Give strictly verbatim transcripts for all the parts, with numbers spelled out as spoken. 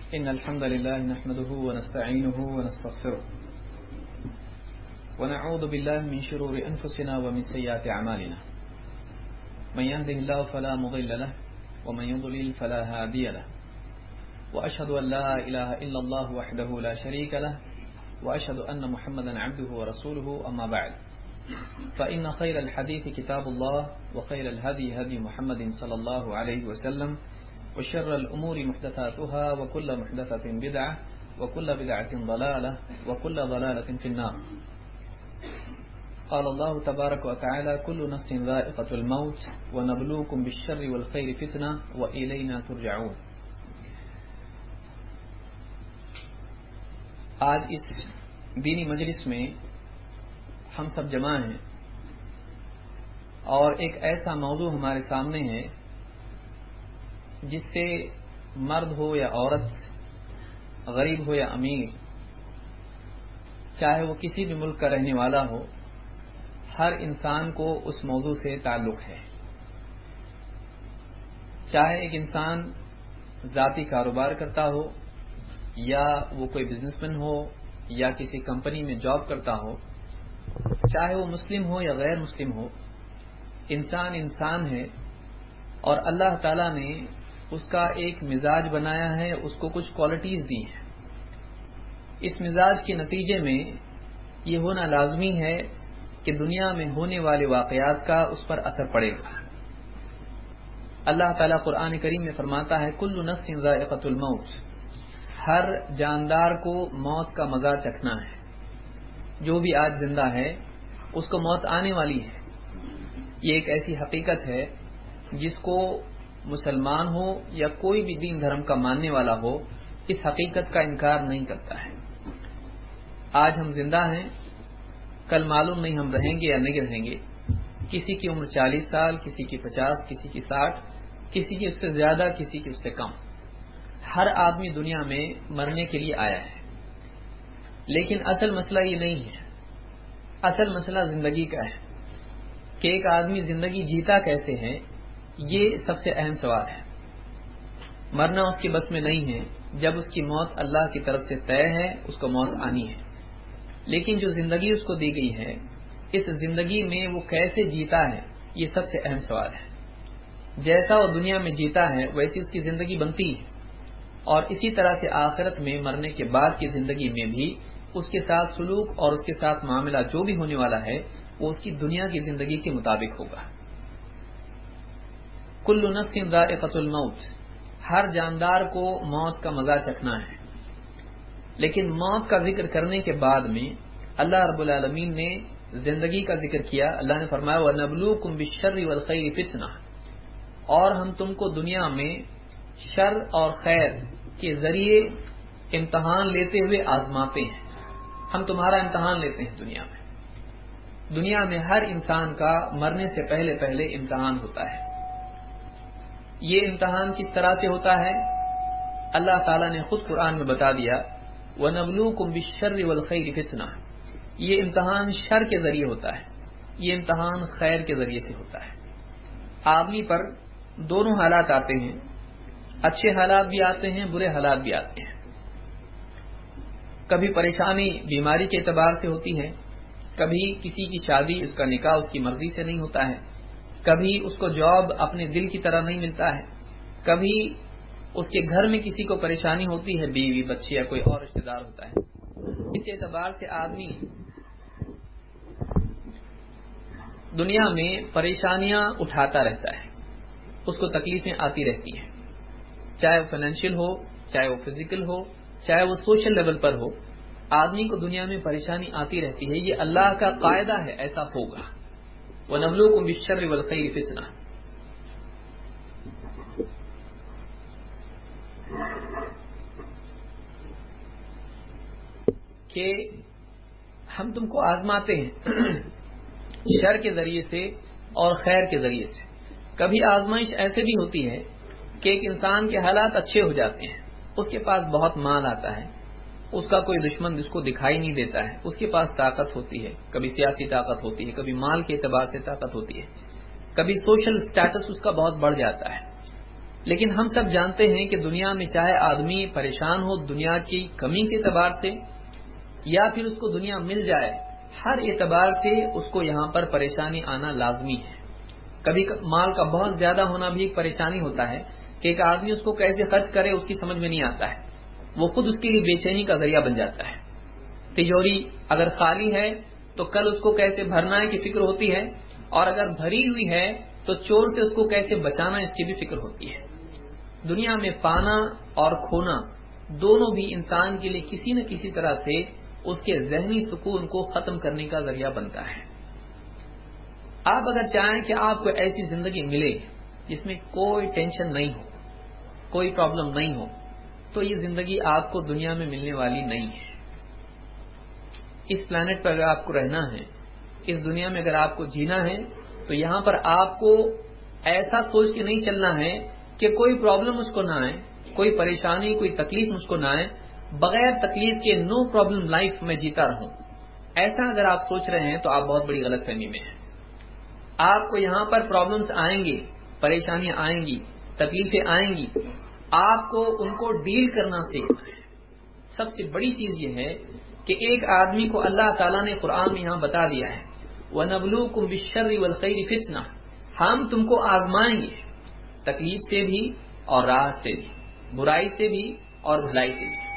إن الحمد لله نحمده ونستعينه ونستغفره ونعوذ بالله من شرور أنفسنا ومن سيئات أعمالنا من يهده الله فلا مضل له ومن يضلل فلا هادي له وأشهد أن لا إله إلا الله وحده لا شريك له وأشهد أن محمدا عبده ورسوله أما بعد فإن خير الحديث كتاب الله وخير الهدي هدي محمد صلى الله عليه وسلم وشر الأمور محدثاتها وكل محدثة بدعة وكل بدعة ضلالة وكل ضلالة في النار. قال الله تبارك وتعالى كل نفس ذائقة الموت ونبلوكم بالشر والخير فتنة وإلينا ترجعون. آج اس دینی مجلس میں ہم سب جمع ہیں اور ایک ایسا موضوع ہمارے سامنے ہے جس سے مرد ہو یا عورت، غریب ہو یا امیر، چاہے وہ کسی بھی ملک کا رہنے والا ہو، ہر انسان کو اس موضوع سے تعلق ہے. چاہے ایک انسان ذاتی کاروبار کرتا ہو یا وہ کوئی بزنس مین ہو یا کسی کمپنی میں جاب کرتا ہو، چاہے وہ مسلم ہو یا غیر مسلم ہو، انسان انسان ہے اور اللہ تعالی نے اس کا ایک مزاج بنایا ہے، اس کو کچھ کوالٹیز دی ہیں. اس مزاج کے نتیجے میں یہ ہونا لازمی ہے کہ دنیا میں ہونے والے واقعات کا اس پر اثر پڑے گا. اللہ تعالیٰ قرآن کریم میں فرماتا ہے کل نفس ذائقۃ الموت، ہر جاندار کو موت کا مزہ چکھنا ہے. جو بھی آج زندہ ہے اس کو موت آنے والی ہے. یہ ایک ایسی حقیقت ہے جس کو مسلمان ہو یا کوئی بھی دین دھرم کا ماننے والا ہو اس حقیقت کا انکار نہیں کرتا ہے. آج ہم زندہ ہیں، کل معلوم نہیں ہم رہیں گے یا نہیں رہیں گے. کسی کی عمر چالیس سال، کسی کی پچاس، کسی کی ساٹھ، کسی کی اس سے زیادہ، کسی کی اس سے کم. ہر آدمی دنیا میں مرنے کے لیے آیا ہے. لیکن اصل مسئلہ یہ نہیں ہے. اصل مسئلہ زندگی کا ہے کہ ایک آدمی زندگی جیتا کیسے ہے، یہ سب سے اہم سوال ہے. مرنا اس کے بس میں نہیں ہے. جب اس کی موت اللہ کی طرف سے طے ہے اس کو موت آنی ہے. لیکن جو زندگی اس کو دی گئی ہے، اس زندگی میں وہ کیسے جیتا ہے، یہ سب سے اہم سوال ہے. جیسا وہ دنیا میں جیتا ہے ویسی اس کی زندگی بنتی ہے، اور اسی طرح سے آخرت میں مرنے کے بعد کی زندگی میں بھی اس کے ساتھ سلوک اور اس کے ساتھ معاملہ جو بھی ہونے والا ہے وہ اس کی دنیا کی زندگی کے مطابق ہوگا. کل نفس ذائقۃ الموت، ہر جاندار کو موت کا مزہ چکھنا ہے. لیکن موت کا ذکر کرنے کے بعد میں اللہ رب العالمین نے زندگی کا ذکر کیا. اللہ نے فرمایا وَنَبْلُوكُمْ بِالشَّرِّ وَالْخَيْرِ فِتْنَةً، اور ہم تم کو دنیا میں شر اور خیر کے ذریعے امتحان لیتے ہوئے آزماتے ہیں. ہم تمہارا امتحان لیتے ہیں دنیا میں. دنیا میں ہر انسان کا مرنے سے پہلے پہلے امتحان ہوتا ہے. یہ امتحان کس طرح سے ہوتا ہے؟ اللہ تعالیٰ نے خود قرآن میں بتا دیا وَنَبْلُوكُمْ بِالشَّرِّ وَالْخَيْرِ فِتْنَةً. یہ امتحان شر کے ذریعے ہوتا ہے، یہ امتحان خیر کے ذریعے سے ہوتا ہے. آدمی پر دونوں حالات آتے ہیں، اچھے حالات بھی آتے ہیں، برے حالات بھی آتے ہیں. کبھی پریشانی بیماری کے اعتبار سے ہوتی ہے، کبھی کسی کی شادی، اس کا نکاح اس کی مرضی سے نہیں ہوتا ہے، کبھی اس کو جاب اپنے دل کی طرح نہیں ملتا ہے، کبھی اس کے گھر میں کسی کو پریشانی ہوتی ہے، بیوی بچے یا کوئی اور رشتہ دار ہوتا ہے. اس اعتبار سے آدمی دنیا میں پریشانیاں اٹھاتا رہتا ہے، اس کو تکلیفیں آتی رہتی ہیں، چاہے وہ فائنینشیل ہو، چاہے وہ فزیکل ہو، چاہے وہ سوشل لیول پر ہو. آدمی کو دنیا میں پریشانی آتی رہتی ہے. یہ اللہ کا قاعدہ ہے، ایسا ہوگا. وَنَبْلُوكُمْ بِالشَّرِّ وَالْخَيْرِ فِتْنَةً. کہ ہم تم کو آزماتے ہیں شر کے ذریعے سے اور خیر کے ذریعے سے. کبھی آزمائش ایسے بھی ہوتی ہے کہ ایک انسان کے حالات اچھے ہو جاتے ہیں، اس کے پاس بہت مال آتا ہے، اس کا کوئی دشمن جس کو دکھائی نہیں دیتا ہے، اس کے پاس طاقت ہوتی ہے، کبھی سیاسی طاقت ہوتی ہے، کبھی مال کے اعتبار سے طاقت ہوتی ہے، کبھی سوشل سٹیٹس اس کا بہت بڑھ جاتا ہے. لیکن ہم سب جانتے ہیں کہ دنیا میں چاہے آدمی پریشان ہو دنیا کی کمی کے اعتبار سے یا پھر اس کو دنیا مل جائے، ہر اعتبار سے اس کو یہاں پر پریشانی آنا لازمی ہے. کبھی مال کا بہت زیادہ ہونا بھی ایک پریشانی ہوتا ہے کہ ایک آدمی اس کو کیسے خرچ کرے اس کی سمجھ میں نہیں آتا ہے، وہ خود اس کے لیے بے چینی کا ذریعہ بن جاتا ہے. تجوری اگر خالی ہے تو کل اس کو کیسے بھرنا ہے کی فکر ہوتی ہے، اور اگر بھری ہوئی ہے تو چور سے اس کو کیسے بچانا اس کی بھی فکر ہوتی ہے. دنیا میں پانا اور کھونا دونوں بھی انسان کے لیے کسی نہ کسی طرح سے اس کے ذہنی سکون کو ختم کرنے کا ذریعہ بنتا ہے. آپ اگر چاہیں کہ آپ کو ایسی زندگی ملے جس میں کوئی ٹینشن نہیں ہو، کوئی پرابلم نہیں ہو، تو یہ زندگی آپ کو دنیا میں ملنے والی نہیں ہے. اس پلانٹ پر اگر آپ کو رہنا ہے، اس دنیا میں اگر آپ کو جینا ہے، تو یہاں پر آپ کو ایسا سوچ کے نہیں چلنا ہے کہ کوئی پرابلم مجھ کو نہ آئے، کوئی پریشانی کوئی تکلیف مجھ کو نہ آئے، بغیر تکلیف کے نو پرابلم لائف میں جیتا رہوں. ایسا اگر آپ سوچ رہے ہیں تو آپ بہت بڑی غلط فہمی میں ہیں. آپ کو یہاں پر پرابلمز آئیں گے، پریشانیاں آئیں گی، تکلیفیں آئیں گی، آپ کو ان کو ڈیل کرنا سیکھنا ہے. سب سے بڑی چیز یہ ہے کہ ایک آدمی کو اللہ تعالیٰ نے قرآن میں یہاں بتا دیا ہے وَنَبْلُوكُمْ بِالشَّرِّ وَالْخَيْرِ فِتْنَةً، ہم تم کو آزمائیں گے تکلیف سے بھی اور راحت سے بھی، برائی سے بھی اور بھلائی سے بھی.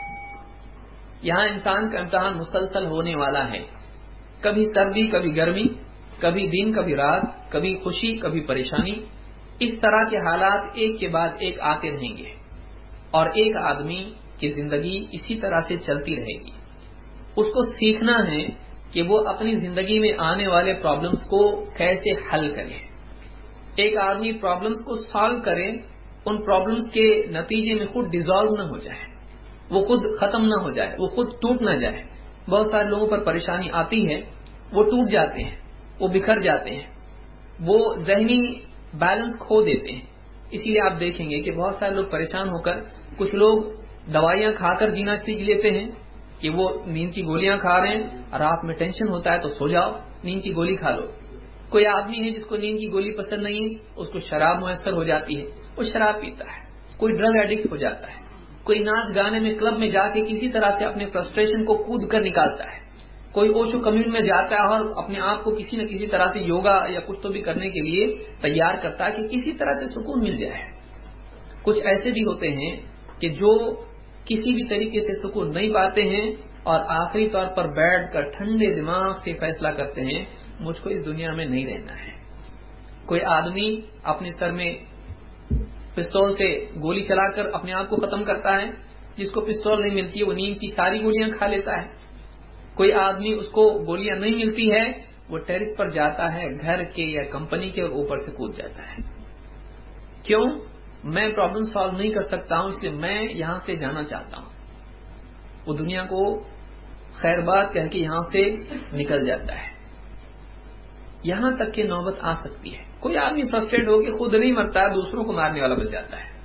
یہاں انسان کا امتحان مسلسل ہونے والا ہے، کبھی سردی کبھی گرمی، کبھی دن کبھی رات، کبھی خوشی کبھی پریشانی. اس طرح کے حالات ایک کے بعد ایک آتے رہیں گے اور ایک آدمی کی زندگی اسی طرح سے چلتی رہے گی. اس کو سیکھنا ہے کہ وہ اپنی زندگی میں آنے والے پرابلمز کو کیسے حل کرے. ایک آدمی پرابلمز کو سالو کرے، ان پرابلمز کے نتیجے میں خود ڈیزالو نہ ہو جائے، وہ خود ختم نہ ہو جائے، وہ خود ٹوٹ نہ جائے. بہت سارے لوگوں پر پریشانی آتی ہے، وہ ٹوٹ جاتے ہیں، وہ بکھر جاتے ہیں، وہ ذہنی بیلنس کھو دیتے ہیں. اسی لیے آپ دیکھیں گے کہ بہت سارے لوگ پریشان ہو کر، کچھ لوگ دوائیاں کھا کر جینا سیکھ لیتے ہیں کہ وہ نیند کی گولیاں کھا رہے ہیں، رات میں ٹینشن ہوتا ہے تو سو جاؤ، نیند کی گولی کھا لو. کوئی آدمی ہے جس کو نیند کی گولی پسند نہیں، اس کو شراب میسر ہو جاتی ہے، وہ شراب پیتا ہے. کوئی ڈرگ ایڈکٹ ہو جاتا ہے، کوئی ناچ گانے میں کلب میں جا کے کسی طرح سے اپنے فرسٹریشن کو کود کر نکالتا ہے. کوئی اوشو کمیون میں جاتا ہے اور اپنے آپ کو کسی نہ کسی طرح سے یوگا یا کچھ تو بھی کرنے کے لیے تیار کرتا ہے کہ کسی طرح سے سکون مل جائے. کچھ ایسے بھی ہوتے ہیں کہ جو کسی بھی طریقے سے سکون نہیں پاتے ہیں اور آخری طور پر بیٹھ کر ٹھنڈے دماغ سے فیصلہ کرتے ہیں مجھ کو اس دنیا میں نہیں رہنا ہے. کوئی آدمی اپنے سر میں پستول سے گولی چلا کر اپنے آپ کو ختم کرتا ہے، جس کو پستول نہیں ملتی ہے وہ نیند کی ساری گولیاں کھا لیتا ہے. کوئی آدمی اس کو گولیاں نہیں ملتی ہے، وہ ٹیرس پر جاتا ہے گھر کے یا کمپنی کے اوپر سے کود جاتا ہے. کیوں؟ میں پرابلم سالو نہیں کر سکتا ہوں، اس لیے میں یہاں سے جانا چاہتا ہوں. وہ دنیا کو خیر بات کہہ کے یہاں سے نکل جاتا ہے. یہاں تک کہ نوبت آ سکتی ہے کوئی آدمی فرسٹریٹ ہو کے خود نہیں مرتا ہے، دوسروں کو مارنے والا بن جاتا ہے.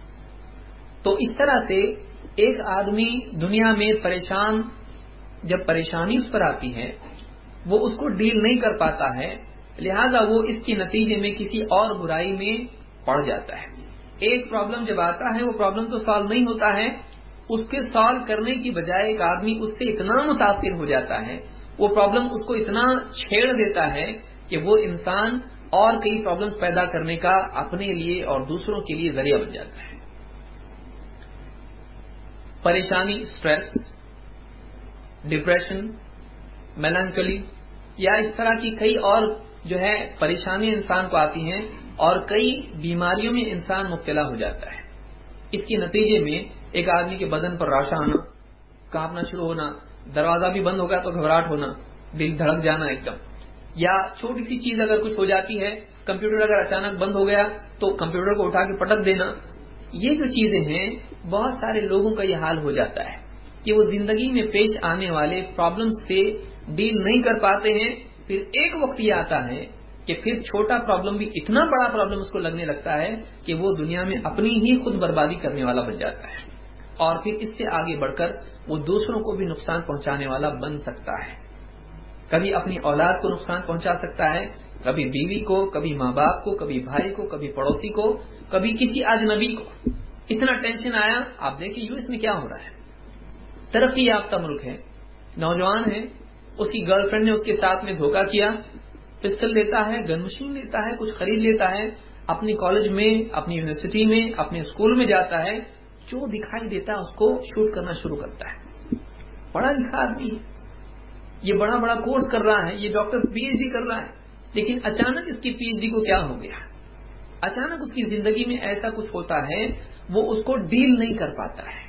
تو اس طرح سے ایک آدمی دنیا میں پریشان، جب پریشانی اس پر آتی ہے وہ اس کو ڈیل نہیں کر پاتا ہے، لہذا وہ اس کے نتیجے میں کسی اور برائی میں پڑ جاتا ہے. ایک پرابلم جب آتا ہے وہ پرابلم تو سالو نہیں ہوتا ہے، اس کے سالو کرنے کی بجائے ایک آدمی اس سے اتنا متاثر ہو جاتا ہے، وہ پرابلم اس کو اتنا چھیڑ دیتا ہے کہ وہ انسان اور کئی پرابلمز پیدا کرنے کا اپنے لیے اور دوسروں کے لیے ذریعہ بن جاتا ہے. پریشانی، سٹریس، ڈپریشن، میلانکلی یا اس طرح کی کئی اور جو ہے پریشانیاں انسان کو آتی ہیں اور کئی بیماریوں میں انسان مبتلا ہو جاتا ہے. اس کے نتیجے میں ایک آدمی کے بدن پر راشا آنا، کانپنا شروع ہونا، دروازہ بھی بند ہوگا تو گھبراہٹ ہونا، دل دھڑک جانا ایک دم، یا چھوٹی سی چیز اگر کچھ ہو جاتی ہے، کمپیوٹر اگر اچانک بند ہو گیا تو کمپیوٹر کو اٹھا کے پٹک دینا. یہ جو چیزیں ہیں بہت سارے لوگوں کا یہ حال ہو جاتا ہے کہ وہ زندگی میں پیش آنے والے پرابلمز سے ڈیل نہیں کر پاتے ہیں. پھر ایک وقت یہ آتا ہے کہ پھر چھوٹا پرابلم بھی اتنا بڑا پرابلم اس کو لگنے لگتا ہے کہ وہ دنیا میں اپنی ہی خود بربادی کرنے والا بن جاتا ہے، اور پھر اس سے آگے بڑھ کر وہ دوسروں کو بھی نقصان پہنچانے والا بن سکتا ہے. کبھی اپنی اولاد کو نقصان پہنچا سکتا ہے، کبھی بیوی کو، کبھی ماں باپ کو، کبھی بھائی کو، کبھی پڑوسی کو. کبھی کسی اجنبی کو اتنا ٹینشن آیا. آپ دیکھیں یو ایس میں کیا ہو رہا ہے. ترقی یافتہ ملک ہے, نوجوان ہے, اس کی گرل فرینڈ نے اس کے ساتھ میں دھوکہ کیا, پسٹل لیتا ہے, گن مشین لیتا ہے, کچھ خرید لیتا ہے, اپنی کالج میں, اپنی یونیورسٹی میں, اپنے اسکول میں جاتا ہے, جو دکھائی دیتا ہے اس کو شوٹ کرنا شروع کرتا ہے. پڑھا لکھا آدمی ہے, یہ بڑا بڑا کورس کر رہا ہے, یہ ڈاکٹر پی ایچ ڈی کر رہا ہے, لیکن اچانک اس کی پی ایچ ڈی کو کیا ہو گیا, اچانک اس کی زندگی میں ایسا کچھ ہوتا ہے وہ اس کو ڈیل نہیں کر پاتا ہے.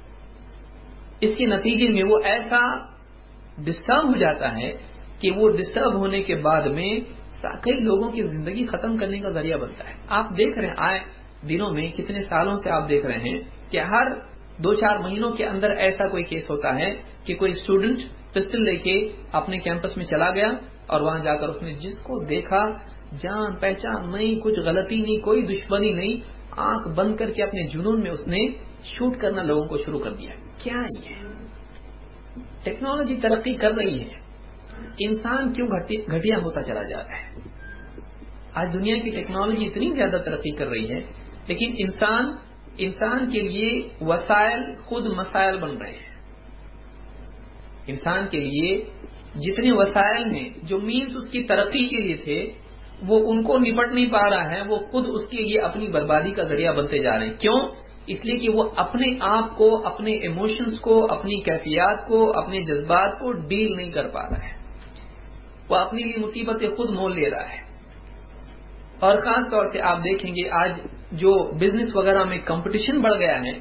اس کے نتیجے میں وہ ایسا ڈسٹرب ہو جاتا ہے کہ وہ ڈسٹرب ہونے کے بعد میں کئی لوگوں کی زندگی ختم کرنے کا ذریعہ بنتا ہے. آپ دیکھ رہے ہیں آئے دنوں میں, کتنے سالوں سے آپ دیکھ رہے ہیں کہ ہر دو چار مہینوں کے اندر ایسا کوئی کیس ہوتا ہے کہ کوئی اسٹوڈنٹ پسٹل لے کے اپنے کیمپس میں چلا گیا اور وہاں جا کر اس نے جس کو دیکھا, جان پہچان نہیں, کچھ غلطی نہیں, کوئی دشمنی نہیں, آنکھ بند کر کے اپنے جنون میں اس نے شوٹ کرنا لوگوں کو شروع کر دیا. کیا یہ ٹیکنالوجی ترقی کر رہی ہے, انسان کیوں گھٹیا ہوتا چلا جا رہا ہے؟ آج دنیا کی ٹیکنالوجی اتنی زیادہ ترقی کر رہی ہے, لیکن انسان انسان کے لیے وسائل خود مسائل بن رہے ہیں. انسان کے لیے جتنے وسائل ہیں, جو مینز اس کی ترقی کے لیے تھے, وہ ان کو نپٹ نہیں پا رہا ہے, وہ خود اس کے لیے اپنی بربادی کا ذریعہ بنتے جا رہے ہیں. کیوں؟ اس لیے کہ وہ اپنے آپ کو, اپنے ایموشنز کو, اپنی کیفیات کو, اپنے جذبات کو ڈیل نہیں کر پا رہا ہے. وہ اپنے لیے مصیبتیں خود مول لے رہا ہے. اور خاص طور سے آپ دیکھیں گے آج جو بزنس وغیرہ میں کمپٹیشن بڑھ گیا ہے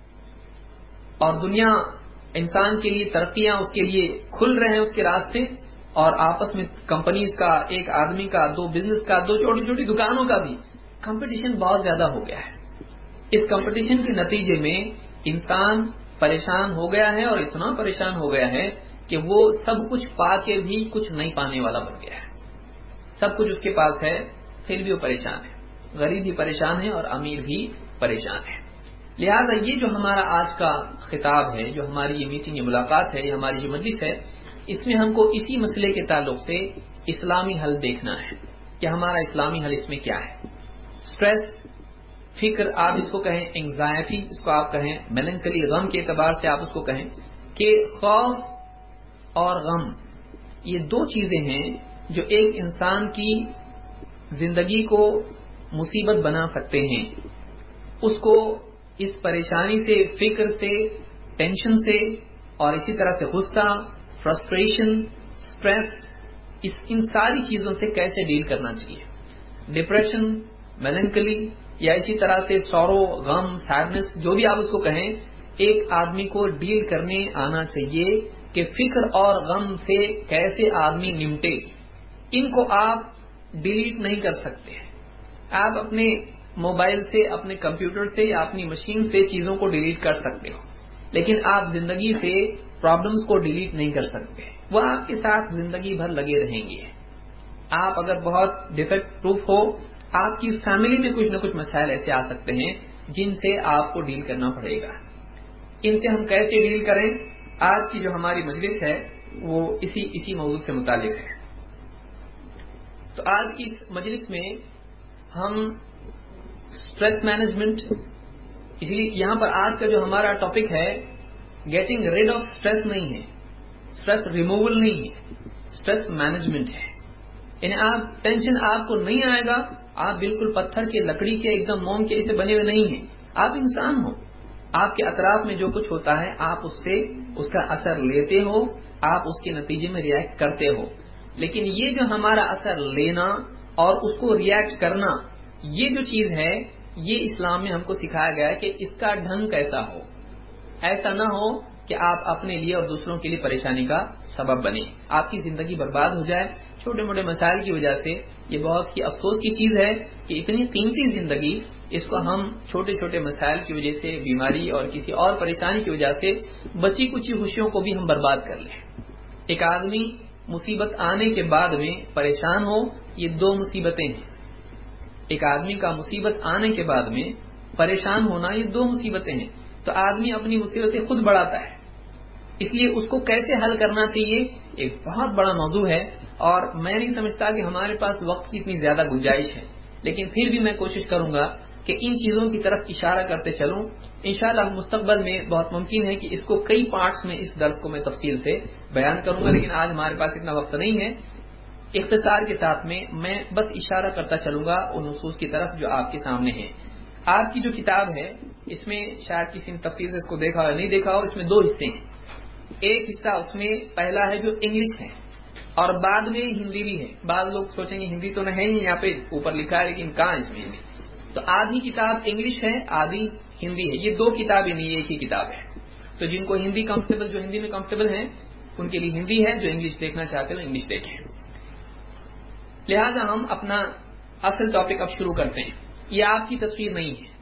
اور دنیا انسان کے لیے ترقیاں اس کے لیے کھل رہے ہیں اس کے راستے, اور آپس میں کمپنیز کا, ایک آدمی کا, دو بزنس کا, دو چھوٹی چھوٹی دکانوں کا بھی کمپٹیشن بہت زیادہ ہو گیا ہے. اس کمپٹیشن کے نتیجے میں انسان پریشان ہو گیا ہے, اور اتنا پریشان ہو گیا ہے کہ وہ سب کچھ پا کے بھی کچھ نہیں پانے والا بن گیا ہے. سب کچھ اس کے پاس ہے, پھر بھی وہ پریشان ہے. غریب بھی پریشان ہے اور امیر بھی پریشان ہے. لہذا یہ جو ہمارا آج کا خطاب ہے, جو ہماری یہ میٹنگ, یہ ملاقات ہے, یہ ہماری جو مجلس ہے, اس میں ہم کو اسی مسئلے کے تعلق سے اسلامی حل دیکھنا ہے کہ ہمارا اسلامی حل اس میں کیا ہے. سٹریس, فکر, آپ اس کو کہیں انگزائٹی, اس کو آپ کہیں میلنکلی, غم کے اعتبار سے آپ اس کو کہیں کہ خوف اور غم یہ دو چیزیں ہیں جو ایک انسان کی زندگی کو مصیبت بنا سکتے ہیں. اس کو اس پریشانی سے, فکر سے, ٹینشن سے, اور اسی طرح سے غصہ, فرسٹریشن, سٹریس, اس ان ساری چیزوں سے کیسے ڈیل کرنا چاہیے. ڈپریشن, میلنکلی, یا اسی طرح سے سورو, غم, سیڈنس, جو بھی آپ اس کو کہیں, ایک آدمی کو ڈیل کرنے آنا چاہیے کہ فکر اور غم سے کیسے آدمی نمٹے. ان کو آپ ڈیلیٹ نہیں کر سکتے. آپ اپنے موبائل سے, اپنے کمپیوٹر سے یا اپنی مشین سے چیزوں کو ڈیلیٹ کر سکتے ہو, لیکن آپ زندگی سے پرابلمز کو ڈیلیٹ نہیں کر سکتے. وہ آپ کے ساتھ زندگی بھر لگے رہیں گے. آپ اگر بہت ڈیفیکٹ پروف ہو, آپ کی فیملی میں کچھ نہ کچھ مسائل ایسے آ سکتے ہیں جن سے آپ کو ڈیل کرنا پڑے گا. ان سے ہم کیسے ڈیل کریں, آج کی جو ہماری مجلس ہے وہ اسی اسی موضوع سے متعلق ہے. تو آج کی اس مجلس میں ہم اسٹریس مینجمنٹ, اس لیے یہاں پر آج کا جو ہمارا ٹاپک ہے گیٹنگ ریڈ آف اسٹریس نہیں ہے, اسٹریس ریموول نہیں ہے, اسٹریس مینجمنٹ ہے. یعنی آپ ٹینشن آپ کو نہیں آئے گا, آپ بالکل پتھر کے, لکڑی کے, ایک دم موم کے ایسے بنے ہوئے نہیں ہیں. آپ انسان ہو, آپ کے اطراف میں جو کچھ ہوتا ہے آپ اس سے اس کا اثر لیتے ہو, آپ اس کے نتیجے میں ریئیکٹ کرتے ہو. لیکن یہ جو ہمارا اثر لینا اور اس کو ریئیکٹ کرنا, یہ جو چیز ہے, یہ اسلام میں ہم کو سکھایا گیا ہے کہ اس کا ڈھنگ کیسا ہو. ایسا نہ ہو کہ آپ اپنے لیے اور دوسروں کے لیے پریشانی کا سبب بنے, آپ کی زندگی برباد ہو جائے چھوٹے موٹے مسائل کی وجہ سے. یہ بہت ہی افسوس کی چیز ہے کہ اتنی قیمتی زندگی, اس کو ہم چھوٹے چھوٹے مسائل کی وجہ سے, بیماری اور کسی اور پریشانی کی وجہ سے بچی کچی خوشیوں کو بھی ہم برباد کر لیں. ایک آدمی مصیبت آنے کے بعد میں پریشان ہو, یہ دو مصیبتیں ہیں. ایک آدمی کا مصیبت آنے کے بعد میں پریشان ہونا, یہ دو مصیبتیں ہیں. تو آدمی اپنی مصیبتیں خود بڑھاتا ہے. اس لیے اس کو کیسے حل کرنا چاہیے ایک بہت بڑا موضوع ہے, اور میں نہیں سمجھتا کہ ہمارے پاس وقت کی اتنی زیادہ گنجائش ہے, لیکن پھر بھی میں کوشش کروں گا کہ ان چیزوں کی طرف اشارہ کرتے چلوں. انشاءاللہ مستقبل میں بہت ممکن ہے کہ اس کو کئی پارٹس میں اس درس کو میں تفصیل سے بیان کروں گا، لیکن آج ہمارے پاس اتنا وقت نہیں ہے. اختصار کے ساتھ میں میں بس اشارہ کرتا چلوں گا ان نصوص کی طرف جو آپ کے سامنے ہیں. آپ کی جو کتاب ہے اس میں شاید کسی نے تفصیل سے اس کو دیکھا ہو نہیں دیکھا ہو، اس میں دو حصے ہیں. ایک حصہ اس میں پہلا ہے جو انگلش ہے اور بعد میں ہندی بھی ہے. بعض لوگ سوچیں گے ہندی تو نہیں ہے، یہاں پہ اوپر لکھا ہے لیکن کہاں اس میں ہندی. تو آدھی کتاب انگلش ہے آدھی ہندی ہے. یہ دو کتابیں نہیں ایک ہی کتاب ہے. تو جن کو ہندی کمفرٹیبل جو ہندی میں کمفرٹیبل ہیں ان کے لیے ہندی ہے، جو انگلش دیکھنا چاہتے ہیں انگلش دیکھیں. لہذا ہم اپنا اصل ٹاپک اب شروع کرتے ہیں. یہ آپ کی تصویر نہیں ہے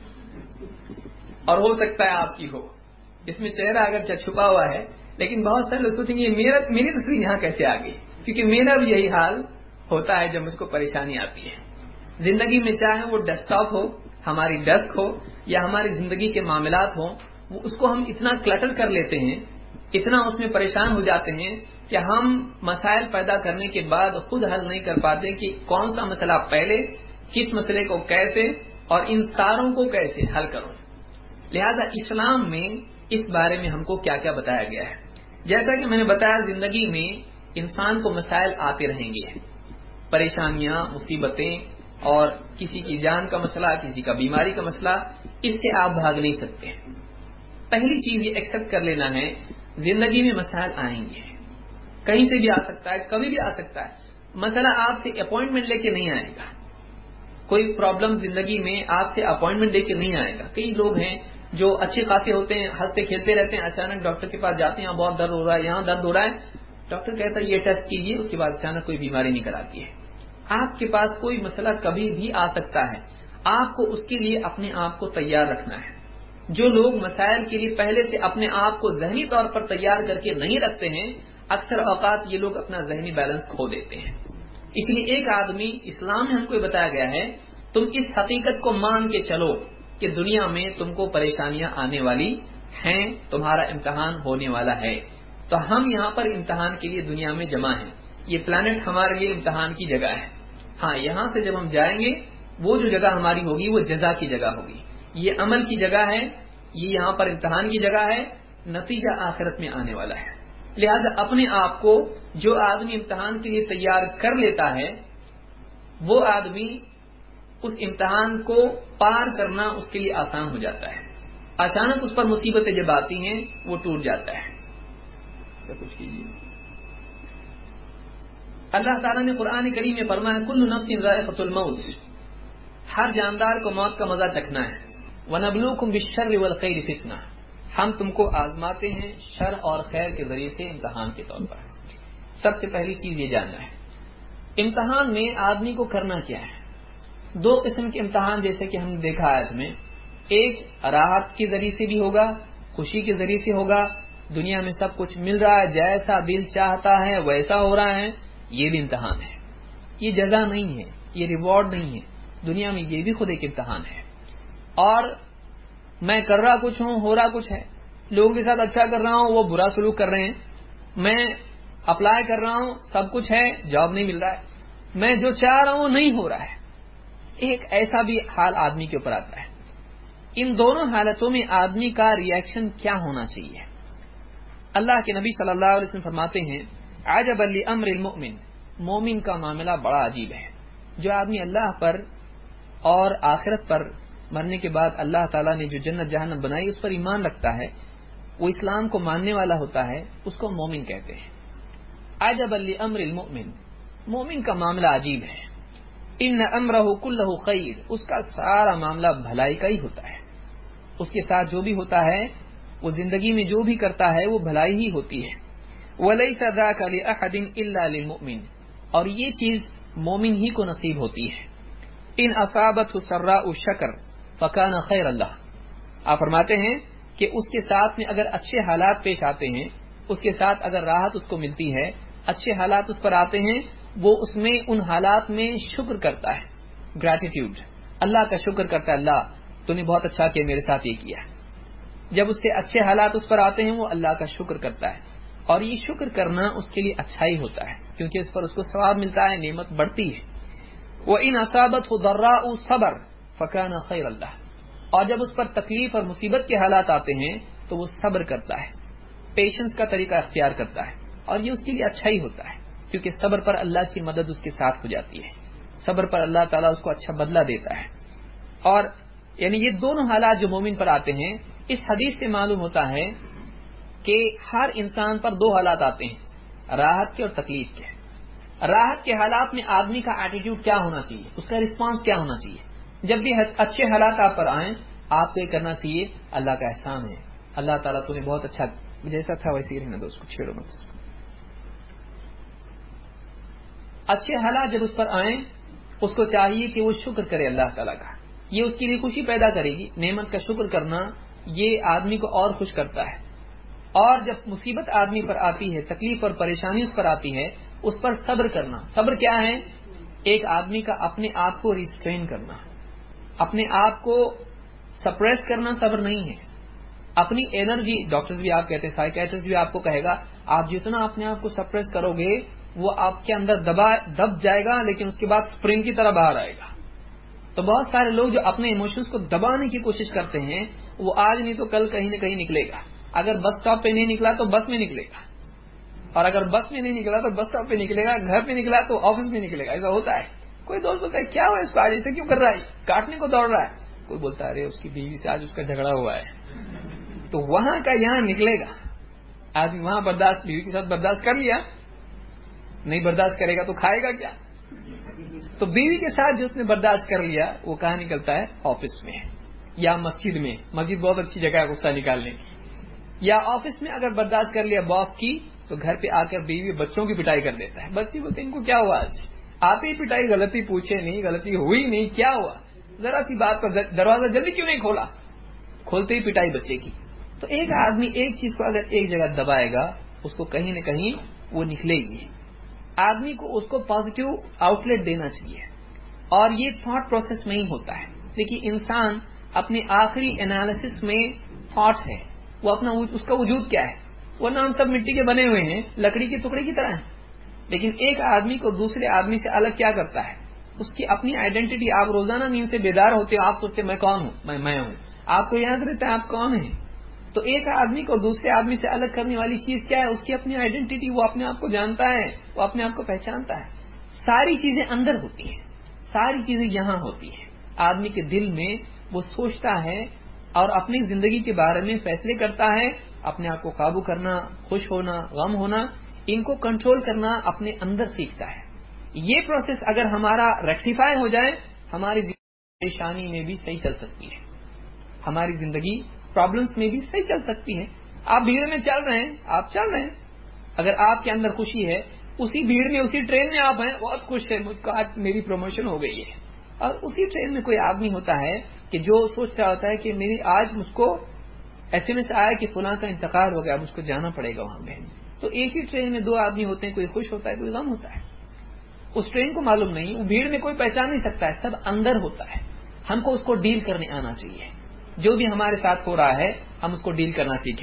اور ہو سکتا ہے آپ کی ہو، اس میں چہرہ اگر چھپا ہوا ہے، لیکن بہت سارے لوگ سوچیں گے میرا میری تصویر یہاں کیسے آ گئی، کیونکہ میرا بھی یہی حال ہوتا ہے جب مجھ کو پریشانی آتی ہے. زندگی میں چاہے وہ ڈیسک ٹاپ ہو، ہماری ڈیسک ہو، یا ہماری زندگی کے معاملات ہوں، وہ اس کو ہم اتنا کلٹر کر لیتے ہیں، اتنا اس میں پریشان ہو جاتے ہیں کہ ہم مسائل پیدا کرنے کے بعد خود حل نہیں کر پاتے کہ کون سا مسئلہ پہلے، کس مسئلے کو کیسے اور ان ساروں کو کیسے حل کروں. لہذا اسلام میں اس بارے میں ہم کو کیا کیا بتایا گیا ہے. جیسا کہ میں نے بتایا زندگی میں انسان کو مسائل آتے رہیں گے، پریشانیاں، مصیبتیں، اور کسی کی جان کا مسئلہ، کسی کا بیماری کا مسئلہ، اس سے آپ بھاگ نہیں سکتے. پہلی چیز یہ ایکسپٹ کر لینا ہے زندگی میں مسائل آئیں گے، کہیں سے بھی آ سکتا ہے، کبھی بھی آ سکتا ہے. مسئلہ آپ سے اپوائنٹمنٹ لے کے نہیں آئے گا. کوئی پرابلم زندگی میں آپ سے اپوائنٹمنٹ دے کے نہیں آئے گا. کئی لوگ ہیں جو اچھے خاصے ہوتے ہیں، ہنستے کھیلتے رہتے ہیں، اچانک ڈاکٹر کے پاس جاتے ہیں، یہاں بہت درد ہو رہا ہے، یہاں درد ہو رہا ہے، ڈاکٹر کہتا ہے یہ ٹیسٹ کیجیے، اس کے بعد اچانک کوئی بیماری نکل آتی ہے. آپ کے پاس کوئی مسئلہ کبھی بھی آ سکتا ہے، آپ کو اس کے لیے اپنے آپ کو تیار رکھنا ہے. جو لوگ مسائل کے لیے پہلے سے اپنے آپ کو ذہنی طور پر تیار کر کے نہیں رکھتے ہیں، اکثر اوقات یہ لوگ اپنا ذہنی بیلنس کھو دیتے ہیں. اس لیے ایک آدمی، اسلام میں ہم کو بتایا گیا ہے تم اس حقیقت کو مان کے چلو کہ دنیا میں تم کو پریشانیاں آنے والی ہیں، تمہارا امتحان ہونے والا ہے. تو ہم یہاں پر امتحان کے لیے دنیا میں جمع ہیں. یہ پلانٹ ہمارے لیے امتحان کی جگہ ہے. ہاں، یہاں سے جب ہم جائیں گے وہ جو جگہ ہماری ہوگی وہ جزا کی جگہ ہوگی. یہ عمل کی جگہ ہے، یہ یہاں پر امتحان کی جگہ ہے، نتیجہ آخرت میں آنے والا ہے. لہذا اپنے آپ کو جو آدمی امتحان کے لیے تیار کر لیتا ہے وہ آدمی اس امتحان کو پار کرنا اس کے لیے آسان ہو جاتا ہے. اچانک اس پر مصیبتیں جب آتی ہیں وہ ٹوٹ جاتا ہے. کچھ کیجیے. اللہ تعالیٰ نے قرآن کریم میں فرمایا کل نفس ذائقۃ الموت، ہر جاندار کو موت کا مزہ چکھنا ہے. وَنَبْلُوكُمْ بِالشَّرِّ وَالْخَيْرِ فِتْنَةً، ہم تم کو آزماتے ہیں شر اور خیر کے ذریعے سے امتحان کے طور پر. سب سے پہلی چیز یہ جاننا ہے امتحان میں آدمی کو کرنا کیا ہے. دو قسم کے امتحان جیسے کہ ہم نے دیکھا آیت میں، ایک راحت کے ذریعے سے بھی ہوگا، خوشی کے ذریعے سے ہوگا، دنیا میں سب کچھ مل رہا ہے، جیسا دل چاہتا ہے ویسا ہو رہا ہے، یہ بھی امتحان ہے. یہ جزا نہیں ہے، یہ ریوارڈ نہیں ہے. دنیا میں یہ بھی خود ایک امتحان ہے. اور میں کر رہا کچھ ہوں، ہو رہا کچھ ہے. لوگوں کے ساتھ اچھا کر رہا ہوں، وہ برا سلوک کر رہے ہیں. میں اپلائی کر رہا ہوں، سب کچھ ہے، جاب نہیں مل رہا ہے. میں جو چاہ رہا ہوں نہیں ہو رہا ہے. ایک ایسا بھی حال آدمی کے اوپر آتا ہے. ان دونوں حالتوں میں آدمی کا ری ایکشن کیا ہونا چاہیے؟ اللہ کے نبی صلی اللہ علیہ وسلم فرماتے ہیں عجبا لامر المؤمن، مومن کا معاملہ بڑا عجیب ہے. جو آدمی اللہ پر اور آخرت پر، مرنے کے بعد اللہ تعالیٰ نے جو جنت جہنم بنائی اس پر ایمان رکھتا ہے، وہ اسلام کو ماننے والا ہوتا ہے، اس کو مومن کہتے ہیں. عجبا لامر المؤمن، مومن کا معاملہ عجیب ہے. ان امرہ کلہ خیر، اس کا سارا معاملہ بھلائی کا ہی ہوتا ہے. اس کے ساتھ جو بھی ہوتا ہے، وہ زندگی میں جو بھی کرتا ہے وہ بھلائی ہی ہوتی ہے. ولیس ذاک لأحد الا للمؤمن، اور یہ چیز مومن ہی کو نصیب ہوتی ہے. ان اصابته سراء شکر فکان خیر اللہ، آپ فرماتے ہیں کہ اس کے ساتھ میں اگر اچھے حالات پیش آتے ہیں، اس کے ساتھ اگر راحت اس کو ملتی ہے، اچھے حالات اس پر آتے ہیں، وہ اس میں ان حالات میں شکر کرتا ہے، گریٹیٹیوڈ، اللہ کا شکر کرتا ہے. اللہ تو نے بہت اچھا کیا، میرے ساتھ یہ کیا. جب اس کے اچھے حالات اس پر آتے ہیں وہ اللہ کا شکر کرتا ہے. اور یہ شکر کرنا اس کے لیے اچھا ہی ہوتا ہے، کیونکہ اس پر اس کو ثواب ملتا ہے، نعمت بڑھتی ہے. وَإِنْ أَصَابَتْهُ ضَرَّاءُ صَبَرَ فکان خیر اللہ. اور جب اس پر تکلیف اور مصیبت کے حالات آتے ہیں تو وہ صبر کرتا ہے, پیشنس کا طریقہ اختیار کرتا ہے, اور یہ اس کے لیے اچھا ہی ہوتا ہے, کیونکہ صبر پر اللہ کی مدد اس کے ساتھ ہو جاتی ہے, صبر پر اللہ تعالیٰ اس کو اچھا بدلہ دیتا ہے. اور یعنی یہ دونوں حالات جو مومن پر آتے ہیں, اس حدیث سے معلوم ہوتا ہے کہ ہر انسان پر دو حالات آتے ہیں, راحت کے اور تکلیف کے. راحت کے حالات میں آدمی کا ایٹیٹیوڈ کیا ہونا چاہیے, اس کا رسپانس کیا ہونا چاہیے؟ جب بھی اچھے حالات آپ پر آئیں, آپ کو یہ کرنا چاہیے اللہ کا احسان ہے, اللہ تعالیٰ تو نے بہت اچھا, جیسا تھا ویسے ہی رہنے دو, اس کو چھیڑو مت. اچھے حالات جب اس پر آئیں, اس کو چاہیے کہ وہ شکر کرے اللہ تعالیٰ کا, یہ اس کے لیے خوشی پیدا کرے گی. نعمت کا شکر کرنا یہ آدمی کو اور خوش کرتا ہے. اور جب مصیبت آدمی پر آتی ہے, تکلیف اور پریشانی اس پر آتی ہے, اس پر صبر کرنا. صبر کیا ہے؟ ایک آدمی کا اپنے آپ کو ریسٹرین کرنا, اپنے آپ کو سپریس کرنا صبر نہیں ہے. اپنی انرجی, ڈاکٹرز بھی آپ کہتے ہیں, سائیکیٹرسٹ بھی آپ کو کہے گا, آپ جتنا اپنے آپ کو سپریس کرو گے وہ آپ کے اندر دبا دب جائے گا, لیکن اس کے بعد اسپرنگ کی طرح باہر آئے گا. تو بہت سارے لوگ جو اپنے ایموشنز کو دبانے کی کوشش کرتے ہیں, وہ آج نہیں تو کل کہیں نہ کہیں نکلے گا. اگر بس اسٹاپ پہ نہیں نکلا تو بس میں نکلے گا, اور اگر بس میں نہیں نکلا تو بس اسٹاپ پہ نکلے گا, گھر پہ نکلا تو آفس میں نکلے گا. ایسا ہوتا ہے. کوئی دوست بولتا ہے کیا ہوا اس کو, آج ایسے کیوں کر رہا ہے, کاٹنے کو دوڑ رہا ہے. کوئی بولتا ہے ارے اس کی بیوی سے آج اس کا جھگڑا ہوا ہے. تو وہاں کا یہاں نکلے گا. آدمی وہاں برداشت, بیوی کے ساتھ برداشت کر لیا, نہیں برداشت کرے گا تو کھائے گا کیا؟ تو بیوی کے ساتھ جو اس نے برداشت کر لیا وہ کہاں نکلتا ہے؟ آفس میں یا مسجد میں. مسجد بہت اچھی جگہ ہے غصہ نکالنے کی. یا آفس میں اگر برداشت کر لیا باس کی, تو گھر پہ آ کر بیوی بچوں کی پٹائی کر دیتا ہے. بچے بولتے ان کو کیا ہوا, آج آتے ہی پٹائی, غلطی پوچھے نہیں, غلطی ہوئی نہیں, کیا ہوا, ذرا سی بات پر دروازہ جلدی کیوں نہیں کھولا, کھولتے ہی پٹائی بچے کی. تو ایک آدمی ایک چیز کو اگر ایک جگہ دبائے گا, اس کو کہیں نہ کہیں وہ نکلے گی. آدمی کو اس کو پازیٹیو آؤٹ لیٹ دینا چاہیے, اور یہ تھاٹ پروسیس میں ہی ہوتا ہے. دیکھیے انسان اپنے آخری انالیسس میں تھاٹ ہے, وہ اپنا اس کا وجود کیا ہے, ورنہ ہم سب مٹی کے بنے ہوئے ہیں, لکڑی کے ٹکڑے کی طرح ہیں. لیکن ایک آدمی کو دوسرے آدمی سے الگ کیا کرتا ہے, اس کی اپنی آئیڈینٹی. آپ روزانہ نیند سے بیدار ہوتے ہو, آپ سوچتے میں کون ہوں, میں میں ہوں, آپ کو یاد رہتا ہے آپ کون ہیں. تو ایک آدمی کو دوسرے آدمی سے الگ کرنے والی چیز کیا ہے, اس کی اپنی آئیڈینٹی. وہ اپنے آپ کو جانتا ہے, وہ اپنے آپ کو پہچانتا ہے. ساری چیزیں اندر ہوتی ہیں, ساری چیزیں یہاں ہوتی ہیں. آدمی کے دل میں وہ سوچتا ہے اور اپنی زندگی کے بارے میں فیصلے کرتا ہے. اپنے آپ کو قابو کرنا, خوش ہونا, غم ہونا, ان کو کنٹرول کرنا اپنے اندر سیکھتا ہے. یہ پروسیس اگر ہمارا ریکٹیفائی ہو جائے, ہماری پریشانی میں بھی صحیح چل سکتی ہے, ہماری زندگی پرابلمس میں بھی صحیح چل سکتی ہے. آپ بھیڑ میں چل رہے ہیں, آپ چل رہے ہیں, اگر آپ کے اندر خوشی ہے, اسی بھیڑ میں اسی ٹرین میں آپ ہیں, بہت خوش ہے, مجھ کو آج میری پروموشن ہو گئی ہے. اور اسی ٹرین میں کوئی آدمی ہوتا ہے کہ جو سوچ رہا ہوتا ہے کہ میری آج مجھ کو ایس ایم ایس آیا کہ فلاں کا انتقال ہو گیا, مجھ کو جانا پڑے گا وہاں پہ. تو ایک ہی ٹرین میں دو آدمی ہوتے ہیں, کوئی خوش ہوتا ہے, کوئی غم ہوتا ہے. اس ٹرین کو معلوم نہیں, وہ بھیڑ میں کوئی پہچان نہیں سکتا ہے, سب اندر ہوتا ہے. ہم کو اس کو ڈیل کرنے آنا چاہیے. جو بھی ہمارے ساتھ ہو رہا ہے ہم اس کو ڈیل کرنا سیکھیں.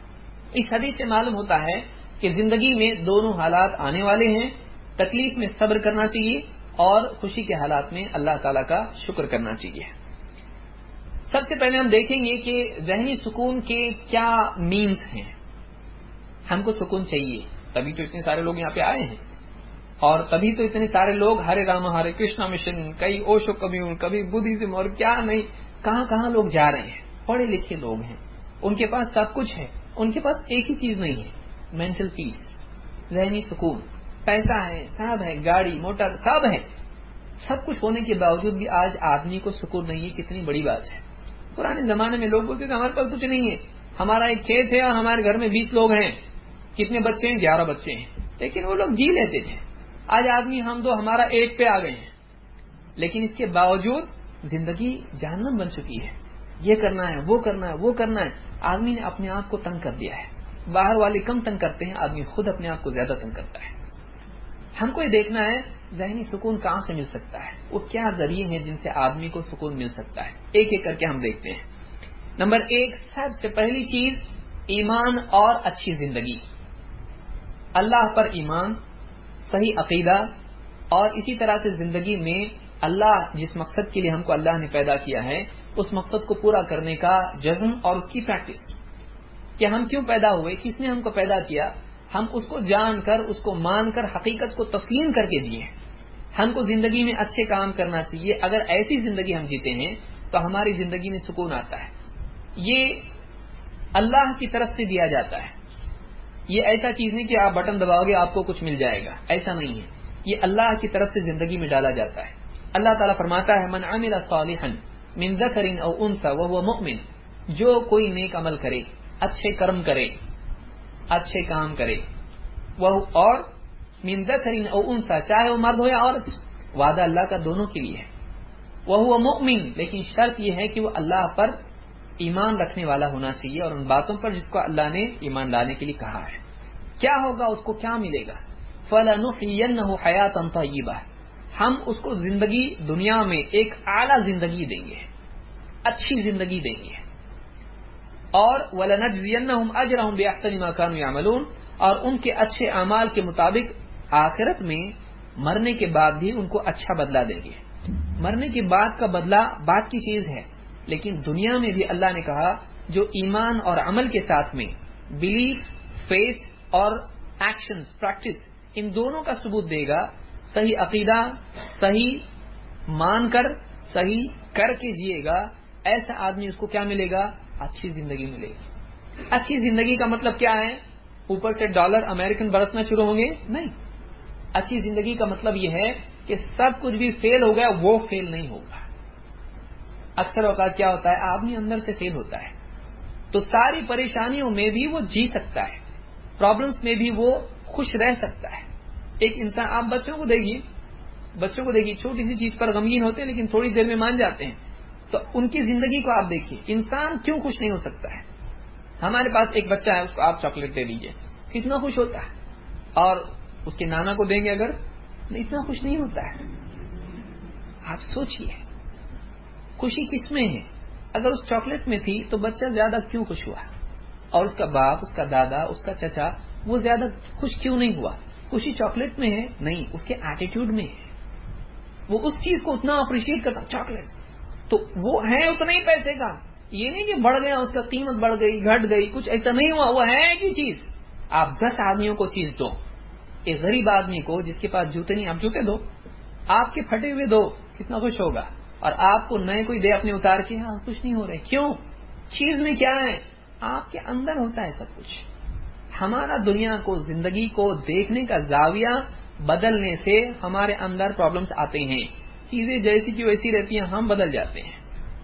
اس حدیث سے معلوم ہوتا ہے کہ زندگی میں دونوں حالات آنے والے ہیں. تکلیف میں صبر کرنا چاہیے اور خوشی کے حالات میں اللہ تعالیٰ کا شکر کرنا چاہیے. سب سے پہلے ہم دیکھیں گے کہ ذہنی سکون کے کیا مینز ہیں. ہم کو سکون چاہیے, تبھی تو اتنے سارے لوگ یہاں پہ آئے ہیں, اور تبھی تو اتنے سارے لوگ ہرے راما ہرے کرشنا مشن, کئی اوشو کمیون, کبھی بدھزم, اور کیا نہیں کہاں کہاں لوگ جا رہے ہیں. پڑھے لکھے لوگ ہیں, ان کے پاس سب کچھ ہے, ان کے پاس ایک ہی چیز نہیں ہے, مینٹل پیس, ذہنی سکون. پیسہ ہے, سب ہے, گاڑی موٹر سب ہے, سب کچھ ہونے کے باوجود بھی آج آدمی کو سکون نہیں ہے. کتنی بڑی بات ہے. پرانے زمانے میں لوگ بولتے تھے ہمارے پاس کچھ نہیں ہے, ہمارا ایک کھیت ہے اور ہمارے گھر میں بیس لوگ ہیں. کتنے بچے ہیں؟ گیارہ بچے ہیں, لیکن وہ لوگ جی لیتے تھے. آج آدمی ہم دو ہمارا ایک پہ آ گئے ہیں, لیکن اس کے باوجود زندگی جہنم بن چکی ہے. یہ کرنا ہے, وہ کرنا ہے, وہ کرنا ہے. آدمی نے اپنے آپ کو تنگ کر دیا ہے. باہر والے کم تنگ کرتے ہیں, آدمی خود اپنے آپ کو زیادہ تنگ کرتا ہے. ہم کو یہ دیکھنا ہے ذہنی سکون کہاں سے مل سکتا ہے, وہ کیا ذریعے ہیں جن سے آدمی کو سکون مل سکتا ہے. ایک ایک کر کے ہم دیکھتے ہیں. نمبر ایک, سب سے پہلی چیز ایمان اور اچھی زندگی. اللہ پر ایمان, صحیح عقیدہ, اور اسی طرح سے زندگی میں اللہ جس مقصد کے لیے ہم کو اللہ نے پیدا کیا ہے اس مقصد کو پورا کرنے کا جزم اور اس کی پریکٹس، کہ ہم کیوں پیدا ہوئے، کس نے ہم کو پیدا کیا، ہم اس کو جان کر، اس کو مان کر، حقیقت کو تسلیم کر کے جیے. ہم کو زندگی میں اچھے کام کرنا چاہیے. اگر ایسی زندگی ہم جیتے ہیں تو ہماری زندگی میں سکون آتا ہے. یہ اللہ کی طرف سے دیا جاتا ہے. یہ ایسا چیز نہیں کہ آپ بٹن دباؤ گے آپ کو کچھ مل جائے گا، ایسا نہیں ہے. یہ اللہ کی طرف سے زندگی میں ڈالا جاتا ہے. اللہ تعالیٰ فرماتا ہے من عمل صالحا من ذکر او انثى وهو مؤمن، جو کوئی نیک عمل کرے، اچھے کرم کرے، اچھے کام کرے، وہ اور من ذکر او انثى، چاہے وہ مرد ہو یا عورت، وعدہ اللہ کا دونوں کے لیے ہے. وهو مؤمن، لیکن شرط یہ ہے کہ وہ اللہ پر ایمان رکھنے والا ہونا چاہیے اور ان باتوں پر جس کو اللہ نے ایمان لانے کے لیے کہا ہے. کیا ہوگا، اس کو کیا ملے گا؟ فَلَنُحْيِيَنَّهُ حَيَاةً طَيِّبَةً، ہم اس کو زندگی دنیا میں ایک اعلیٰ زندگی دیں گے، اچھی زندگی دیں گے. اور وَلَنَجْزِيَنَّهُمْ أَجْرَهُمْ بِأَحْسَنِ مَا كَانُوا يَعْمَلُونَ، اور ان کے اچھے اعمال کے مطابق آخرت میں مرنے کے بعد بھی ان کو اچھا بدلہ دیں گے. مرنے کے بعد کا بدلہ بات کی چیز ہے، لیکن دنیا میں بھی اللہ نے کہا جو ایمان اور عمل کے ساتھ میں بلیف، فیتھ اور ایکشنز، پریکٹس، ان دونوں کا ثبوت دے گا، صحیح عقیدہ، صحیح مان کر، صحیح کر کے جیے گا، ایسا آدمی اس کو کیا ملے گا؟ اچھی زندگی ملے گی. اچھی زندگی کا مطلب کیا ہے؟ اوپر سے ڈالر امریکن برسنا شروع ہوں گے؟ نہیں. اچھی زندگی کا مطلب یہ ہے کہ سب کچھ بھی فیل ہو گیا وہ فیل نہیں ہوگا. اکثر اوقات کیا ہوتا ہے، آدمی اندر سے فیل ہوتا ہے تو ساری پریشانیوں میں بھی وہ جی سکتا ہے، پرابلمس میں بھی وہ خوش رہ سکتا ہے. ایک انسان، آپ بچوں کو دیکھیے، بچوں کو دیکھیے چھوٹی سی چیز پر غمگین ہوتے ہیں لیکن تھوڑی دیر میں مان جاتے ہیں. تو ان کی زندگی کو آپ دیکھیے، انسان کیوں خوش نہیں ہو سکتا ہے. ہمارے پاس ایک بچہ ہے، اس کو آپ چاکلیٹ دے دیجیے، کتنا خوش ہوتا ہے، اور اس کے نانا کو دیں گے اگر، اتنا خوش نہیں ہوتا ہے. آپ سوچئے خوشی کس میں ہے؟ اگر اس چاکلیٹ میں تھی تو بچہ زیادہ کیوں خوش ہوا، اور اس کا باپ، اس کا دادا، اس کا چچا وہ زیادہ خوش کیوں نہیں ہوا؟ خوشی چاکلیٹ میں ہے؟ نہیں، اس کے ایٹیٹیوڈ میں ہے. وہ اس چیز کو اتنا اپریشیٹ کرتا، چاکلیٹ تو وہ ہے اتنا ہی پیسے کا، یہ نہیں کہ بڑھ گیا، اس کا قیمت بڑھ گئی، گھٹ گئی، کچھ ایسا نہیں ہوا، وہ ہے ایک ہی چیز. آپ دس آدمیوں کو چیز دو، ایک غریب آدمی کو جس کے پاس جوتے نہیں، آپ جوتے دو، آپ کے پھٹے ہوئے دو، کتنا خوش ہوگا. اور آپ کو نئے کوئی دے اپنے اتار کے، ہاں خوش نہیں ہو رہے. کیوں؟ چیز میں کیا ہے؟ آپ کے اندر ہوتا ہے سب کچھ. ہمارا دنیا کو، زندگی کو دیکھنے کا زاویہ بدلنے سے ہمارے اندر پرابلمز آتے ہیں. چیزیں جیسی کی ویسی رہتی ہیں، ہم بدل جاتے ہیں.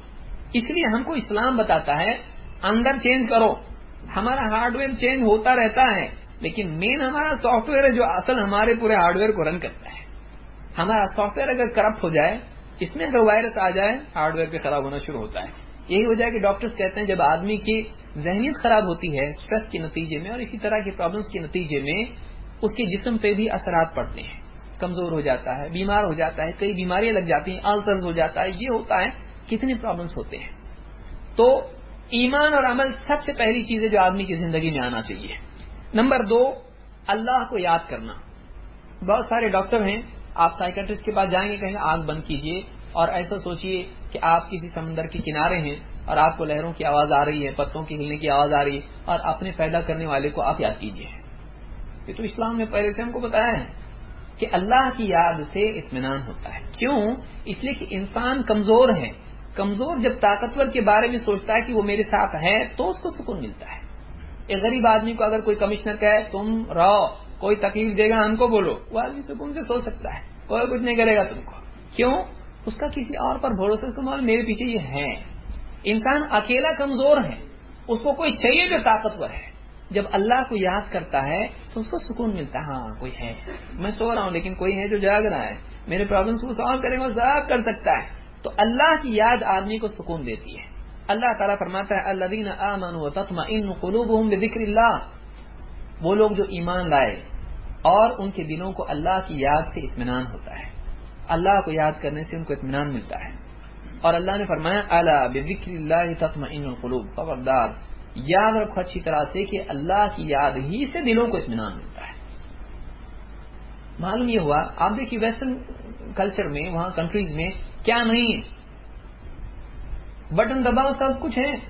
اس لیے ہم کو اسلام بتاتا ہے اندر چینج کرو. ہمارا ہارڈ ویئر چینج ہوتا رہتا ہے لیکن مین ہمارا سافٹ ویئر ہے جو اصل ہمارے پورے ہارڈ ویئر کو رن کرتا ہے. ہمارا سافٹ ویئر اگر کرپٹ ہو جائے، اس میں اگر وائرس آ جائے، ہارڈ ویئر بھی خراب ہونا شروع ہوتا ہے. یہی وجہ ہے کہ ڈاکٹرز کہتے ہیں جب آدمی کی ذہنیت خراب ہوتی ہے اسٹریس کے نتیجے میں اور اسی طرح کے پرابلمس کے نتیجے میں، اس کے جسم پہ بھی اثرات پڑتے ہیں، کمزور ہو جاتا ہے، بیمار ہو جاتا ہے، کئی بیماریاں لگ جاتی ہیں، السرز ہو جاتا ہے، یہ ہوتا ہے، کتنے پرابلمس ہوتے ہیں. تو ایمان اور عمل سب سے پہلی چیز ہے جو آدمی کی زندگی میں آنا چاہیے. نمبر دو، اللہ کو یاد کرنا. بہت سارے ڈاکٹر ہیں، آپ سائیکٹرسٹ کے پاس جائیں گے، کہیں گے آنکھ بند کیجئے اور ایسا سوچئے کہ آپ کسی سمندر کے کنارے ہیں اور آپ کو لہروں کی آواز آ رہی ہے، پتوں کی ہلنے کی آواز آ رہی ہے، اور اپنے پیدا کرنے والے کو آپ یاد کیجئے. یہ تو اسلام میں پہلے سے ہم کو بتایا ہے کہ اللہ کی یاد سے اطمینان ہوتا ہے. کیوں؟ اس لیے کہ انسان کمزور ہے. کمزور جب طاقتور کے بارے میں سوچتا ہے کہ وہ میرے ساتھ ہے تو اس کو سکون ملتا ہے. ایک غریب آدمی کو اگر کوئی کمشنر کہے تم رہو، کوئی تکلیف دے گا ہم کو بولو، وہ آدمی سکون سے سو سکتا ہے، کوئی کچھ نہیں کرے گا تم کو. کیوں؟ اس کا کسی اور پر بھروسہ، اس کو معلوم میرے پیچھے یہ ہے. انسان اکیلا کمزور ہے، اس کو کوئی چاہیے جو طاقتور ہے. جب اللہ کو یاد کرتا ہے تو اس کو سکون ملتا ہے، ہاں کوئی ہے، میں سو رہا ہوں لیکن کوئی ہے جو جاگ رہا ہے، میرے پرابلمس کو سالو کرے گا، سب کر سکتا ہے. تو اللہ کی یاد آدمی کو سکون دیتی ہے. اللہ تعالیٰ فرماتا ہے الذین آمنوا وتطمئن قلوبهم بذکر اللہ، وہ لوگ جو ایمان لائے اور ان کے دلوں کو اللہ کی یاد سے اطمینان ہوتا ہے. اللہ کو یاد کرنے سے ان کو اطمینان ملتا ہے. اور اللہ نے فرمایا الا بذکر اللہ تطمئن القلوب، خبردار یاد رکھو اچھی طرح سے کہ اللہ کی یاد ہی سے دلوں کو اطمینان ملتا ہے. معلوم یہ ہوا، آپ دیکھیے ویسٹرن کلچر میں، وہاں کنٹریز میں کیا نہیں ہے؟ بٹن دباؤ سب کچھ ہے.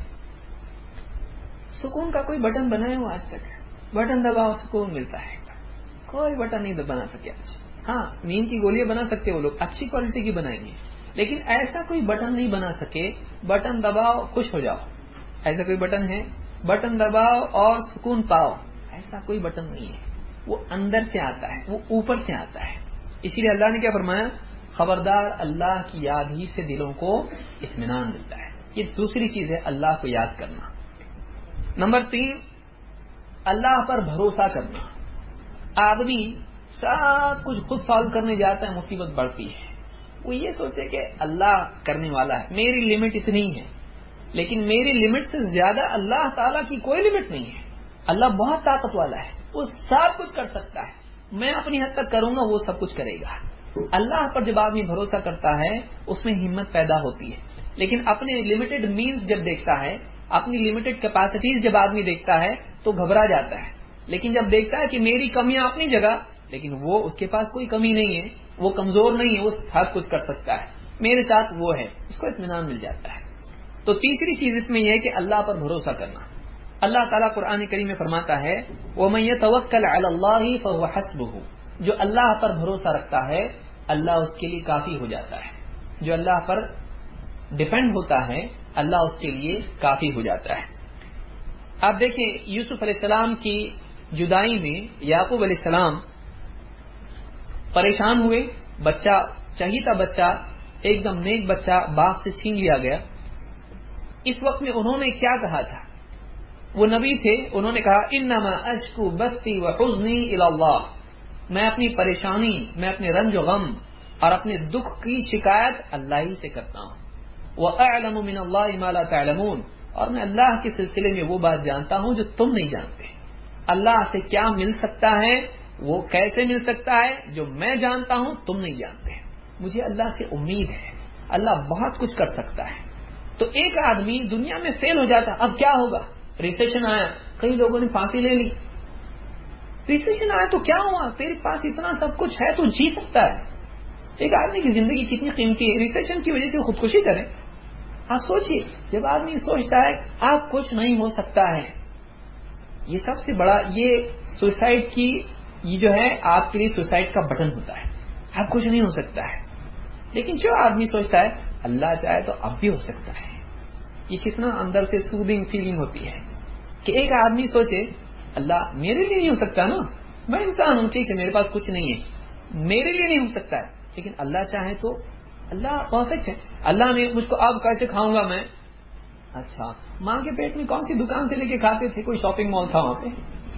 سکون کا کوئی بٹن بنایا ہوا آج تک؟ بٹن دباؤ سکون ملتا ہے، کوئی بٹن نہیں بنا سکے آج. ہاں نیند کی گولیاں بنا سکتے وہ لوگ، اچھی کوالٹی کی بنائیں گے، لیکن ایسا کوئی بٹن نہیں بنا سکے بٹن دباؤ خوش ہو جاؤ. ایسا کوئی بٹن ہے؟ بٹن دباؤ اور سکون پاؤ، ایسا کوئی بٹن نہیں ہے. وہ اندر سے آتا ہے، وہ اوپر سے آتا ہے. اسی لیے اللہ نے کیا فرمایا؟ خبردار اللہ کی یاد ہی سے دلوں کو اطمینان ملتا ہے. یہ دوسری چیز ہے اللہ کو یاد کرنا. نمبر تین، اللہ پر بھروسہ کرنا. آدمی سب کچھ خود سالو کرنے جاتا ہے، مصیبت بڑھتی ہے. وہ یہ سوچے کہ اللہ کرنے والا ہے، میری لمٹ اتنی ہے، لیکن میری لمٹ سے زیادہ اللہ تعالیٰ کی کوئی لمٹ نہیں ہے. اللہ بہت طاقت والا ہے، وہ سب کچھ کر سکتا ہے. میں اپنی حد تک کروں گا، وہ سب کچھ کرے گا. اللہ پر جب آدمی بھروسہ کرتا ہے اس میں ہمت پیدا ہوتی ہے. لیکن اپنے لمیٹڈ مینز جب دیکھتا ہے، اپنی لمیٹڈ کیپیسٹیز جب آدمی دیکھتا ہے تو گھبرا جاتا ہے. لیکن جب دیکھتا ہے کہ میری کمیاں اپنی جگہ، لیکن وہ اس کے پاس کوئی کمی نہیں ہے، وہ کمزور نہیں ہے، وہ سب کچھ کر سکتا ہے، میرے ساتھ وہ ہے، اس کو اطمینان مل جاتا ہے. تو تیسری چیز اس میں یہ ہے کہ اللہ پر بھروسہ کرنا. اللہ تعالیٰ قرآن کریم میں فرماتا ہے وَمَن يَتَوَكَّلْ عَلَى اللَّهِ فَهُوَ حَسْبُهُ. جو اللہ پر بھروسہ رکھتا ہے اللہ اس کے لیے کافی ہو جاتا ہے. جو اللہ پر ڈیپینڈ ہوتا ہے اللہ اس کے لیے کافی ہو جاتا ہے. آپ دیکھیں یوسف علیہ السلام کی جدائی میں یعقوب علیہ السلام پریشان ہوئے. بچہ چاہیے تھا، بچہ ایک دم نیک بچہ باپ سے چھین لیا گیا. اس وقت میں انہوں نے کیا کہا تھا؟ وہ نبی تھے، انہوں نے کہا انما اشکو بثی وحزنی الی اللہ. میں اپنی پریشانی، میں اپنے رنج و غم اور اپنے دکھ کی شکایت اللہ ہی سے کرتا ہوں. وَأَعْلَمُ مِنَ اللَّهِ مَا لَا تَعْلَمُونَ. اور میں اللہ کے سلسلے میں وہ بات جانتا ہوں جو تم نہیں جانتے. اللہ سے کیا مل سکتا ہے، وہ کیسے مل سکتا ہے، جو میں جانتا ہوں تم نہیں جانتے. مجھے اللہ سے امید ہے، اللہ بہت کچھ کر سکتا ہے. تو ایک آدمی دنیا میں فیل ہو جاتا، اب کیا ہوگا؟ ریسیشن آیا، کئی لوگوں نے پھانسی لے لی. ریسیشن آیا تو کیا ہوا؟ تیرے پاس اتنا سب کچھ ہے، تو جی سکتا ہے. ایک آدمی کی زندگی کتنی قیمتی ہے، ریسیشن کی وجہ سے خودکشی کرے. آپ سوچئے، جب آدمی سوچتا ہے آپ کچھ نہیں ہو سکتا ہے، یہ سب سے بڑا، یہ سوسائڈ کی، یہ جو ہے آپ کے لیے سوسائڈ کا بٹن ہوتا ہے. آپ کچھ نہیں ہو سکتا ہے. لیکن جو آدمی سوچتا ہے اللہ چاہے تو اب بھی ہو سکتا ہے، یہ کتنا اندر سے سودنگ فیلنگ ہوتی ہے کہ ایک آدمی سوچے اللہ میرے لیے نہیں ہو سکتا نا، میں انسان ہوں، ٹھیک ہے میرے پاس کچھ نہیں ہے، میرے لیے نہیں ہو سکتا ہے، لیکن اللہ چاہے تو اللہ پرفیکٹ ہے. اللہ نے مجھ کو اب کیسے کھاؤں گا میں؟ اچھا، ماں کے پیٹ میں کون سی دکان سے لے کے کھاتے تھے؟ کوئی شاپنگ مال تھا وہاں پہ؟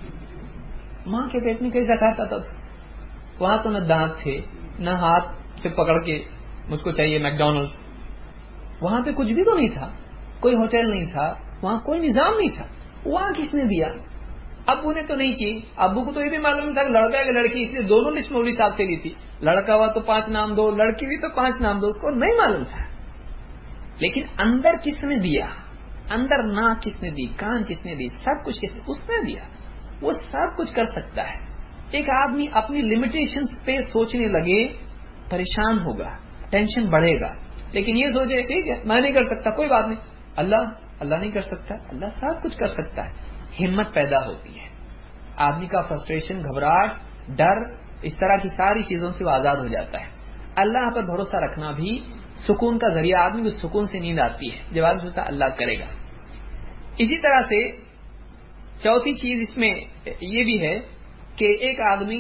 ماں کے پیٹ میں کیسا کھاتا تھا؟ وہاں تو نہ دانت تھے، نہ ہاتھ سے پکڑ کے مجھ کو چاہیے میکڈونلڈس. وہاں پہ کچھ بھی تو نہیں تھا، کوئی ہوٹل نہیں تھا، وہاں کوئی نظام نہیں تھا. وہاں کس نے دیا؟ ابو نے تو نہیں کی. ابو کو تو یہ بھی معلوم تھا کہ لڑکا ہے کہ لڑکی، اس لیے دونوں لسٹ میں حساب سے لی تھی. لڑکا ہوا تو پانچ نام دو، لڑکی بھی تو پانچ نام دو. اس کو نہیں معلوم تھا. لیکن اندر کس نے دیا؟ اندر ناک کس نے دی؟ کان کس نے دی؟ سب کچھ کس نے؟ اس نے دیا. وہ سب کچھ کر سکتا ہے. ایک آدمی اپنی لمیٹیشن پہ سوچنے لگے پریشان ہوگا، ٹینشن بڑھے گا. لیکن یہ سوچے ٹھیک ہے میں نہیں کر سکتا، کوئی بات نہیں، اللہ اللہ نہیں کر سکتا، اللہ سب کچھ کر سکتا ہے. ہمت پیدا ہوتی ہے. آدمی کا فرسٹریشن، گھبراہٹ، ڈر، اس طرح کی ساری چیزوں سے وہ آزاد ہو جاتا ہے. اللہ پر بھروسہ رکھنا بھی سکون کا ذریعہ. آدمی کو سکون سے نیند آتی ہے جب آدمی سوچتا اللہ کرے گا. اسی طرح سے چوتھی چیز اس میں یہ بھی ہے کہ ایک آدمی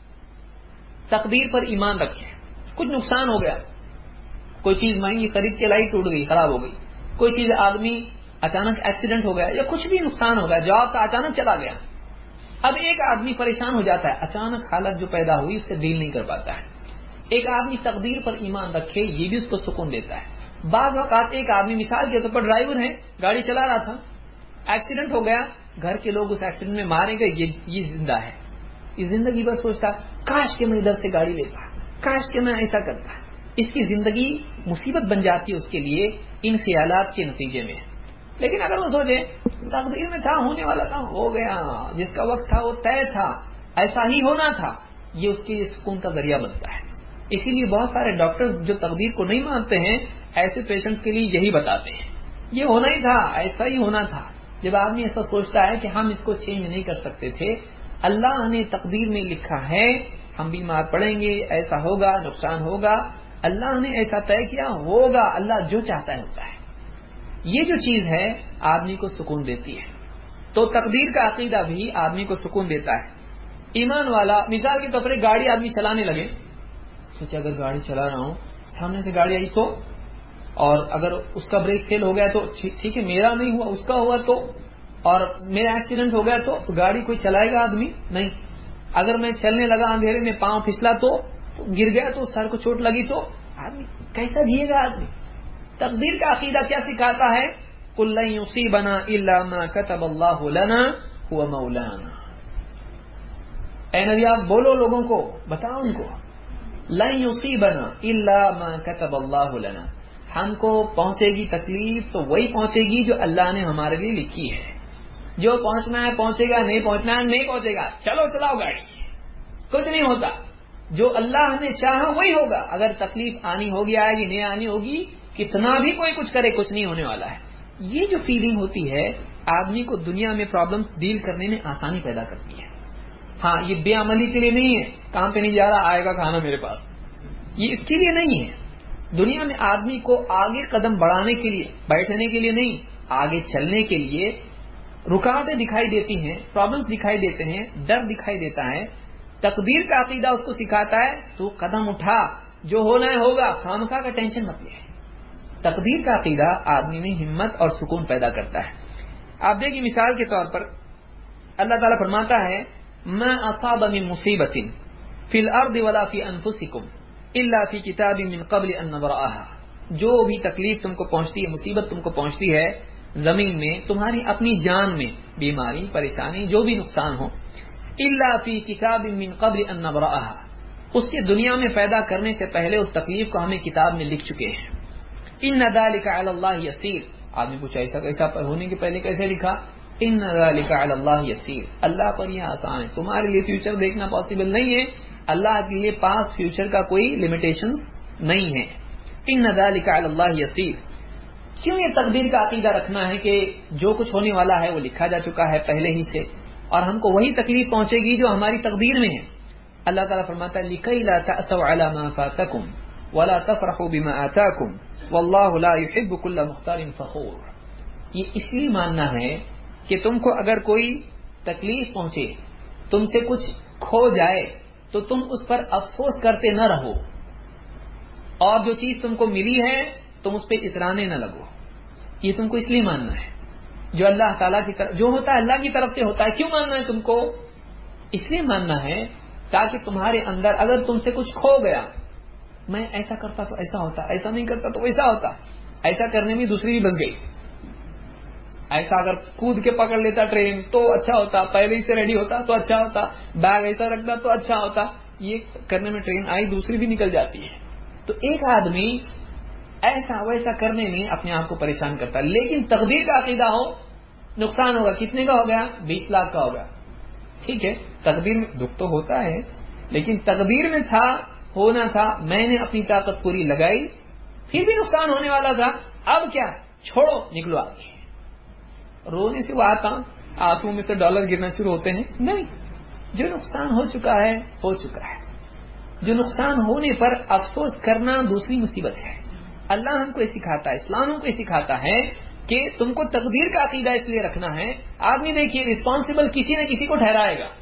تقدیر پر ایمان رکھے. کچھ نقصان ہو گیا، کوئی چیز مہنگی خرید کے لائی ٹوٹ گئی، خراب ہو گئی. کوئی چیز آدمی اچانک ایکسیڈنٹ ہو گیا یا کچھ بھی نقصان ہو گیا، جاب کا اچانک چلا گیا. اب ایک آدمی پریشان ہو جاتا ہے، اچانک حالت جو پیدا ہوئی اس سے ڈیل نہیں کر پاتا ہے. ایک آدمی تقدیر پر ایمان رکھے، یہ بھی اس کو سکون دیتا ہے. بعض اوقات ایک آدمی مثال کے طور پر ڈرائیور ہے، گاڑی چلا رہا تھا، ایکسیڈنٹ ہو گیا، گھر کے لوگ اس ایکسیڈنٹ میں مارے گئے، یہ یہ زندہ ہے. یہ زندگی بس سوچتا کاش کہ میں ادھر سے گاڑی لیتا، کاش کہ میں ایسا کرتا. اس کی زندگی مصیبت بن جاتی ہے اس کے لیے ان خیالات کے نتیجے میں. لیکن اگر وہ سوچے تقدیر میں تھا، ہونے والا تھا، ہو گیا، جس کا وقت تھا وہ طے تھا، ایسا ہی ہونا تھا، یہ اس کے لیے سکون کا ذریعہ بنتا ہے. اسی لیے بہت سارے ڈاکٹرز جو تقدیر کو نہیں مانتے ہیں ایسے پیشنٹس کے لیے یہی بتاتے ہیں یہ ہونا ہی تھا, ایسا ہی ہونا تھا. جب آدمی ایسا سوچتا ہے کہ ہم اس کو چینج نہیں کر سکتے تھے, اللہ نے تقدیر میں لکھا ہے ہم بیمار پڑیں گے, ایسا ہوگا, نقصان ہوگا, اللہ نے ایسا طے کیا ہوگا, اللہ جو چاہتا ہے ہوتا ہے. یہ جو چیز ہے آدمی کو سکون دیتی ہے. تو تقدیر کا عقیدہ بھی آدمی کو سکون دیتا ہے. ایمان والا مثال کے طور پر گاڑی آدمی چلانے لگے, سوچے اگر گاڑی چلا رہا ہوں سامنے سے گاڑی آئی تو, اور اگر اس کا بریک فیل ہو گیا تو ٹھیک ہے میرا نہیں ہوا اس کا ہوا تو, اور میرا ایکسیڈنٹ ہو گیا تو, تو گاڑی کوئی چلائے گا آدمی نہیں. اگر میں چلنے لگا اندھیرے میں پاؤں پھسلا تو, تو گر گیا تو, سر کو چوٹ لگی تو آدمی کیسا جیے گا آدمی. تقدیر کا عقیدہ کیا سکھاتا ہے, قل لن یصیبنا الا ما كتب اللہ لنا هو مولانا. اے نبی آپ بولو لوگوں کو, بتاؤ ان کو, لن یصیبنا الا ما كتب اللہ لنا, ہم کو پہنچے گی تکلیف تو وہی پہنچے گی جو اللہ نے ہمارے لیے لکھی ہے. جو پہنچنا ہے پہنچے گا, نہیں پہنچنا ہے نہیں پہنچے گا, چلو چلاؤ گاڑی, کچھ نہیں ہوتا. جو اللہ نے چاہا وہی ہوگا. اگر تکلیف آنی ہوگی آئے گی, نہیں آنی ہوگی, کتنا بھی کوئی کچھ کرے کچھ نہیں ہونے والا ہے. یہ جو فیلنگ ہوتی ہے آدمی کو دنیا میں پرابلمز ڈیل کرنے میں آسانی پیدا کرتی ہے. ہاں یہ بے عملی کے لیے نہیں ہے, کام پہ نہیں جا رہا آئے گا کھانا میرے پاس, یہ اس کے لیے نہیں ہے. دنیا میں آدمی کو آگے قدم بڑھانے کے لیے, بیٹھنے کے لیے نہیں, آگے چلنے کے لیے رکاوٹیں دکھائی دیتی ہیں, پرابلمز دکھائی دیتے ہیں, ڈر دکھائی دیتا ہے. تقدیر کا عقیدہ اس کو سکھاتا ہے تو قدم اٹھا, جو ہونا ہے ہوگا, خامخواہ کا ٹینشن مت لے. تقدیر کا عقیدہ آدمی میں ہمت اور سکون پیدا کرتا ہے. آپ دیکھیں مثال کے طور پر اللہ تعالیٰ فرماتا ہے ما اصاب من مصیبت فی الارض ولا فی انفسکم الا فی کتاب من قبل ان نبرأها. جو بھی تکلیف تم کو پہنچتی ہے, مصیبت تم کو پہنچتی ہے زمین میں, تمہاری اپنی جان میں, بیماری پریشانی جو بھی نقصان ہو, الا فی کتاب من قبل ان نبرأها, اس کے دنیا میں پیدا کرنے سے پہلے اس تکلیف کو ہمیں کتاب میں لکھ چکے ہیں. ان ذلک علی اللہ یسیر. آدمی پوچھا ایسا کیسا ہونے کے پہلے کیسے لکھا, ان ذلک علی اللہ یسیر, اللہ پر یہ آسان ہے. تمہارے لیے فیوچر دیکھنا پاسبل نہیں ہے, اللہ کے لیے پاس فیوچر کا کوئی لمیٹیشنز نہیں ہے. ان ذلک علی اللہ یسیر. کیوں یہ تقدیر کا عقیدہ رکھنا ہے کہ جو کچھ ہونے والا ہے وہ لکھا جا چکا ہے پہلے ہی سے, اور ہم کو وہی تکلیف پہنچے گی جو ہماری تقدیر میں ہے. اللہ تعالیٰ فرماتا ہے لکی لا تأسوا علی ما فاتکم ولا تفرحوا بما آتاکم واللہ لا يحب كل مختار فخور. یہ اس لیے ماننا ہے کہ تم کو اگر کوئی تکلیف پہنچے, تم سے کچھ کھو جائے, تو تم اس پر افسوس کرتے نہ رہو, اور جو چیز تم کو ملی ہے تم اس پہ اترانے نہ لگو. یہ تم کو اس لیے ماننا ہے جو اللہ تعالیٰ کی طرف, جو ہوتا ہے اللہ کی طرف سے ہوتا ہے. کیوں ماننا ہے تم کو, اس لیے ماننا ہے تاکہ تمہارے اندر اگر تم سے کچھ کھو گیا, میں ایسا کرتا تو ایسا ہوتا, ایسا نہیں کرتا تو ویسا ہوتا, ایسا کرنے میں دوسری بھی بچ گئی, ایسا اگر کود کے پکڑ لیتا ٹرین تو اچھا ہوتا, پہلے ہی سے ریڈی ہوتا تو اچھا ہوتا, بیگ ایسا رکھتا تو اچھا ہوتا. یہ کرنے میں ٹرین آئی دوسری بھی نکل جاتی ہے. تو ایک آدمی ایسا ویسا کرنے میں اپنے آپ کو پریشان کرتا ہے. لیکن تقدیر کا عقیدہ ہو, نقصان ہوگا, کتنے کا ہو گیا, بیس لاکھ کا ہوگا, ٹھیک ہے, تقدیر میں دکھ تو ہوتا ہے, لیکن تقدیر میں تھا, ہونا تھا, میں نے اپنی طاقت پوری لگائی, پھر بھی نقصان ہونے والا تھا, اب کیا, چھوڑو نکلو آگے. رونے سے وہ آتا آنسو میں سے ڈالر گرنا شروع ہوتے ہیں, نہیں, جو نقصان ہو چکا ہے ہو چکا ہے. جو نقصان ہونے پر افسوس کرنا دوسری مصیبت ہے. اللہ ہم کو یہ سکھاتا ہے, اسلام ہم کو یہ سکھاتا ہے کہ تم کو تقدیر کا عقیدہ اس لیے رکھنا ہے. آدمی دیکھیے رسپانسبل کسی نہ کسی کو ٹھہرائے گا.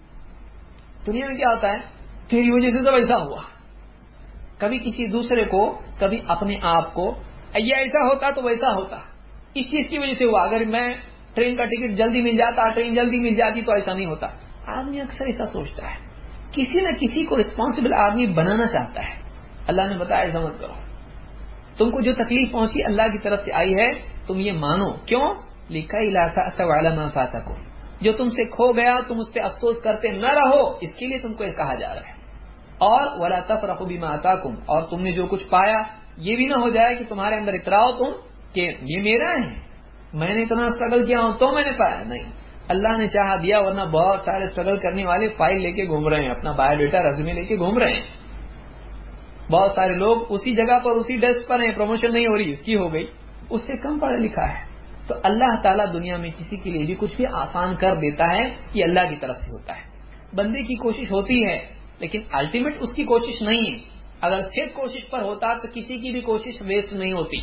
دنیا میں کیا ہوتا ہے, تیری وجہ سے سب ایسا ہوا, کبھی کسی دوسرے کو, کبھی اپنے آپ کو, یہ ایسا ہوتا تو ویسا ہوتا, اس چیز کی وجہ سے ہوا, اگر میں ٹرین کا ٹکٹ جلدی مل جاتا, ٹرین جلدی مل جاتی تو ایسا نہیں ہوتا. آدمی اکثر ایسا سوچتا ہے, کسی نہ کسی کو رسپانسبل آدمی بنانا چاہتا ہے. اللہ نے بتایا ایسا مت کرو, تم کو جو تکلیف پہنچی اللہ کی طرف سے آئی ہے, تم یہ مانو. کیوں, لکئی لا تأسوا علی ما فاتکم, جو تم سے کھو گیا تم اس پہ افسوس کرتے نہ رہو, اس کے لیے تم کو یہ کہا جا رہا ہے. اور ولا تفرحوا بما آتاکم, اور تم نے جو کچھ پایا یہ بھی نہ ہو جائے کہ تمہارے اندر اتراؤ تم کہ یہ میرا ہے, میں نے اتنا اسٹرگل کیا ہوں تو میں نے پایا. نہیں, اللہ نے چاہا دیا, ورنہ بہت سارے اسٹرگل کرنے والے فائل لے کے گھوم رہے ہیں, اپنا بایو ڈیٹا ریزیومے لے کے گھوم رہے ہیں. بہت سارے لوگ اسی جگہ پر اسی ڈیسک پر ہیں, پروموشن نہیں ہو رہی, اس کی ہو گئی, اس سے کم پڑھا لکھا ہے. تو اللہ تعالیٰ دنیا میں کسی کے لیے بھی کچھ بھی آسان کر دیتا ہے, یہ اللہ کی طرف سے ہوتا ہے. بندے کی کوشش ہوتی ہے لیکن الٹیمیٹ اس کی کوشش نہیں ہے. اگر صرف کوشش پر ہوتا تو کسی کی بھی کوشش ویسٹ نہیں ہوتی,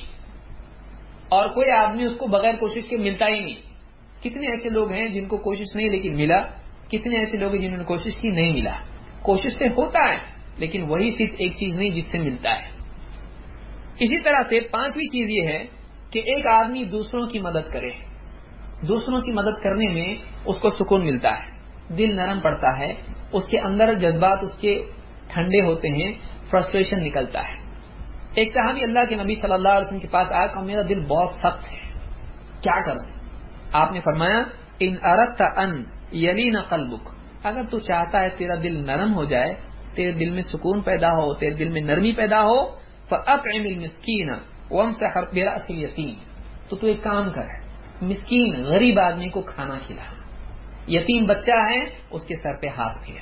اور کوئی آدمی اس کو بغیر کوشش کے ملتا ہی نہیں. کتنے ایسے لوگ ہیں جن کو کوشش نہیں لیکن ملا, کتنے ایسے لوگ ہیں جنہوں نے کوشش کی نہیں ملا. کوشش سے ہوتا ہے لیکن وہی صرف ایک چیز نہیں جس سے ملتا ہے. اسی طرح سے پانچویں چیز یہ ہے کہ ایک آدمی دوسروں کی مدد کرے. دوسروں کی مدد کرنے میں اس کو سکون ملتا ہے, دل نرم پڑتا ہے, اس کے اندر جذبات اس کے ٹھنڈے ہوتے ہیں, فرسٹریشن نکلتا ہے. ایک صحابی اللہ کے نبی صلی اللہ علیہ وسلم کے پاس آیا کہ میرا دل بہت سخت ہے, کیا کروں؟ آپ نے فرمایا ان اردت ان یلین قلبک, اگر تو چاہتا ہے تیرا دل نرم ہو جائے, تیرے دل میں سکون پیدا ہو, تیرے دل میں نرمی پیدا ہو, فاطعم المسکین وامسح براس الیتیم, تو تو ایک کام کر, مسکین غریب آدمی کو کھانا کھلا, یتیم بچہ ہے اس کے سر پہ ہاتھ پھیر.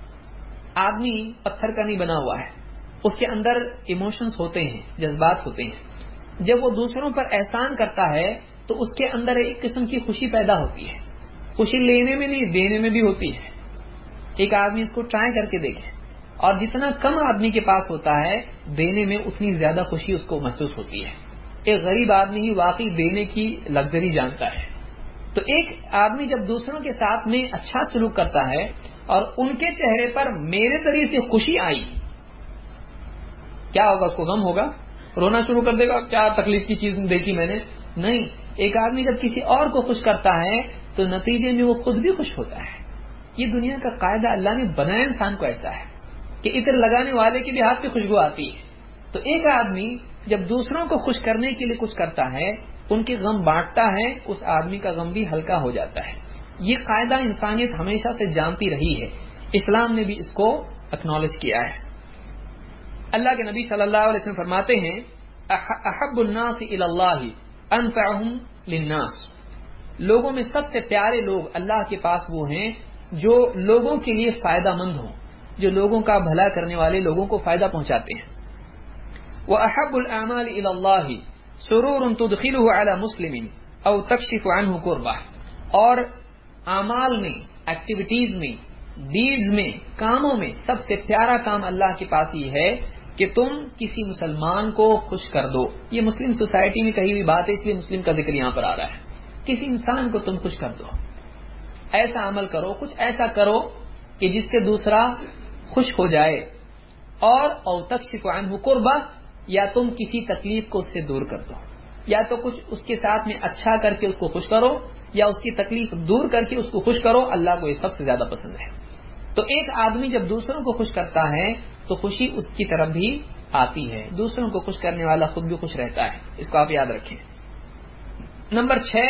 آدمی پتھر کا نہیں بنا ہوا ہے, اس کے اندر ایموشنز ہوتے ہیں, جذبات ہوتے ہیں. جب وہ دوسروں پر احسان کرتا ہے تو اس کے اندر ایک قسم کی خوشی پیدا ہوتی ہے. خوشی لینے میں نہیں, دینے میں بھی ہوتی ہے. ایک آدمی اس کو ٹرائی کر کے دیکھے, اور جتنا کم آدمی کے پاس ہوتا ہے دینے میں اتنی زیادہ خوشی اس کو محسوس ہوتی ہے. ایک غریب آدمی ہی واقعی دینے کی لگژری جانتا ہے. تو ایک آدمی جب دوسروں کے ساتھ میں اچھا سلوک کرتا ہے اور ان کے چہرے پر میرے ذریعے سے خوشی آئی, کیا ہوگا؟ اس کو غم ہوگا, رونا شروع کر دے گا, کیا تکلیف کی چیز دیکھی میں نے؟ نہیں. ایک آدمی جب کسی اور کو خوش کرتا ہے تو نتیجے میں وہ خود بھی خوش ہوتا ہے. یہ دنیا کا قاعدہ, اللہ نے بنایا انسان کو ایسا ہے کہ عطر لگانے والے کے بھی ہاتھ پہ خوشبو آتی ہے. تو ایک آدمی جب دوسروں کو خوش کرنے کے لیے کچھ کرتا ہے, ان کے غم بانٹتا ہے, اس آدمی کا غم بھی ہلکا ہو جاتا ہے. یہ قاعدہ انسانیت ہمیشہ سے جانتی رہی ہے, اسلام نے بھی اس کو اکنالج کیا ہے. اللہ کے نبی صلی اللہ علیہ وسلم فرماتے ہیں احب الناس الی اللہ انفعهم للناس, لوگوں میں سب سے پیارے لوگ اللہ کے پاس وہ ہیں جو لوگوں کے لیے فائدہ مند ہوں, جو لوگوں کا بھلا کرنے والے, لوگوں کو فائدہ پہنچاتے ہیں. وَأَحَبُّ الْأَعْمَالِ إِلَى اللَّهِ سُرُورٌ تُدْخِلُهُ عَلَى مُسْلِمٍ أَوْ تَكْشِفُ عَنْهُ كُرْبَةً, اور اعمال میں, ایکٹیویٹیز میں, ڈیڈز میں, کاموں میں سب سے پیارا کام اللہ کے پاس یہ ہے کہ تم کسی مسلمان کو خوش کر دو. یہ مسلم سوسائٹی میں کہی ہوئی بات ہے, اس لیے مسلم کا ذکر یہاں پر آ رہا ہے. کسی انسان کو تم خوش کر دو, ایسا عمل کرو, کچھ ایسا کرو کہ جس سے دوسرا خوش ہو جائے. اور او تکشف عنہ قربہ, یا تم کسی تکلیف کو اس سے دور کر دو, یا تو کچھ اس کے ساتھ میں اچھا کر کے اس کو خوش کرو, یا اس کی تکلیف دور کر کے اس کو خوش کرو. اللہ کو یہ سب سے زیادہ پسند ہے. تو ایک آدمی جب دوسروں کو خوش کرتا ہے تو خوشی اس کی طرف بھی آتی ہے. دوسروں کو خوش کرنے والا خود بھی خوش رہتا ہے, اس کو آپ یاد رکھیں. نمبر چھ,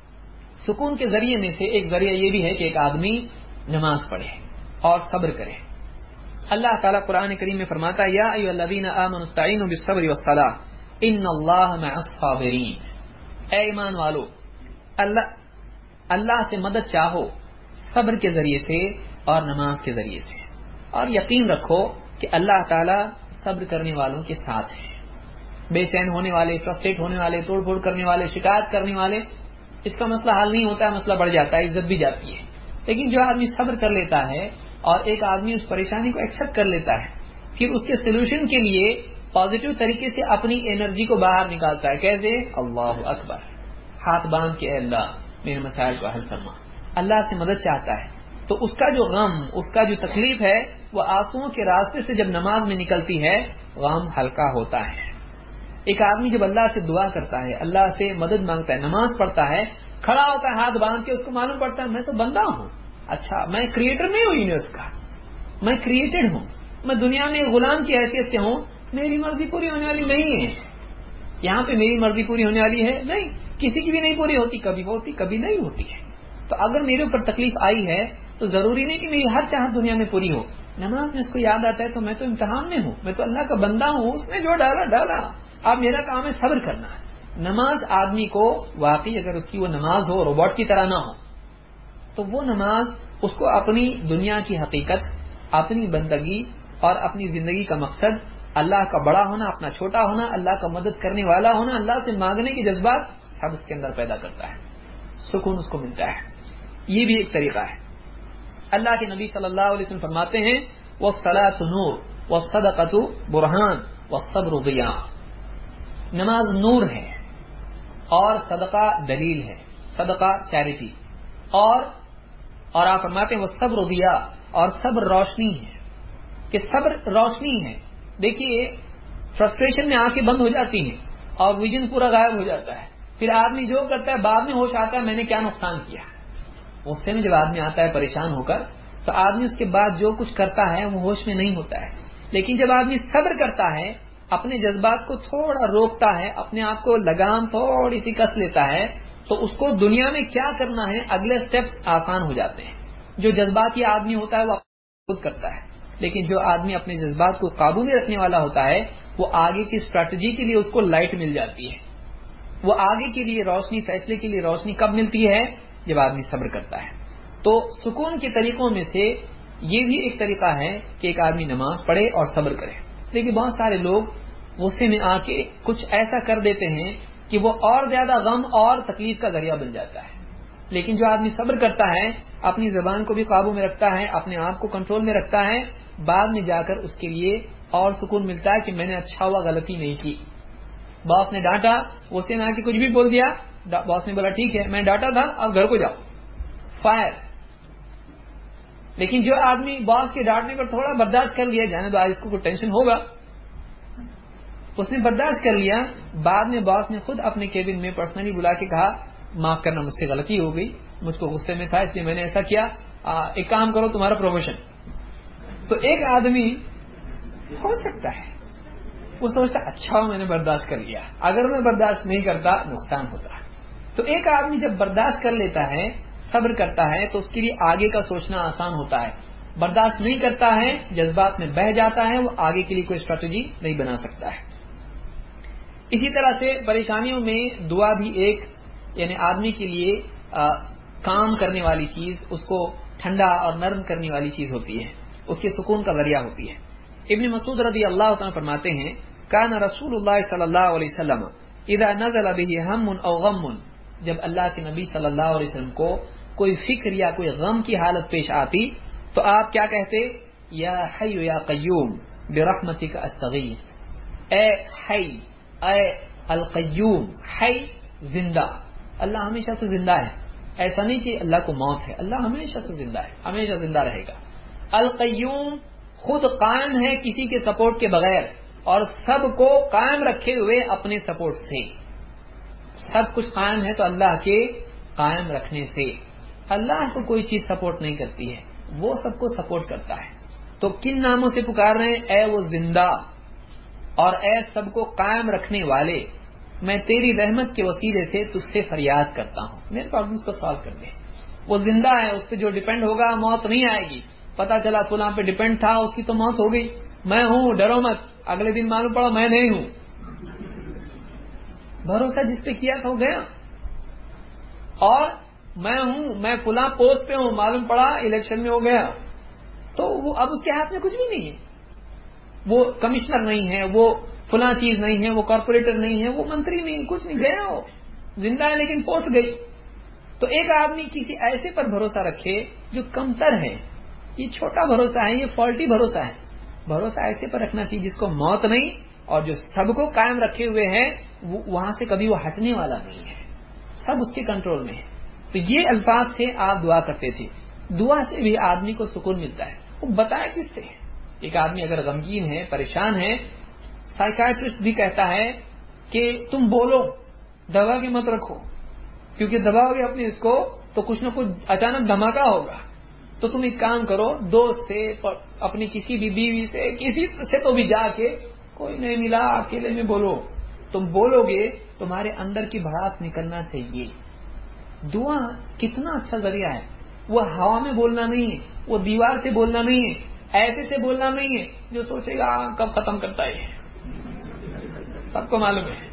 سکون کے ذریعے میں سے ایک ذریعہ یہ بھی ہے کہ ایک آدمی نماز پڑھے اور صبر کرے. اللہ تعالیٰ قرآن کریم میں فرماتا ہے یا ایھا الذین آمنوا استعینوا بالصبر والصلاۃ ان اللہ مع الصابرین, اے ایمان والو اللہ اللہ سے مدد چاہو صبر کے ذریعے سے اور نماز کے ذریعے سے, اور یقین رکھو کہ اللہ تعالیٰ صبر کرنے والوں کے ساتھ ہے. بے چین ہونے والے, فرسٹریٹ ہونے والے, توڑ پھوڑ کرنے والے, شکایت کرنے والے, اس کا مسئلہ حل نہیں ہوتا ہے, مسئلہ بڑھ جاتا ہے, عزت بھی جاتی ہے. لیکن جو آدمی صبر کر لیتا ہے اور ایک آدمی اس پریشانی کو ایکسپٹ کر لیتا ہے, پھر اس کے سولوشن کے لیے پازیٹیو طریقے سے اپنی انرجی کو باہر نکالتا ہے. کیسے؟ اللہ اکبر, ہاتھ باندھ کے, اے اللہ میرے مسائل کو حل فرما. اللہ سے مدد چاہتا ہے تو اس کا جو غم, اس کا جو تکلیف ہے, وہ آنسوؤں کے راستے سے جب نماز میں نکلتی ہے غم ہلکا ہوتا ہے. ایک آدمی جب اللہ سے دعا کرتا ہے, اللہ سے مدد مانگتا ہے, نماز پڑھتا ہے, کھڑا ہوتا ہے ہاتھ باندھ کے, اس کو معلوم پڑتا ہے میں تو بندہ ہوں, اچھا میں کریٹر نہیں ہوں یونیورس کا, میں کریٹڈ ہوں, میں دنیا میں غلام کی حیثیت سے ہوں, میری مرضی پوری ہونے والی نہیں ہے. یہاں پہ میری مرضی پوری ہونے والی ہے نہیں, کسی کی بھی نہیں پوری ہوتی, کبھی ہوتی کبھی نہیں ہوتی ہے. تو اگر میرے اوپر تکلیف آئی ہے تو ضروری نہیں کہ میری ہر چاہت دنیا میں پوری ہو. نماز میں اس کو یاد آتا ہے تو میں تو امتحان میں ہوں, میں تو اللہ کا بندہ ہوں, اس نے جو ڈالا ڈالا, اب میرا کام ہے صبر کرنا. نماز آدمی کو واقعی اگر اس کی وہ نماز ہو, روبوٹ کی طرح نہ ہو, تو وہ نماز اس کو اپنی دنیا کی حقیقت, اپنی بندگی اور اپنی زندگی کا مقصد اللہ کا بڑا ہونا، اپنا چھوٹا ہونا، اللہ کا مدد کرنے والا ہونا، اللہ سے مانگنے کے جذبات سب اس کے اندر پیدا کرتا ہے، سکون اس کو ملتا ہے. یہ بھی ایک طریقہ ہے. اللہ کے نبی صلی اللہ علیہ وسلم فرماتے ہیں وَالصَّلَاةُ نُورٌ وَالصَّدَقَةُ بُرْہان وَالصَّبْرُ ضِیاءٌ. نماز نور ہے اور صدقہ دلیل ہے، صدقہ چیریٹی. اور اور آپ فرماتے ہیں وَالصَّبْرُ ضِیاءٌ، اور صبر روشنی ہے، کہ صبر روشنی ہے. دیکھیے فرسٹریشن میں آنکھیں بند ہو جاتی ہیں اور ویژن پورا غائب ہو جاتا ہے، پھر آدمی جو کرتا ہے بعد میں ہوش آتا ہے میں نے کیا نقصان کیا. غصے میں جب آدمی آتا ہے پریشان ہو کر تو آدمی اس کے بعد جو کچھ کرتا ہے وہ ہوش میں نہیں ہوتا ہے. لیکن جب آدمی صبر کرتا ہے، اپنے جذبات کو تھوڑا روکتا ہے، اپنے آپ کو لگام تھوڑی سی کس لیتا ہے، تو اس کو دنیا میں کیا کرنا ہے اگلے سٹیپس آسان ہو جاتے ہیں. جو جذباتی آدمی ہوتا ہے وہ خود کرتا ہے، لیکن جو آدمی اپنے جذبات کو قابو میں رکھنے والا ہوتا ہے وہ آگے کی اسٹریٹجی کے لیے اس کو لائٹ مل جاتی ہے. وہ آگے کے لیے روشنی، فیصلے کے لیے روشنی کب ملتی ہے؟ جب آدمی صبر کرتا ہے. تو سکون کے طریقوں میں سے یہ بھی ایک طریقہ ہے کہ ایک آدمی نماز پڑھے اور صبر کرے. لیکن بہت سارے لوگ غصے میں آ کے کچھ ایسا کر دیتے ہیں کہ وہ اور زیادہ غم اور تکلیف کا ذریعہ بن جاتا ہے. لیکن جو آدمی صبر کرتا ہے، اپنی زبان کو بھی قابو میں رکھتا ہے، اپنے آپ کو کنٹرول میں رکھتا ہے، بعد میں جا کر اس کے لیے اور سکون ملتا ہے کہ میں نے اچھا ہوا غلطی نہیں کی. باس نے ڈانٹا، غصے میں آ کے کچھ بھی بول دیا، باس نے بولا ٹھیک ہے میں ڈانٹا تھا اب گھر کو جاؤ، فائر. لیکن جو آدمی باس کے ڈانٹنے پر تھوڑا برداشت کر لیا، جانے دو آج اس کو کوئی ٹینشن ہوگا، اس نے برداشت کر لیا، بعد میں باس نے خود اپنے کیبن میں پرسنلی بلا کے کہا معاف کرنا مجھ سے غلطی ہو گئی، مجھ کو غصے میں تھا اس لیے میں نے ایسا کیا، ایک کام کرو تمہارا پروموشن. تو ایک آدمی ہو سکتا ہے وہ سوچتا اچھا میں نے برداشت کر لیا، اگر میں برداشت نہیں کرتا نقصان ہوتا. تو ایک آدمی جب برداشت کر لیتا ہے، صبر کرتا ہے، تو اس کے لیے آگے کا سوچنا آسان ہوتا ہے. برداشت نہیں کرتا ہے، جذبات میں بہہ جاتا ہے، وہ آگے کے لیے کوئی اسٹریٹجی نہیں بنا سکتا ہے. اسی طرح سے پریشانیوں میں دعا بھی ایک یعنی آدمی کے لیے آ, کام کرنے والی چیز، اس کو ٹھنڈا اور نرم کرنے والی چیز ہوتی ہے، اس کے سکون کا ذریعہ ہوتی ہے. ابن مسعود رضی اللہ تعالیٰ فرماتے ہیں کان رسول اللہ صلی اللہ علیہ وسلم اذا نزل به هم او غم، جب اللہ کے نبی صلی اللہ علیہ وسلم کو کوئی فکر یا کوئی غم کی حالت پیش آتی تو آپ کیا کہتے؟ یا حی یا قیوم برحمتک استغیث. اے حی، اے القیوم. حی زندہ، اللہ ہمیشہ سے زندہ ہے، ایسا نہیں کہ اللہ کو موت ہے، اللہ ہمیشہ سے زندہ ہے، ہمیشہ زندہ رہے گا. القیوم خود قائم ہے کسی کے سپورٹ کے بغیر اور سب کو قائم رکھے ہوئے اپنے سپورٹ سے. سب کچھ قائم ہے تو اللہ کے قائم رکھنے سے. اللہ کو کوئی چیز سپورٹ نہیں کرتی ہے، وہ سب کو سپورٹ کرتا ہے. تو کن ناموں سے پکار رہے ہیں؟ اے وہ زندہ اور اے سب کو قائم رکھنے والے، میں تیری رحمت کے وسیلے سے تجھ سے فریاد کرتا ہوں میرے پرابلمس کو سالو کر دے. وہ زندہ ہے، اس پہ جو ڈیپینڈ ہوگا موت نہیں آئے گی. پتا چلا فلاں پہ ڈیپینڈ تھا اس کی تو موت ہو گئی، میں ہوں ڈرو مت، اگلے دن معلوم پڑا میں نہیں ہوں. بھروسہ جس پہ کیا تھا وہ گیا. اور میں ہوں، میں فلاں پوسٹ پہ ہوں، معلوم پڑا الیکشن میں ہو گیا، تو وہ اب اس کے ہاتھ میں کچھ بھی نہیں ہے. وہ کمشنر نہیں ہے، وہ فلاں چیز نہیں ہے، وہ کارپوریٹر نہیں ہے، وہ منتری نہیں، کچھ نہیں، گیا وہ زندہ ہے لیکن پوسٹ گئی. تو ایک آدمی کسی ایسے پر بھروسہ رکھے جو کمتر ہے، یہ چھوٹا بھروسہ ہے، یہ فالٹی بھروسہ ہے. بھروسہ ایسے پر رکھنا چاہیے جس کو موت نہیں، اور جو سب کو قائم رکھے ہوئے ہیں وہاں سے کبھی وہ ہٹنے والا نہیں ہے، سب اس کے کنٹرول میں ہے. تو یہ الفاظ تھے آپ دعا کرتے تھے. دعا سے بھی آدمی کو سکون ملتا ہے. وہ بتایا کس سے؟ ایک آدمی اگر غمگین ہے، پریشان ہے، سائیکائٹرسٹ بھی کہتا ہے کہ تم بولو، دبا کے مت رکھو، کیونکہ دباؤ گے اپنے اس کو تو کچھ نہ کچھ اچانک دھماکہ ہوگا. تو تم ایک کام کرو، دوست سے، اپنی کسی بھی بیوی سے، کسی سے تو بھی جا کے، کوئی نہیں ملا اکیلے میں بولو. تم بولو گے تمہارے اندر کی بھڑاس نکلنا چاہیے. دعا کتنا اچھا ذریعہ ہے. وہ ہوا میں بولنا نہیں ہے، وہ دیوار سے بولنا نہیں ہے، ایسے سے بولنا نہیں ہے جو سوچے گا کب ختم کرتا ہے. سب کو معلوم ہے،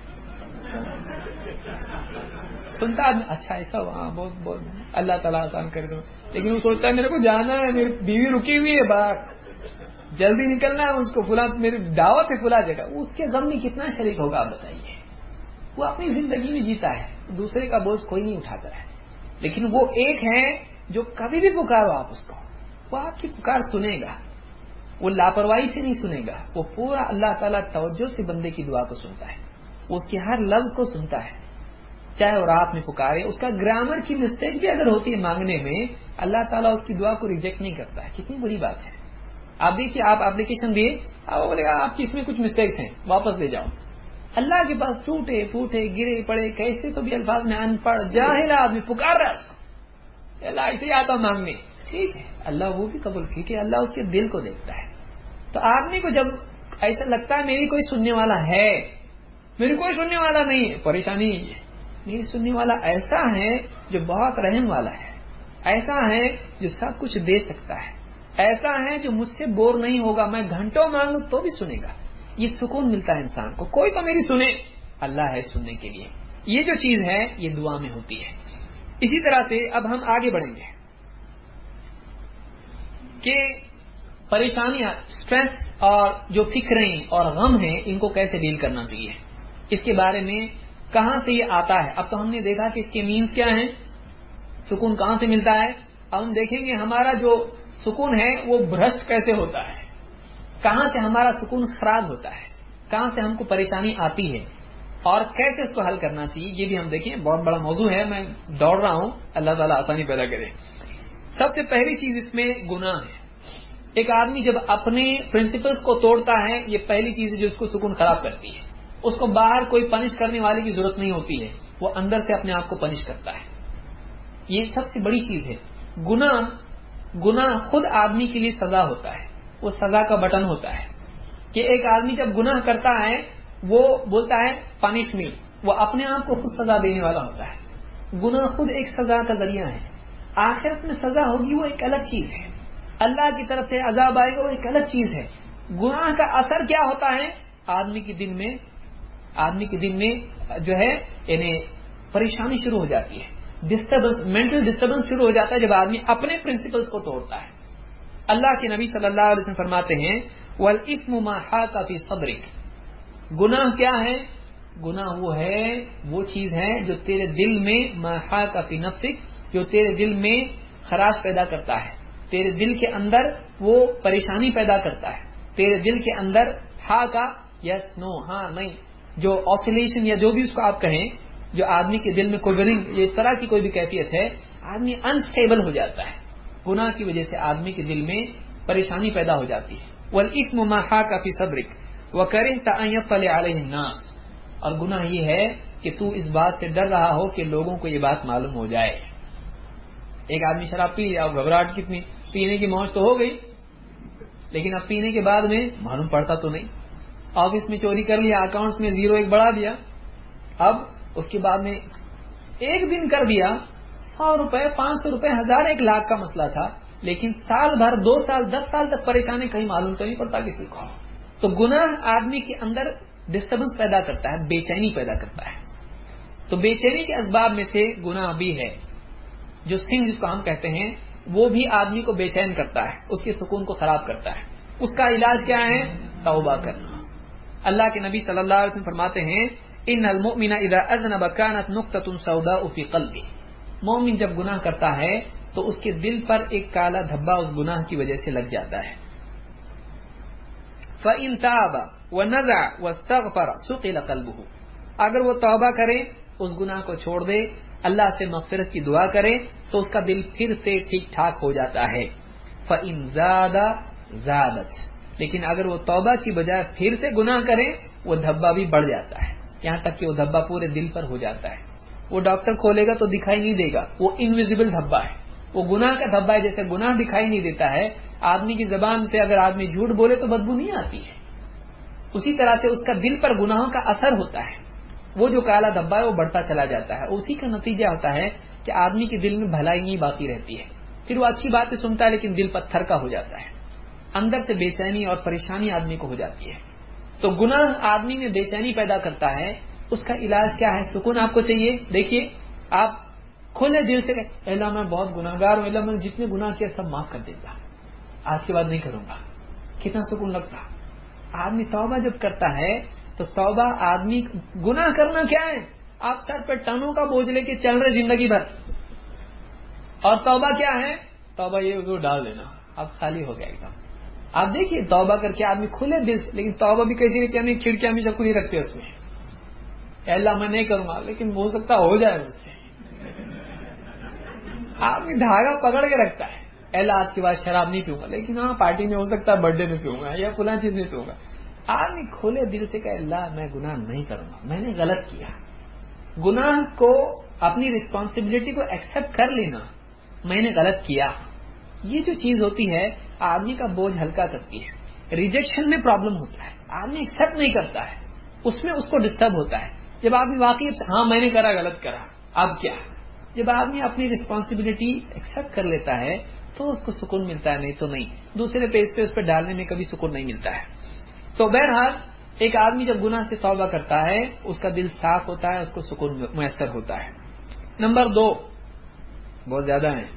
سنتا آدمی اچھا ایسا ہوا، بہت بہت اللہ تعالیٰ آسان کر دو، لیکن وہ سوچتا ہے میرے کو جانا ہے، میری بیوی رکی ہوئی ہے باہر. جلدی نکلنا ہے اس کو، فلاں میری دعوت ہے فلاں جگہ، اس کے غم میں کتنا شریک ہوگا آپ بتائیے. وہ اپنی زندگی میں جیتا ہے، دوسرے کا بوجھ کوئی نہیں اٹھاتا ہے. لیکن وہ ایک ہے جو کبھی بھی پکارو آپ اس کو، وہ آپ کی پکار سنے گا، وہ لاپرواہی سے نہیں سنے گا، وہ پورا اللہ تعالیٰ توجہ سے بندے کی دعا کو سنتا ہے، وہ اس کے ہر لفظ کو سنتا ہے. چاہے وہ رات میں پکارے، اس کا گرامر کی مسٹیک بھی اگر ہوتی ہے مانگنے میں، اللہ تعالیٰ اس کی دعا کو ریجیکٹ نہیں کرتا ہے. کتنی بڑی بات ہے. آپ دیکھیے، آپ اپلیکیشن دیے، آپ بولے گا آپ کی اس میں کچھ مسٹیکس ہیں، واپس لے جاؤ. اللہ کے پاس ٹوٹے پھوٹے گرے پڑے کیسے تو بھی الفاظ میں ان پڑھ جاہل آدمی پکار رہا ہے اس کو، اللہ ایسے ہی آتا مانگنے، ٹھیک ہے، اللہ وہ بھی قبول کی کہ اللہ اس کے دل کو دیکھتا ہے. تو آدمی کو جب ایسا لگتا ہے میری کوئی سننے والا ہے، میری کوئی سننے والا نہیں ہے، پریشانی ہے. میری سننے والا ایسا ہے جو بہت رحم والا ہے، ایسا ہے جو سب کچھ دے سکتا ہے، ایسا ہے جو مجھ سے بور نہیں ہوگا، میں گھنٹوں مانگوں تو بھی سنے گا. یہ سکون ملتا ہے انسان کو، کوئی تو میری سنے، اللہ ہے سننے کے لیے. یہ جو چیز ہے یہ دعا میں ہوتی ہے. اسی طرح سے اب ہم آگے بڑھیں گے کہ پریشانیاں، سٹریس اور جو فکریں اور غم ہیں ان کو کیسے ڈیل کرنا چاہیے، اس کے بارے میں کہاں سے یہ آتا ہے. اب تو ہم نے دیکھا کہ اس کے مینز کیا ہیں، سکون کہاں سے ملتا ہے. اب ہم دیکھیں گے ہمارا جو سکون ہے وہ بھرشٹ کیسے ہوتا ہے، کہاں سے ہمارا سکون خراب ہوتا ہے، کہاں سے ہم کو پریشانی آتی ہے اور کیسے اس کو حل کرنا چاہیے. یہ بھی ہم دیکھیں. بہت بڑا موضوع ہے، میں دوڑ رہا ہوں، اللہ تعالیٰ آسانی پیدا کرے. سب سے پہلی چیز اس میں گناہ ہے. ایک آدمی جب اپنے پرنسپلز کو توڑتا ہے، یہ پہلی چیز ہے جو اس کو سکون خراب کرتی ہے. اس کو باہر کوئی پنش کرنے والے کی ضرورت نہیں ہوتی ہے، وہ اندر سے اپنے آپ کو پنش کرتا ہے. یہ سب سے بڑی چیز ہے. گناہ گناہ خود آدمی کے لیے سزا ہوتا ہے، وہ سزا کا بٹن ہوتا ہے کہ ایک آدمی جب گناہ کرتا ہے وہ بولتا ہے پنش می، وہ اپنے آپ کو خود سزا دینے والا ہوتا ہے. گناہ خود ایک سزا کا ذریعہ ہے. آخرت میں سزا ہوگی وہ ایک الگ چیز ہے، اللہ کی طرف سے عذاب آئے گا وہ ایک الگ چیز ہے. گناہ کا اثر کیا ہوتا ہے، آدمی کے دل میں آدمی کے دل میں جو ہے یعنی پریشانی شروع ہو جاتی ہے، ڈسٹربنس، مینٹل ڈسٹربنس شروع ہو جاتا ہے جب آدمی اپنے پرنسپلز کو توڑتا ہے. اللہ کے نبی صلی اللہ علیہ وسلم فرماتے ہیں وَالْإِثْمُ مَا حَاكَ فِي صَدْرِكَ، گناہ کیا ہے، گناہ وہ ہے وہ چیز ہے جو تیرے دل میں مَا حَاكَ فِي نَفْسِكَ، جو تیرے دل میں خراش پیدا کرتا ہے، تیرے دل کے اندر وہ پریشانی پیدا کرتا ہے، تیرے دل کے اندر ہا کا یس نو ہاں نہیں، جو آسیلیشن یا جو بھی اس کو آپ کہیں، جو آدمی کے دل میں کوئرنگ، یہ اس طرح کی کوئی بھی کیفیت ہے، آدمی انسٹیبل ہو جاتا ہے. گناہ کی وجہ سے آدمی کے دل میں پریشانی پیدا ہو جاتی ہے. وَالْإِثْمُ مَا حَاكَ فِي صَدْرِكَ وَكَرِهْتَ أَن يَطَّلِعَ عَلَيْهِ النَّاسُ، اور گناہ یہ ہے کہ تو اس بات سے ڈر رہا ہو کہ لوگوں کو یہ بات معلوم ہو جائے. ایک آدمی شراب پی لیا، گھبراہٹ کتنی، پینے کی موج تو ہو گئی لیکن اب پینے کے بعد میں معلوم پڑتا تو نہیں. آفس میں چوری کر لیا، اکاؤنٹس میں زیرو ایک بڑھا دیا، اب اس کے بعد میں ایک دن کر دیا، سو روپے پانچ سو روپے ہزار ایک لاکھ کا مسئلہ تھا، لیکن سال بھر دو سال دس سال تک پریشانی کہیں معلوم تو نہیں پڑتا کسی کو. تو گناہ آدمی کے اندر ڈسٹربنس پیدا کرتا ہے، بے چینی پیدا کرتا ہے. تو بے چینی کے اسباب میں سے گناہ بھی ہے، جو سن جس کو ہم کہتے ہیں وہ بھی آدمی کو بے چین کرتا ہے، اس کے سکون کو خراب کرتا ہے. اس کا علاج کیا ہے، توبہ کرنا. اللہ کے نبی صلی اللہ علیہ وسلم فرماتے ہیں ان المؤمن اذا اذنب كانت نقطة سوداء في قلبه، مومن جب گناہ کرتا ہے تو اس کے دل پر ایک کالا دھبا اس گناہ کی وجہ سے لگ جاتا ہے. فَإِن تَابَ وَنَزَعَ وَاسْتَغْفَرَ سُقِلَ قَلْبُهُ، اگر وہ توبہ کرے، اس گناہ کو چھوڑ دے، اللہ سے مغفرت کی دعا کرے تو اس کا دل پھر سے ٹھیک ٹھاک ہو جاتا ہے. فَإِن زَادَ زَادَتْ، لیکن اگر وہ توبہ کی بجائے پھر سے گناہ کرے وہ دھبا بھی بڑھ جاتا ہے، یہاں تک کہ وہ دھبا پورے دل پر ہو جاتا ہے. وہ ڈاکٹر کھولے گا تو دکھائی نہیں دے گا، وہ انویزیبل دھبا ہے، وہ گناہ کا دھبا ہے. جیسے گناہ دکھائی نہیں دیتا ہے، آدمی کی زبان سے اگر آدمی جھوٹ بولے تو بدبو نہیں آتی ہے، اسی طرح سے اس کا دل پر گناہوں کا اثر ہوتا ہے. وہ جو کالا دھبا ہے وہ بڑھتا چلا جاتا ہے، اسی کا نتیجہ ہوتا ہے کہ آدمی کے دل میں بھلائی نہیں باقی رہتی ہے. پھر وہ اچھی باتیں سنتا ہے لیکن دل پتھر کا ہو جاتا ہے، اندر سے بے چینی اور پریشانی آدمی کو ہو جاتی ہے. تو گناہ آدمی میں بے چینی پیدا کرتا ہے. اس کا علاج کیا ہے، سکون آپ کو چاہیے. دیکھیے آپ کھلے دل سے کہیں اللہ میں بہت گناہگار ہوں، اللہ میں نے جتنے گناہ کیا سب معاف کر دیتا، آج کے بعد نہیں کروں گا. کتنا سکون لگتا. آدمی توبہ جب کرتا ہے تو توبہ آدمی گناہ کرنا کیا ہے, آپ سر پہ ٹنوں کا بوجھ لے کے چل رہے زندگی بھر, اور توبہ کیا ہے, توبہ یہ اس کو ڈال دینا, اب خالی ہو گیا ایک دم. آپ دیکھیے توبہ کر کے آدمی کھلے دل سے, لیکن توبہ بھی کیسی رہتی ہے, کھڑکیاں ہمیشہ کھلی رکھتے اس میں, اللہ میں نہیں کروں گا, لیکن ہو سکتا ہو جائے مجھ سے. آدمی دھاگا پکڑ کے رکھتا ہے, اللہ آج کے بعد شراب نہیں پیوں گا, لیکن ہاں پارٹی میں ہو سکتا ہے برتھ ڈے میں پیوں گا یا فلاں چیز میں پیوں گا. آدمی کھلے دل سے کہ اللہ میں گناہ نہیں کروں گا, میں نے غلط کیا. گناہ کو اپنی رسپانسبلٹی کو ایکسپٹ کر لینا, میں نے غلط کیا, یہ جو چیز ہوتی ہے آدمی کا بوجھ ہلکا کرتی ہے. ریجیکشن میں پرابلم ہوتا ہے, آدمی ایکسپٹ نہیں کرتا ہے, اس میں اس کو ڈسٹرب ہوتا ہے. جب آدمی واقعی ہاں میں نے کرا, غلط کرا, اب کیا, جب آدمی اپنی رسپانسبلٹی ایکسپٹ کر لیتا ہے تو اس کو سکون ملتا ہے, نہیں تو نہیں. دوسرے پیج پہ اس پہ ڈالنے میں کبھی سکون نہیں ملتا ہے. تو بہرحال ایک آدمی جب گناہ سے توبہ کرتا ہے اس کا دل صاف ہوتا ہے, اس کو سکون میسر ہوتا ہے. نمبر دو, بہت زیادہ ہے,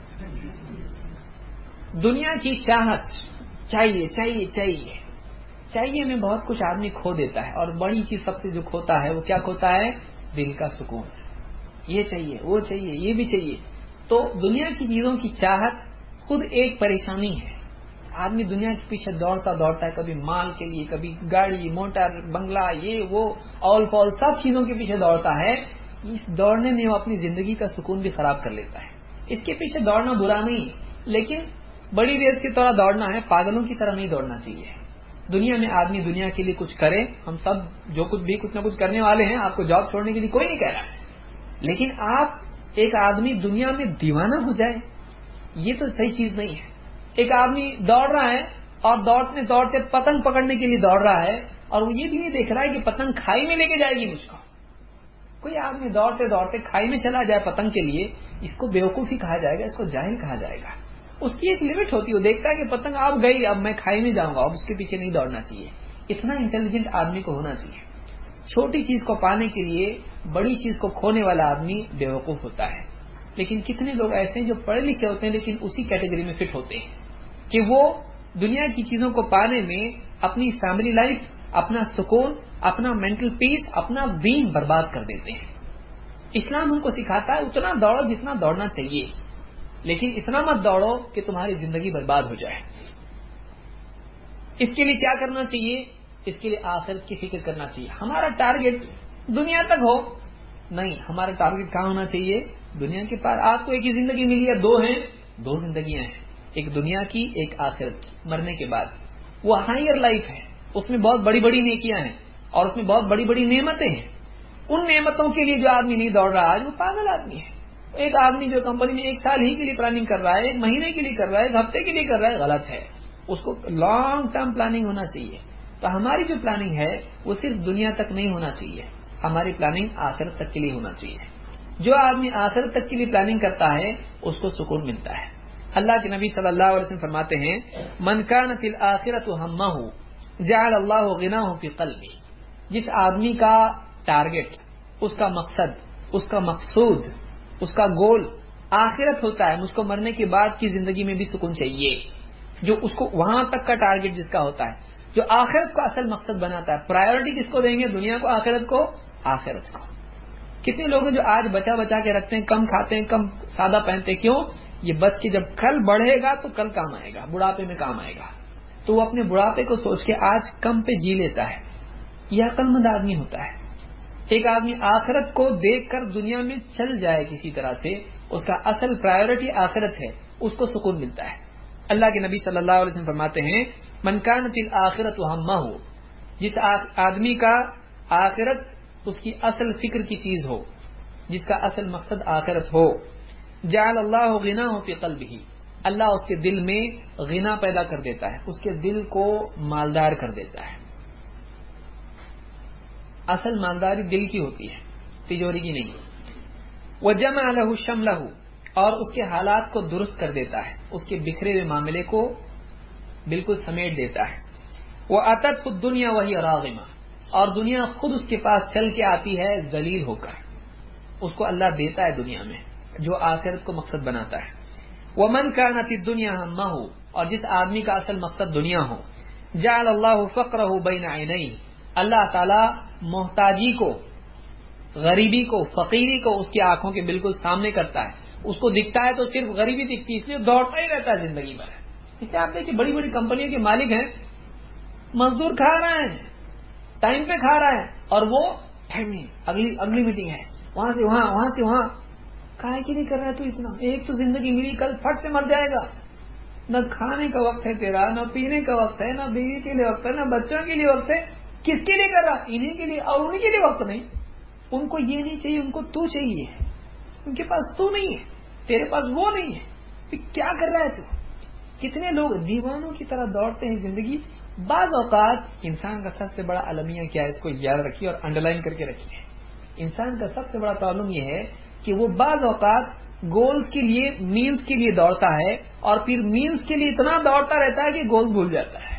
دنیا کی چاہت, چاہیے چاہیے چاہیے چاہیے میں بہت کچھ آدمی کھو دیتا ہے, اور بڑی چیز سب سے جو کھوتا ہے وہ کیا کھوتا ہے, دل کا سکون. یہ چاہیے, وہ چاہیے, یہ بھی چاہیے. تو دنیا کی چیزوں کی چاہت خود ایک پریشانی ہے. آدمی دنیا کے پیچھے دوڑتا دوڑتا ہے, کبھی مال کے لیے, کبھی گاڑی موٹر بنگلہ, یہ وہ اول فال سب چیزوں کے پیچھے دوڑتا ہے. اس دوڑنے میں وہ اپنی زندگی کا سکون بھی خراب کر لیتا ہے. اس کے پیچھے دوڑنا برا نہیں, لیکن بڑی ریس کی طرح دوڑنا ہے, پاگلوں کی طرح نہیں دوڑنا چاہیے. دنیا میں آدمی دنیا کے لیے کچھ کرے, ہم سب جو کچھ بھی کچھ نہ کچھ کرنے والے ہیں, آپ کو جاب چھوڑنے کے لیے کوئی نہیں کہہ رہا ہے, لیکن آپ ایک آدمی دنیا میں دیوانہ ہو جائے یہ تو صحیح چیز نہیں ہے. ایک آدمی دوڑ رہا ہے اور دوڑتے دوڑتے پتنگ پکڑنے کے لیے دوڑ رہا ہے, اور وہ یہ بھی نہیں دیکھ رہا ہے کہ پتنگ کھائی میں لے کے جائے گی مجھ کو. کوئی آدمی دوڑتے دوڑتے کھائی میں چلا جائے پتنگ کے لیے, اس کو بیوقوف ہی کہا جائے گا, اس کو جاہل کہا جائے گا. اس کی ایک لمٹ ہوتی ہے, وہ دیکھتا ہے کہ پتنگ اب گئی, اب میں کھائی میں جاؤں گا, اب اس کے پیچھے نہیں دوڑنا چاہیے. اتنا انٹیلیجنٹ آدمی کو ہونا چاہیے. چھوٹی چیز کو پانے کے لیے بڑی چیز کو کھونے والا آدمی بیوقوف ہوتا ہے. لیکن کتنے لوگ ایسے ہیں جو پڑھے لکھے ہوتے ہیں لیکن اسی کیٹیگری میں فٹ ہوتے ہیں کہ وہ دنیا کی چیزوں کو پانے میں اپنی فیملی لائف, اپنا سکون, اپنا مینٹل پیس, اپنا دین برباد کر دیتے ہیں. اسلام ہم کو سکھاتا ہے اتنا دوڑو جتنا دوڑنا چاہیے, لیکن اتنا مت دوڑو کہ تمہاری زندگی برباد ہو جائے. اس کے لیے کیا کرنا چاہیے, اس کے لیے آخرت کی فکر کرنا چاہیے. ہمارا ٹارگیٹ دنیا تک ہو نہیں, ہمارا ٹارگیٹ کہاں ہونا چاہیے, دنیا کے پاس. آپ کو ایک ہی زندگی ملی ہے, دو ہیں, دو زندگیاں ہیں, ایک دنیا کی ایک آخرت کی. مرنے کے بعد وہ ہائر لائف ہے, اس میں بہت بڑی بڑی نیکیاں ہیں اور اس میں بہت بڑی بڑی نعمتیں ہیں. ان نعمتوں کے لیے جو آدمی نہیں دوڑ رہا آج وہ پاگل آدمی ہے. ایک آدمی جو کمپنی میں ایک سال ہی کے لیے پلاننگ کر رہا ہے, ایک مہینے کے لیے کر رہا ہے, ایک ہفتے کے لیے کر رہا ہے, غلط ہے. اس کو لانگ ٹرم پلاننگ ہونا چاہیے. تو ہماری جو پلاننگ ہے وہ صرف دنیا تک نہیں ہونا چاہیے, ہماری پلاننگ آخرت تک کے لیے ہونا چاہیے. جو آدمی آخرت تک کے لیے پلاننگ کرتا ہے اس کو سکون ملتا ہے. اللہ کے نبی صلی اللہ علیہ وسلم فرماتے ہیں, من کانت الآخرۃ ہمہ جعل اللہ غناہ فی قلبہ. جس آدمی کا ٹارگٹ, اس کا مقصد, اس کا مقصود, اس کا گول آخرت ہوتا ہے, مجھ کو مرنے کے بعد کی زندگی میں بھی سکون چاہیے, جو اس کو وہاں تک کا ٹارگٹ جس کا ہوتا ہے, جو آخرت کو اصل مقصد بناتا ہے. پرائیورٹی کس کو دیں گے, دنیا کو, آخرت کو, آخرت کو. کتنے لوگ ہیں جو آج بچا بچا کے رکھتے ہیں, کم کھاتے ہیں, کم سادہ پہنتے ہیں, کیوں, یہ بچ کے جب کل بڑھے گا تو کل کام آئے گا, بڑھاپے میں کام آئے گا. تو وہ اپنے بڑھاپے کو سوچ کے آج کم پہ جی لیتا ہے. یہ عقل مند آدمی ہوتا ہے. ایک آدمی آخرت کو دیکھ کر دنیا میں چل جائے کسی طرح سے, اس کا اصل پرائیورٹی آخرت ہے, اس کو سکون ملتا ہے. اللہ کے نبی صلی اللہ علیہ وسلم فرماتے ہیں, من کانت الآخرۃ ہمہ, جس آدمی کا آخرت اس کی اصل فکر کی چیز ہو, جس کا اصل مقصد آخرت ہو, جعل اللہ غناہ فی قلبہ, اللہ اس کے دل میں غنا پیدا کر دیتا ہے, اس کے دل کو مالدار کر دیتا ہے. اصل مالداری دل کی ہوتی ہے, تجوری کی نہیں. وجمع لہ شملہ, اور اس کے حالات کو درست کر دیتا ہے, اس کے بکھرے ہوئے معاملے کو بالکل سمیٹ دیتا ہے. واتت الدنیا وہی راغمہ, اور دنیا خود اس کے پاس چل کے آتی ہے ذلیل ہو کر. اس کو اللہ دیتا ہے دنیا میں جو آخرت کو مقصد بناتا ہے. ومن کانت الدنیا ہمہ, اور جس آدمی کا اصل مقصد دنیا ہو, جعل اللہ فقرہ بین عینیہ، اللہ تعالی محتاجی کو، غریبی کو، فقیری کو اس کی آنکھوں کے بالکل سامنے کرتا ہے. اس کو دکھتا ہے تو صرف غریبی دکھتی ہے، اس لیے دوڑتا ہی رہتا ہے زندگی بھر. اس لیے آپ دیکھیے بڑی بڑی کمپنیوں کے مالک ہیں، مزدور کھا رہے ہیں، ٹائم پہ کھا رہا ہے، اور وہ ٹائم نہیں، اگلی اگلی میٹنگ ہے، وہاں سے وہاں وہاں سے وہاں. کاہے کی نہیں کر رہا ہے تو اتنا؟ ایک تو زندگی ملی، کل پھٹ سے مر جائے گا. نہ کھانے کا وقت ہے تیرا، نہ پینے کا وقت ہے، نہ بیوی کے لیے وقت ہے، نہ بچوں کے لیے وقت ہے. کس کے لیے کر رہا؟ انہیں کے لیے، اور انہیں کے لیے وقت نہیں. ان کو یہ نہیں چاہیے، ان کو تو چاہیے. ان کے پاس تو نہیں ہے، تیرے پاس وہ نہیں ہے، پھر کیا کر رہا ہے تو؟ کتنے لوگ دیوانوں کی طرح دوڑتے ہیں زندگی. بعض اوقات انسان کا سب سے بڑا المیہ کیا ہے، اس کو یاد رکھیے اور انڈر لائن کر کے رکھیے. انسان کا سب سے بڑا پرابلم یہ ہے کہ وہ بعض اوقات گولز کے لیے، مینز کے لیے دوڑتا ہے، اور پھر مینز کے لیے اتنا دوڑتا رہتا ہے کہ گولز بھول جاتا ہے.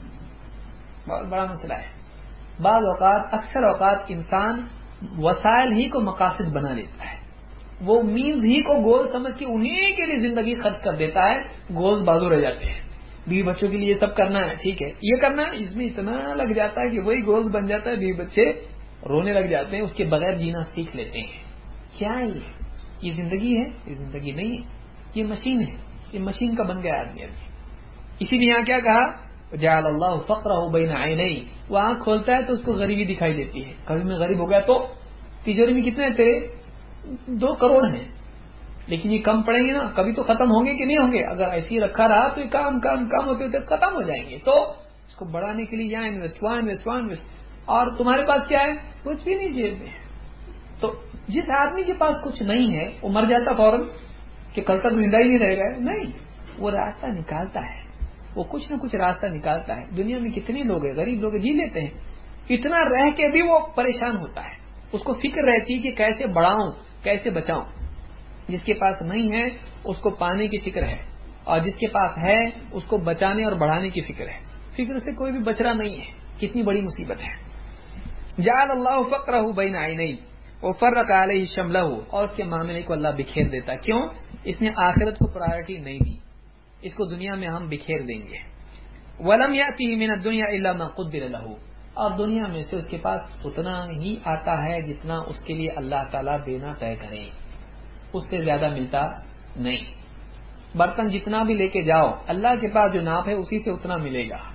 بہت بڑا مسئلہ ہے. بعض اوقات، اکثر اوقات انسان وسائل ہی کو مقاصد بنا لیتا ہے، وہ مینز ہی کو گول سمجھ کے انہیں کے لیے زندگی خرچ کر دیتا ہے، گولز بازو رہ جاتے ہیں. بیوی بچوں کے لیے یہ سب کرنا ہے، ٹھیک ہے، یہ کرنا ہے، اس میں اتنا لگ جاتا ہے کہ وہی گولز بن جاتا ہے. بیوی بچے رونے لگ جاتے ہیں، اس کے بغیر جینا سیکھ لیتے ہیں. کیا ہے یہ؟ یہ زندگی ہے؟ یہ زندگی نہیں ہے، یہ مشین ہے. یہ مشین کا بن گیا آدمی ابھی. اسی لیے یہاں کیا کہا؟ جعل اللہ فقرہ بین عینیہ. وہ آنکھ کھولتا ہے تو اس کو غریبی دکھائی دیتی ہے. کبھی میں غریب ہو گیا تو تجوری میں کتنے تیرے؟ دو کروڑ ہیں، لیکن یہ کم پڑیں گے نا، کبھی تو ختم ہوں گے کہ نہیں ہوں گے. اگر ایسے ہی رکھا رہا تو یہ کام کام کام ہوتے ہوتے ختم ہو جائیں گے. تو اس کو بڑھانے کے لیے یہاں انویسٹ، وہاں انویسٹ، وہاں انویسٹ. اور تمہارے پاس کیا ہے؟ کچھ بھی نہیں جیب میں. تو جس آدمی کے پاس کچھ نہیں ہے وہ مر جاتا فوراً کہ کل تک زندہ ہی نہیں رہے گا. نہیں، وہ راستہ نکالتا ہے، وہ کچھ نہ کچھ راستہ نکالتا ہے. دنیا میں کتنے لوگ ہیں، غریب لوگ جی لیتے ہیں، اتنا رہ کے بھی وہ پریشان ہوتا ہے. اس کو فکر رہتی ہے کہ کیسے بڑھاؤں، کیسے بچاؤں. جس کے پاس نہیں ہے اس کو پانے کی فکر ہے، اور جس کے پاس ہے اس کو بچانے اور بڑھانے کی فکر ہے. فکر سے کوئی بھی بچ رہا نہیں ہے. کتنی بڑی مصیبت ہے. جعل اللہ فقرہ بین عینیہ وفرق علیہ شملہ. اور اس کے معاملے کو اللہ بکھیر دیتا. کیوں؟ اس نے آخرت کو پرائرٹی نہیں دی. اس کو دنیا میں ہم بکھیر دیں گے. ولم یأتہ من الدنیا الا ما قدر له. اور دنیا میں سے اس کے پاس اتنا ہی آتا ہے جتنا اس کے لیے اللہ تعالیٰ دینا طے کرے، اس سے زیادہ ملتا نہیں. برتن جتنا بھی لے کے جاؤ، اللہ کے پاس جو ناپ ہے اسی سے اتنا ملے گا.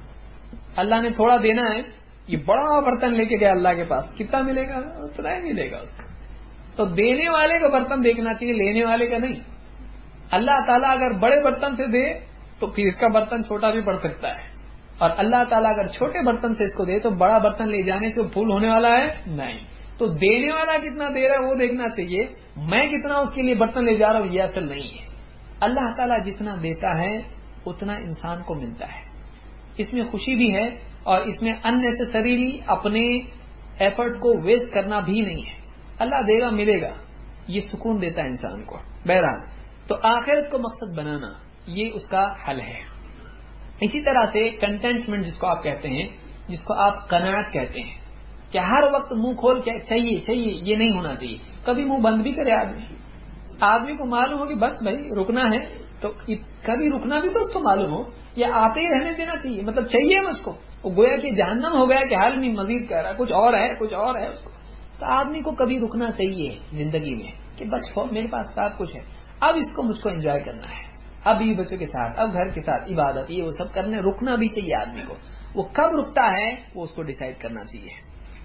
اللہ نے تھوڑا دینا ہے، یہ بڑا برتن لے کے گیا اللہ کے پاس، کتنا ملے گا؟ اتنا ہی ملے گا اس کو. تو دینے والے کا برتن دیکھنا چاہیے، لینے والے کا نہیں. اللہ تعالیٰ اگر بڑے برتن سے دے تو پھر اس کا برتن چھوٹا بھی پڑ سکتا ہے، اور اللہ تعالیٰ اگر چھوٹے برتن سے اس کو دے تو بڑا برتن لے جانے سے پھول ہونے والا ہے نہیں. تو دینے والا کتنا دے رہا ہے وہ دیکھنا چاہیے، میں کتنا اس کے لیے برتن لے جا رہا ہوں یہ اصل نہیں ہے. اللہ تعالیٰ جتنا دیتا ہے اتنا انسان کو ملتا ہے. اس میں خوشی بھی ہے، اور اس میں ان نیسیسریلی اپنے ایفرٹس کو ویسٹ کرنا بھی نہیں ہے. اللہ دے گا ملے گا، یہ سکون دیتا ہے انسان کو. بہرحال تو آخرت کو مقصد بنانا یہ اس کا حل ہے. اسی طرح سے کنٹینٹمنٹ جس کو آپ کہتے ہیں، جس کو آپ قناعت کہتے ہیں، کہ ہر وقت منہ کھول کے چاہیے چاہیے، یہ نہیں ہونا چاہیے. کبھی منہ بند بھی کرے آدمی. آدمی کو معلوم ہو کہ بس بھائی رکنا ہے تو کبھی رکنا بھی تو اس کو معلوم ہو، یا آتے ہی رہنے دینا چاہیے. مطلب چاہیے مجھ کو، وہ گویا کہ جہنم ہو گیا کہ حال میں مزید کہہ رہا ہے، کچھ اور ہے کچھ اور ہے اس کو. تو آدمی کو کبھی رکنا چاہیے زندگی میں کہ بس میرے پاس سب کچھ ہے، اب اس کو مجھ کو انجوائے کرنا ہے، اب یہ بچوں کے ساتھ، اب گھر کے ساتھ عبادت، یہ وہ سب کرنے. رکنا بھی چاہیے آدمی کو. وہ کب رکتا ہے وہ اس کو ڈیسائیڈ کرنا چاہیے.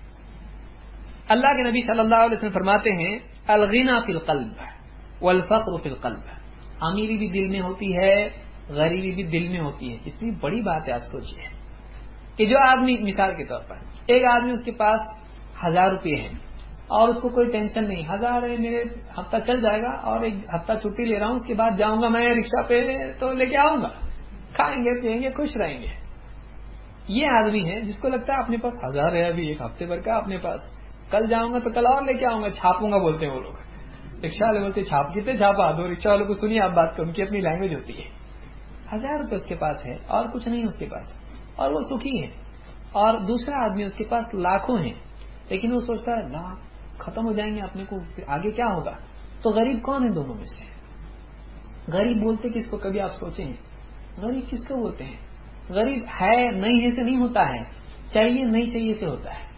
اللہ کے نبی صلی اللہ علیہ وسلم فرماتے ہیں الغنا فی القلب والفقر فی القلب. امیری بھی دل میں ہوتی ہے، غریبی بھی دل میں ہوتی ہے. اتنی بڑی بات ہے. آپ سوچئے کہ جو آدمی، مثال کے طور پر ایک آدمی اس کے پاس ہزار روپے ہیں اور اس کو کوئی ٹینشن نہیں، ہزار ہے میرے ہفتہ چل جائے گا، اور ایک ہفتہ چھٹی لے رہا ہوں، اس کے بعد جاؤں گا میں رکشہ پہ تو لے کے آؤں گا، کھائیں گے پیئیں گے خوش رہیں گے. یہ آدمی ہے جس کو لگتا ہے اپنے پاس ہزار ہے ابھی ایک ہفتے بھر کا اپنے پاس، کل جاؤں گا تو کل اور لے کے آؤں گا، چھاپوں گا بولتے ہیں وہ لوگ. رکشہ والے بولتے چھاپ کتنے چھاپا دو. رکشہ والوں کو سنیے آپ بات کو، ان کی اپنی لینگویج ہوتی ہے. ہزار روپے اس کے پاس ہے اور کچھ نہیں اس کے پاس، اور وہ سکھی ہے. اور دوسرا آدمی اس کے پاس لاکھوں ہیں لیکن وہ سوچتا ہے لاکھ ختم ہو جائیں گے اپنے کو، آگے کیا ہوگا. تو غریب کون ہے دونوں میں سے؟ غریب بولتے کس کو؟ کبھی آپ سوچیں ہیں غریب کس کو بولتے ہیں؟ غریب ہے نہیں ہے سے نہیں ہوتا ہے، چاہیے نہیں چاہیے سے ہوتا ہے.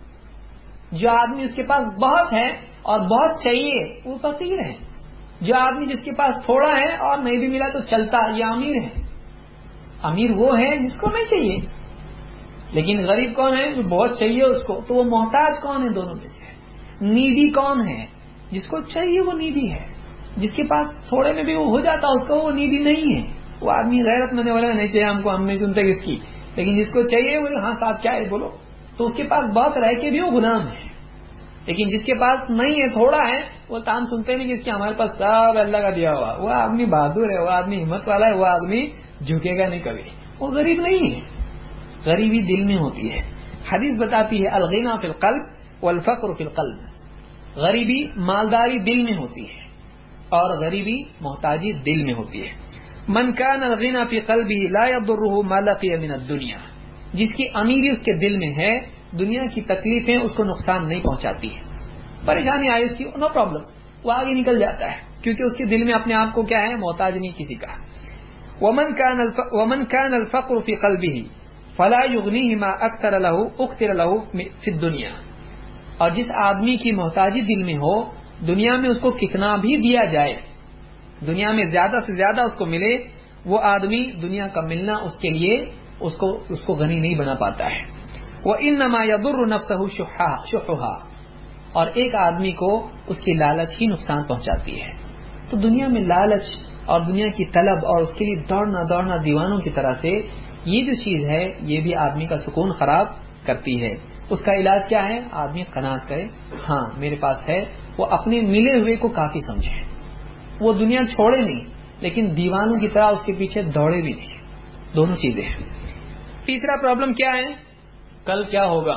جو آدمی اس کے پاس بہت ہے اور بہت چاہیے وہ فقیر ہے. جو آدمی جس کے پاس تھوڑا ہے اور نہیں بھی ملا تو چلتا یہ امیر ہے. امیر وہ ہے جس کو نہیں چاہیے. لیکن غریب کون ہے؟ جو بہت چاہیے اس کو. تو وہ محتاج کون ہے دونوں میں سے؟ نیڈی کون ہے؟ جس کو چاہیے وہ نیڈی ہے. جس کے پاس تھوڑے میں بھی وہ ہو جاتا اس کو وہ نیڈی نہیں ہے. وہ آدمی غیرت مند والا نہیں چاہیے ہم کو، ہم نہیں سنتے کس کی. لیکن جس کو چاہیے وہ ہاں صاحب کیا ہے بولو. تو اس کے پاس بہت رہ کے بھی وہ غلام ہے. لیکن جس کے پاس نہیں ہے تھوڑا ہے وہ تام سنتے نہیں کہ اس کے ہمارے پاس سب اللہ کا دیا ہوا. وہ آدمی بہادر ہے، وہ آدمی ہمت والا ہے، وہ آدمی جھکے گا نہیں کبھی. وہ غریب نہیں ہے. غریبی دل میں ہوتی ہے. حدیث بتاتی ہے الغنا فی القلب والفقر فی القلب. غریبی مالداری دل میں ہوتی ہے اور غریبی محتاجی دل میں ہوتی ہے. من کان الغنا فی قلبہ لا یضرہ ما لقی من الدنیا. جس کی امیری اس کے دل میں ہے دنیا کی تکلیفیں اس کو نقصان نہیں پہنچاتی ہے. پریشانی آئی اس کی نو پرابلم، وہ آگے نکل جاتا ہے کیونکہ اس کے دل میں اپنے آپ کو کیا ہے محتاج نہیں کسی کا. ومن کان ومن کان الفقر فی قلبہ فلا یغنیہ ما اکثر له اکثر له فی الدنیا. اور جس آدمی کی محتاجی دل میں ہو دنیا میں اس کو کتنا بھی دیا جائے، دنیا میں زیادہ سے زیادہ اس کو ملے، وہ آدمی دنیا کا ملنا اس کے لیے اس کو اس کو غنی نہیں بنا پاتا ہے. وَإِنَّمَا يَضُرُّ نَفْسَهُ شُحُّهَا. اور ایک آدمی کو اس کی لالچ ہی نقصان پہنچاتی ہے. تو دنیا میں لالچ اور دنیا کی طلب اور اس کے لیے دوڑنا دوڑنا دیوانوں کی طرح سے یہ جو چیز ہے یہ بھی آدمی کا سکون خراب کرتی ہے. اس کا علاج کیا ہے؟ آدمی قناعت کرے، ہاں میرے پاس ہے. وہ اپنے ملے ہوئے کو کافی سمجھے. وہ دنیا چھوڑے نہیں لیکن دیوانوں کی طرح اس کے پیچھے دوڑے بھی نہیں. دونوں چیزیں ہیں. تیسرا پرابلم کیا ہے؟ کل کیا ہوگا.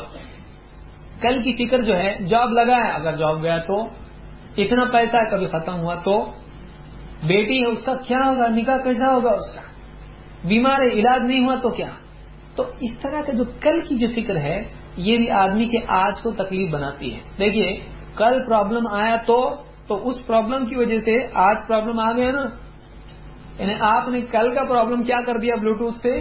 کل کی فکر جو ہے، جاب لگا ہے اگر جاب گیا تو، اتنا پیسہ کبھی ختم ہوا تو، بیٹی ہے اس کا کیا ہوگا، نکاح کیسا ہوگا اس کا، بیمار ہے علاج نہیں ہوا تو کیا. تو اس طرح کا جو کل کی جو فکر ہے یہ بھی آدمی کے آج کو تکلیف بناتی ہے. دیکھیے کل پرابلم آیا تو تو اس پرابلم کی وجہ سے آج پرابلم آ گیا نا. یعنی آپ نے کل کا پرابلم کیا کر دیا، بلوٹوتھ سے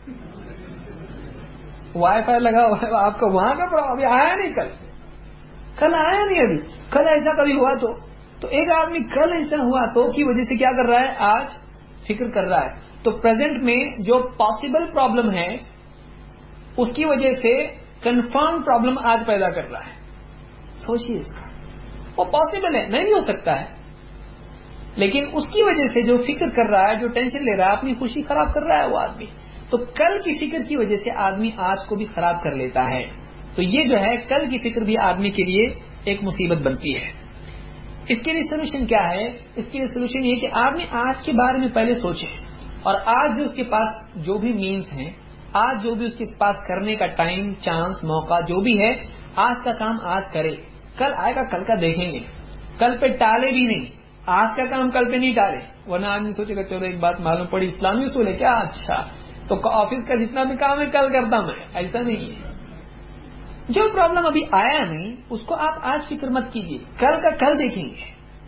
وائی فائی لگا ہوا ہے آپ کا، وہاں کا پرابلم ابھی آیا نہیں. کل کل آیا نہیں ابھی. کل ایسا کبھی ہوا تو تو ایک آدمی کل ایسا ہوا تو کی وجہ سے کیا کر رہا ہے، آج فکر کر رہا ہے. تو پریزنٹ میں جو پاسبل پرابلم ہے اس کی وجہ سے کنفرم پرابلم آج پیدا کر رہا ہے. سوچیے اس کا، وہ پاسبل ہے نہیں بھی ہو سکتا ہے لیکن اس کی وجہ سے جو فکر کر رہا ہے، جو ٹینشن لے رہا ہے، اپنی خوشی خراب کر رہا ہے وہ آدمی. تو کل کی فکر کی وجہ سے آدمی آج کو بھی خراب کر لیتا ہے. تو یہ جو ہے کل کی فکر بھی آدمی کے لیے ایک مصیبت بنتی ہے. اس کے لیے سولوشن کیا ہے؟ اس کے لیے سولوشن یہ کہ آدمی آج کے بارے میں پہلے سوچے اور آج جو اس کے پاس جو بھی مینز ہیں، آج جو بھی اس کے پاس کرنے کا ٹائم، چانس، موقع جو بھی ہے، آج کا کام آج کرے. کل آئے گا کل کا دیکھیں گے. کل پہ ٹالے بھی نہیں. آج کا کام کل پہ نہیں ٹالے، ورنہ آدمی سوچے گا چلو ایک بات معلوم پڑی، اسلامی اصول ہے کیا، اچھا تو آفس کا جتنا بھی کام ہے کل کرتا میں. ایسا نہیں ہے. جو پرابلم ابھی آیا نہیں اس کو آپ آج فکر مت کیجیے، کل کا کل دیکھیں گے.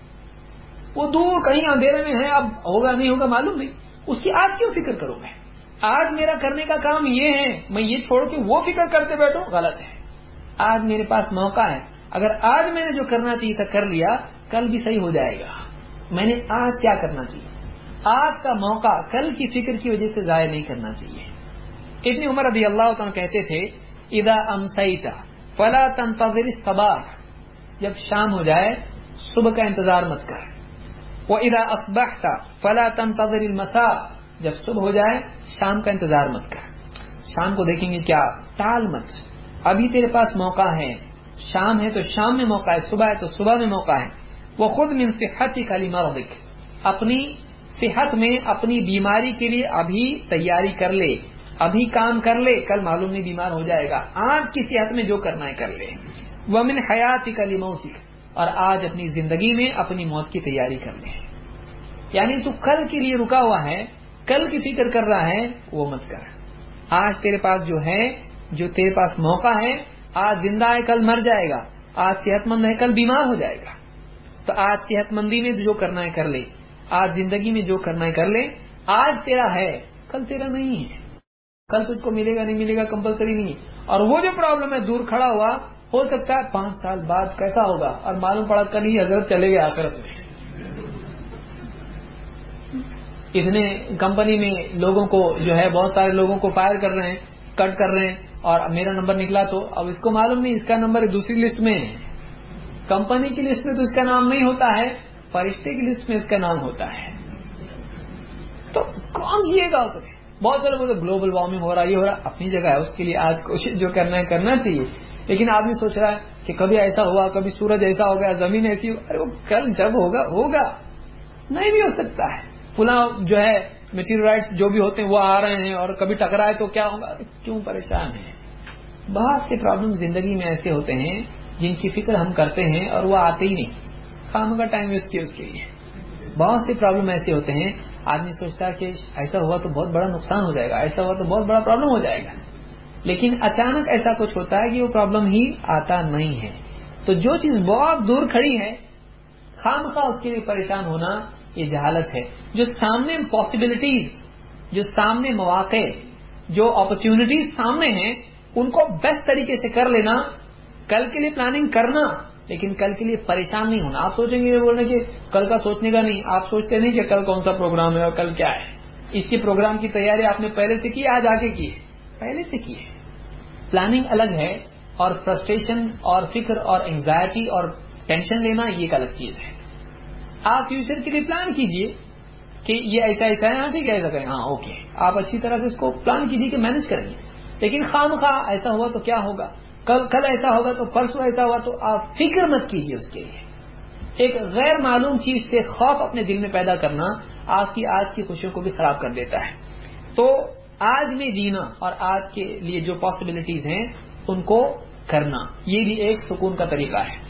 وہ دور کہیں اندھیرے میں ہے، اب ہوگا نہیں ہوگا معلوم نہیں، اس کی آج کیوں فکر کروں میں. آج میرا کرنے کا کام یہ ہے، میں یہ چھوڑ کے وہ فکر کرتے بیٹھوں، غلط ہے. آج میرے پاس موقع ہے، اگر آج میں نے جو کرنا چاہیے تھا کر لیا کل بھی صحیح ہو جائے گا. میں نے آج کیا کرنا چاہیے، آج کا موقع کل کی فکر کی وجہ سے ضائع نہیں کرنا چاہیے. ابن عمر رضی اللہ تعالیٰ کہتے تھے اذا امسیت فلا تنتظر الصباح. جب شام ہو جائے صبح کا انتظار مت کر. واذا اصبحت فلا تنتظر المساء. جب صبح ہو جائے شام کا انتظار مت کر. شام کو دیکھیں گے کیا، ٹال مت. ابھی تیرے پاس موقع ہے، شام ہے تو شام میں موقع ہے، صبح ہے تو صبح میں موقع ہے. وخذ من صحتك لمرضك. اپنی صحت میں اپنی بیماری کے لیے ابھی تیاری کر لے، ابھی کام کر لے، کل معلوم نہیں بیمار ہو جائے گا. آج کی صحت میں جو کرنا ہے کر لے. ومن حیاتک لموتک. اور آج اپنی زندگی میں اپنی موت کی تیاری کر لے. یعنی تو کل کے لیے رکا ہوا ہے، کل کی فکر کر رہا ہے، وہ مت کر. آج تیرے پاس جو ہے، جو تیرے پاس موقع ہے، آج زندہ ہے کل مر جائے گا، آج صحت مند ہے کل بیمار ہو جائے گا. تو آج صحت مندی میں جو کرنا ہے کر لے، آج زندگی میں جو کرنا ہے کر لے. آج تیرا ہے کل تیرا نہیں ہے. کل تجھ کو ملے گا نہیں ملے گا کمپلسری نہیں. اور وہ جو پرابلم ہے دور کھڑا ہوا, ہو سکتا ہے پانچ سال بعد کیسا ہوگا, اور معلوم پڑا کل ہی حضرت چلے گئے آخرت میں. اتنے کمپنی میں لوگوں کو جو ہے بہت سارے لوگوں کو فائر کر رہے ہیں, کٹ کر رہے ہیں, اور میرا نمبر نکلا تو اب اس کو معلوم نہیں اس کا نمبر دوسری لسٹ میں ہے. کمپنی کی لسٹ میں تو اس کا نام نہیں ہوتا ہے, فرشتے کی لسٹ میں اس کا نام ہوتا ہے. تو کون جیے گا تمہیں؟ بہت سارے لوگ گلوبل وارمنگ ہو رہا ہے, یہ ہو رہا, اپنی جگہ ہے, اس کے لیے آج کوشش جو کرنا ہے کرنا چاہیے. لیکن آدمی سوچ رہا ہے کہ کبھی ایسا ہوا, کبھی سورج ایسا ہو گیا, زمین ایسی ہو, ارے وہ کل جب ہوگا ہوگا, نہیں بھی ہو سکتا ہے. فلاں جو ہے میٹیورائٹس جو بھی ہوتے ہیں وہ آ رہے ہیں, اور کبھی ٹکرائے تو کیا ہوگا, کیوں پریشان ہیں. بہت سے پرابلم زندگی میں ایسے ہوتے ہیں جن کی فکر ہم کرتے ہیں اور وہ آتے ہی نہیں, خام کا ٹائم ویسٹ کیا اس کے لیے. بہت سے پرابلم ایسے ہوتے ہیں آدمی سوچتا ہے کہ ایسا ہوا تو بہت بڑا نقصان ہو جائے گا, ایسا ہوا تو بہت بڑا پرابلم ہو جائے گا, لیکن اچانک ایسا کچھ ہوتا ہے کہ وہ پرابلم ہی آتا نہیں ہے. تو جو چیز بہت دور کھڑی ہے خام خواہ اس کے لیے پریشان ہونا یہ جہالت ہے. جو سامنے پاسبلٹیز, جو سامنے مواقع, جو اپرچونٹیز سامنے ہیں ان کو بیسٹ طریقے سے کر لینا, کل کے لیے پلاننگ کرنا, لیکن کل کے لیے پریشان نہیں ہونا. آپ سوچیں گے بول رہے کہ کل کا سوچنے کا نہیں, آپ سوچتے نہیں کہ کل کون سا پروگرام ہے اور کل کیا ہے. اس کے پروگرام کی تیاری آپ نے پہلے سے کی, آج آگے کی ہے, پہلے سے کی ہے. پلاننگ الگ ہے, اور فرسٹریشن اور فکر اور اینگزائٹی اور ٹینشن لینا یہ ایک الگ چیز ہے. آپ فیوچر کے لیے پلان کیجئے کہ یہ ایسا ایسا ہے, ہاں ٹھیک ہے ایسا کریں, ہاں اوکے, آپ اچھی طرح سے اس کو پلان کیجئے کہ مینج کریں گے. لیکن خام خواہ ایسا ہوا تو کیا ہوگا, کل کل ایسا ہوگا تو پرسوں ایسا ہوا, تو آپ فکر مت کیجئے اس کے لیے. ایک غیر معلوم چیز سے خوف اپنے دل میں پیدا کرنا آپ کی آج کی خوشیوں کو بھی خراب کر دیتا ہے. تو آج میں جینا اور آج کے لیے جو پاسبلٹیز ہیں ان کو کرنا, یہ بھی ایک سکون کا طریقہ ہے.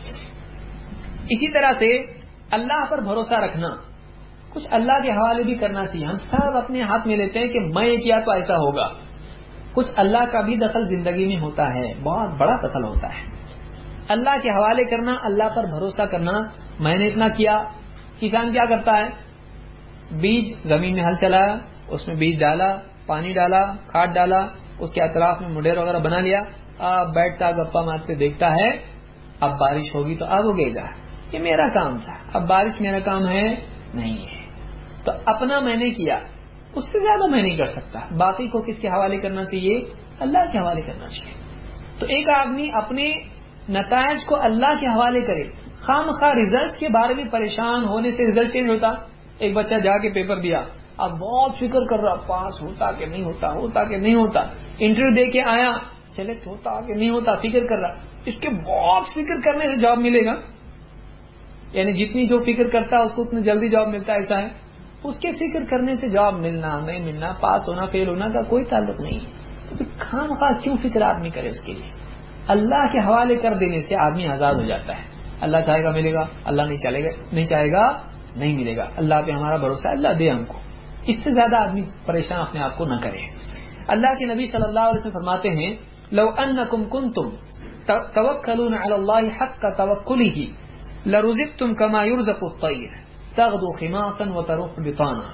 اسی طرح سے اللہ پر بھروسہ رکھنا, کچھ اللہ کے حوالے بھی کرنا چاہیے. ہم سب اپنے ہاتھ میں لیتے ہیں کہ میں یہ کیا تو ایسا ہوگا. کچھ اللہ کا بھی دخل زندگی میں ہوتا ہے, بہت بڑا دخل ہوتا ہے. اللہ کے حوالے کرنا, اللہ پر بھروسہ کرنا. میں نے اتنا کیا. کسان کیا کرتا ہے, بیج زمین میں ہل چلایا, اس میں بیج ڈالا, پانی ڈالا, کھاد ڈالا, اس کے اطراف میں مڈیر وغیرہ بنا لیا, اب بیٹھتا گپا مارتے دیکھتا ہے اب بارش ہوگی تو اب اگے گا. یہ میرا کام تھا, اب بارش میرا کام ہے نہیں ہے. تو اپنا میں نے کیا, اس سے زیادہ میں نہیں کر سکتا. باقی کو کس کے حوالے کرنا چاہیے, اللہ کے حوالے کرنا چاہیے. تو ایک آدمی اپنے نتائج کو اللہ کے حوالے کرے. خام خواہ ریزلٹ کے بارے میں پریشان ہونے سے ریزلٹ چینج ہوتا. ایک بچہ جا کے پیپر دیا, اب بہت فکر کر رہا, پاس ہوتا کہ نہیں ہوتا, ہوتا کہ نہیں ہوتا. انٹرویو دے کے آیا, سلیکٹ ہوتا کہ نہیں ہوتا, فکر کر رہا. اس کے بہت فکر کرنے سے جاب ملے گا, یعنی جتنی جو فکر کرتا ہے اس کو اتنی جلدی جاب ملتا ہے, ایسا ہے. اس کے فکر کرنے سے جاب ملنا نہیں ملنا, پاس ہونا فیل ہونا کا کوئی تعلق نہیں ہے. تو خام خواہ کیوں فکر آدمی کرے اس کے لیے. اللہ کے حوالے کر دینے سے آدمی آزاد ہو جاتا ہے. اللہ چاہے گا ملے گا, اللہ نہیں چلے گا نہیں چاہے گا نہیں ملے گا. اللہ پہ ہمارا بھروسہ ہے, اللہ دے ہم کو. اس سے زیادہ آدمی پریشان اپنے آپ کو نہ کرے. اللہ کے نبی صلی اللہ علیہ وسلم فرماتے ہیں, لو انکم کنتم توکلون علی اللہ حق توکلہ لرزقتم کما یرزق الطیر تغدو خماصا وتروح بطانا.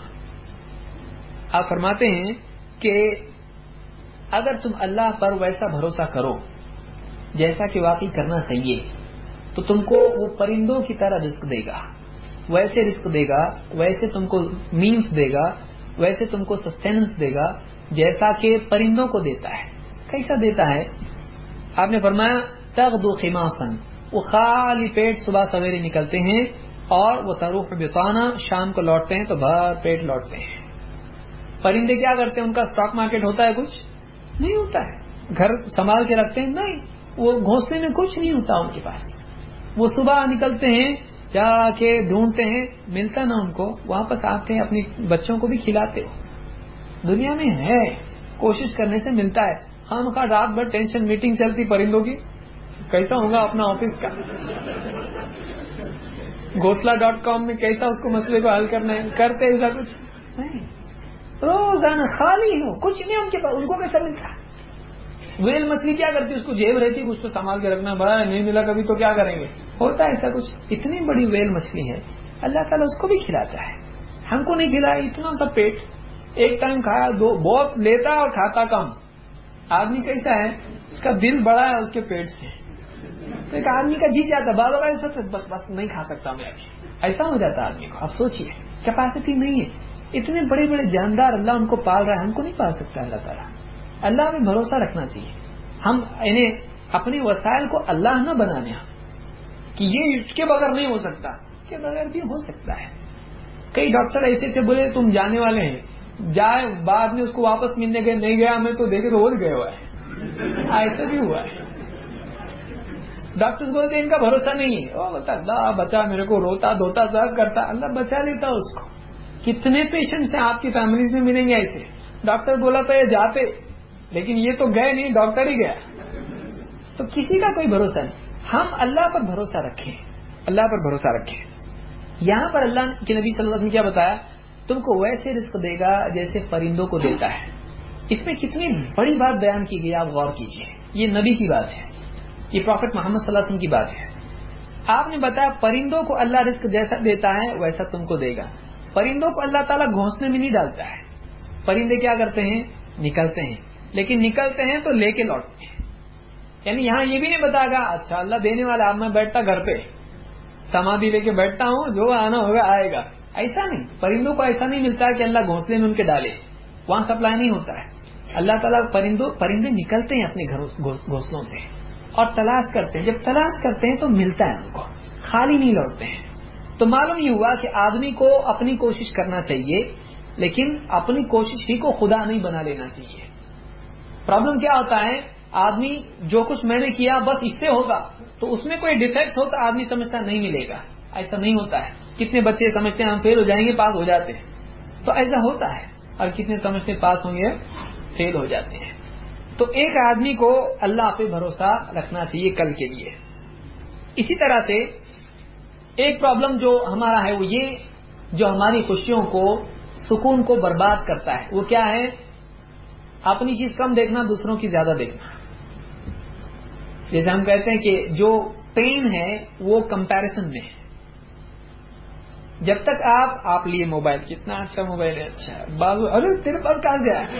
آپ فرماتے ہیں کہ اگر تم اللہ پر ویسا بھروسہ کرو جیسا کہ واقعی کرنا چاہیے تو تم کو وہ پرندوں کی طرح رزق دے گا, ویسے رزق دے گا, ویسے تم کو مینس دے گا, ویسے تم کو سسٹیننس دے گا جیسا کہ پرندوں کو دیتا ہے. کیسا دیتا ہے؟ آپ نے فرمایا تغدو خماصا, وہ خالی پیٹ صبح سویرے نکلتے ہیں, اور وہ تروح بطانا, شام کو لوٹتے ہیں تو بھر پیٹ لوٹتے ہیں. پرندے کیا کرتے ہیں, ان کا اسٹاک مارکیٹ ہوتا ہے, کچھ نہیں ہوتا ہے. گھر سنبھال کے رکھتے ہیں نہیں, وہ گھونسلے میں کچھ نہیں ہوتا ان کے پاس. وہ صبح نکلتے ہیں, جا کے ڈھونڈتے ہیں, ملتا نہ ان کو, واپس آتے ہیں, اپنی بچوں کو بھی کھلاتے ہو. دنیا میں ہے, کوشش کرنے سے ملتا ہے. خام خواہ رات بھر ٹینشن, میٹنگ چلتی پرندوں کی, کیسا ہوگا اپنا آفس کا, گھونسلہ ڈاٹ کام میں کیسا اس کو مسئلے کو حل کرنا ہے, کرتے ایسا کچھ نہیں. روزانہ خالی ہو, کچھ نہیں ان کے پاس, ان کو کیسا ملتا ہے. ویل مچھلی کیا کرتی ہے, اس کو جیب رہتی ہے, کچھ تو سنبھال کے رکھنا, بڑا نہیں ملا کبھی تو کیا کریں گے, ہوتا ہے ایسا کچھ. اتنی بڑی ویل مچھلی ہے, اللہ تعالیٰ اس کو بھی کھلاتا ہے, ہم کو نہیں کھلایا اتنا سا پیٹ. ایک ٹائم کھایا دو بہت لیتا اور کھاتا کم. آدمی کیسا ہے, اس کا دل بڑا ہے اس کے پیٹ سے, تو ایک آدمی کا جی جاتا ہے بعض اوقات بس بس نہیں کھا سکتا میں, ایسا ہو جاتا ہے آدمی کو. اب سوچیے کیپیسٹی نہیں ہے, اتنے بڑے بڑے جاندار اللہ ان کو پال رہا ہے, ہم کو نہیں پال سکتا اللہ تعالیٰ. اللہ میں بھروسہ رکھنا چاہیے. ہم انہیں اپنے وسائل کو اللہ نہ بنانے کہ یہ اس کے بغیر نہیں ہو سکتا, اس کے بغیر بھی ہو سکتا ہے. کئی ڈاکٹر ایسے تھے بولے تم جانے والے ہیں, جائے بعد میں اس کو واپس ملنے گئے, نہیں گیا میں تو دیکھے روز گئے ہوا ہے, ایسا بھی ہوا ہے. ڈاکٹر بولتے ان کا بھروسہ نہیں ہے, وہ بتا اللہ بچا میرے کو, روتا دھوتا درد کرتا, اللہ بچا لیتا اس کو. کتنے پیشنٹس ہیں آپ کی فیملیز میں ملیں گے ایسے, ڈاکٹر بولا تھا یہ جاتے, لیکن یہ تو گئے نہیں, ڈاکٹر ہی گیا. تو کسی کا کوئی بھروسہ نہیں. ہم اللہ پر بھروسہ رکھیں, اللہ پر بھروسہ رکھیں. یہاں پر اللہ کے نبی صلی اللہ علیہ وسلم کیا بتایا, تم کو ویسے رزق دے گا جیسے پرندوں کو دیتا ہے. اس میں کتنی بڑی بات بیان کی گئی, آپ غور کیجئے. یہ نبی کی بات ہے, یہ پروفٹ محمد صلی اللہ علیہ وسلم کی بات ہے. آپ نے بتایا پرندوں کو اللہ رزق جیسا دیتا ہے ویسا تم کو دے گا. پرندوں کو اللہ تعالیٰ گھونسنے میں نہیں ڈالتا ہے. پرندے کیا کرتے ہیں, نکلتے ہیں, لیکن نکلتے ہیں تو لے کے لوٹتے ہیں. یعنی یہاں یہ بھی نہیں بتا گا اچھا اللہ دینے والا, اب میں بیٹھتا گھر پہ سمادھی لے کے بیٹھتا ہوں, جو آنا ہوگا آئے گا. ایسا نہیں, پرندوں کو ایسا نہیں ملتا کہ اللہ گھونسلے میں ان کے ڈالے, وہاں سپلائی نہیں ہوتا ہے. اللہ تعالیٰ پرندوں پرندے نکلتے ہیں اپنے گھونسلوں سے اور تلاش کرتے ہیں. جب تلاش کرتے ہیں تو ملتا ہے ان کو, خالی نہیں لوٹتے ہیں. تو معلوم یہ ہوا کہ آدمی کو اپنی کوشش کرنا چاہیے, لیکن اپنی کوشش ہی کو خدا نہیں بنا لینا چاہیے. پرابلم کیا ہوتا ہے, آدمی جو کچھ میں نے کیا بس اس سے ہوگا, تو اس میں کوئی ڈیفیکٹ ہو تو آدمی سمجھتا نہیں ملے گا. ایسا نہیں ہوتا ہے. کتنے بچے سمجھتے ہیں ہم فیل ہو جائیں گے, پاس ہو جاتے ہیں, تو ایسا ہوتا ہے. اور کتنے سمجھتے ہیں پاس ہوں گے, فیل ہو جاتے ہیں. تو ایک آدمی کو اللہ پہ بھروسہ رکھنا چاہیے کل کے لیے. اسی طرح سے ایک پرابلم جو ہمارا ہے وہ یہ, جو ہماری خوشیوں کو سکون کو برباد کرتا ہے, وہ کیا ہے, اپنی چیز کم دیکھنا, دوسروں کی زیادہ دیکھنا. جیسے ہم کہتے ہیں کہ جو پین ہے وہ کمپیریزن میں ہے. جب تک آپ آپ لیے موبائل, کتنا اچھا موبائل ہے, اچھا بازو, ارے تیرے پاس کہاں سے آیا,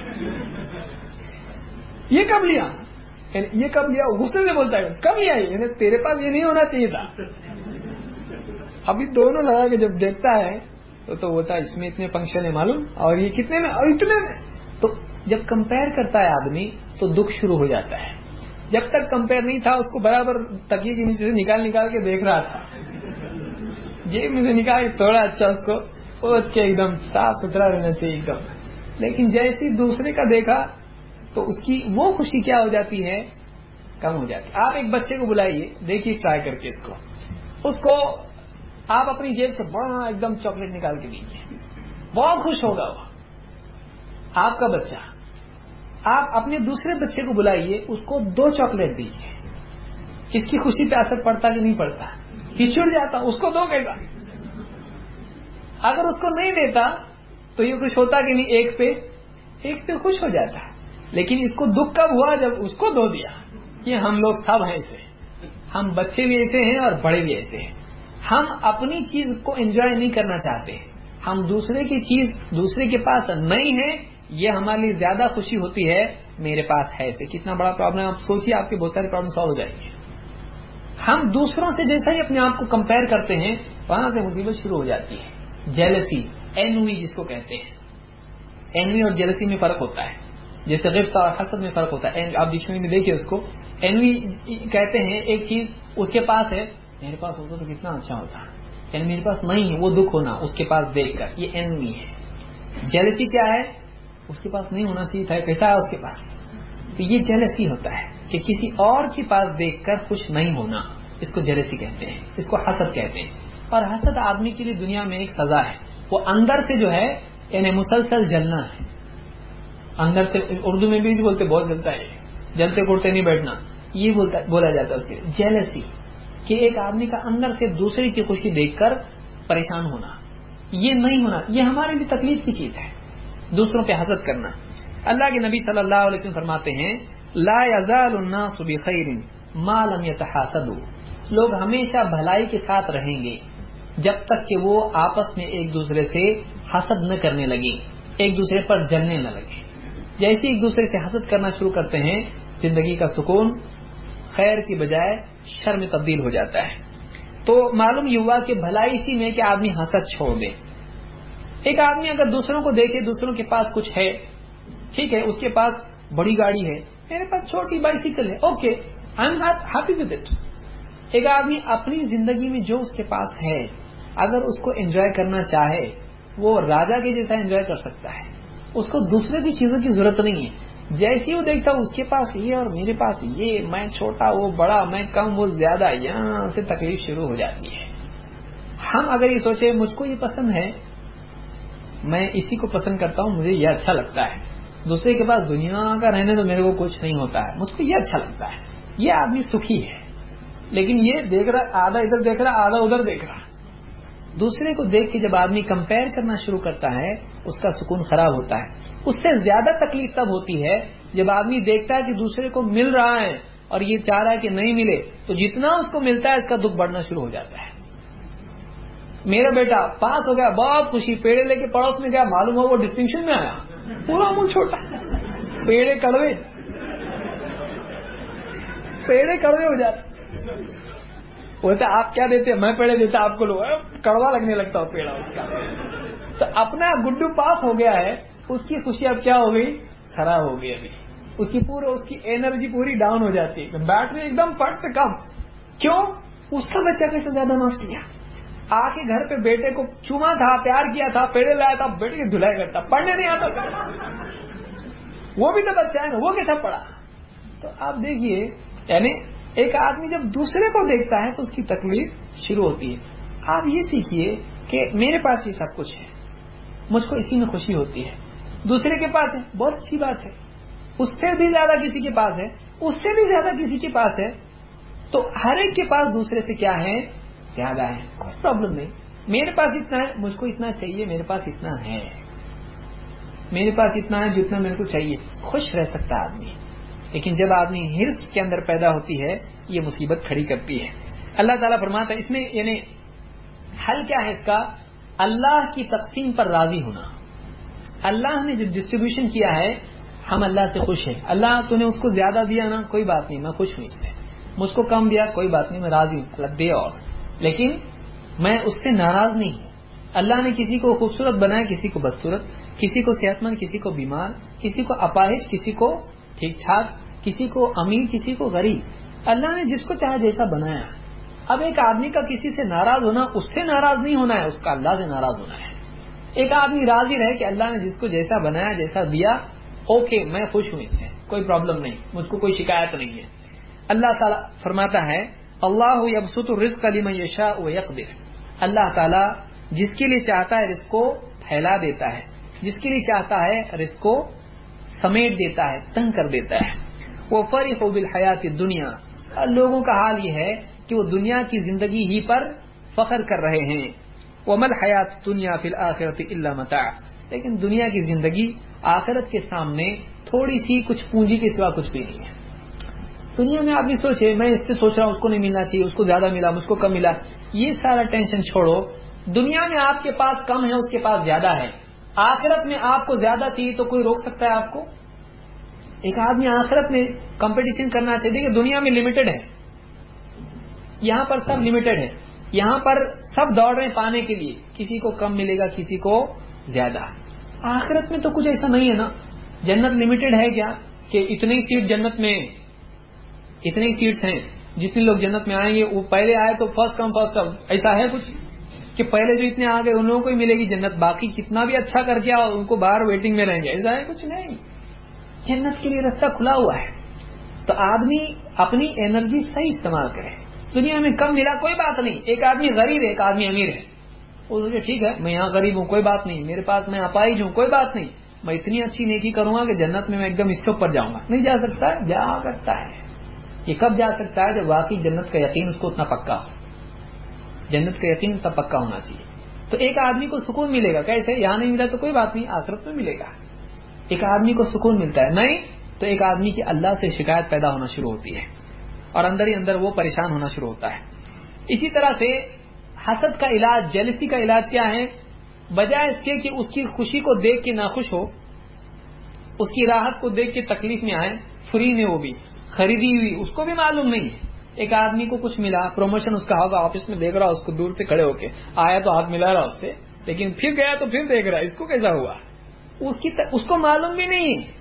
یہ کب لیا, یہ کب لیا, غصے سے بولتا ہے کب لیا, یہ تیرے پاس یہ نہیں ہونا چاہیے تھا. ابھی دونوں لگا کے جب دیکھتا ہے تو تو ہوتا ہے اس میں اتنے فنکشن ہے معلوم, اور یہ کتنے میں, اور اتنے میں. تو جب کمپیئر کرتا ہے آدمی تو دکھ شروع ہو جاتا ہے. جب تک کمپیئر نہیں تھا اس کو برابر تکیے کے نیچے سے نکال نکال کے دیکھ رہا تھا, جیب میں سے نکال کے تھوڑا اچھا اس کو پوچھ کے ایک دم صاف ستھرا رہنا چاہیے ایک دم. لیکن جیسے دوسرے کا دیکھا تو اس کی وہ خوشی کیا ہو جاتی ہے, کم ہو جاتی. آپ ایک بچے کو بلائیے, دیکھیے ٹرائی کر کے اس کو, اس کو آپ اپنی جیب سے بڑا ایک دم چاکلیٹ نکال کے دیجیے, بہت خوش ہوگا وہ آپ کا بچہ. آپ اپنے دوسرے بچے کو بلائیے, اس کو دو چاکلیٹ دیجیے, اس کی خوشی پہ اثر پڑتا کہ نہیں پڑتا, پچھڑ جاتا, اس کو دو کہے گا. اگر اس کو نہیں دیتا تو یہ خوش ہوتا کہ نہیں, ایک پہ ایک پہ خوش ہو جاتا. لیکن اس کو دکھ کب ہوا, جب اس کو دو دیا. یہ ہم لوگ سب ہیں ایسے, ہم بچے بھی ایسے ہیں اور بڑے بھی ایسے ہیں. ہم اپنی چیز کو انجوائے نہیں کرنا چاہتے, ہم دوسرے کی چیز دوسرے کے پاس نہیں ہے, یہ ہمارے لیے زیادہ خوشی ہوتی ہے میرے پاس ہے سے. کتنا بڑا پرابلم, آپ سوچیے آپ کے بہت سارے پرابلم سالو ہو جائیں گے. ہم دوسروں سے جیسا ہی اپنے آپ کو کمپیئر کرتے ہیں وہاں سے مصیبت شروع ہو جاتی ہے. جیلسی, اینوی جس کو کہتے ہیں. اینوی اور جیلسی میں فرق ہوتا ہے, جیسے غبطہ اور حسد میں فرق ہوتا ہے. آپ ڈکشنری میں دیکھیے اس کو. اینوی کہتے ہیں ایک چیز اس کے پاس ہے, میرے پاس ہوتا تو کتنا اچھا ہوتا, یعنی میرے پاس نہیں ہے, وہ دکھ ہونا اس کے پاس دیکھ کر, یہ اینوی ہے. جیلسی کیا ہے, اس کے پاس نہیں ہونا چاہیے تھا, کیسا ہے اس کے پاس, تو یہ جیلسی ہوتا ہے کہ کسی اور کے پاس دیکھ کر خوش نہیں ہونا, اس کو جیلسی کہتے ہیں. اس کو حسد کہتے ہیں. اور حسد آدمی کے لیے دنیا میں ایک سزا ہے, وہ اندر سے جو ہے یعنی مسلسل جلنا ہے. اندر سے, اردو میں بھی بولتے بہت جلتا ہے, جلتے کوڑتے نہیں بیٹھنا, یہ بولتا بولا جاتا ہے اس کے جیلسی, کہ ایک آدمی کا اندر سے دوسرے کی خوشی دیکھ کر پریشان ہونا, یہ نہیں ہونا. یہ ہمارے لیے تکلیف کی چیز ہے, دوسروں پہ حسد کرنا. اللہ کے نبی صلی اللہ علیہ وسلم فرماتے ہیں لا یزال الناس بخیر ما لم یتحاسدوا, لوگ ہمیشہ بھلائی کے ساتھ رہیں گے جب تک کہ وہ آپس میں ایک دوسرے سے حسد نہ کرنے لگیں. ایک دوسرے پر جلنے نہ لگے. جیسے ایک دوسرے سے حسد کرنا شروع کرتے ہیں زندگی کا سکون خیر کی بجائے شر میں تبدیل ہو جاتا ہے. تو معلوم یہ ہوا کہ بھلائی اسی میں کہ آدمی حسد چھوڑ دے. ایک آدمی اگر دوسروں کو دیکھے دوسروں کے پاس کچھ ہے, ٹھیک ہے, اس کے پاس بڑی گاڑی ہے, میرے پاس چھوٹی بائسیکل ہے, okay I am happy with it. ایک آدمی اپنی زندگی میں جو اس کے پاس ہے اگر اس کو انجوائے کرنا چاہے وہ راجا کے جیسا انجوائے کر سکتا ہے. اس کو دوسرے کی چیزوں کی ضرورت نہیں ہے. جیسے وہ دیکھتا اس کے پاس یہ اور میرے پاس یہ, میں چھوٹا وہ بڑا, میں کم وہ زیادہ, یہاں سے تکلیف شروع ہو جاتی ہے. ہم اگر یہ سوچے مجھ کو یہ پسند ہے, میں اسی کو پسند کرتا ہوں, مجھے یہ اچھا لگتا ہے, دوسرے کے پاس دنیا کا رہنے تو میرے کو کچھ نہیں ہوتا ہے, مجھ کو یہ اچھا لگتا ہے, یہ آدمی سکھی ہے. لیکن یہ دیکھ رہا آدھا ادھر دیکھ رہا آدھا ادھر دیکھ رہا. دوسرے کو دیکھ کے جب آدمی کمپیئر کرنا شروع کرتا ہے اس کا سکون خراب ہوتا ہے. اس سے زیادہ تکلیف تب ہوتی ہے جب آدمی دیکھتا ہے کہ دوسرے کو مل رہا ہے اور یہ چاہ رہا ہے کہ نہیں ملے, تو جتنا اس کو ملتا ہے اس کا دکھ بڑھنا شروع ہو جاتا ہے. میرا بیٹا پاس ہو گیا, بہت خوشی, پیڑے لے کے پڑوس میں گیا, معلوم ہو وہ ڈسٹنکشن میں آیا, پورا منہ چھوٹا, پیڑے کڑوے پیڑے کڑوے ہو جاتے. بولتے آپ کیا دیتے ہیں, میں پیڑے دیتا آپ کو, لو کڑوا لگنے لگتا ہو پیڑا اس کا. تو اپنا گڈو پاس ہو گیا ہے, اس کی خوشی اب کیا ہو گئی, خراب ہو گئی. ابھی اس کی پورا اس کی انرجی پوری ڈاؤن ہو جاتی ہے, بیٹری ایک دم فٹ سے کم. کیوں؟ اس کا بچہ کیسے زیادہ مارکس لیا, آ کے گھر پہ بیٹے کو چوما تھا, پیار کیا تھا, پیڑے لایا تھا, بیٹے کی دھلائی کرتا, پڑھنے نہیں آتا, وہ بھی تو بچہ ہے نا, وہ کیسا پڑھا. تو آپ دیکھیے, یعنی ایک آدمی جب دوسرے کو دیکھتا ہے تو اس کی تکلیف شروع ہوتی ہے. آپ یہ سیکھیے کہ میرے پاس یہ سب کچھ ہے, مجھ کو اسی میں خوشی ہوتی ہے. دوسرے کے پاس ہے, بہت اچھی بات ہے, اس سے بھی زیادہ کسی کے پاس ہے, اس سے بھی زیادہ کسی کے پاس ہے, تو ہر ایک کے پاس دوسرے سے کیا ہے, زیادہ ہے, کوئی پرابلم نہیں. میرے پاس اتنا ہے, مجھ کو اتنا چاہیے, میرے پاس اتنا ہے, میرے پاس اتنا ہے جتنا میرے کو چاہیے, خوش رہ سکتا ہے آدمی. لیکن جب آدمی ہرس کے اندر پیدا ہوتی ہے یہ مصیبت کھڑی کرتی ہے. اللہ تعالیٰ فرماتا ہے اس میں, یعنی حل کیا ہے اس کا, اللہ کی تقسیم پر راضی ہونا. اللہ نے جو ڈسٹریبیوشن کیا ہے ہم اللہ سے خوش ہیں. اللہ تو نے اس کو زیادہ دیا نا, کوئی بات نہیں, میں خوش ہوں اس سے. مجھ کو کم دیا, کوئی بات نہیں, میں راضی ہوں, اللہ دے اور, لیکن میں اس سے ناراض نہیں ہوں. اللہ نے کسی کو خوبصورت بنایا, کسی کو بدصورت, کسی کو صحت مند, کسی کو بیمار, کسی کو اپاہج, کسی کو ٹھیک ٹھاک, کسی کو امیر, کسی کو غریب. اللہ نے جس کو چاہے جیسا بنایا. اب ایک آدمی کا کسی سے ناراض ہونا, اس سے ناراض نہیں ہونا ہے, اس کا اللہ سے ناراض ہونا ہے. ایک آدمی راضی رہے کہ اللہ نے جس کو جیسا بنایا, جیسا دیا, اوکے میں خوش ہوں اس سے, کوئی پرابلم نہیں, مجھ کو کوئی شکایت نہیں ہے. اللہ تعالیٰ فرماتا ہے اللہ یبسط الرزق لمن یشاء ویقدر. اللہ تعالیٰ جس کے لیے چاہتا ہے رزق کو پھیلا دیتا ہے, جس کے لیے چاہتا ہے رزق کو سمیٹ دیتا ہے, تنگ کر دیتا ہے. وہ فرح بالحیات الدنیا, لوگوں کا حال یہ ہے کہ وہ دنیا کی زندگی ہی پر فخر کر رہے ہیں. وما الحیات الدنیا فی الآخرۃ الا متاع, لیکن دنیا کی زندگی آخرت کے سامنے تھوڑی سی کچھ پونجی کے سوا کچھ بھی نہیں ہے. دنیا میں آدمی سوچے میں اس سے سوچ رہا ہوں, اس کو نہیں ملنا چاہیے, اس کو زیادہ ملا, مجھ کو کم ملا, یہ سارا ٹینشن چھوڑو. دنیا میں آپ کے پاس کم ہے, اس کے پاس زیادہ ہے. آخرت میں آپ کو زیادہ چاہیے تو کوئی روک سکتا ہے آپ کو؟ ایک آدمی آخرت میں کمپٹیشن کرنا چاہیے کہ دنیا میں لمیٹڈ ہے, یہاں پر سب لمیٹڈ ہے, یہاں پر سب دوڑ رہے ہیں پانے کے لیے, کسی کو کم ملے گا, کسی کو زیادہ. آخرت میں تو کچھ ایسا نہیں ہے نا. جنت لمیٹڈ ہے کیا کہ اتنی سیٹ جنت میں, اتنی سیٹس ہیں, جتنے لوگ جنت میں آئیں گے وہ پہلے آئے تو فرسٹ کم فرسٹ کم, ایسا ہے کچھ کہ پہلے جو اتنے آ گئے ان لوگوں کو ہی ملے گی جنت, باقی کتنا بھی اچھا کر کے آؤ ان کو باہر ویٹنگ میں رہیں گے, ایسا ہے کچھ نہیں. جنت کے لیے راستہ کھلا ہوا ہے. تو آدمی اپنی انرجی صحیح استعمال کرے. دنیا میں کم ملا کوئی بات نہیں, ایک آدمی غریب ہے, ایک آدمی امیر ہے, وہ سوچے ٹھیک ہے میں یہاں غریب ہوں, کوئی بات نہیں, میرے پاس میں اپاہج ہوں, کوئی بات نہیں, میں اتنی اچھی نیکی کروں گا کہ جنت میں میں ایک دم اس کے اوپر جاؤں گا. نہیں جا سکتا ہے, جا سکتا ہے. یہ کب جا سکتا ہے جب واقعی جنت کا یقین اس کو اتنا پکا ہو. جنت کا یقین اتنا پکا ہونا چاہیے. تو ایک آدمی کو سکون ملے گا, کیسے, یہاں نہیں ملا تو کوئی بات نہیں, آخرت میں ملے گا. ایک آدمی کو سکون ملتا ہے, نہیں تو ایک آدمی کی اللہ سے شکایت پیدا ہونا شروع ہوتی ہے اور اندر ہی اندر وہ پریشان ہونا شروع ہوتا ہے. اسی طرح سے حسد کا علاج, جیلسی کا علاج کیا ہے, بجائے اس کے کہ اس کی خوشی کو دیکھ کے ناخوش ہو، اس کی راحت کو دیکھ کے تکلیف میں آئے، فری میں وہ بھی خریدی ہوئی، اس کو بھی معلوم نہیں ہے. ایک آدمی کو کچھ ملا، پروموشن اس کا ہوگا، آفس میں دیکھ رہا اس کو دور سے کھڑے ہو کے، آیا تو ہاتھ ملا رہا اس سے، لیکن پھر گیا تو پھر دیکھ رہا اس کو کیسا ہوا. اس کی ت... اس کو معلوم بھی نہیں ہے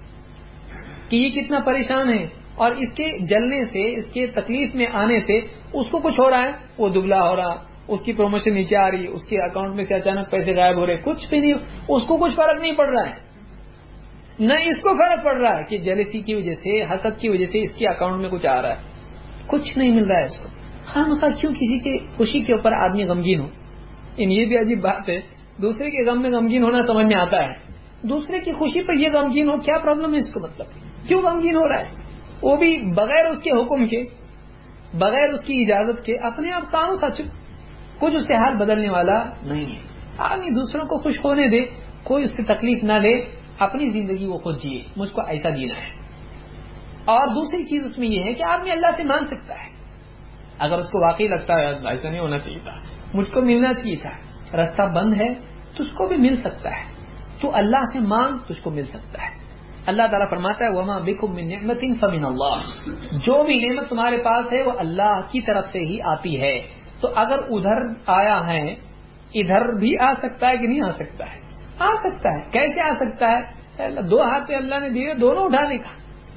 کہ یہ کتنا پریشان ہے، اور اس کے جلنے سے، اس کے تکلیف میں آنے سے اس کو کچھ ہو رہا ہے، وہ دبلا ہو رہا، اس کی پروموشن نیچے آ رہی، اس کے اکاؤنٹ میں سے اچانک پیسے غائب ہو رہے، کچھ بھی نہیں، اس کو کچھ فرق نہیں پڑ رہا ہے. نہ اس کو فرق پڑ رہا ہے کہ جیلسی کی وجہ سے، حسد کی وجہ سے اس کے اکاؤنٹ میں کچھ آ رہا ہے، کچھ نہیں مل رہا ہے اس کو. خواہ مخواہ کیوں کسی کی خوشی کے اوپر آدمی غمگین ہو. ان یہ بھی عجیب بات ہے، دوسرے کے غم میں غمگین ہونا سمجھ میں آتا ہے، دوسرے کی خوشی پر یہ غمگین ہو، کیا پرابلم ہے اس کو؟ مطلب کیوں غمگین ہو رہا ہے؟ وہ بھی بغیر اس کے حکم کے، بغیر اس کی اجازت کے، اپنے آپ کام کا چپ، کچھ اس سے حال بدلنے والا نہیں ہے. آدمی دوسروں کو خوش ہونے دے، کوئی اس سے تکلیف نہ لے، اپنی زندگی وہ خود جیے، مجھ کو ایسا جینا ہے. اور دوسری چیز اس میں یہ ہے کہ آدمی اللہ سے مانگ سکتا ہے، اگر اس کو واقعی لگتا ہے ایسا نہیں ہونا چاہیے تھا، مجھ کو ملنا چاہیے تھا، راستہ بند ہے، تو اس کو بھی مل سکتا ہے. تو اللہ سے مانگ، تجھ کو مل سکتا ہے. اللہ تعالیٰ فرماتا ہے وَمَا بِكُم مِّن نِعْمَةٍ فَمِنَ اللَّهِ، جو بھی نعمت تمہارے پاس ہے وہ اللہ کی طرف سے ہی آتی ہے. تو اگر ادھر آیا ہے، ادھر بھی آ سکتا ہے کہ نہیں آ سکتا ہے؟ آ سکتا ہے. کیسے آ سکتا ہے؟ اللہ دو ہاتھ اللہ نے دیے، دونوں اٹھانے کا.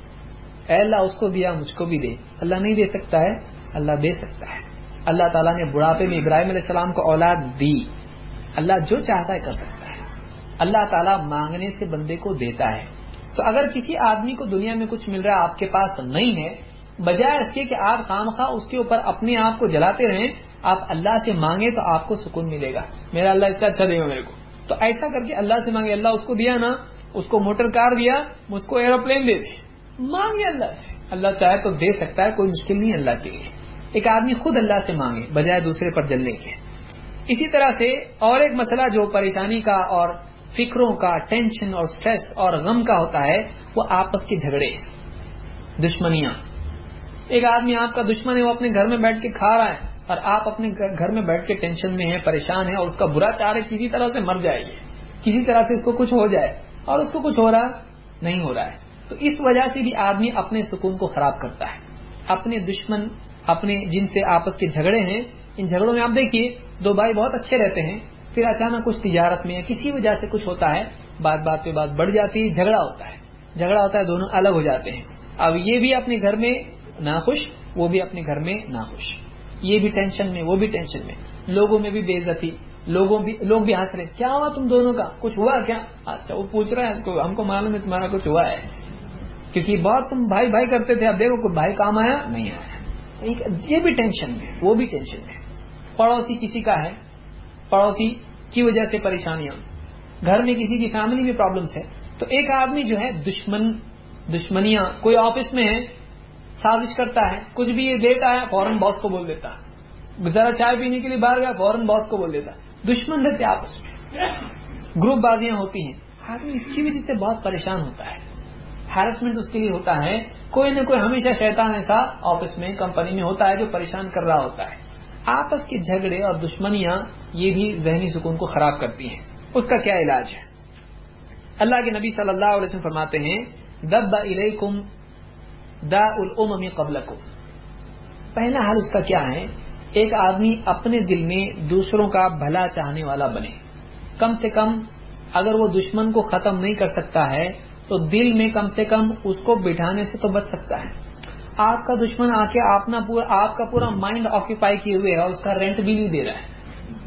اے اللہ اس کو دیا، مجھ کو بھی دے. اللہ نہیں دے سکتا ہے؟ اللہ دے سکتا ہے. اللہ تعالیٰ نے بڑھاپے میں ابراہیم علیہ السلام کو اولاد دی. اللہ جو چاہتا ہے کر سکتا ہے. اللہ تعالیٰ مانگنے سے بندے کو دیتا ہے. تو اگر کسی آدمی کو دنیا میں کچھ مل رہا ہے، آپ کے پاس نہیں ہے، بجائے اس کے کہ آپ خامخواہ اس کے اوپر اپنے آپ کو جلاتے رہیں، آپ اللہ سے مانگے تو آپ کو سکون ملے گا. میرا اللہ اس کا اچھا دے گا میرے کو، تو ایسا کر کے اللہ سے مانگے. اللہ اس کو دیا نا، اس کو موٹر کار دیا، مجھ کو ایروپلین دے دے، مانگے اللہ سے. اللہ چاہے تو دے سکتا ہے، کوئی مشکل نہیں اللہ کے لیے. ایک آدمی خود اللہ سے مانگے بجائے دوسرے پر جلنے کے. اسی طرح سے اور ایک مسئلہ جو پریشانی کا اور فکروں کا، ٹینشن اور سٹریس اور غم کا ہوتا ہے، وہ آپس کے جھگڑے، دشمنیاں. ایک آدمی آپ کا دشمن ہے، وہ اپنے گھر میں بیٹھ کے کھا رہا ہے، اور آپ اپنے گھر میں بیٹھ کے ٹینشن میں ہیں، پریشان ہیں، اور اس کا برا چاہ رہے کسی طرح سے مر جائے گی، کسی طرح سے اس کو کچھ ہو جائے، اور اس کو کچھ ہو رہا نہیں ہو رہا ہے. تو اس وجہ سے بھی آدمی اپنے سکون کو خراب کرتا ہے. اپنے دشمن، اپنے جن سے آپس کے جھگڑے ہیں، ان جھگڑوں میں آپ دیکھیے دو بھائی بہت اچھے رہتے ہیں، پھر اچانک کچھ تجارت میں کسی وجہ سے کچھ ہوتا ہے، بات بات پہ بات بڑھ جاتی ہے، جھگڑا ہوتا ہے جھگڑا ہوتا ہے دونوں الگ ہو جاتے ہیں. اب یہ بھی اپنے گھر میں ناخوش، وہ بھی اپنے گھر میں ناخوش، یہ بھی ٹینشن میں، وہ بھی ٹینشن میں، لوگوں میں بھی بے عزتی، لوگوں بھی لوگ بھی ہنس رہے، کیا ہوا تم دونوں کا، کچھ ہوا کیا؟ اچھا وہ پوچھ رہا ہے اس کو، ہم کو معلوم ہے تمہارا کچھ ہوا ہے، کیونکہ بہت تم بھائی بھائی کرتے تھے، اب دیکھو کوئی بھائی کام آیا نہیں آیا. یہ بھی ٹینشن میں، وہ بھی ٹینشن میں. پڑوسی کسی کا ہے، پڑوسی کی وجہ سے پریشانیاں، گھر میں کسی کی فیملی میں پرابلمس ہے. تو ایک آدمی جو ہے دشمن، دشمنیاں، کوئی آفس میں ہے سازش کرتا ہے، کچھ بھی یہ دیتا ہے فوراً باس کو بول دیتا ہے، ذرا چائے پینے کے لیے باہر گیا فوراً باس کو بول دیتا ہے. دشمن رہتے آپس میں، گروپ بازیاں ہوتی ہیں. آدمی اس کی وجہ سے بہت پریشان ہوتا ہے، ہیرسمنٹ اس کے لیے ہوتا ہے. کوئی نہ کوئی ہمیشہ شیطان ایسا آفس میں، کمپنی میں ہوتا ہے جو پریشان کر رہا ہوتا ہے. آپس کے جھگڑے اور دشمنیاں یہ بھی ذہنی سکون کو خراب کرتی ہیں. اس کا کیا علاج ہے؟ اللہ کے نبی صلی اللہ علیہ وسلم فرماتے ہیں دب الیکم داء الامم قبلکم. پہلا حل اس کا کیا ہے؟ ایک آدمی اپنے دل میں دوسروں کا بھلا چاہنے والا بنے. کم سے کم اگر وہ دشمن کو ختم نہیں کر سکتا ہے تو دل میں کم سے کم اس کو بٹھانے سے تو بچ سکتا ہے. آپ کا دشمن آ کے اپنا پورا آپ کا پورا مائنڈ آکوپائی کیے ہوئے ہے اور اس کا رینٹ بھی نہیں دے رہا ہے.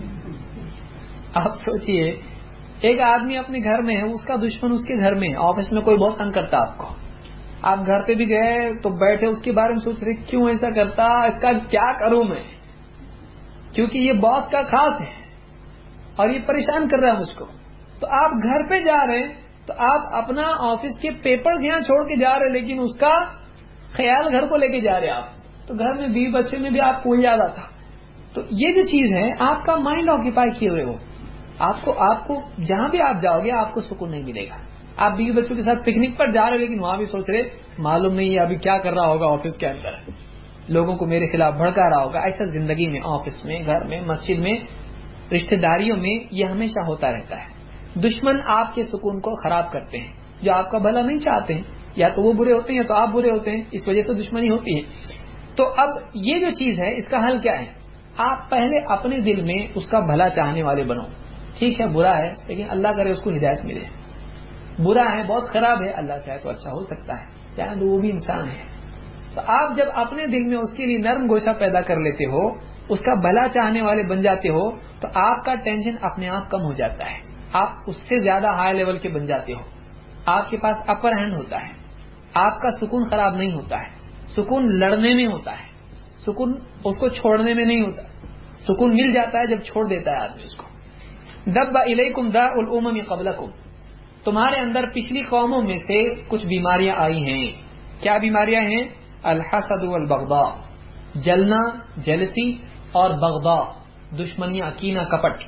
آپ سوچئے ایک آدمی اپنے گھر میں ہے، اس کا دشمن اس کے گھر میں ہے، آفس میں کوئی بہت تنگ کرتا آپ کو، آپ گھر پہ بھی گئے تو بیٹھے اس کے بارے میں سوچ رہے کیوں ایسا کرتا، اس کا کیا کروں میں، کیونکہ یہ باس کا خاص ہے اور یہ پریشان کر رہا ہے مجھ کو. تو آپ گھر پہ جا رہے ہیں تو آپ اپنا آفس کے پیپرز یہاں چھوڑ کے جا رہے، لیکن اس کا خیال گھر کو لے کے جا رہے آپ. تو گھر میں بیوی بچے میں بھی آپ کو یاد آتا. تو یہ جو چیز ہے آپ کا مائنڈ آکوپائی کیے ہوئے ہو، آپ کو آپ کو جہاں بھی آپ جاؤ گے آپ کو سکون نہیں ملے گا. آپ بیوی بچوں کے ساتھ پکنک پر جا رہے لیکن وہاں بھی سوچ رہے معلوم نہیں ہے ابھی کیا کر رہا ہوگا آفس کے اندر، لوگوں کو میرے خلاف بھڑکا رہا ہوگا. ایسا زندگی میں، آفس میں، گھر میں، مسجد میں رشتہ داریوں میں یہ ہمیشہ ہوتا رہتا ہے. دشمن آپ کے سکون کو خراب کرتے ہیں, جو آپ کا بھلا نہیں چاہتے ہیں, یا تو وہ برے ہوتے ہیں تو آپ برے ہوتے ہیں, اس وجہ سے دشمنی ہوتی ہے. تو اب یہ جو چیز ہے اس کا حل کیا ہے؟ آپ پہلے اپنے دل میں اس کا بھلا چاہنے والے بنو. ٹھیک ہے برا ہے لیکن اللہ کرے اس کو ہدایت ملے, برا ہے بہت خراب ہے, اللہ چاہے تو اچھا ہو سکتا ہے, یعنی وہ بھی انسان ہے. تو آپ جب اپنے دل میں اس کے لیے نرم گوشہ پیدا کر لیتے ہو, اس کا بھلا چاہنے والے بن جاتے ہو, تو آپ کا ٹینشن اپنے آپ کم ہو جاتا ہے, آپ اس سے زیادہ ہائی لیول کے بن جاتے ہو, آپ کے پاس اپر ہینڈ ہوتا ہے, آپ کا سکون خراب نہیں ہوتا ہے. سکون لڑنے میں ہوتا ہے, سکون اس کو چھوڑنے میں نہیں ہوتا. سکون مل جاتا ہے جب چھوڑ دیتا ہے آدمی اس کو. دب الیکم داء الامم قبلکم, تمہارے اندر پچھلی قوموں میں سے کچھ بیماریاں آئی ہیں. کیا بیماریاں ہیں؟ الحسد والبغضاء, جلنا جلسی, اور بغضاء دشمنیاں, کینہ کپٹ.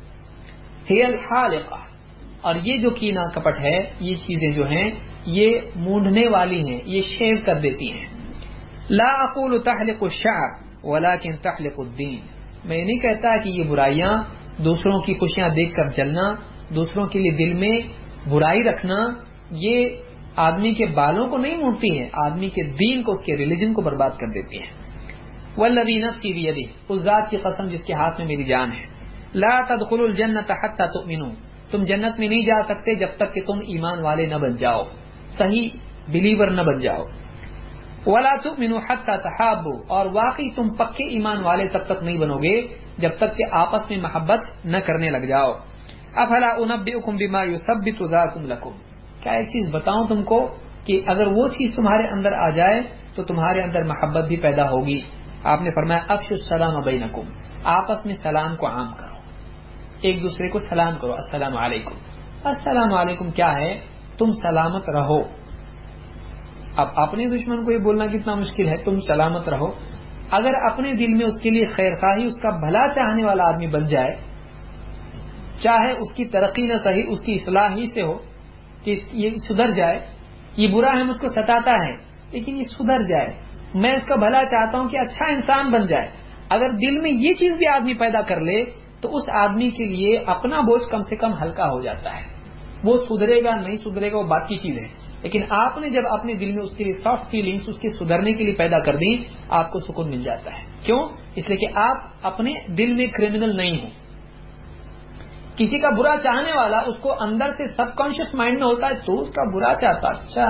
ہی الحالقہ, اور یہ جو کینہ کپٹ ہے, یہ چیزیں جو ہیں یہ مونڈنے والی ہیں, یہ شیو کر دیتی ہیں. لا اقول تحلق الشعر ولكن تحلق الدین, میں نہیں کہتا کہ یہ برائیاں, دوسروں کی خوشیاں دیکھ کر جلنا, دوسروں کے لیے دل میں برائی رکھنا, یہ آدمی کے بالوں کو نہیں مونڈتی ہے, آدمی کے دین کو, اس کے ریلیجن کو برباد کر دیتی ہے. والذی نفسی بیدہ, اس ذات کی قسم جس کے ہاتھ میں میری جان ہے, لا تدخلوا الجنۃ حتی تؤمنوا, تم جنت میں نہیں جا سکتے جب تک کہ تم ایمان والے نہ بن جاؤ, صحیح بلیور نہ بن جاؤ. ولا تؤمنوا حتی تحابوا, اور واقعی تم پکے ایمان والے تب تک نہیں بنو گے جب تک کہ آپس میں محبت نہ کرنے لگ جاؤ. افلا انبئکم بما یثبت ذاکم لکم, کیا ایک چیز بتاؤں تم کو کہ اگر وہ چیز تمہارے اندر آ جائے تو تمہارے اندر محبت بھی پیدا ہوگی. آپ نے فرمایا افشوا السلام بینکم, آپس میں سلام کو عام کرو, ایک دوسرے کو سلام کرو, السلام علیکم. السلام علیکم کیا ہے؟ تم سلامت رہو. اب اپنے دشمن کو یہ بولنا کتنا مشکل ہے, تم سلامت رہو. اگر اپنے دل میں اس کے لیے خیر خواہی, اس کا بھلا چاہنے والا آدمی بن جائے, چاہے اس کی ترقی نہ صحیح اس کی اصلاح ہی سے ہو, کہ یہ سدھر جائے, یہ برا ہے مجھ کو ستاتا ہے لیکن یہ سدھر جائے, میں اس کا بھلا چاہتا ہوں کہ اچھا انسان بن جائے. اگر دل میں یہ چیز بھی آدمی پیدا کر لے تو اس آدمی کے لیے اپنا بوجھ کم سے کم ہلکا ہو جاتا ہے. وہ سدھرے گا نہیں سدھرے گا وہ بات کی چیز ہے, لیکن آپ نے جب اپنے دل میں اس کے لیے سافٹ فیلنگس اس کے سدھرنے کے لیے پیدا کر دی, آپ کو سکون مل جاتا ہے. کیوں؟ اس لیے کہ آپ اپنے دل میں کریمنل نہیں ہو. کسی کا برا چاہنے والا اس کو اندر سے سب کانشیس مائنڈ میں ہوتا ہے تو اس کا برا چاہتا, اچھا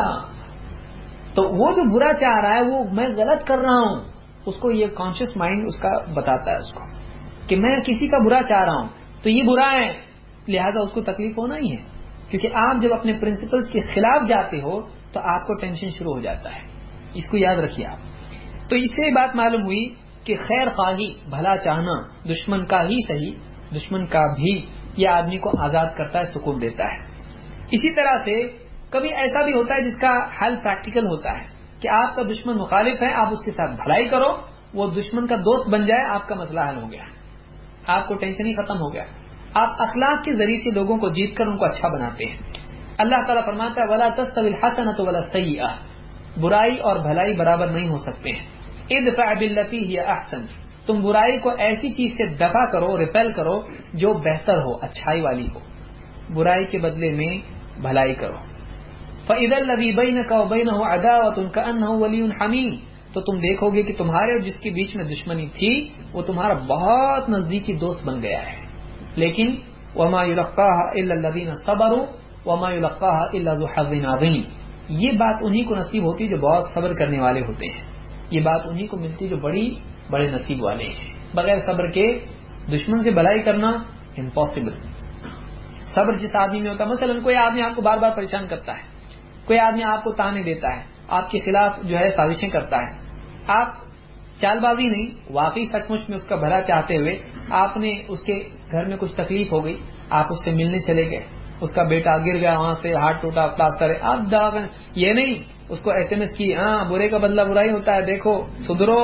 تو وہ جو برا چاہ رہا ہے وہ میں غلط کر رہا ہوں, اس کو یہ کانشیس مائنڈ اس کا بتاتا ہے اس کو کہ میں کسی کا برا چاہ رہا ہوں تو یہ برا ہے, لہذا اس کو تکلیف ہونا ہی ہے. کیونکہ آپ جب اپنے پرنسپلز کے خلاف جاتے ہو تو آپ کو ٹینشن شروع ہو جاتا ہے, اس کو یاد رکھیے آپ. تو اس سے بات معلوم ہوئی کہ خیر خواہی, بھلا چاہنا, دشمن کا ہی صحیح دشمن کا بھی, یہ آدمی کو آزاد کرتا ہے, سکون دیتا ہے. اسی طرح سے کبھی ایسا بھی ہوتا ہے جس کا حل پریکٹیکل ہوتا ہے کہ آپ کا دشمن مخالف ہے, آپ اس کے ساتھ بھلائی کرو, وہ دشمن کا دوست بن جائے, آپ کا مسئلہ حل ہو گیا, آپ کو ٹینشن ہی ختم ہو گیا. آپ اخلاق کے ذریعے سے لوگوں کو جیت کر ان کو اچھا بناتے ہیں. اللہ تعالیٰ فرماتا ہے ولا تستوی الحسنۃ ولا السیئۃ, برائی اور بھلائی برابر نہیں ہو سکتے ہیں. ادفع بالتی ہی احسن, تم برائی کو ایسی چیز سے دفع کرو, ریپیل کرو جو بہتر ہو, اچھائی والی ہو. برائی کے بدلے میں بھلائی کرو. فَإِذَا الَّذِي بَيْنَكَ وَبَيْنَهُ عَدَاوَةٌ كَأَنَّهُ وَلِيٌّ حَمِيمٌ, تو تم دیکھو گے کہ تمہارے اور جس کے بیچ میں دشمنی تھی وہ تمہارا بہت نزدیکی دوست بن گیا ہے. لیکن وَمَا يُلَقَّاهَا إِلَّا الَّذِينَ صَبَرُوا وَمَا يُلَقَّاهَا إِلَّا ذُو حَظٍّ عَظِيمٍ, یہ بات انہی کو نصیب ہوتی جو بہت صبر کرنے والے ہوتے ہیں. یہ بات انہی کو ملتی جو بڑی بڑے نصیب والے ہیں. بغیر صبر کے دشمن سے بھلائی کرنا امپاسبل. صبر جس آدمی میں ہوتا ہے, مثلا کوئی آدمی آپ کو بار بار پریشان کرتا ہے, کوئی آدمی آپ کو تانے دیتا ہے, آپ کے خلاف جو ہے سازشیں کرتا ہے, آپ چال بازی نہیں واقعی سچ مچ میں اس کا بھلا چاہتے ہوئے آپ نے اس کے گھر میں کچھ تکلیف ہو گئی, آپ اس سے ملنے چلے گئے, اس کا بیٹا گر گیا وہاں سے, ہاتھ ٹوٹا, پلاسٹر ہے, آپ داغ, یہ نہیں اس کو ایس ایم ایس کی, ہاں برے کا بدلہ برائی ہوتا ہے, دیکھو سدھرو,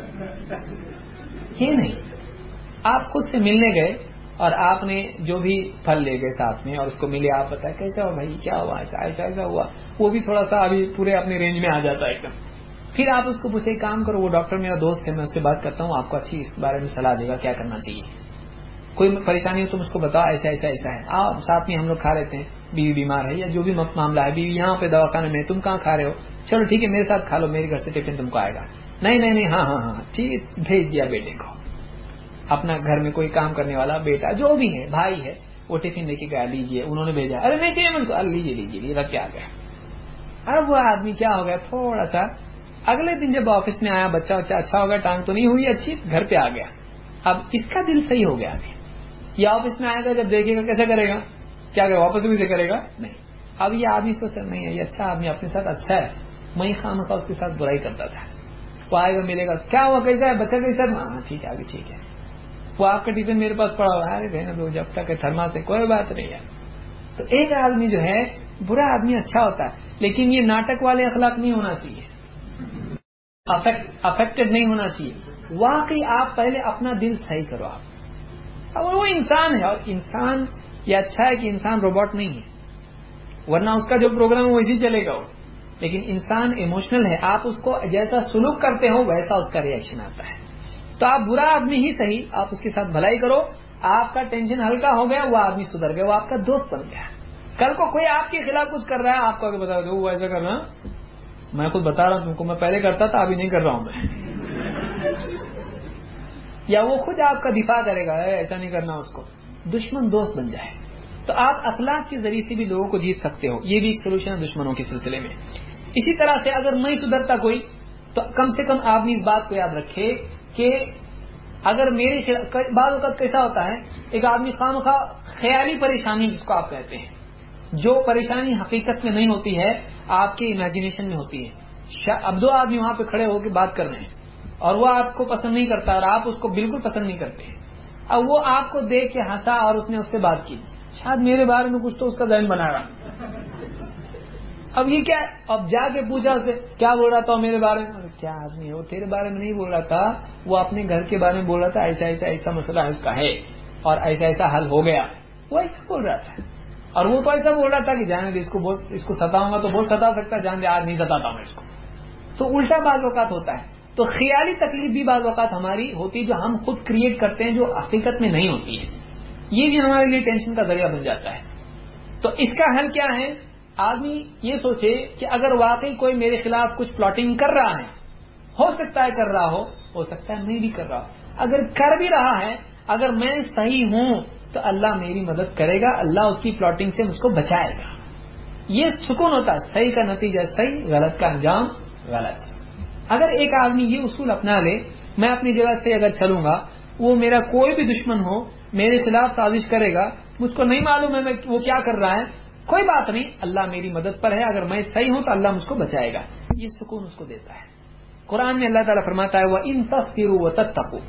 یہ نہیں. آپ خود سے ملنے گئے اور آپ نے جو بھی پھل لے گئے ساتھ میں اور اس کو ملے, آپ بتائیں کیسا ہوا بھائی, کیا ہوا, ایسا ایسا ایسا ہوا, وہ بھی تھوڑا سا ابھی پورے اپنے رینج میں آ جاتا ہے ایک دم. پھر آپ اس کو پوچھے کام کرو, وہ ڈاکٹر میرا دوست ہے, میں اس سے بات کرتا ہوں, آپ کو اچھی اس بارے میں صلاح دے گا کیا کرنا چاہیے. کوئی پریشانی ہو تم اس کو بتاؤ ایسا ایسا ایسا ہے، آپ ساتھ میں ہم لوگ کھا لیتے ہیں، بیوی بیمار ہے یا جو بھی معاملہ ہے، بیوی یہاں پہ دواخانے میں، تم کہاں کھا رہے ہو، چلو ٹھیک ہے میرے ساتھ کھا لو، میرے گھر سے ٹفن تم کو آئے گا، نہیں نہیں نہیں ہاں ہاں ہاں ٹھیک ہے، بھیج دیا بیٹے کو، اپنا گھر میں کوئی کام کرنے والا بیٹا جو بھی ہے بھائی ہے وہ ٹفن لے کے گیا، لیجیے، انہوں نے بھیجا، ارے نہیں چاہیے مجھ کو، لیجیے لیجیے رکھ کے آ گیا۔ اب وہ آدمی کیا ہو گیا، تھوڑا سا اگلے دن جب آفس میں آیا، بچہ بچہ اچھا ہو گیا، ٹانگ تو نہیں ہوئی اچھی، گھر پہ آ گیا، اب اس کا دل صحیح ہو گیا، ابھی یہ آفس میں آئے گا، جب دیکھے گا کیسے کرے گا، کیا کرے واپس بھی سے کرے گا نہیں، اب یہ آدمی سوچ نہیں ہے یہ اچھا آدمی اپنے ساتھ اچھا ہے، میں خام خواہ اس کے ساتھ برائی کرتا تھا، وہ آئے گا ملے گا، کیا ہوا کیسا ہے بچہ کیسا ہے، ہاں ٹھیک ہے ابھی ٹھیک ہے، وہ آپ کا ٹفن میرے پاس پڑا ہوا ہے، رہنے دو جب تک ہے تھرما سے، کوئی بات نہیں ہے۔ تو ایک آدمی جو ہے برا آدمی اچھا ہوتا ہے، لیکن یہ ناٹک والے اخلاق نہیں ہونا چاہیے، افیکٹڈ نہیں ہونا چاہیے، واقعی آپ پہلے اپنا دل صحیح کرو، آپ اور وہ انسان ہے، اور انسان یہ اچھا ہے کہ انسان روبوٹ نہیں ہے، ورنہ اس کا جو پروگرام ہے ویسے چلے گا وہ، لیکن انسان ایموشنل ہے، آپ اس کو جیسا سلوک کرتے ہو ویسا اس کا ریئیکشن آتا ہے، تو آپ برا آدمی ہی صحیح، آپ اس کے ساتھ بھلائی کرو، آپ کا ٹینشن ہلکا ہو گیا، وہ آدمی سدھر گیا، وہ آپ کا دوست بن گیا۔ کل کو کوئی آپ کے خلاف کچھ کر رہا ہے، آپ کو آگے بتا دو وہ ایسا کر رہا، میں خود بتا رہا ہوں تم کو، میں پہلے کرتا تھا ابھی نہیں کر رہا ہوں میں، یا وہ خود آپ کا دفاع کرے گا ایسا نہیں کرنا، اس کو دشمن دوست بن جائے، تو آپ اخلاق کے ذریعے سے بھی لوگوں کو جیت سکتے ہو، یہ بھی ایک سولوشن ہے دشمنوں کے سلسلے میں۔ اسی طرح سے اگر نہیں سدھرتا کوئی تو کم سے کم آپ نے اس بات کو یاد رکھے کہ اگر میرے بعض اوقات کیسا ہوتا ہے، ایک آدمی خام خواہ خیالی پریشانی جس کو آپ کہتے ہیں، جو پریشانی حقیقت میں نہیں ہوتی ہے آپ کے امیجنیشن میں ہوتی ہے، اب دو آدمی وہاں پہ کھڑے ہو کے بات کر رہے ہیں اور وہ آپ کو پسند نہیں کرتا اور آپ اس کو بالکل پسند نہیں کرتے ہیں، اب وہ آپ کو دیکھ کے ہنسا اور اس نے اس سے بات کی، شاید میرے بارے میں کچھ تو اس کا ذہن بنا رہا، اب یہ کیا، اب جا کے پوچھا اسے کیا بول رہا تھا میرے بارے میں، کیا آدمی ہے وہ، تیرے بارے میں نہیں بول رہا تھا، وہ اپنے گھر کے بارے میں بول رہا تھا، ایسا ایسا ایسا مسئلہ اس کا ہے اور ایسا ایسا حل ہو گیا، وہ ایسا بول رہا تھا، اور وہ تو ایسا بول رہا تھا کہ جانے دے اس کو بہت اس کو ستاؤں گا تو بہت ستا سکتا، جان دے آج نہیں ستاتا ہوں اس کو، تو الٹا بعض اوقات ہوتا ہے، تو خیالی تکلیف بھی بعض اوقات ہماری ہوتی ہے جو ہم خود کریٹ کرتے ہیں، جو حقیقت میں نہیں ہوتی ہے، یہ بھی ہمارے لیے ٹینشن کا ذریعہ بن جاتا ہے۔ تو اس کا حل کیا ہے، آدمی یہ سوچے کہ اگر واقعی کوئی میرے خلاف کچھ پلاٹنگ کر رہا ہے، ہو سکتا ہے کر رہا ہو ہو سکتا ہے نہیں بھی کر رہا ہو، اگر کر بھی رہا ہے، اگر میں صحیح ہوں تو اللہ میری مدد کرے گا، اللہ اس کی پلاٹنگ سے مجھ کو بچائے گا، یہ سکون ہوتا ہے، صحیح کا نتیجہ صحیح، غلط کا انجام غلط۔ اگر ایک آدمی یہ اصول اپنا لے، میں اپنی جگہ سے اگر چلوں گا، وہ میرا کوئی بھی دشمن ہو میرے خلاف سازش کرے گا، مجھ کو نہیں معلوم ہے وہ کیا کر رہا ہے، کوئی بات نہیں، اللہ میری مدد پر ہے، اگر میں صحیح ہوں تو اللہ مجھ کو بچائے گا، یہ سکون اس کو دیتا ہے۔ قرآن میں اللہ تعالیٰ فرماتا ہے وَإِن تَصْبِرُوا وَتَتَّقُوا،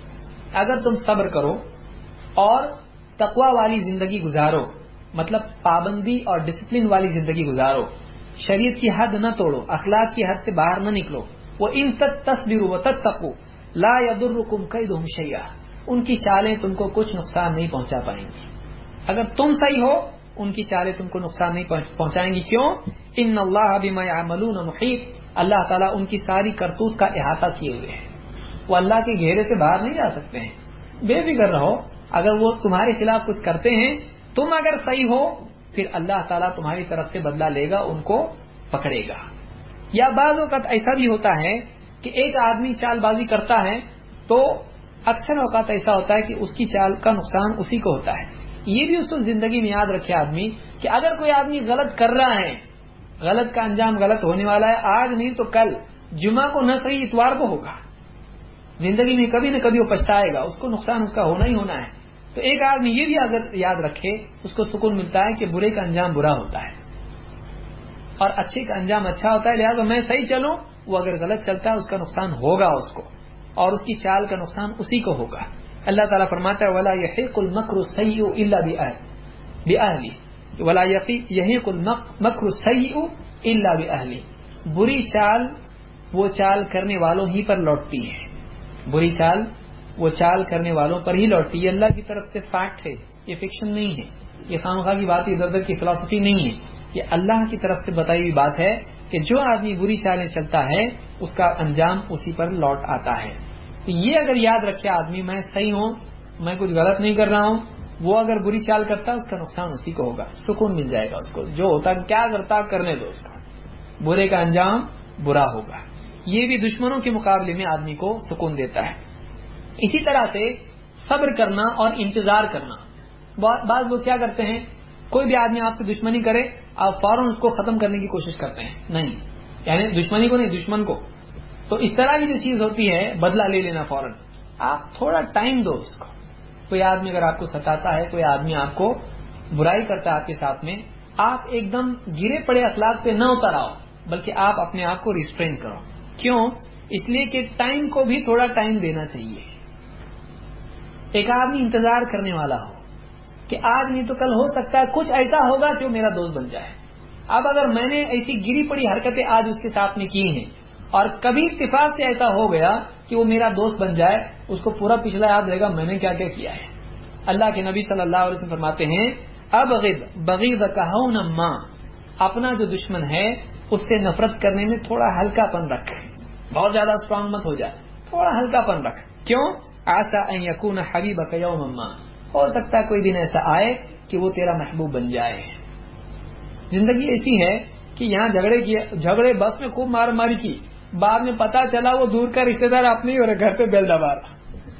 اگر تم صبر کرو اور تقوی والی زندگی گزارو، مطلب پابندی اور ڈسپلن والی زندگی گزارو، شریعت کی حد نہ توڑو، اخلاق کی حد سے باہر نہ نکلو، وَإِن تَصْبِرُوا وَتَتَّقُوا لَا يَضُرُّكُمْ كَيْدُهُمْ شَيْئًا، ان کی چالیں تم کو کچھ نقصان نہیں پہنچا پائیں گی، اگر تم صحیح ہو ان کی چالیں تم کو نقصان نہیں پہنچائیں گی، کیوں؟ ان اللہ بما یعملون محیط، اللہ تعالیٰ ان کی ساری کرتوت کا احاطہ کیے ہوئے ہیں، وہ اللہ کے گھیرے سے باہر نہیں جا سکتے ہیں، بے فکر رہو، اگر وہ تمہارے خلاف کچھ کرتے ہیں، تم اگر صحیح ہو پھر اللہ تعالیٰ تمہاری طرف سے بدلہ لے گا، ان کو پکڑے گا۔ یا بعض اوقات ایسا بھی ہوتا ہے کہ ایک آدمی چال بازی کرتا ہے تو اکثر اوقات ایسا ہوتا ہے کہ اس کی چال کا نقصان اسی کو ہوتا ہے، یہ بھی اس کو زندگی میں یاد رکھے آدمی کہ اگر کوئی آدمی غلط کر رہا ہے، غلط کا انجام غلط ہونے والا ہے، آج نہیں تو کل، جمعہ کو نہ صحیح اتوار کو ہوگا، زندگی میں کبھی نہ کبھی وہ پچھتائے گا، اس کو نقصان اس کا ہونا ہی ہونا ہے، تو ایک آدمی یہ بھی اگر یاد رکھے اس کو سکون ملتا ہے کہ برے کا انجام برا ہوتا ہے اور اچھے کا انجام اچھا ہوتا ہے، لہٰذا میں صحیح چلوں، وہ اگر غلط چلتا ہے اس کا نقصان ہوگا اس کو، اور اس کی چال کا نقصان اسی کو ہوگا۔ اللہ تعالیٰ فرماتا ہے وَلَا يَحِيقُ الْمَكْرُ السَّيِّئُ إِلَّا بِأَهْلِهِ وَلَا يَحِيقُ الْمَكْرُ السَّيِّئُ إِلَّا بِأَهْلِهِ، بری چال وہ چال کرنے والوں ہی پر لوٹتی ہے، بری چال وہ چال کرنے والوں پر ہی لوٹتی ہے، اللہ کی طرف سے فیکٹ ہے، یہ فکشن نہیں ہے، یہ خامخواہ کی بات، ادھر ادھر کی فلسفی نہیں ہے، یہ اللہ کی طرف سے بتائی ہوئی بات ہے کہ جو آدمی بری چالیں چلتا ہے اس کا انجام اسی پر لوٹ آتا ہے۔ تو یہ اگر یاد رکھے آدمی میں صحیح ہوں میں کچھ غلط نہیں کر رہا ہوں، وہ اگر بری چال کرتا ہے اس کا نقصان اسی کو ہوگا، سکون مل جائے گا اس کو، جو ہوتا کیا کرتا کرنے دو اس کو، برے کا انجام برا ہوگا۔ یہ بھی دشمنوں کے مقابلے میں آدمی کو سکون دیتا ہے۔ اسی طرح سے صبر کرنا اور انتظار کرنا، بعض لوگ کیا کرتے ہیں، کوئی بھی آدمی آپ سے دشمنی کرے آپ فوراً اس کو ختم کرنے کی کوشش کرتے ہیں، نہیں، یعنی دشمنی کو نہیں، دشمن کو۔ تو اس طرح کی جو چیز ہوتی ہے بدلہ لے لینا فوراً، آپ تھوڑا ٹائم دو اس کو۔ کوئی آدمی اگر آپ کو ستاتا ہے، کوئی آدمی آپ کو برائی کرتا ہے آپ کے ساتھ میں، آپ ایک دم گرے پڑے اخلاق پہ نہ اتر آؤ، بلکہ آپ اپنے آپ کو ریسٹرین کرو۔ کیوں؟ اس لیے کہ ٹائم کو بھی تھوڑا ٹائم دینا چاہیے۔ ایک آدمی انتظار کرنے والا ہو کہ آج نہیں تو کل ہو سکتا ہے کچھ ایسا ہوگا کہ وہ میرا دوست بن جائے۔ اب اگر میں نے ایسی گری پڑی حرکتیں آج اس کے ساتھ میں کی ہیں اور کبھی اتفاق سے ایسا ہو گیا کہ وہ میرا دوست بن جائے، اس کو پورا پچھلا یاد رہے گا میں نے کیا کیا کیا ہے۔ اللہ کے نبی صلی اللہ علیہ وسلم فرماتے ہیں ابغض بغیضک ہون ما، اپنا جو دشمن ہے اس سے نفرت کرنے میں تھوڑا ہلکا پن رکھ، بہت زیادہ اسٹرانگ مت ہو جائے، تھوڑا ہلکا پن رکھ۔ کیوں؟ عسى ان يكون حبيبك يوما ما، ہو سکتا ہے کوئی دن ایسا آئے کہ وہ تیرا محبوب بن جائے۔ زندگی ایسی ہے کہ یہاں جھگڑے کیے، جھگڑے بس میں خوب مار ماری کی، بعد میں پتا چلا وہ دور کا رشتہ دار اپنے ہی ہو رہے، گھر پہ بیل دبا رہا،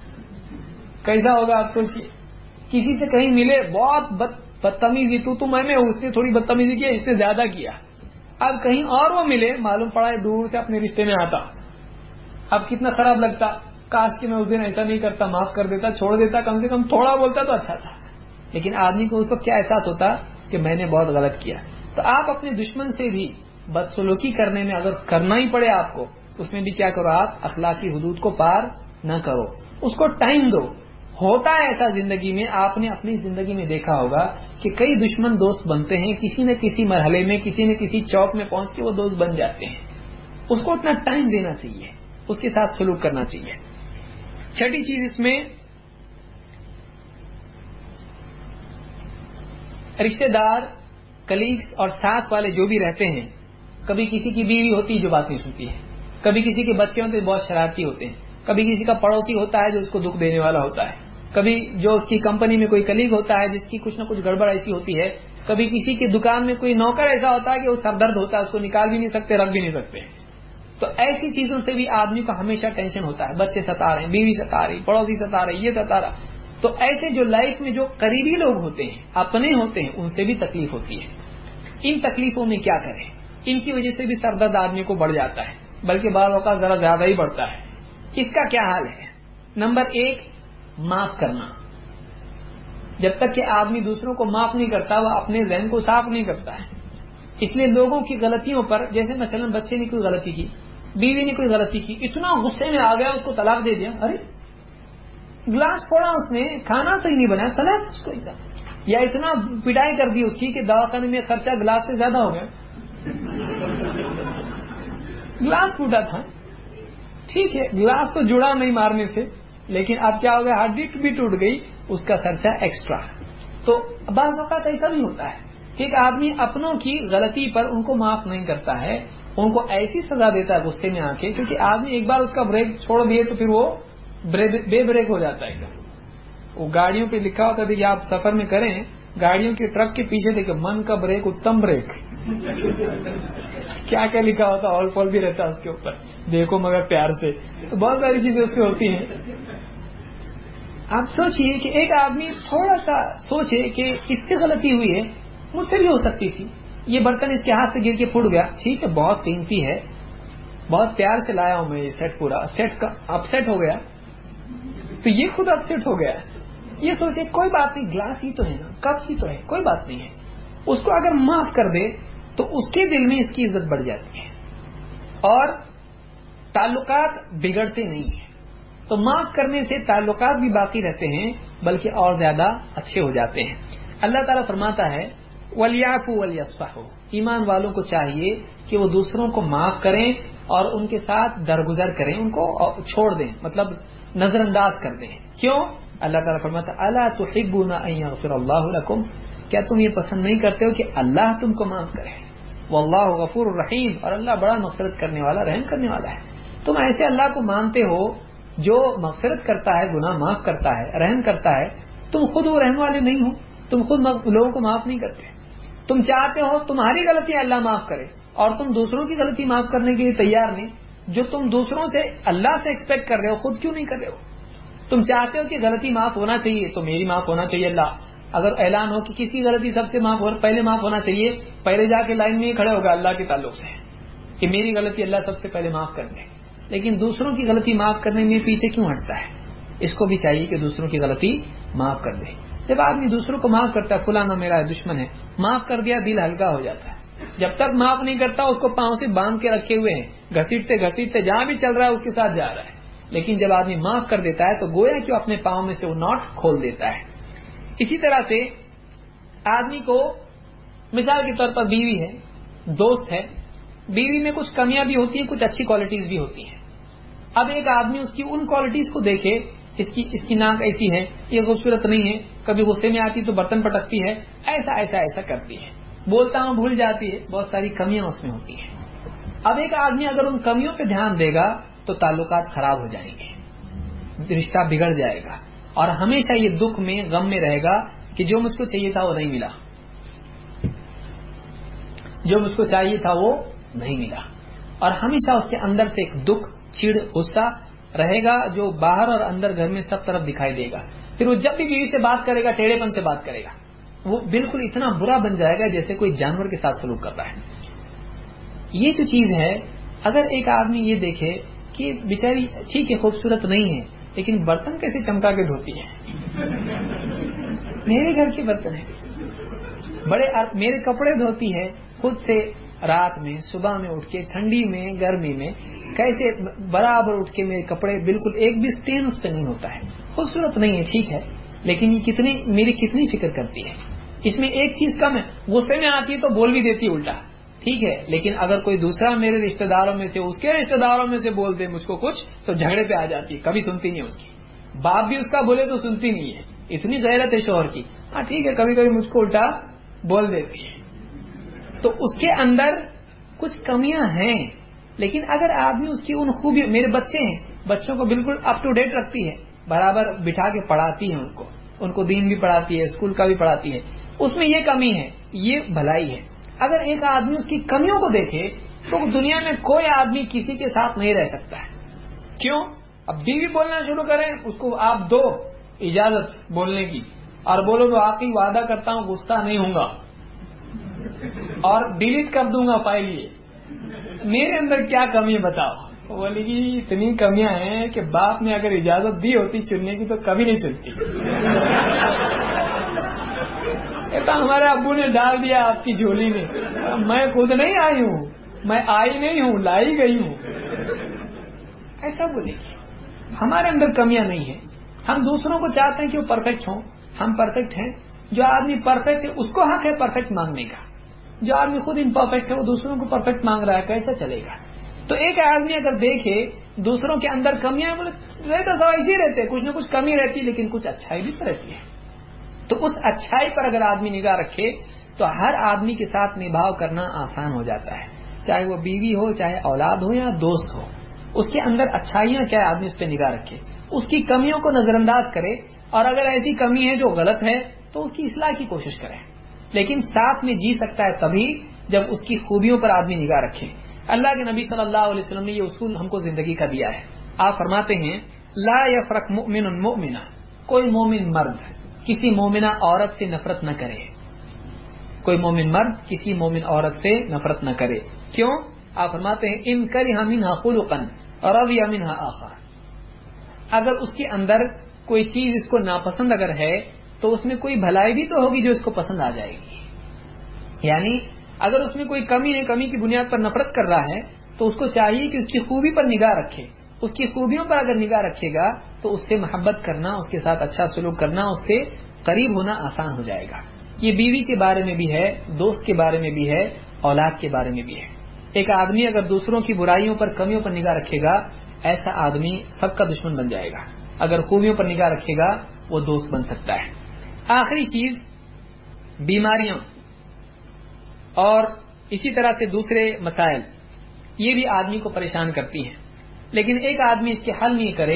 کیسا ہوگا آپ سوچیے۔ کسی سے کہیں ملے، بہت بدتمیزی، تو تو میں نے، اس نے تھوڑی بدتمیزی کیا، اس نے زیادہ کیا۔ اب کہیں اور وہ ملے، معلوم پڑا ہے دور سے اپنے رشتے میں آتا، اب کتنا خراب لگتا، کاش کہ میں اس دن ایسا نہیں کرتا، معاف کر دیتا، چھوڑ دیتا، کم سے کم تھوڑا بولتا تو اچھا تھا۔ لیکن آدمی کو اس وقت کیا احساس ہوتا کہ میں نے بہت غلط کیا۔ تو آپ اپنے دشمن سے بھی بدسلوکی کرنے میں اگر کرنا ہی پڑے آپ کو، اس میں بھی کیا کرو، آپ اخلاقی حدود کو پار نہ کرو، اس کو ٹائم دو۔ ہوتا ہے ایسا زندگی میں، آپ نے اپنی زندگی میں دیکھا ہوگا کہ کئی دشمن دوست بنتے ہیں، کسی نہ کسی مرحلے میں، کسی نہ کسی چوک میں پہنچ کے وہ دوست بن جاتے ہیں۔ اس کو اتنا ٹائم دینا چاہیے، اس کے ساتھ سلوک کرنا چاہیے۔ چھٹی چیز اس میں رشتہ دار، کلیگس اور ساتھ والے جو بھی رہتے ہیں، کبھی کسی کی بیوی ہوتی ہے جو بات نہیں سنتی ہے، کبھی کسی کے بچے ہوتے ہیں بہت شرارتی ہوتے ہیں، کبھی کسی کا پڑوسی ہوتا ہے جو اس کو دکھ دینے والا ہوتا ہے، کبھی جو اس کی کمپنی میں کوئی کلیگ ہوتا ہے جس کی کچھ نہ کچھ گڑبڑ ایسی ہوتی ہے، کبھی کسی کی دکان میں کوئی نوکر ایسا ہوتا ہے کہ وہ سردرد ہوتا ہے، اس کو نکال بھی نہیں سکتے، رکھ بھی نہیں سکتے۔ تو ایسی چیزوں سے بھی آدمی کو ہمیشہ ٹینشن ہوتا ہے، بچے ستا رہے ہیں، بیوی ستا رہی، پڑوسی ستا رہے، یہ ستا رہا۔ تو ایسے جو لائف میں جو قریبی لوگ ہوتے ہیں، اپنے ہوتے ہیں، ان سے بھی تکلیف ہوتی ہے۔ ان تکلیفوں میں کیا کریں؟ ان کی وجہ سے بھی سر درد آدمی کو بڑھ جاتا ہے، بلکہ بعض اوقات ذرا زیادہ ہی بڑھتا ہے۔ اس کا کیا حال ہے؟ نمبر ایک، معاف کرنا۔ جب تک کہ آدمی دوسروں کو معاف نہیں کرتا وہ اپنے ذہن کو صاف نہیں کرتا ہے۔ اس لیے لوگوں کی غلطیوں پر، جیسے مثلا بچے نے کوئی غلطی کی، بیوی نے کوئی غلطی کی، اتنا غصے میں آ گیا اس کو طلاق دے دیا، ارے گلاس پھوڑا اس نے، کھانا صحیح نہیں بنایا، طلاق اس کو ایک، یا اتنا پٹائی کر دی اس کی کہ دواخانے میں خرچہ گلاس سے زیادہ ہو گیا، گلاس ٹوٹا تھا، ٹھیک ہے گلاس تو جڑا نہیں مارنے سے، لیکن اب کیا ہو گیا، ہڈی بھی ٹوٹ گئی، اس کا خرچہ ایکسٹرا۔ تو بعض اوقات ایسا بھی ہوتا ہے کہ ایک آدمی اپنوں کی غلطی پر ان کو معاف نہیں کرتا ہے، ان کو ایسی سزا دیتا ہے غصے میں آ کے، کیونکہ آدمی ایک بار اس کا بریک چھوڑ دیے تو پھر وہ بے بریک ہو جاتا ہے۔ وہ گاڑیوں پہ لکھا ہوتا ہے کہ آپ سفر میں کریں، گاڑیوں کے ٹرک کے پیچھے دیکھیں من کا بریک اتم بریک، کیا کیا لکھا ہوتا، آل فال بھی رہتا ہے اس کے اوپر، دیکھو مگر پیار سے، تو بہت ساری چیزیں اس میں ہوتی ہیں۔ آپ سوچئے کہ ایک آدمی تھوڑا سا سوچے کہ اس سے غلطی ہوئی ہے، مجھ سے بھی ہو سکتی تھی، یہ برتن اس کے ہاتھ سے گر کے پھوٹ گیا، ٹھیک ہے بہت قیمتی ہے، بہت پیار سے لایا ہوں میں یہ سیٹ، پورا سیٹ کا اپسیٹ ہو گیا تو یہ خود اپسیٹ ہو گیا، یہ سوچے کوئی بات نہیں، گلاس ہی تو ہے نا، کپ ہی تو ہے، کوئی بات نہیں ہے، اس کو اگر معاف کر دے تو اس کے دل میں اس کی عزت بڑھ جاتی ہے اور تعلقات بگڑتے نہیں ہیں۔ تو معاف کرنے سے تعلقات بھی باقی رہتے ہیں بلکہ اور زیادہ اچھے ہو جاتے ہیں۔ اللہ تعالیٰ فرماتا ہے وَلْيَعْفُوا وَلْيَصْفَحُوا، ایمان والوں کو چاہیے کہ وہ دوسروں کو معاف کریں اور ان کے ساتھ درگزر کریں، ان کو چھوڑ دیں، مطلب نظر انداز کر دیں۔ کیوں؟ اللہ تعالیٰ فرماتا ہے اَلَا تُحِبُّونَ أَن يَغْفِرَ اللَّهُ لَكُمْ، کیا تم یہ پسند نہیں کرتے ہو کہ اللہ تم کو معاف کرے؟ وَاللَّهُ غَفُورٌ رَحِيمٌ، اور اللہ بڑا مغفرت کرنے والا، رحم کرنے والا ہے۔ تم ایسے اللہ کو مانتے ہو جو مغفرت کرتا ہے، گناہ معاف کرتا ہے، رحم کرتا ہے، تم خود وہ رحم والے نہیں ہو، تم خود لوگوں کو معاف نہیں کرتے. تم چاہتے ہو تمہاری غلطی اللہ معاف کرے اور تم دوسروں کی غلطی معاف کرنے کے لیے تیار نہیں. جو تم دوسروں سے اللہ سے ایکسپیکٹ کر رہے ہو خود کیوں نہیں کر رہے ہو؟ تم چاہتے ہو کہ غلطی معاف ہونا چاہیے تو میری معاف ہونا چاہیے. اللہ اگر اعلان ہو کہ کسی کی غلطی سب سے معاف ہو پہلے معاف ہونا چاہیے، پہلے جا کے لائن میں ہی کھڑے ہوگا اللہ کے تعلق سے کہ میری غلطی اللہ سب سے پہلے معاف کر دے. لیکن دوسروں کی غلطی معاف کرنے میں پیچھے کیوں ہٹتا ہے؟ اس کو بھی چاہیے کہ دوسروں کی غلطی معاف کر دے. جب آدمی دوسروں کو معاف کرتا ہے، فلانا میرا دشمن ہے، معاف کر دیا دل ہلکا ہو جاتا ہے. جب تک معاف نہیں کرتا اس کو پاؤں سے باندھ کے رکھے ہوئے ہیں، گھسیٹتے گھسیٹتے جہاں بھی چل رہا ہے اس کے ساتھ جا رہا ہے. لیکن جب آدمی معاف کر دیتا ہے تو گویا کہ اپنے پاؤں میں سے وہ ناٹ کھول دیتا ہے. اسی طرح سے آدمی کو مثال کے طور پر بیوی ہے، دوست ہے، بیوی میں کچھ کمیاں بھی ہوتی ہیں، کچھ اچھی کوالٹیز بھی ہوتی ہیں. اب ایک آدمی اس کی ان کوالٹیز کو دیکھے، اس کی اس کی ناک ایسی ہے، یہ خوبصورت نہیں ہے، کبھی غصے میں آتی تو برتن پٹکتی ہے، ایسا ایسا ایسا کرتی ہے، بولتا ہوں بھول جاتی ہے، بہت ساری کمیاں اس میں ہوتی ہیں. اب ایک آدمی اگر ان کمیوں پہ دھیان دے گا تو تعلقات خراب ہو جائیں گے، رشتہ بگڑ جائے گا اور ہمیشہ یہ دکھ میں غم میں رہے گا کہ جو مجھ کو چاہیے تھا وہ نہیں ملا، جو مجھ کو چاہیے تھا وہ نہیں ملا. اور ہمیشہ اس کے اندر سے ایک دکھ، چڑ، غصہ رہے گا جو باہر اور اندر گھر میں سب طرف دکھائی دے گا. پھر وہ جب بھی بیوی سے بات کرے گا ٹیڑھے پن سے بات کرے گا، وہ بالکل اتنا برا بن جائے گا جیسے کوئی جانور کے ساتھ سلوک کر رہا ہے. یہ جو چیز ہے، اگر ایک آدمی یہ دیکھے کہ بیچاری ٹھیک ہے خوبصورت نہیں ہے لیکن برتن کیسے چمکا کے دھوتی ہے، میرے گھر کے برتن ہیں، بڑے میرے کپڑے دھوتی ہے خود سے، رات میں صبح میں اٹھ کے، ٹھنڈی میں گرمی میں، کیسے برابر اٹھ کے میرے کپڑے بالکل ایک بھی اسٹین اس پہ نہیں ہوتا ہے. خوبصورت نہیں ہے ٹھیک ہے لیکن یہ کتنی میری کتنی فکر کرتی ہے. اس میں ایک چیز کم ہے، غصے میں آتی ہے تو بول بھی دیتی ہے الٹا، ٹھیک ہے، لیکن اگر کوئی دوسرا میرے رشتہ داروں میں سے اس کے رشتہ داروں میں سے بول دے مجھ کو کچھ تو جھگڑے پہ آ جاتی ہے، کبھی سنتی نہیں اس کی. باپ بھی اس کا بولے تو سنتی نہیں ہے، اتنی غیرت ہے شوہر کی. ہاں ٹھیک ہے کبھی کبھی مجھ کو الٹا بول دیتی ہے. تو اس کے اندر کچھ کمیاں ہیں، لیکن اگر آدمی اس کی ان خوبیوں، میرے بچے ہیں، بچوں کو بالکل اپ ٹو ڈیٹ رکھتی ہے، برابر بٹھا کے پڑھاتی ہے، ان کو ان کو دین بھی پڑھاتی ہے، اسکول کا بھی پڑھاتی ہے، اس میں یہ کمی ہے، یہ بھلائی ہے. اگر ایک آدمی اس کی کمیوں کو دیکھے تو دنیا میں کوئی آدمی کسی کے ساتھ نہیں رہ سکتا ہے. کیوں؟ اب بیوی بولنا شروع کریں اس کو آپ دو اجازت بولنے کی اور بولو تو آخری وعدہ کرتا ہوں غصہ نہیں ہوں گا اور ڈیلیٹ کر دوں گا فائل، یہ میرے اندر کیا کمی بتاؤ. بولے گی اتنی کمیاں ہیں کہ باپ نے اگر اجازت دی ہوتی چننے کی تو کبھی نہیں چنتی. کہتا ہمارے ابو نے ڈال دیا آپ کی جھولی میں، میں خود نہیں آئی ہوں، میں آئی نہیں ہوں، لائی گئی ہوں. ایسا بولے گی. ہمارے اندر کمیاں نہیں ہیں، ہم دوسروں کو چاہتے ہیں کہ وہ پرفیکٹ ہوں، ہم پرفیکٹ ہیں. جو آدمی پرفیکٹ ہے اس کو حق ہے پرفیکٹ مانگنے کا، جو آدمی خود امپرفیکٹ ہے وہ دوسروں کو پرفیکٹ مانگ رہا ہے، کیسا چلے گا؟ تو ایک آدمی اگر دیکھے دوسروں کے اندر کمیاں، بولے رہتا سب ایسے ہی رہتے، کچھ نہ کچھ کمی رہتی لیکن کچھ اچھائی بھی تو رہتی ہے. تو اس اچھائی پر اگر آدمی نگاہ رکھے تو ہر آدمی کے ساتھ نبھاؤ کرنا آسان ہو جاتا ہے، چاہے وہ بیوی ہو، چاہے اولاد ہو یا دوست ہو. اس کے اندر اچھائیاں کیا ہے آدمی اس پہ نگاہ رکھے، اس کی کمیوں کو نظر انداز کرے، اور اگر ایسی کمی ہے جو غلط ہے تو اس کی اصلاح کی کوشش کرے. لیکن ساتھ میں جی سکتا ہے تبھی جب اس کی خوبیوں پر آدمی نگاہ رکھے. اللہ کے نبی صلی اللہ علیہ وسلم نے یہ اصول ہم کو زندگی کا دیا ہے. آپ فرماتے ہیں لا یفرق مؤمن مؤمنہ، کوئی مومن مرد کسی مومنہ عورت سے نفرت نہ کرے، کوئی مومن مرد کسی مومن عورت سے نفرت نہ کرے. کیوں؟ آپ فرماتے ہیں ان کرہ منھا خلقا رضی منھا آخر، اگر اس کے اندر کوئی چیز اس کو ناپسند اگر ہے تو اس میں کوئی بھلائی بھی تو ہوگی جو اس کو پسند آ جائے گی. یعنی اگر اس میں کوئی کمی ہے، کمی کی بنیاد پر نفرت کر رہا ہے تو اس کو چاہیے کہ اس کی خوبی پر نگاہ رکھے. اس کی خوبیوں پر اگر نگاہ رکھے گا تو اس سے محبت کرنا، اس کے ساتھ اچھا سلوک کرنا، اس سے قریب ہونا آسان ہو جائے گا. یہ بیوی کے بارے میں بھی ہے، دوست کے بارے میں بھی ہے، اولاد کے بارے میں بھی ہے. ایک آدمی اگر دوسروں کی برائیوں پر، کمیوں پر نگاہ رکھے گا، ایسا آدمی سب کا دشمن بن جائے گا. اگر خوبیوں پر نگاہ رکھے گا وہ دوست بن سکتا ہے. آخری چیز بیماریاں اور اسی طرح سے دوسرے مسائل، یہ بھی آدمی کو پریشان کرتی ہیں. لیکن ایک آدمی اس کے حل نہیں کرے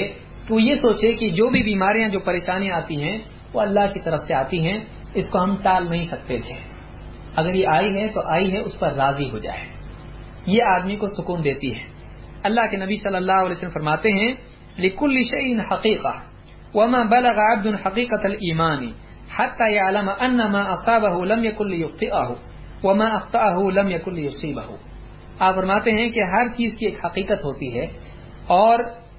کہ وہ یہ سوچے کہ جو بھی بیماریاں جو پریشانیاں آتی ہیں وہ اللہ کی طرف سے آتی ہیں، اس کو ہم ٹال نہیں سکتے تھے، اگر یہ آئی ہے تو آئی ہے، اس پر راضی ہو جائے. یہ آدمی کو سکون دیتی ہے. اللہ کے نبی صلی اللہ علیہ وسلم فرماتے ہیں لِكُلِّ شَيْءٍ حَقِيقَةٌ وَمَا بَلَغَ عَبْدٌ حَقِيقَةَ الْإِيمَانِ حَتَّى يَعْلَمَ أَنَّ مَا أَصَابَهُ لَمْ يَكُنْ لِيُخْطِئَهُ وَمَا أَخْطَأَهُ لَمْ يَكُنْ لِيُصِيبَهُ. آپ فرماتے ہیں کہ ہر چیز کی ایک حقیقت ہوتی ہے، اور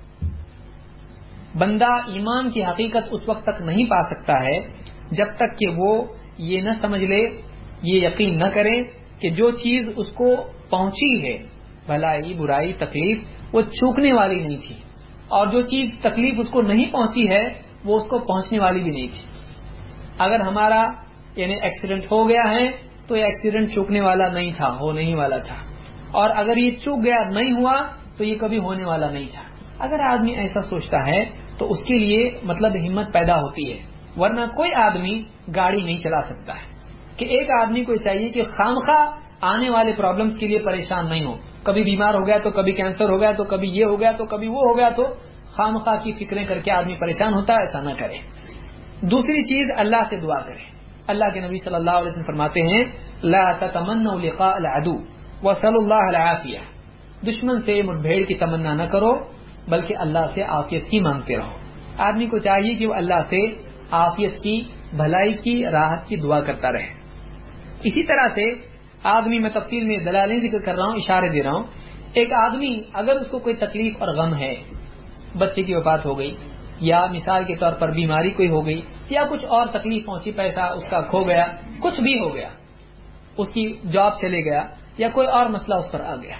بندہ ایمان کی حقیقت اس وقت تک نہیں پا سکتا ہے جب تک کہ وہ یہ نہ سمجھ لے، یہ یقین نہ کرے کہ جو چیز اس کو پہنچی ہے، بھلائی برائی تکلیف، وہ چوکنے والی نہیں تھی، اور جو چیز تکلیف اس کو نہیں پہنچی ہے وہ اس کو پہنچنے والی بھی نہیں تھی. اگر ہمارا یعنی ایکسیڈنٹ ہو گیا ہے تو یہ ایکسیڈنٹ چوکنے والا نہیں تھا، ہونے ہی والا تھا، اور اگر یہ چوک گیا نہیں ہوا تو یہ کبھی ہونے والا نہیں تھا. اگر آدمی ایسا سوچتا ہے تو اس کے لیے مطلب ہمت پیدا ہوتی ہے، ورنہ کوئی آدمی گاڑی نہیں چلا سکتا ہے. کہ ایک آدمی کو چاہیے کہ خامخواہ آنے والے پرابلمز کے لیے پریشان نہیں ہو، کبھی بیمار ہو گیا تو کبھی کینسر ہو گیا تو کبھی یہ ہو گیا تو کبھی وہ ہو گیا، تو خامخواہ کی فکریں کر کے آدمی پریشان ہوتا ہے، ایسا نہ کرے. دوسری چیز اللہ سے دعا کرے. اللہ کے نبی صلی اللہ علیہ وسلم فرماتے ہیں لا تتمنوا لقاء العدو وصلوا اللہ العافیہ. دشمن سے مٹ بھیڑ کی تمنا نہ کرو بلکہ اللہ سے عافیت ہی مانگتے رہو. آدمی کو چاہیے کہ وہ اللہ سے عافیت کی، بھلائی کی، راحت کی دعا کرتا رہے. اسی طرح سے آدمی، میں تفصیل میں دلائل ذکر کر رہا ہوں، اشارے دے رہا ہوں. ایک آدمی اگر اس کو کوئی تکلیف اور غم ہے، بچے کی وفات ہو گئی، یا مثال کے طور پر بیماری کوئی ہو گئی، یا کچھ اور تکلیف پہنچی، پیسہ اس کا کھو گیا، کچھ بھی ہو گیا، اس کی جاب چلے گیا، یا کوئی اور مسئلہ اس پر آ گیا،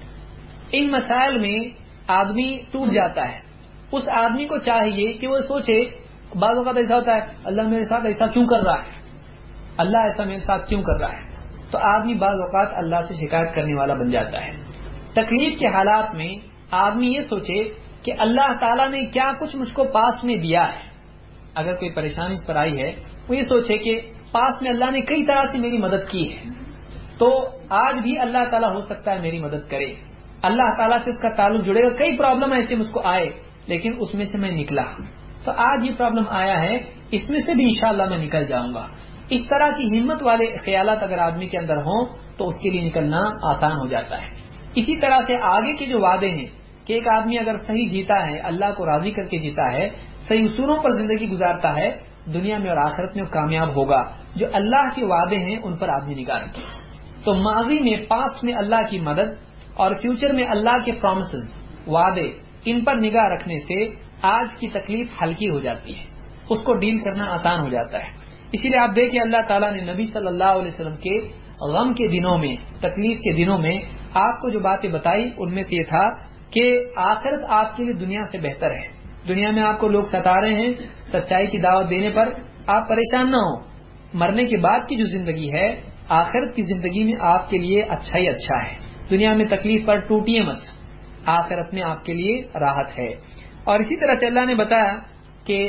ان مسائل میں آدمی ٹوٹ جاتا ہے. اس آدمی کو چاہیے کہ وہ سوچے، بعض اوقات ایسا ہوتا ہے اللہ میرے ساتھ ایسا کیوں کر رہا ہے، اللہ ایسا میرے ساتھ کیوں کر رہا ہے. تو آدمی بعض اوقات اللہ سے شکایت کرنے والا بن جاتا ہے. تکلیف کے حالات میں آدمی یہ سوچے کہ اللہ تعالیٰ نے کیا کچھ مجھ کو پاسٹ میں دیا ہے. اگر کوئی پریشانی اس پر آئی ہے، وہ یہ سوچے کہ پاسٹ میں اللہ نے کئی طرح سے میری مدد کی ہے، تو آج بھی اللہ تعالیٰ ہو سکتا ہے میری مدد کرے. اللہ تعالیٰ سے اس کا تعلق جڑے گا. کئی پرابلم ایسے مجھ کو آئے لیکن اس میں سے میں نکلا، تو آج یہ پرابلم آیا ہے، اس میں سے بھی انشاءاللہ میں نکل جاؤں گا. اس طرح کی ہمت والے خیالات اگر آدمی کے اندر ہوں تو اس کے لیے نکلنا آسان ہو جاتا ہے. اسی طرح سے آگے کے جو وعدے ہیں کہ ایک آدمی اگر صحیح جیتا ہے، اللہ کو راضی کر کے جیتا ہے، صحیح اصولوں پر زندگی گزارتا ہے، دنیا میں اور آخرت میں وہ کامیاب ہوگا. جو اللہ کے وعدے ہیں ان پر آدمی نگاہ رکھے. تو ماضی میں، پاسٹ میں اللہ کی مدد اور فیوچر میں اللہ کے پرومسز، وعدے، ان پر نگاہ رکھنے سے آج کی تکلیف ہلکی ہو جاتی ہے، اس کو ڈیل کرنا آسان ہو جاتا ہے. اسی لیے آپ دیکھیں اللہ تعالیٰ نے نبی صلی اللہ علیہ وسلم کے غم کے دنوں میں، تکلیف کے دنوں میں آپ کو جو باتیں بتائی ان میں سے یہ تھا کہ آخرت آپ کے لیے دنیا سے بہتر ہے. دنیا میں آپ کو لوگ ستا رہے ہیں، سچائی کی دعوت دینے پر آپ پریشان نہ ہو. مرنے کے بعد کی جو زندگی ہے، آخرت کی زندگی میں آپ کے لیے اچھا ہی اچھا ہے. دنیا میں تکلیف پر ٹوٹیے مت، آخرت میں آپ کے لیے راحت ہے. اور اسی طرح سے اللہ نے بتایا کہ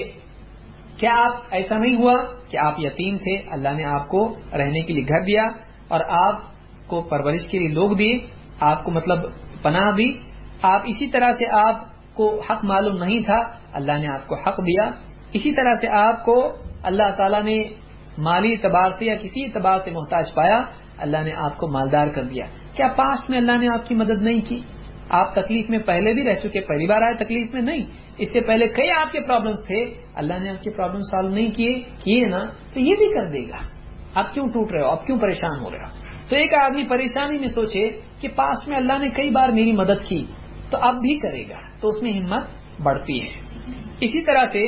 کیا آپ ایسا نہیں ہوا کہ آپ یتیم تھے، اللہ نے آپ کو رہنے کے لیے گھر دیا، اور آپ کو پرورش کے لیے لوگ دیے، آپ کو مطلب پناہ دی. آپ اسی طرح سے آپ کو حق معلوم نہیں تھا، اللہ نے آپ کو حق دیا. اسی طرح سے آپ کو اللہ تعالیٰ نے مالی اعتبار سے یا کسی اعتبار سے محتاج پایا، اللہ نے آپ کو مالدار کر دیا. کیا پاسٹ میں اللہ نے آپ کی مدد نہیں کی؟ آپ تکلیف میں پہلے بھی رہ چکے، پہلی بار آئے تکلیف میں نہیں، اس سے پہلے کئی آپ کے پرابلمز تھے، اللہ نے آپ کے پرابلم سالو نہیں کیے کیے نا، تو یہ بھی کر دے گا. آپ کیوں ٹوٹ رہے ہو، آپ کیوں پریشان ہو رہے ہو؟ تو ایک آدمی پریشانی میں سوچے کہ پاسٹ میں اللہ نے کئی بار میری مدد کی تو اب بھی کرے گا، تو اس میں ہمت بڑھتی ہے. اسی طرح سے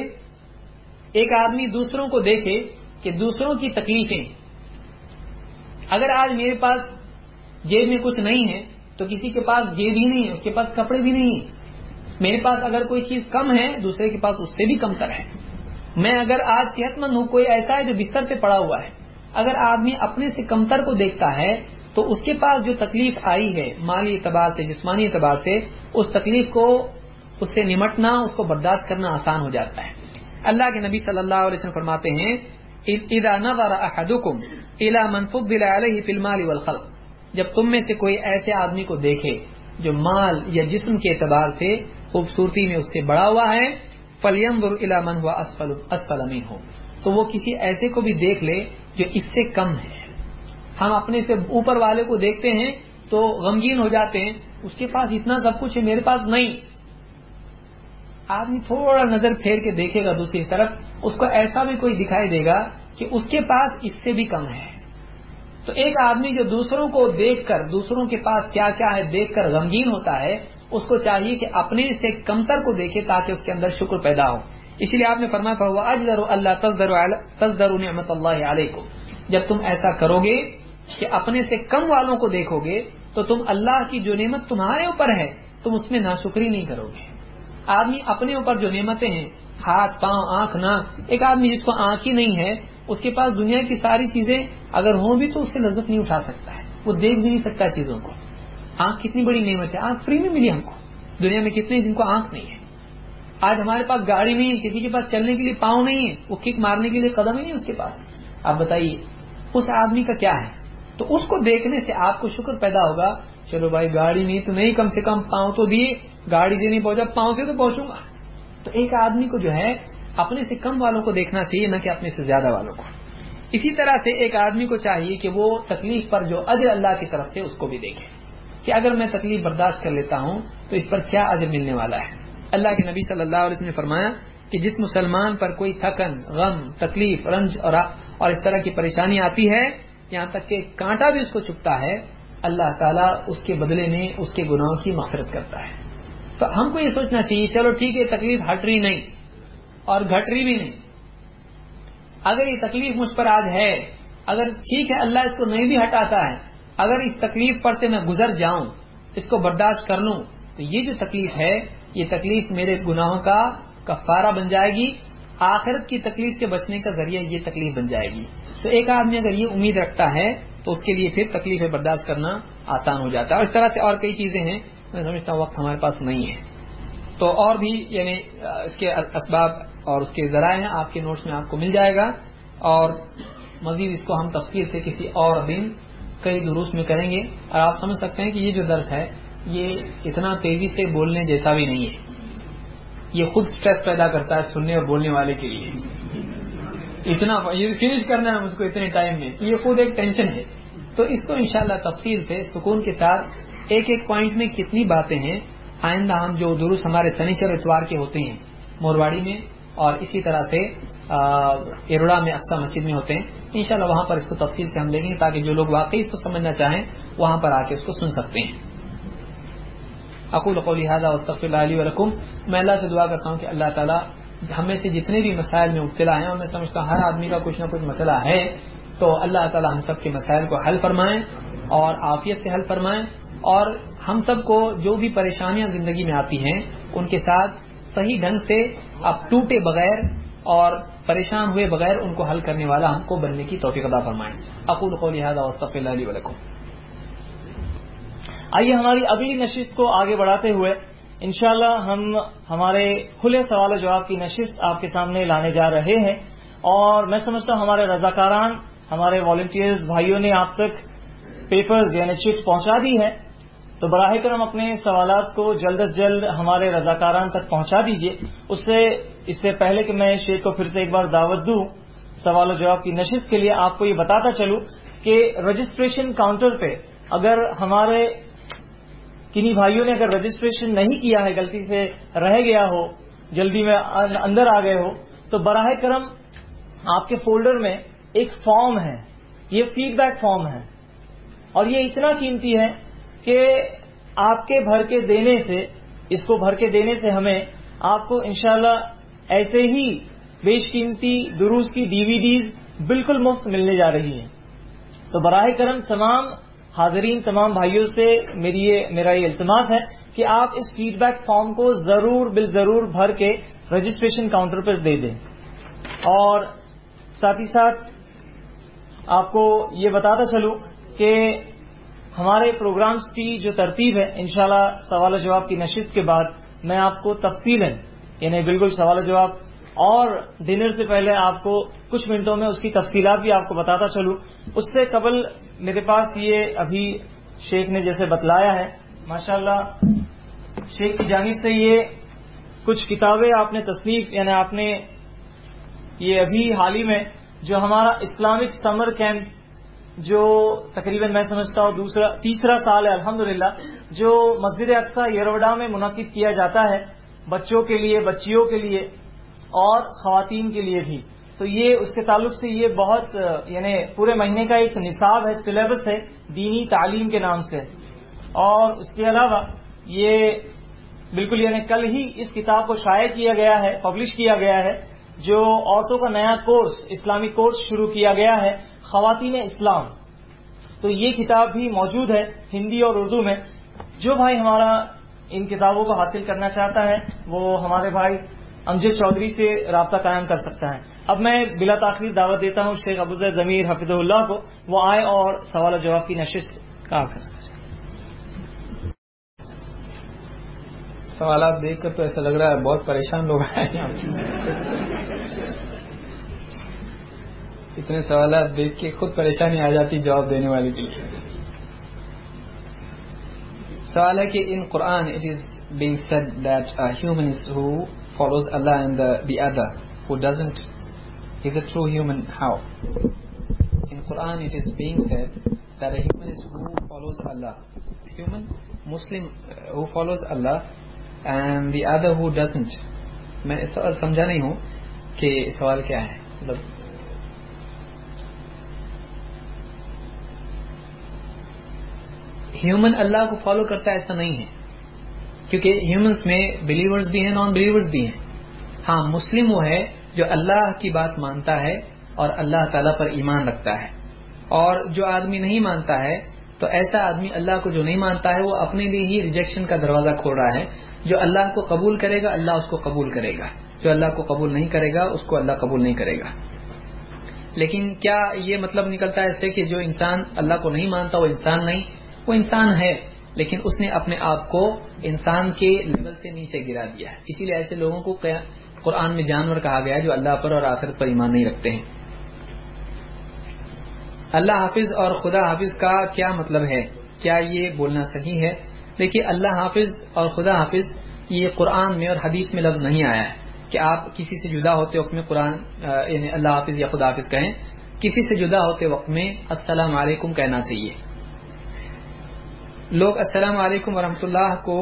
ایک آدمی دوسروں کو دیکھے کہ دوسروں کی تکلیفیں، اگر آج میرے پاس جیب میں کچھ نہیں ہے تو کسی کے پاس جیب ہی نہیں ہے، اس کے پاس کپڑے بھی نہیں ہیں. میرے پاس اگر کوئی چیز کم ہے، دوسرے کے پاس اس سے بھی کم تر ہے. میں اگر آج صحت مند ہوں، کوئی ایسا ہے جو بستر پہ پڑا ہوا ہے. اگر آدمی اپنے سے کمتر کو دیکھتا ہے تو اس کے پاس جو تکلیف آئی ہے مالی اعتبار سے، جسمانی اعتبار سے، اس تکلیف کو، اس سے نمٹنا، اس کو برداشت کرنا آسان ہو جاتا ہے. اللہ کے نبی صلی اللہ علیہ وسلم فرماتے ہیں اذا نظر احدکم الى من فضل علیہ فی المال والخلق، جب تم میں سے کوئی ایسے آدمی کو دیکھے جو مال یا جسم کے اعتبار سے خوبصورتی میں اس سے بڑا ہوا ہے، فَلْيَنْظُرْ إِلَى مَنْ هُوَ أَسْفَلُ أَسْفَلَ مِنْهُ، تو وہ کسی ایسے کو بھی دیکھ لے جو اس سے کم ہے. ہم اپنے سے اوپر والے کو دیکھتے ہیں تو غمگین ہو جاتے ہیں، اس کے پاس اتنا سب کچھ ہے میرے پاس نہیں. آدمی تھوڑا نظر پھیر کے دیکھے گا دوسری طرف، اس کو ایسا بھی کوئی دکھائی دے گا کہ اس کے پاس اس سے بھی کم ہے. تو ایک آدمی جو دوسروں کو دیکھ کر، دوسروں کے پاس کیا کیا ہے دیکھ کر غمگین ہوتا ہے، اس کو چاہیے کہ اپنے سے کمتر کو دیکھے تاکہ اس کے اندر شکر پیدا ہو. اسی لیے آپ نے فرمایا فَهُوَ أَجْدَرُ أَلَّا تَزْدَرُوا نِعْمَةَ اللَّهِ عَلَيْكُمْ، جب تم ایسا کرو گے کہ اپنے سے کم والوں کو دیکھو گے تو تم اللہ کی جو نعمت تمہارے اوپر ہے تم اس میں ناشکری نہیں کرو گے. آدمی اپنے اوپر جو نعمتیں ہیں، ہاتھ پاؤں آنکھ ناک، ایک آدمی جس کو آنکھ ہی نہیں ہے اس کے پاس دنیا کی ساری چیزیں اگر ہوں بھی تو اس سے لذت نہیں اٹھا سکتا ہے، وہ دیکھ بھی نہیں سکتا چیزوں کو. آنکھ کتنی بڑی نعمت ہے، آنکھ فری میں ملی ہم کو. دنیا میں کتنے جن کو آنکھ نہیں ہے. آج ہمارے پاس گاڑی نہیں ہے، کسی کے پاس چلنے کے لیے پاؤں نہیں ہے، وہ کک مارنے کے لیے قدم ہی نہیں اس کے پاس. آپ بتائیے اس آدمی کا کیا ہے؟ تو اس کو دیکھنے سے آپ کو شکر پیدا ہوگا. چلو بھائی گاڑی نہیں تو نہیں، کم سے کم پاؤں تو دیے، گاڑی سے نہیں پہنچا پاؤں سے تو پہنچوں گا. تو ایک آدمی کو جو ہے اپنے سے کم والوں کو دیکھنا چاہیے، نہ کہ اپنے سے زیادہ والوں کو. اسی طرح سے ایک آدمی کو چاہیے کہ وہ تکلیف پر جو اجر اللہ کی طرف سے اس کو بھی دیکھے کہ اگر میں تکلیف برداشت کر لیتا ہوں تو اس پر کیا اجر ملنے والا ہے. اللہ کے نبی صلی اللہ علیہ وسلم نے فرمایا کہ جس مسلمان پر کوئی تھکن، غم، تکلیف، رنج اور اور اس طرح کی پریشانی آتی ہے، یہاں تک کہ کانٹا بھی اس کو چبھتا ہے، اللہ تعالیٰ اس کے بدلے میں اس کے گناہوں کی مغفرت کرتا ہے. تو ہم کو یہ سوچنا چاہیے چلو ٹھیک ہے تکلیف ہٹ رہی نہیں اور گھٹ رہی بھی نہیں. اگر یہ تکلیف مجھ پر آج ہے، اگر ٹھیک ہے اللہ اس کو نہیں بھی ہٹاتا ہے، اگر اس تکلیف پر سے میں گزر جاؤں، اس کو برداشت کر لوں، تو یہ جو تکلیف ہے یہ تکلیف میرے گناہوں کا کفارہ بن جائے گی، آخرت کی تکلیف سے بچنے کا ذریعہ یہ تکلیف بن جائے گی. تو ایک آدمی اگر یہ امید رکھتا ہے تو اس کے لیے پھر تکلیفیں برداشت کرنا آسان ہو جاتا ہے. اور اس طرح سے اور کئی چیزیں ہیں، میں سمجھتا ہوں وقت ہمارے پاس نہیں ہے تو اور بھی یعنی اس کے اسباب اور اس کے ذرائع ہیں، آپ کے نوٹس میں آپ کو مل جائے گا. اور مزید اس کو ہم تفصیل سے کسی اور دن کئی دروس میں کریں گے. اور آپ سمجھ سکتے ہیں کہ یہ جو درس ہے یہ اتنا تیزی سے بولنے جیسا بھی نہیں ہے، یہ خود سٹریس پیدا کرتا ہے سننے اور بولنے والے کے لیے. اتنا یہ فنش کرنا ہے مجھ کو اتنے ٹائم میں، یہ خود ایک ٹینشن ہے. تو اس کو انشاءاللہ تفصیل سے سکون کے ساتھ ایک ایک پوائنٹ میں کتنی باتیں ہیں، آئندہ ہم جو دروس ہمارے سنیچر اتوار کے ہوتے ہیں مورواڑی میں اور اسی طرح سے ایروڑا میں اقصی مسجد میں ہوتے ہیں، انشاءاللہ وہاں پر اس کو تفصیل سے ہم لیں گے تاکہ جو لوگ واقعی اس کو سمجھنا چاہیں وہاں پر آ کے اس کو سن سکتے ہیں. اقول قولی ھذا واستغفر اللہ لی ولکم. میں اللہ سے دعا کرتا ہوں کہ اللہ تعالیٰ ہمیں سے جتنے بھی مسائل میں مبتلا ہیں، اور میں سمجھتا ہوں ہر آدمی کا کچھ نہ کچھ مسئلہ ہے، تو اللہ تعالیٰ ہم سب کے مسائل کو حل فرمائیں اور عافیت سے حل فرمائیں، اور ہم سب کو جو بھی پریشانیاں زندگی میں آتی ہیں ان کے ساتھ صحیح ڈھنگ سے اب ٹوٹے بغیر اور پریشان ہوئے بغیر ان کو حل کرنے والا ہم کو بننے کی توفیق عطا فرمائیں. اقول قولی ھذا واستغفر اللہ لی ولکم. آئیے ہماری اگلی نشست کو آگے بڑھاتے ہوئے انشاءاللہ ہم ہمارے کھلے سوال و جواب کی نشست آپ کے سامنے لانے جا رہے ہیں. اور میں سمجھتا ہوں ہمارے رضاکاران، ہمارے والنٹیئرز بھائیوں نے آپ تک پیپرز یعنی چٹ پہنچا دی ہے، تو براہ کرم اپنے سوالات کو جلد از جلد ہمارے رضاکاران تک پہنچا دیجیے. اس سے اس سے پہلے کہ میں شیخ کو پھر سے ایک بار دعوت دوں سوال و جواب کی نشست کے لیے، آپ کو یہ بتاتا چلوں کہ رجسٹریشن کاؤنٹر پہ اگر ہمارے کنہیں بھائیوں نے اگر رجسٹریشن نہیں کیا ہے، غلطی سے رہ گیا ہو، جلدی میں اندر آ گئے ہو، تو براہ کرم آپ کے فولڈر میں ایک فارم ہے، یہ فیڈ بیک فارم ہے، اور یہ اتنا قیمتی ہے کہ آپ کے بھر کے دینے سے، اس کو بھر کے دینے سے ہمیں آپ کو انشاءاللہ ایسے ہی بیش قیمتی دروس کی ڈی وی ڈیز بالکل مفت ملنے جا رہی ہیں. تو براہ کرم تمام حاضرین، تمام بھائیوں سے میری یہ میرا یہ التماس ہے کہ آپ اس فیڈ بیک فارم کو ضرور بالضرور بھر کے رجسٹریشن کاؤنٹر پر دے دیں. اور ساتھ ہی ساتھ آپ کو یہ بتاتا چلوں کہ ہمارے پروگرامز کی جو ترتیب ہے انشاءاللہ سوال و جواب کی نشست کے بعد میں آپ کو تفصیلاً یعنی بالکل سوال و جواب اور ڈنر سے پہلے آپ کو کچھ منٹوں میں اس کی تفصیلات بھی آپ کو بتاتا چلوں. اس سے قبل میرے پاس یہ ابھی شیخ نے جیسے بتلایا ہے، ماشاءاللہ شیخ کی جانب سے یہ کچھ کتابیں آپ نے تصنیف یعنی آپ نے یہ ابھی حال ہی میں جو ہمارا اسلامک سمر کیمپ جو تقریباً میں سمجھتا ہوں دوسرا تیسرا سال ہے الحمدللہ، جو مسجد اقصی یروڈا میں منعقد کیا جاتا ہے بچوں کے لیے، بچیوں کے لیے اور خواتین کے لیے بھی، تو یہ اس کے تعلق سے یہ بہت یعنی پورے مہینے کا ایک نصاب ہے، سلیبس ہے دینی تعلیم کے نام سے. اور اس کے علاوہ یہ بالکل یعنی کل ہی اس کتاب کو شائع کیا گیا ہے، پبلش کیا گیا ہے، جو عورتوں کا نیا کورس اسلامی کورس شروع کیا گیا ہے خواتین اسلام. تو یہ کتاب بھی موجود ہے ہندی اور اردو میں. جو بھائی ہمارا ان کتابوں کو حاصل کرنا چاہتا ہے وہ ہمارے بھائی امجد چودھری سے رابطہ قائم کر سکتا ہے. اب میں بلا تاخیر دعوت دیتا ہوں شیخ ابوذر ضمیر حفظہ اللہ کو، وہ آئے اور سوال و جواب کی نشست کا آغاز کریں. سوالات دیکھ کر تو ایسا لگ رہا ہے بہت پریشان لوگ آئے ہیں. اتنے سوالات دیکھ کے خود پریشانی آ جاتی جواب دینے والے کے لیے. سوال ہے کہ ان قرآن it is being said that a human is who follows Allah and the, the other who doesn't is a true human. How? In Quran it is being said that a human is who follows Allah, human Muslim uh, who follows Allah and the other who doesn't. میں اس سوال سمجھا نہیں ہوں کہ سوال کیا ہے. مطلب ہیومن اللہ کو فالو کرتا ہے ایسا نہیں ہے، کیونکہ ہیومنس میں بلیورز بھی ہیں، نان بلیورز بھی ہیں. ہاں مسلم وہ ہے جو اللہ کی بات مانتا ہے اور اللہ تعالیٰ پر ایمان رکھتا ہے. اور جو آدمی نہیں مانتا ہے تو ایسا آدمی اللہ کو جو نہیں مانتا ہے وہ اپنے لیے ہی ریجیکشن کا دروازہ کھول رہا ہے. جو اللہ کو قبول کرے گا اللہ اس کو قبول کرے گا، جو اللہ کو قبول نہیں کرے گا اس کو اللہ قبول نہیں کرے گا. لیکن کیا یہ مطلب نکلتا ہے اس سے کہ جو انسان اللہ کو نہیں مانتا وہ انسان نہیں؟ وہ انسان ہے، لیکن اس نے اپنے آپ کو انسان کے لیول سے نیچے گرا دیا ہے. اسی لیے ایسے لوگوں کو قرآن میں جانور کہا گیا ہے جو اللہ پر اور آخرت پر ایمان نہیں رکھتے ہیں. اللہ حافظ اور خدا حافظ کا کیا مطلب ہے؟ کیا یہ بولنا صحیح ہے؟ دیکھیے اللہ حافظ اور خدا حافظ یہ قرآن میں اور حدیث میں لفظ نہیں آیا ہے کہ آپ کسی سے جدا ہوتے وقت میں قرآن یعنی اللہ حافظ یا خدا حافظ کہیں. کسی سے جدا ہوتے وقت میں السلام علیکم کہنا چاہیے. لوگ السلام علیکم ورحمۃ اللہ کو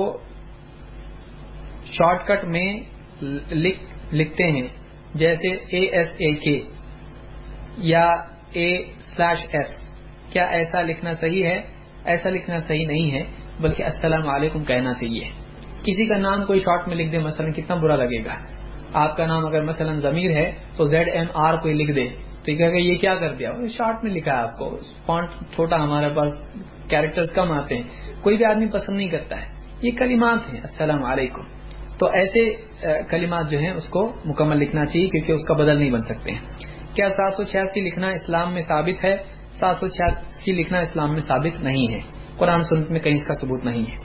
شارٹ کٹ میں لکھ لکھتے ہیں جیسے اے ایس اے کے یا اے سلیش ایس. کیا ایسا لکھنا صحیح ہے؟ ایسا لکھنا صحیح نہیں ہے، بلکہ السلام علیکم کہنا چاہیے. کسی کا نام کوئی شارٹ میں لکھ دے مثلا کتنا برا لگے گا. آپ کا نام اگر مثلا ضمیر ہے تو زیڈ ایم آر کوئی لکھ دے تو کہے گا یہ کیا کر دیا، شارٹ میں لکھا ہے آپ کو، فونٹ چھوٹا، ہمارے پاس کیریکٹرز کم آتے ہیں، کوئی بھی آدمی پسند نہیں کرتا ہے. یہ کلمات ہیں السلام علیکم، تو ایسے کلمات جو ہیں اس کو مکمل لکھنا چاہیے کیونکہ اس کا بدل نہیں بن سکتے ہیں. کیا سات سو چھیاسی لکھنا اسلام میں ثابت ہے؟ سات سو چھیاسی لکھنا اسلام میں ثابت نہیں ہے، قرآن سنت میں کہیں اس کا ثبوت نہیں ہے.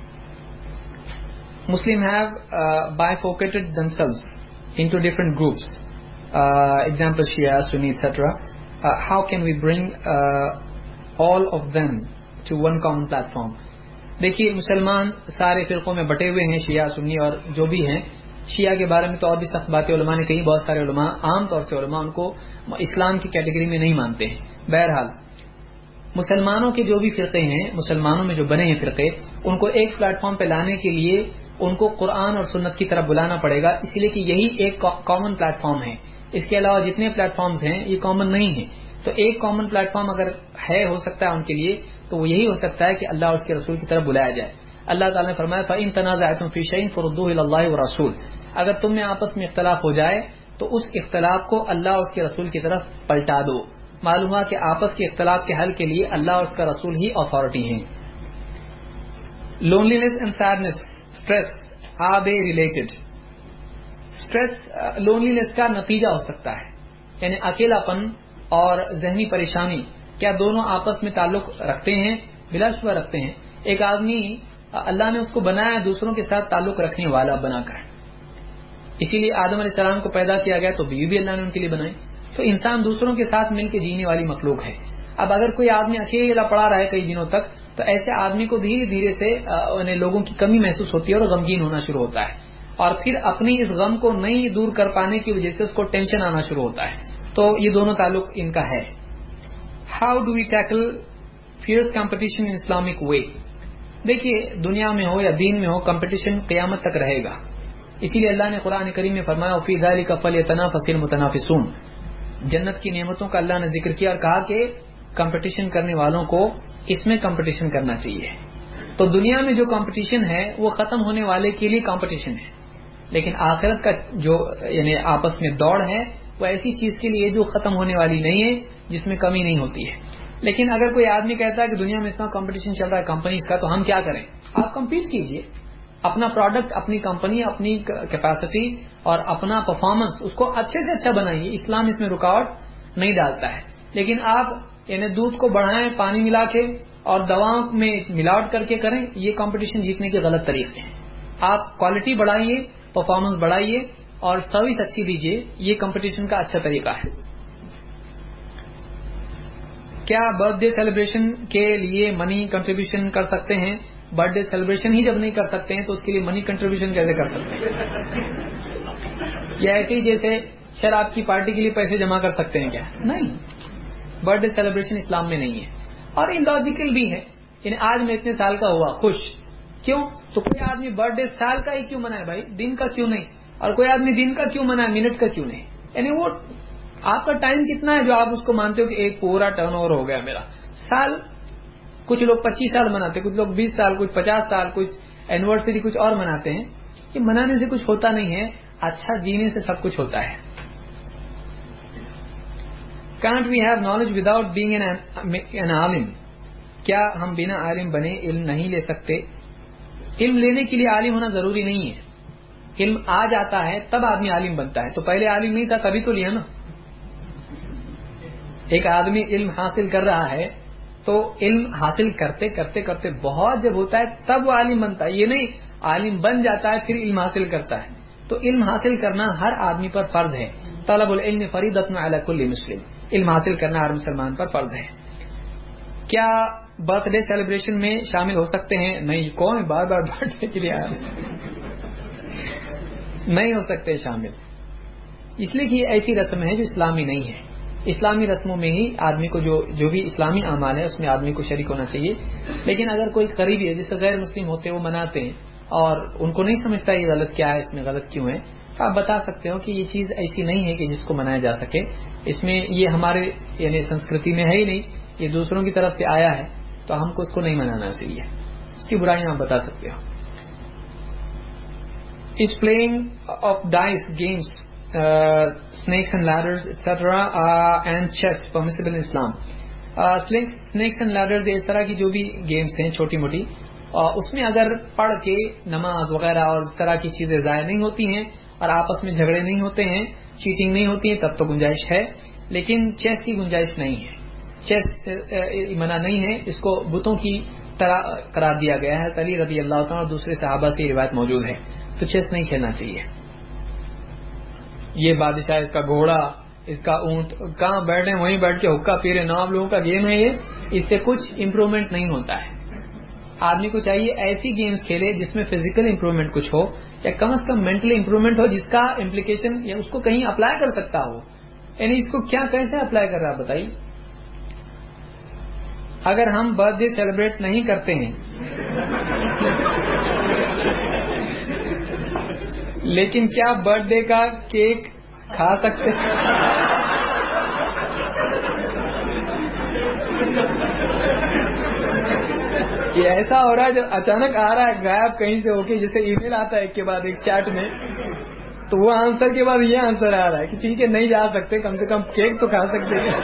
Muslim have bifurcated themselves into different groups, uh, example Shia, Sunni, et cetera. Uh, how can we bring uh, all of them to one common platform? دیکھیے مسلمان سارے فرقوں میں بٹے ہوئے ہیں، شیعہ سنی اور جو بھی ہیں. شیعہ کے بارے میں تو اور بھی سخت باتیں علماء نے کہی. بہت سارے علماء عام طور سے علماء ان کو اسلام کی کیٹیگری میں نہیں مانتے ہیں. بہرحال مسلمانوں کے جو بھی فرقے ہیں، مسلمانوں میں جو بنے ہیں فرقے، ان کو ایک پلیٹ فارم پہ لانے کے لیے ان کو قرآن اور سنت کی طرف بلانا پڑے گا، اس لیے کہ یہی ایک کامن پلیٹ فارم ہے. اس کے علاوہ جتنے پلیٹ فارمز ہیں یہ کامن نہیں ہیں. تو ایک کامن پلیٹ فارم اگر ہے ہو سکتا ہے ان کے لیے تو وہ یہی ہو سکتا ہے کہ اللہ اور اس کے رسول کی طرف بلایا جائے. اللہ تعالیٰ نے فرمایا فَإِن تَنَازَعْتُمْ فِي شَيْءٍ فَرُدُّوهُ إِلَى اللَّهِ وَالرَّسُولِ. اگر تم میں آپس میں اختلاف ہو جائے تو اس اختلاف کو اللہ اور اس کے رسول کی طرف پلٹا دو. معلوم ہوا کہ آپس کے اختلاف کے حل کے لیے اللہ اور اس کا رسول ہی اتھارٹی ہیں. Loneliness and sadness, stress, are they related? Stress loneliness کا نتیجہ ہو سکتا ہے، یعنی اکیلا پن اور ذہنی پریشانی کیا دونوں آپس میں تعلق رکھتے ہیں؟ بلا شبہ رکھتے ہیں. ایک آدمی اللہ نے اس کو بنایا دوسروں کے ساتھ تعلق رکھنے والا بنا کر، اسی لیے آدم علیہ السلام کو پیدا کیا گیا تو بیوی بھی اللہ نے ان کے لیے بنائی. تو انسان دوسروں کے ساتھ مل کے جینے والی مخلوق ہے. اب اگر کوئی آدمی اکیلا پڑا رہے کئی دنوں تک تو ایسے آدمی کو دھیرے دھیرے سے انہیں لوگوں کی کمی محسوس ہوتی ہے اور غمگین ہونا شروع ہوتا ہے. اور پھر اپنی اس غم کو نہیں دور کر پانے کی وجہ سے اس کو ٹینشن آنا شروع ہوتا ہے. تو یہ دونوں تعلق ان کا ہے. How do we tackle fierce competition in Islamic way? دیکھیے دنیا میں ہو یا دین میں ہو کمپٹیشن قیامت تک رہے گا. اسی لیے اللہ نے قرآن کریم میں فرمایا فی ذلک فلیتنافس المتنافسون. جنت کی نعمتوں کا اللہ نے ذکر کیا اور کہا کہ کمپٹیشن کرنے والوں کو اس میں کمپٹیشن کرنا چاہیے. تو دنیا میں جو کمپٹیشن ہے وہ ختم ہونے والے کے لیے کمپٹیشن ہے، لیکن آخرت کا جو یعنی آپس میں دوڑ ہے وہ ایسی چیز کے لیے جو ختم ہونے والی نہیں ہے، جس میں کمی نہیں ہوتی ہے. لیکن اگر کوئی آدمی کہتا ہے کہ دنیا میں اتنا کمپٹیشن چل رہا ہے کمپنیز کا، تو ہم کیا کریں؟ آپ کمپیٹ کیجئے، اپنا پروڈکٹ، اپنی کمپنی، اپنی کیپیسٹی اور اپنا پرفارمنس اس کو اچھے سے اچھا بنائیے. اسلام اس میں رکاوٹ نہیں ڈالتا ہے. لیکن آپ یعنی دودھ کو بڑھائیں پانی ملا کے اور دواؤں میں ملاوٹ کر کے کریں، یہ کمپٹیشن جیتنے کے غلط طریقے ہیں. آپ کوالٹی بڑھائیے، پرفارمنس بڑھائیے اور سروس اچھی دیجیے، یہ کمپٹیشن کا اچھا طریقہ ہے. کیا برتھ ڈے سیلیبریشن کے لیے منی کنٹریبیوشن کر سکتے ہیں؟ برتھ ڈے سیلیبریشن ہی جب نہیں کر سکتے ہیں تو اس کے لیے منی کنٹریبیوشن کیسے کر سکتے ہیں؟ یا ایسے ہی جیسے شراب کی پارٹی کے لیے پیسے جمع کر سکتے ہیں کیا؟ نہیں، برتھ ڈے سیلیبریشن اسلام میں نہیں ہے اور انلاجیکل بھی ہے. یعنی آج میں اتنے سال کا ہوا خوش، کیوں؟ تو کوئی آدمی برتھ ڈے سال کا ہی کیوں منائے بھائی، دن کا کیوں نہیں؟ اور کوئی آدمی دن کا کیوں منائے، منٹ کا کیوں نہیں؟ یعنی وہ آپ کا ٹائم کتنا ہے جو آپ اس کو مانتے ہو کہ ایک پورا ٹرن اوور ہو گیا میرا. سال کچھ لوگ پچیس سال مناتے، کچھ لوگ بیس سال، کچھ پچاس سال، کچھ اینیورسری کچھ اور مناتے ہیں. یہ منانے سے کچھ ہوتا نہیں ہے، اچھا جینے سے سب کچھ ہوتا ہے. Can't we have knowledge without being an, an عالم؟ کیا ہم بنا عالم بنے علم نہیں لے سکتے؟ علم لینے کے لیے عالم ہونا ضروری نہیں ہے. علم آ جاتا ہے تب آدمی عالم بنتا ہے. تو پہلے عالم نہیں تھا تبھی تو لیا نا. ایک آدمی علم حاصل کر رہا ہے تو علم حاصل کرتے کرتے کرتے بہت جب ہوتا ہے تب وہ عالم بنتا ہے. یہ نہیں عالم بن جاتا ہے پھر علم حاصل کرتا ہے. تو علم حاصل کرنا ہر آدمی پر فرض ہے. طلب العلم فریضۃ علی کل مسلم. علم حاصل کرنا ہر مسلمان پر فرض ہے. کیا برتھ ڈے سیلیبریشن میں شامل ہو سکتے ہیں؟ نہیں. کون بار بار برتھ ڈے کے لیے آیا؟ نہیں ہو سکتے شامل، اس لیے کہ یہ ایسی رسم ہے جو اسلامی نہیں ہے. اسلامی رسموں میں ہی آدمی کو جو جو بھی اسلامی اعمال ہے اس میں آدمی کو شریک ہونا چاہیے. لیکن اگر کوئی قریبی ہے جس سے غیر مسلم ہوتے ہیں وہ مناتے ہیں اور ان کو نہیں سمجھتا یہ غلط کیا ہے، اس میں غلط کیوں ہے، تو آپ بتا سکتے ہو کہ یہ چیز ایسی نہیں ہے کہ جس کو منایا جا سکے. اس میں یہ ہمارے یعنی سنسکرتی میں ہے ہی نہیں، یہ دوسروں کی طرف سے آیا ہے تو ہم کو اس کو نہیں منانا چاہیے. اس کی برائیاں آپ بتا سکتے ہو. Is playing of dice games, uh, snakes and ladders, et cetera, uh, and chess permissible in Islam? Uh, snakes, snakes and ladders اس طرح کی جو بھی گیمز ہیں چھوٹی موٹی، uh, اس میں اگر پڑھ کے نماز وغیرہ اور اس طرح کی چیزیں ضائع نہیں ہوتی ہیں اور آپس میں جھگڑے نہیں ہوتے ہیں، چیٹنگ نہیں ہوتی ہے، تب تو گنجائش ہے. لیکن چیس کی گنجائش نہیں ہے. چیس منع نہیں ہے، اس کو بتوں کی طرح قرار دیا گیا ہے. علی رضی اللہ عنہ اور دوسرے صحابہ سے روایت موجود ہے. تو چیس نہیں کھیلنا چاہیے. یہ بادشاہ، اس کا گھوڑا، اس کا اونٹ، کہاں بیٹھے وہیں بیٹھ کے حقہ پی رہے، نواب لوگوں کا گیم ہے یہ. اس سے کچھ امپروومنٹ نہیں ہوتا ہے. آدمی کو چاہیے ایسی گیمز کھیلے جس میں فزیکل امپروومنٹ کچھ ہو یا کم از کم مینٹل امپروومنٹ ہو، جس کا امپلیکیشن یا اس کو کہیں اپلائی کر سکتا ہو. یعنی اس کو کیا کیسے اپلائی کر رہا ہے بتائیے. اگر ہم برتھ ڈے سیلیبریٹ نہیں کرتے ہیں لیکن کیا برتھ ڈے کا کیک کھا سکتے ہیں؟ یہ ایسا ہو رہا ہے جب اچانک آ رہا ہے غائب کہیں سے ہو کے، جیسے ای میل آتا ہے ایک کے بعد ایک چیٹ میں، تو وہ آنسر کے بعد یہ آنسر آ رہا ہے کہ ٹھیک ہے نہیں جا سکتے، کم سے کم کیک تو کھا سکتے ہیں.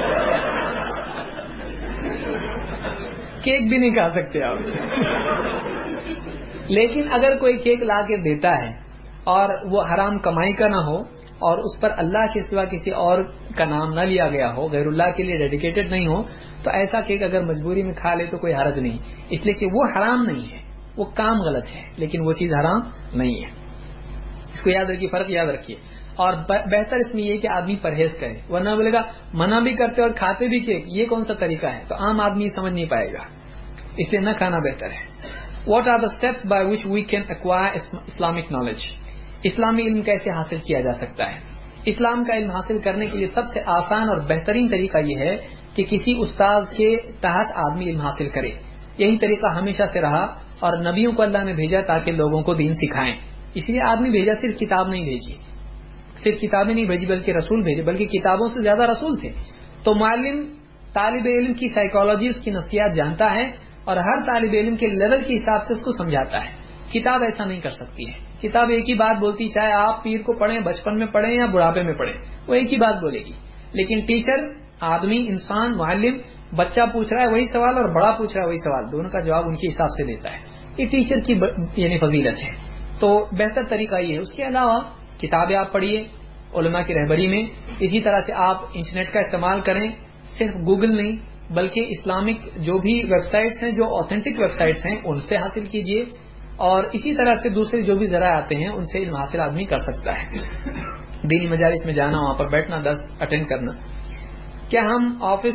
کیک بھی نہیں کھا سکتے آپ. لیکن اگر کوئی کیک لا کے دیتا ہے اور وہ حرام کمائی کا نہ ہو اور اس پر اللہ کے سوا کسی اور کا نام نہ لیا گیا ہو، غیر اللہ کے لیے ڈیڈیکیٹڈ نہیں ہو، تو ایسا کیک اگر مجبوری میں کھا لے تو کوئی حرج نہیں. اس لیے کہ وہ حرام نہیں ہے، وہ کام غلط ہے لیکن وہ چیز حرام نہیں ہے. اس کو یاد رکھیے، فرق یاد رکھیے. اور بہتر اس میں یہ کہ آدمی پرہیز کرے، ورنہ بولے گا منع بھی کرتے اور کھاتے بھی کیک، یہ کون سا طریقہ ہے؟ تو عام آدمی سمجھ نہیں پائے گا، اس لیے نہ کھانا بہتر ہے. What are the steps by which we can acquire Islamic knowledge? اسلامی علم کیسے حاصل کیا جا سکتا ہے؟ اسلام کا علم حاصل کرنے کے لیے سب سے آسان اور بہترین طریقہ یہ ہے کہ کسی استاذ کے تحت آدمی علم حاصل کرے. یہی طریقہ ہمیشہ سے رہا اور نبیوں کو اللہ نے بھیجا تاکہ لوگوں کو دین سکھائیں. اس لیے آدمی بھیجا، صرف کتاب نہیں بھیجی، صرف کتابیں نہیں بھیجی بلکہ رسول بھیجے، بلکہ کتابوں سے زیادہ رسول تھے. تو معلم طالب علم کی سائیکالوجی، اس کی نفسیات جانتا ہے اور ہر طالب علم کے لیول کے حساب سے اس کو سمجھاتا ہے. کتاب ایسا نہیں کر سکتی ہے. کتاب ایک ہی بات بولتی، چاہے آپ پیر کو پڑھیں، بچپن میں پڑھیں یا بڑھاپے میں پڑھیں، وہ ایک ہی بات بولے گی. لیکن ٹیچر، آدمی، انسان، معلم، بچہ پوچھ رہا ہے وہی سوال اور بڑا پوچھ رہا ہے وہی سوال، دونوں کا جواب ان کے حساب سے دیتا ہے. یہ ٹیچر کی یعنی فضیلت ہے. تو بہتر طریقہ یہ ہے. اس کے علاوہ کتابیں آپ پڑھیے علماء کی رہبری میں. اسی طرح سے آپ انٹرنیٹ کا استعمال کریں، صرف گوگل نہیں بلکہ اسلامک جو بھی ویب سائٹس ہیں، جو اوتھینٹک ویب سائٹس ہیں، ان سے حاصل کیجیے. اور اسی طرح سے دوسرے جو بھی ذرائع آتے ہیں ان سے علم حاصل آدمی کر سکتا ہے. دینی مجالس میں جانا، وہاں پر بیٹھنا، درس اٹینڈ کرنا. کیا ہم آفس،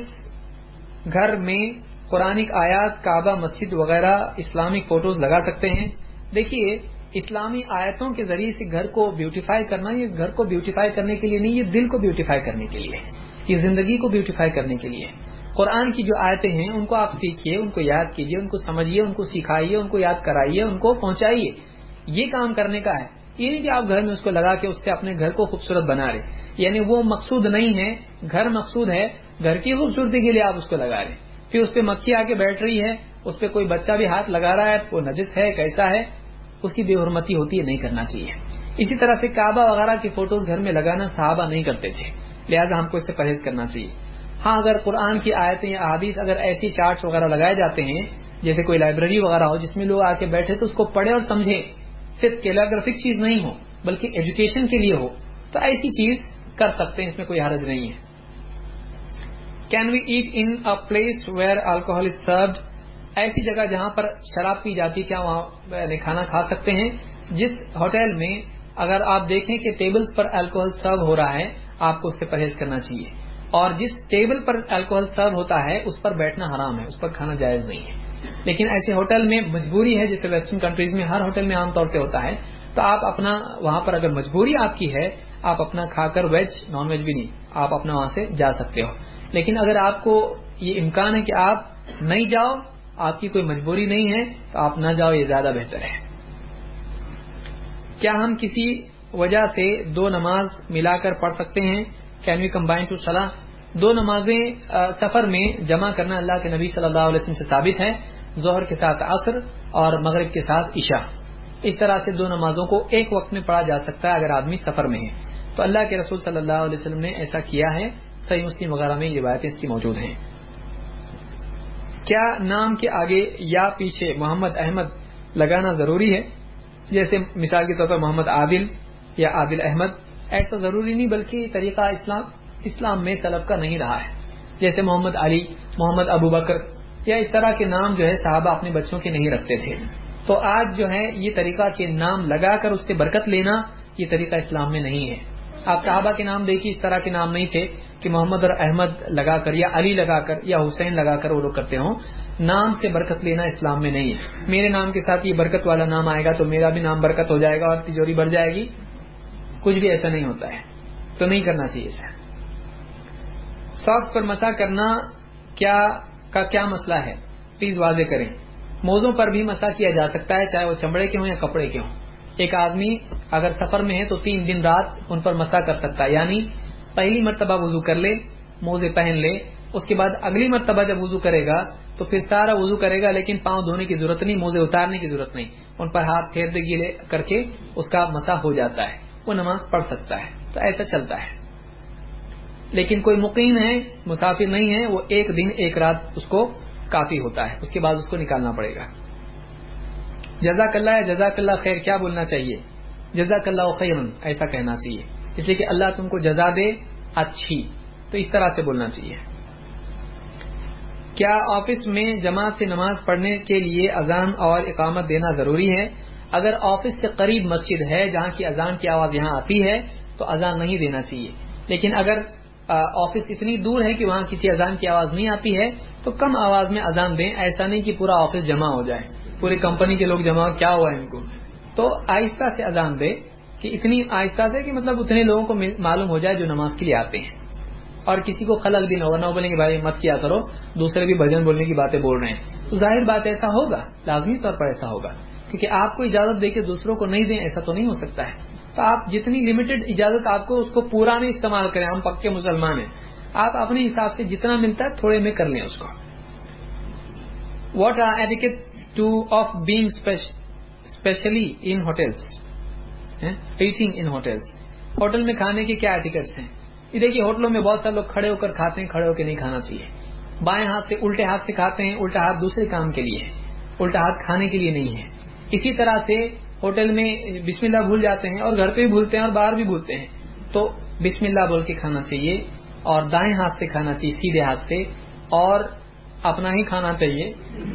گھر میں قرآنک آیات، کعبہ، مسجد وغیرہ اسلامک فوٹوز لگا سکتے ہیں؟ دیکھیے، اسلامی آیتوں کے ذریعے سے گھر کو بیوٹیفائی کرنا، یہ گھر کو بیوٹیفائی کرنے کے لیے نہیں، یہ دل کو بیوٹیفائی کرنے کے لیے، یہ زندگی کو بیوٹیفائی کرنے کے لیے. قرآن کی جو آیتیں ہیں ان کو آپ سیکھیے، ان کو یاد کیجیے، ان کو سمجھیے، ان کو سکھائیے، ان کو یاد کرائیے، ان کو پہنچائیے. یہ کام کرنے کا ہے. یہ نہیں کہ آپ گھر میں اس کو لگا کے اس سے اپنے گھر کو خوبصورت بنا رہے، یعنی وہ مقصود نہیں ہے. گھر مقصود ہے، گھر کی خوبصورتی کے لیے آپ اس کو لگا رہے. پھر اس پہ مکھی آ کے بیٹھ رہی ہے، اس پہ کوئی بچہ بھی ہاتھ لگا رہا ہے، وہ نجس ہے، کیسا ہے، اس کی بے حرمتی ہوتی ہے، نہیں کرنا چاہیے. اسی طرح سے کعبہ وغیرہ کی فوٹوز گھر میں لگانا صحابہ نہیں کرتے تھے، لہذا ہم کو اس سے پرہیز کرنا چاہیے. ہاں، اگر قرآن کی آیتیں یا احادیث، اگر ایسی چارٹس وغیرہ لگائے جاتے ہیں جیسے کوئی لائبریری وغیرہ ہو جس میں لوگ آ کے بیٹھے تو اس کو پڑھے اور سمجھے، صرف کیلیگرافک چیز نہیں ہو بلکہ ایجوکیشن کے لیے ہو، تو ایسی چیز کر سکتے ہیں، اس میں کوئی حرج نہیں ہے. Can we eat in a place where alcohol is served? ایسی جگہ جہاں پر شراب پی جاتی، کیا وہاں کھانا کھا سکتے ہیں؟ جس ہوٹل میں اگر آپ دیکھیں کہ ٹیبلز پر الکوہول سرو ہو رہا ہے، آپ کو اس سے پرہیز کرنا چاہیے. اور جس ٹیبل پر الکوہول سرو ہوتا ہے اس پر بیٹھنا حرام ہے، اس پر کھانا جائز نہیں ہے. لیکن ایسے ہوٹل میں مجبوری ہے، جیسے ویسٹرن کنٹریز میں ہر ہوٹل میں عام طور سے ہوتا ہے، تو آپ اپنا وہاں پر اگر مجبوری آپ کی ہے، آپ اپنا کھا کر، ویج نان ویج بھی نہیں، آپ اپنا وہاں سے جا سکتے ہو. لیکن اگر آپ کو یہ امکان ہے کہ آپ نہیں جاؤ، آپ کی کوئی مجبوری نہیں ہے، تو آپ نہ جاؤ، یہ زیادہ بہتر ہے. کیا ہم کسی وجہ سے دو نماز ملا کر پڑھ سکتے ہیں؟ کین وی کمبائن ٹو صلاح؟ دو نمازیں سفر میں جمع کرنا اللہ کے نبی صلی اللہ علیہ وسلم سے ثابت ہے، ظہر کے ساتھ عصر اور مغرب کے ساتھ عشاء. اس طرح سے دو نمازوں کو ایک وقت میں پڑھا جا سکتا ہے اگر آدمی سفر میں ہے. تو اللہ کے رسول صلی اللہ علیہ وسلم نے ایسا کیا ہے، صحیح مسلم وغیرہ میں یہ روایتیں اس کی موجود ہیں. کیا نام کے آگے یا پیچھے محمد احمد لگانا ضروری ہے؟ جیسے مثال کے طور پر محمد عادل یا عادل احمد، ایسا ضروری نہیں، بلکہ یہ طریقہ اسلام اسلام میں سلف کا نہیں رہا ہے. جیسے محمد علی، محمد ابو بکر یا اس طرح کے نام جو ہے صحابہ اپنے بچوں کے نہیں رکھتے تھے. تو آج جو ہے یہ طریقہ کے نام لگا کر اس سے برکت لینا، یہ طریقہ اسلام میں نہیں ہے. آپ صحابہ کے نام دیکھیے، اس طرح کے نام نہیں تھے کہ محمد اور احمد لگا کر یا علی لگا کر یا حسین لگا کر وہ لوگ کرتے ہوں. نام سے برکت لینا اسلام میں نہیں ہے. میرے نام کے ساتھ یہ برکت والا نام آئے گا تو میرا بھی نام برکت ہو جائے گا اور تجوری بڑھ جائے گی، کچھ بھی ایسا نہیں ہوتا ہے، تو نہیں کرنا چاہیے. ساکس پر مسح کرنا کیا کا کیا مسئلہ ہے؟ پلیز واضح کریں. موزوں پر بھی مسح کیا جا سکتا ہے، چاہے وہ چمڑے کے ہوں یا کپڑے کے ہوں. ایک آدمی اگر سفر میں ہے تو تین دن رات ان پر مسح کر سکتا ہے، یعنی پہلی مرتبہ وضو کر لے، موزے پہن لے، اس کے بعد اگلی مرتبہ جب وضو کرے گا تو پھر سارا وضو کرے گا، لیکن پاؤں دھونے کی ضرورت نہیں، موزے اتارنے کی ضرورت نہیں، ان پر ہاتھ پھیر دے گیلے کر کے اس کا مسح ہو جاتا ہے، وہ نماز پڑھ سکتا ہے. تو ایسا چلتا ہے. لیکن کوئی مقیم ہے، مسافر نہیں ہے، وہ ایک دن ایک رات اس کو کافی ہوتا ہے، اس کے بعد اس کو نکالنا پڑے گا. جزاک اللہ یا جزاک اللہ خیر کیا بولنا چاہیے؟ جزاک اللہ خیرن ایسا کہنا چاہیے، اس لیے کہ اللہ تم کو جزا دے اچھی، تو اس طرح سے بولنا چاہیے. کیا آفس میں جماعت سے نماز پڑھنے کے لیے اذان اور اقامت دینا ضروری ہے؟ اگر آفس سے قریب مسجد ہے جہاں کی اذان کی آواز یہاں آتی ہے تو اذان نہیں دینا چاہیے. لیکن اگر آفس اتنی دور ہے کہ وہاں کسی اذان کی آواز نہیں آتی ہے تو کم آواز میں اذان دیں. ایسا نہیں کہ پورا آفس جمع ہو جائے، پوری کمپنی کے لوگ جمع، کیا ہوا ان کو، تو آہستہ سے اذان دے کہ اتنی آہستہ سے کہ مطلب اتنے لوگوں کو معلوم ہو جائے جو نماز کے لیے آتے ہیں, اور کسی کو خلل بھی نہ ہو, نہ بولیں کہ بھائی مت کیا کرو, دوسرے بھی بھجن بولنے کی باتیں بول رہے ہیں. تو ظاہر بات ایسا ہوگا, لازمی طور پر ایسا ہوگا, کیونکہ آپ کو اجازت دے کے دوسروں کو نہیں دیں ایسا تو نہیں ہو سکتا ہے. تو آپ جتنی لمیٹڈ اجازت آپ کو اس کو پورا نہیں استعمال کریں. ہم پکے مسلمان ہیں, آپ اپنے حساب سے جتنا ملتا ہے تھوڑے میں کر لیں اس کو. What are etiquette to of being especially in hotels, eating in hotels, hotel میں کھانے کے کیا ایٹیکیٹس ہیں. یہ دیکھیے ہوٹلوں میں بہت سارے لوگ کھڑے ہو کر کھاتے ہیں, کھڑے ہو کے نہیں کھانا چاہیے. بائیں ہاتھ سے الٹے ہاتھ سے کھاتے ہیں, الٹا ہاتھ دوسرے کام کے لیے ہے, الٹا ہاتھ کھانے کے لیے نہیں ہے. اسی طرح سے ہوٹل میں بسم اللہ بھول جاتے ہیں, اور گھر پہ بھی بھولتے ہیں اور باہر بھی بھولتے ہیں. تو بسم اللہ بول کے کھانا چاہیے, اور دائیں ہاتھ سے کھانا چاہیے, سیدھے ہاتھ سے, اور اپنا ہی کھانا چاہیے.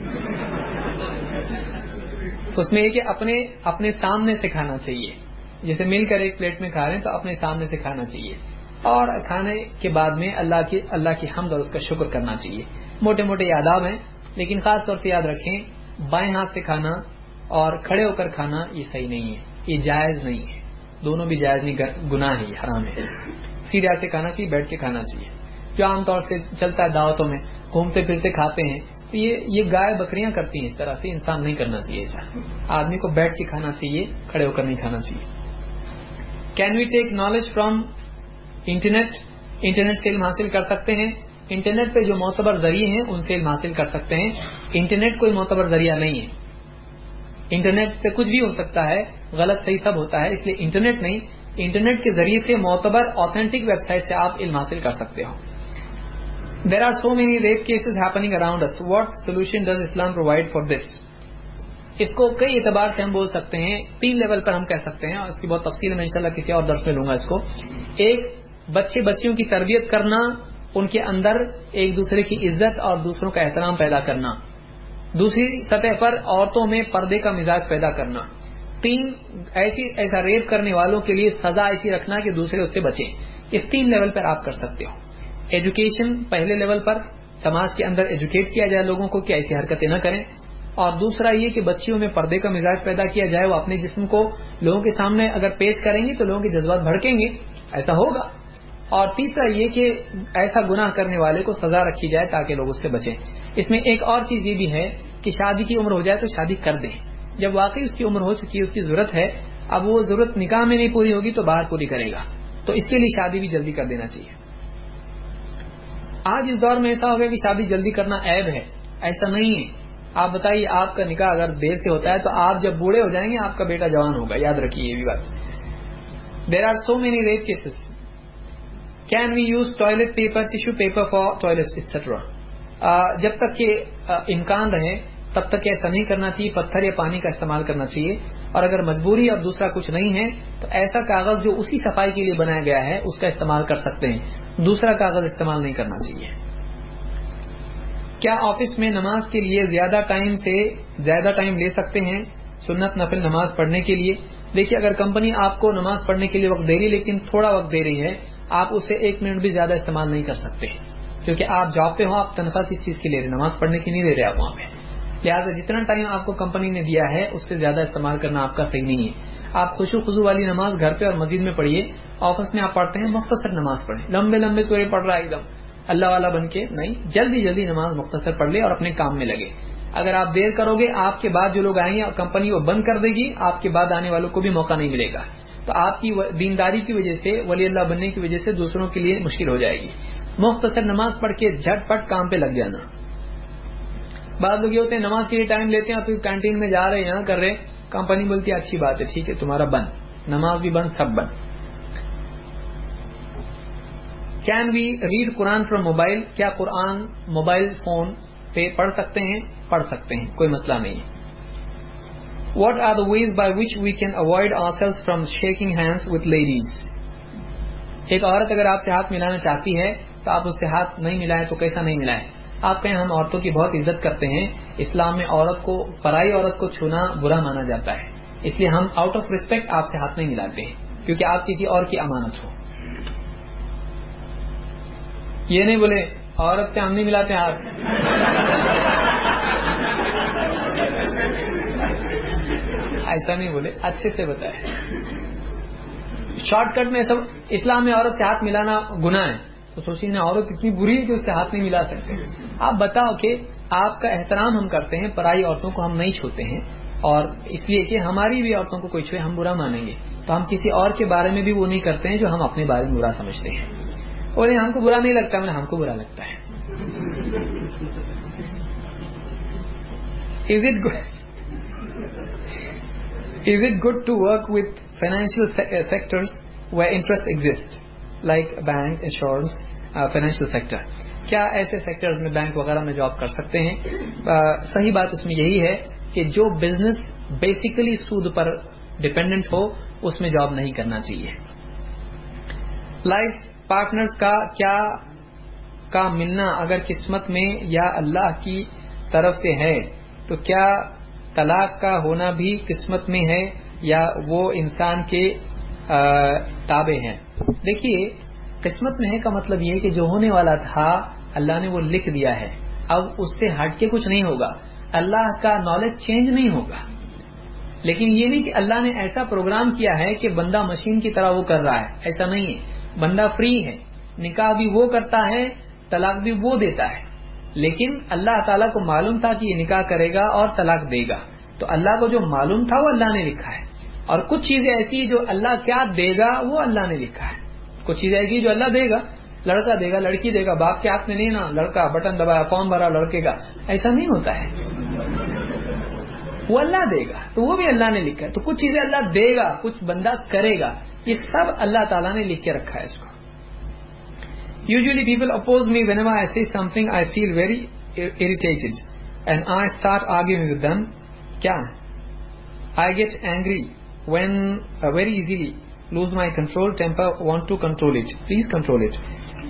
اس میں یہ کہ اپنے اپنے سامنے سے کھانا چاہیے, جیسے مل کر ایک پلیٹ میں کھا رہے ہیں تو اپنے سامنے سے کھانا چاہیے, اور کھانے کے بعد میں اللہ کی اللہ کی حمد اور اس کا شکر کرنا چاہیے. موٹے موٹے آداب ہیں, لیکن خاص طور سے یاد رکھیں بائیں ہاتھ سے کھانا اور کھڑے ہو کر کھانا یہ صحیح نہیں ہے, یہ جائز نہیں ہے. دونوں بھی جائز نہیں, گناہ ہے, حرام ہے. سیدھے ہاتھ سے کھانا چاہیے, بیٹھ کے کھانا چاہیے. جو عام طور سے چلتا ہے دعوتوں میں گھومتے پھرتے کھاتے ہیں, تو یہ یہ گائے بکریاں کرتی ہیں, اس طرح سے انسان نہیں کرنا چاہیے. ایسا آدمی کو بیٹھ کے کھانا چاہیے, کھڑے ہو کر نہیں کھانا چاہیے. Can we take knowledge from internet, internet سے علم حاصل کر سکتے ہیں. انٹرنیٹ پہ جو معتبر ذریعے ہیں ان سے علم حاصل کر سکتے ہیں. انٹرنیٹ کوئی معتبر ذریعہ نہیں ہے. انٹرنیٹ پہ کچھ بھی ہو سکتا ہے, غلط صحیح سب ہوتا ہے, اس لیے انٹرنیٹ نہیں, انٹرنیٹ کے ذریعے سے معتبر آتھینٹک ویب سائٹ سے آپ علم حاصل کر سکتے ہو. There are so many rape cases happening around us, what solution does Islam provide for this. اس کو کئی اعتبار سے ہم بول سکتے ہیں, تین لیول پر ہم کہہ سکتے ہیں, اور اس کی بہت تفصیل میں انشاءاللہ کسی اور درس میں لوں گا اس کو. ایک, بچے بچیوں کی تربیت کرنا, ان کے اندر ایک دوسرے کی عزت اور دوسروں کا احترام پیدا کرنا. دوسری سطح پر عورتوں میں پردے کا مزاج پیدا کرنا. تین, ایسی ایسا ریپ کرنے والوں کے لیے سزا ایسی رکھنا کہ دوسرے اس سے بچیں. یہ تین لیول پر آپ کر سکتے ہو. ایجوکیشن پہلے لیول پر, سماج کے اندر ایجوکیٹ کیا جائے لوگوں کو کہ ایسی حرکتیں نہ کریں. اور دوسرا یہ کہ بچیوں میں پردے کا مزاج پیدا کیا جائے, وہ اپنے جسم کو لوگوں کے سامنے اگر پیش کریں گی تو لوگوں کے جذبات بھڑکیں گے, ایسا ہوگا. اور تیسرا یہ کہ ایسا گناہ کرنے والے کو سزا رکھی جائے تاکہ لوگ اس سے بچیں. اس میں ایک اور چیز یہ بھی ہے کہ شادی کی عمر ہو جائے تو شادی کر دیں. جب واقعی اس کی عمر ہو چکی ہے, اس کی ضرورت ہے, اب وہ ضرورت نکاح میں نہیں پوری ہوگی تو باہر پوری کرے گا, تو اس کے لیے شادی بھی جلدی کر دینا چاہیے. آج اس دور میں ایسا ہو گیا کہ شادی جلدی کرنا عیب ہے, ایسا نہیں ہے. آپ بتائیے, آپ کا نکاح اگر دیر سے ہوتا ہے تو آپ جب بوڑھے ہو جائیں گے آپ کا بیٹا جوان ہوگا, یاد رکھیے یہ بھی بات. There are so many rape cases. Can we use toilet paper, tissue paper for toilet etcetera. جب تک کہ امکان رہے تب تک ایسا نہیں کرنا چاہیے, پتھر یا پانی کا استعمال کرنا چاہیے. اور اگر مجبوری اور دوسرا کچھ نہیں ہے تو ایسا کاغذ جو اسی صفائی کے لیے بنایا گیا ہے اس کا استعمال کر سکتے ہیں, دوسرا کاغذ استعمال نہیں کرنا چاہیے. کیا آفس میں نماز کے لیے زیادہ ٹائم سے زیادہ ٹائم لے سکتے ہیں سنت نفل نماز پڑھنے کے لیے؟ دیکھیے, اگر کمپنی آپ کو نماز پڑھنے کے لیے وقت دے رہی لیکن تھوڑا وقت دے رہی ہے, آپ اسے ایک منٹ بھی زیادہ استعمال نہیں کر سکتے, کیونکہ آپ جاب پہ ہو, آپ تنخواہ کس چیز کے لے رہے, نماز پڑھنے کی نہیں لے رہے آپ وہاں پہ. لہٰذا جتنا ٹائم آپ کو کمپنی نے دیا ہے اس سے زیادہ استعمال کرنا آپ کا صحیح نہیں ہے. آپ خشوع خضوع والی نماز گھر پہ اور مسجد میں پڑھیے. آفس میں آپ پڑھتے ہیں مختصر نماز پڑھیں, لمبے لمبے سورے پڑھ رہا ہے ایک دم اللہ والا بن کے نہیں, جلدی جلدی نماز مختصر پڑھ لے اور اپنے کام میں لگے. اگر آپ دیر کرو گے, آپ کے بعد جو لوگ آئیں گے کمپنی وہ بند کر دے گی, آپ کے بعد آنے والوں کو بھی موقع نہیں ملے گا. تو آپ کی دینداری کی وجہ سے, ولی اللہ بننے کی وجہ سے دوسروں کے لیے مشکل ہو جائے گی. مختصر نماز پڑھ کے جھٹ پٹ کام پہ لگ جانا. بعض لوگ یہ ہوتے ہیں نماز کے لیے ٹائم لیتے ہیں, پھر کینٹین میں جا رہے ہیں, یہاں کر رہے, کمپنی بولتی ہے اچھی بات ہے, ٹھیک ہے تمہارا بند, نماز بھی بند, سب بند. Can we read Quran from mobile, کیا قرآن موبائل فون پہ پڑھ سکتے ہیں؟ پڑھ سکتے ہیں, کوئی مسئلہ نہیں ہے. What are the ways by which we can avoid ourselves from shaking hands with ladies. ایک عورت اگر آپ سے ہاتھ ملانا چاہتی ہے تو آپ اس سے ہاتھ نہیں ملائیں تو کیسا نہیں ملائیں؟ آپ کہیں ہم عورتوں کی بہت عزت کرتے ہیں, اسلام میں عورت کو, پرائی عورت کو چھونا برا مانا جاتا ہے, اس لیے ہم آؤٹ آف ریسپیکٹ آپ سے ہاتھ نہیں ملاتے ہیں کیونکہ آپ کسی اور کی امانت ہو. یہ نہیں بولے عورت سے ہم نہیں ملاتے ہاتھ, ایسا نہیں بولے, اچھے سے بتائے. شارٹ کٹ میں سب اسلام میں عورت سے ہاتھ ملانا گناہ ہے، تو سوچیے نا عورت اتنی بری ہے کہ اس سے ہاتھ نہیں ملا سکتے. آپ بتاؤ کہ آپ کا احترام ہم کرتے ہیں، پرائی عورتوں کو ہم نہیں چھوتے ہیں، اور اس لیے کہ ہماری بھی عورتوں کو کوئی چھوئے ہم برا مانیں گے، تو ہم کسی اور کے بارے میں بھی وہ نہیں کرتے ہیں جو ہم اپنے بارے میں برا سمجھتے ہیں. اور ہم کو برا نہیں لگتا، میں ہم کو برا لگتا ہے. Is it good? Is it good to work with financial se- sectors where interest exists, like bank, insurance, uh, financial sector? کیا ایسے سیکٹرز میں بینک وغیرہ میں جاب کر سکتے ہیں؟ uh, صحیح بات اس میں یہی ہے کہ جو بزنس بیسیکلی سود پر ڈپینڈنٹ ہو اس میں جاب نہیں کرنا چاہیے. لائف پارٹنرز کا کیا کا ملنا اگر قسمت میں یا اللہ کی طرف سے ہے تو کیا طلاق کا ہونا بھی قسمت میں ہے یا وہ انسان کے تابع ہے؟ دیکھیے قسمت میں ہے کا مطلب یہ کہ جو ہونے والا تھا اللہ نے وہ لکھ دیا ہے، اب اس سے ہٹ کے کچھ نہیں ہوگا. اللہ کا نالج چینج نہیں ہوگا، لیکن یہ نہیں کہ اللہ نے ایسا پروگرام کیا ہے کہ بندہ مشین کی طرح وہ کر رہا ہے، ایسا نہیں ہے. بندہ فری ہے، نکاح بھی وہ کرتا ہے، طلاق بھی وہ دیتا ہے، لیکن اللہ تعالیٰ کو معلوم تھا کہ یہ نکاح کرے گا اور طلاق دے گا، تو اللہ کو جو معلوم تھا وہ اللہ نے لکھا ہے. اور کچھ چیزیں ایسی جو اللہ کیا دے گا وہ اللہ نے لکھا ہے. کچھ چیزیں ایسی جو اللہ دے گا، لڑکا دے گا، لڑکی دے گا، باپ کے ہاتھ میں نہیں نا، لڑکا بٹن دبایا فارم بھرا لڑکے کا، ایسا نہیں ہوتا ہے. وہ اللہ دے گا تو وہ بھی اللہ نے لکھا ہے. تو کچھ چیزیں اللہ دے گا، کچھ بندہ کرے گا، یہ سب اللہ تعالیٰ نے لکھ کے رکھا ہے اس کو. Usually people oppose me whenever I say something. I feel very irritated and I start arguing with them. کیا I get angry when uh, very easily lose my control temper, want to control it. Please control it.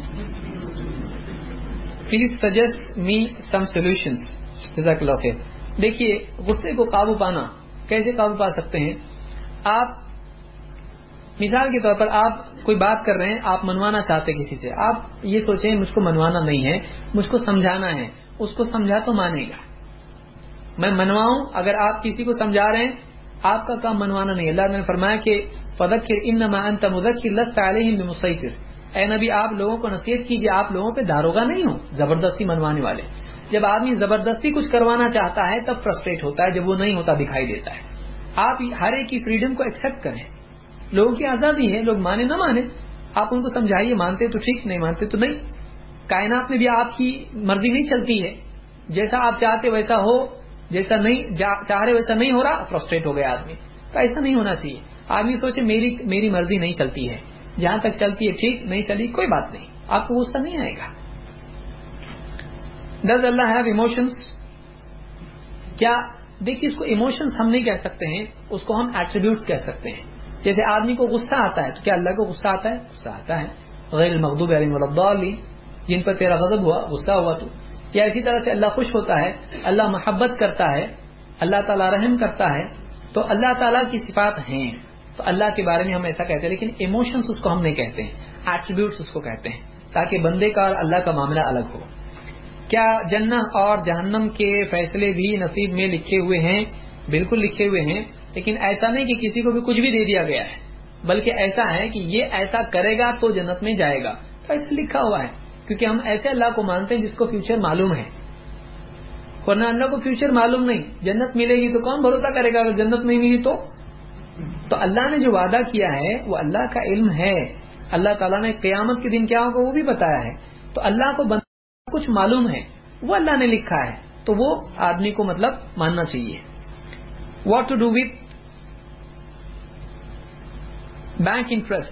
Please suggest me some solutions. جزاک اللہ خیر. دیکھیے غصے کو قابو پانا کیسے قابو پا سکتے ہیں؟ آپ مثال کے طور پر آپ کوئی بات کر رہے ہیں، آپ منوانا چاہتے کسی سے، آپ یہ سوچیں مجھ کو منوانا نہیں ہے، مجھ کو سمجھانا ہے. اس کو سمجھا تو مانے گا، میں منواؤں. اگر آپ کسی کو سمجھا رہے ہیں، آپ کا کام منوانا نہیں. اللہ نے فرمایا کہ فذکر انما انت مذکر لست علیہم بمسیطر. اے نبی آپ لوگوں کو نصیحت کیجیے، آپ لوگوں پہ داروغہ نہیں ہو، زبردستی منوانے والے. جب آدمی زبردستی کچھ کروانا چاہتا ہے تب فرسٹریٹ ہوتا ہے، جب وہ نہیں ہوتا دکھائی دیتا ہے. آپ ہر ایک کی فریڈم کو ایکسپٹ کریں، لوگوں کی آزادی ہے، لوگ مانے نہ مانے، آپ ان کو سمجھائیے، مانتے تو ٹھیک، نہیں مانتے تو نہیں. کائنات میں بھی آپ کی مرضی نہیں چلتی ہے، جیسا آپ چاہتے ویسا ہو، جیسا نہیں چاہ رہے ویسا نہیں ہو رہا، فرسٹریٹ ہو گیا آدمی. تو ایسا نہیں ہونا چاہیے. آدمی سوچے میری میری مرضی نہیں چلتی ہے، جہاں تک چلتی ہے ٹھیک، نہیں چلی کوئی بات نہیں، آپ کو غصہ نہیں آئے گا. Does Allah have emotions? کیا دیکھیے اس کو ایموشنس ہم نہیں کہہ سکتے ہیں، اس کو ہم ایٹریبیوٹس کہہ سکتے ہیں. جیسے آدمی کو غصہ آتا ہے تو کیا اللہ کو غصہ آتا ہے؟ غصہ آتا ہے. غیر المغضوب علیہم ولا الضالین، جن پر تیرا غضب ہوا، غصہ ہوا تو. یا اسی طرح سے اللہ خوش ہوتا ہے، اللہ محبت کرتا ہے، اللہ تعالیٰ رحم کرتا ہے. تو اللہ تعالیٰ کی صفات ہیں تو اللہ کے بارے میں ہم ایسا کہتے ہیں، لیکن ایموشنس اس کو ہم نہیں کہتے ہیں، ایٹریبیوٹس اس کو کہتے ہیں، تاکہ بندے کا اور اللہ کا معاملہ الگ ہو. کیا جنت اور جہنم کے فیصلے بھی نصیب میں لکھے ہوئے ہیں؟ بالکل لکھے ہوئے ہیں، لیکن ایسا نہیں کہ کسی کو بھی کچھ بھی دے دیا گیا ہے، بلکہ ایسا ہے کہ یہ ایسا کرے گا تو جنت میں جائے گا، ایسا لکھا ہوا ہے. کیونکہ ہم ایسے اللہ کو مانتے ہیں جس کو فیوچر معلوم ہے، ورنہ اللہ کو فیوچر معلوم نہیں. جنت ملے گی تو کون بھروسہ کرے گا، اگر جنت نہیں ملی تو تو اللہ نے جو وعدہ کیا ہے وہ اللہ کا علم ہے. اللہ تعالیٰ نے قیامت کے دن کیا ہوگا وہ بھی بتایا ہے. تو اللہ کو کچھ معلوم ہے، وہ اللہ نے لکھا ہے، تو وہ آدمی کو مطلب ماننا چاہیے. What to do with bank interest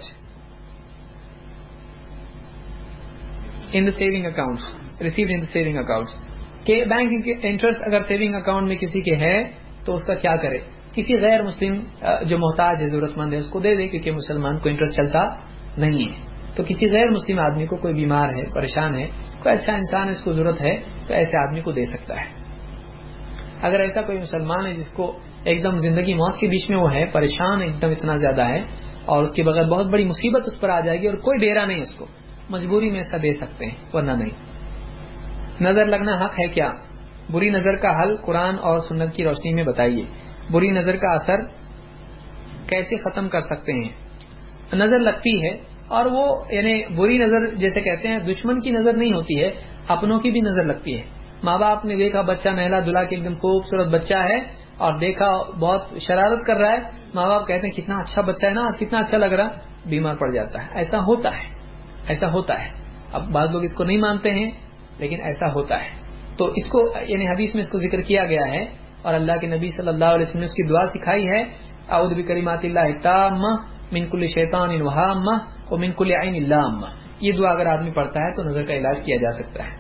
in the saving account received in the saving account. کہ بینک انٹرسٹ اگر سیونگ اکاؤنٹ میں کسی کے ہے تو اس کا کیا کرے؟ کسی غیر مسلم جو محتاج ہے، ضرورت مند ہے، اس کو دے دے، کیونکہ مسلمان کو انٹرسٹ چلتا نہیں ہے. تو کسی غیر مسلم آدمی کو، کوئی بیمار ہے، پریشان ہے، کوئی اچھا انسان ہے، اس کو ضرورت ہے، تو ایسے آدمی کو دے سکتا ہے. اگر ایسا کوئی مسلمان ہے جس کو ایک دم زندگی موت کے بیچ میں وہ ہے، پریشان ایک دم اتنا زیادہ ہے، اور اس کے بغیر بہت بڑی مصیبت اس پر آ جائے گی اور کوئی دے رہا نہیں اس کو، مجبوری میں ایسا دے سکتے ہیں، ورنہ نہیں. نظر لگنا حق ہے کیا؟ بری نظر کا حل قرآن اور سنت کی روشنی میں بتائیے. بری نظر کا اثر کیسے ختم کر سکتے ہیں؟ نظر لگتی ہے، اور وہ یعنی بری نظر جیسے کہتے ہیں دشمن کی نظر نہیں ہوتی ہے، اپنوں کی بھی نظر لگتی ہے. ماں باپ نے دیکھا بچہ نہلا دھلا کے ایک دم خوبصورت بچہ ہے اور دیکھا بہت شرارت کر رہا ہے، ماں باپ کہتے ہیں کتنا اچھا بچہ ہے نا، آج کتنا اچھا لگ رہا، بیمار پڑ جاتا ہے. ایسا ہوتا ہے، ایسا ہوتا ہے. اب بعض لوگ اس کو نہیں مانتے ہیں لیکن ایسا ہوتا ہے. تو اس کو یعنی حدیث میں اس کو ذکر کیا گیا ہے، اور اللہ کے نبی صلی اللہ علیہ وسلم نے اس کی دعا سکھائی ہے، اعوذ بکلمات اللہ التامہ من کل شیطان وہامہ ومن کل عین لامہ. یہ دعا اگر آدمی پڑھتا ہے تو نظر کا علاج کیا جا سکتا ہے.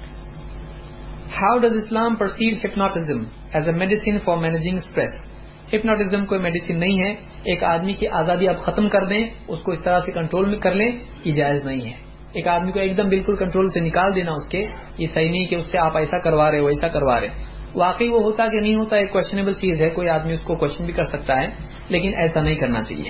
How does Islam perceive hypnotism as a medicine for managing stress? Hypnotism کوئی میڈیسن نہیں ہے. ایک آدمی کی آزادی آپ ختم کر دیں، اس کو اس طرح سے کنٹرول میں کر لیں، یہ جائز نہیں ہے. ایک آدمی کو ایک دم بالکل کنٹرول سے نکال دینا اس کے، یہ صحیح نہیں کہ اس سے آپ ایسا کروا رہے ہو ایسا کروا رہے. واقعی وہ ہوتا کہ نہیں ہوتا ایک کویشچنیبل چیز ہے، کوئی آدمی اس کو کویشچن بھی کر سکتا ہے، لیکن ایسا نہیں کرنا چاہیے.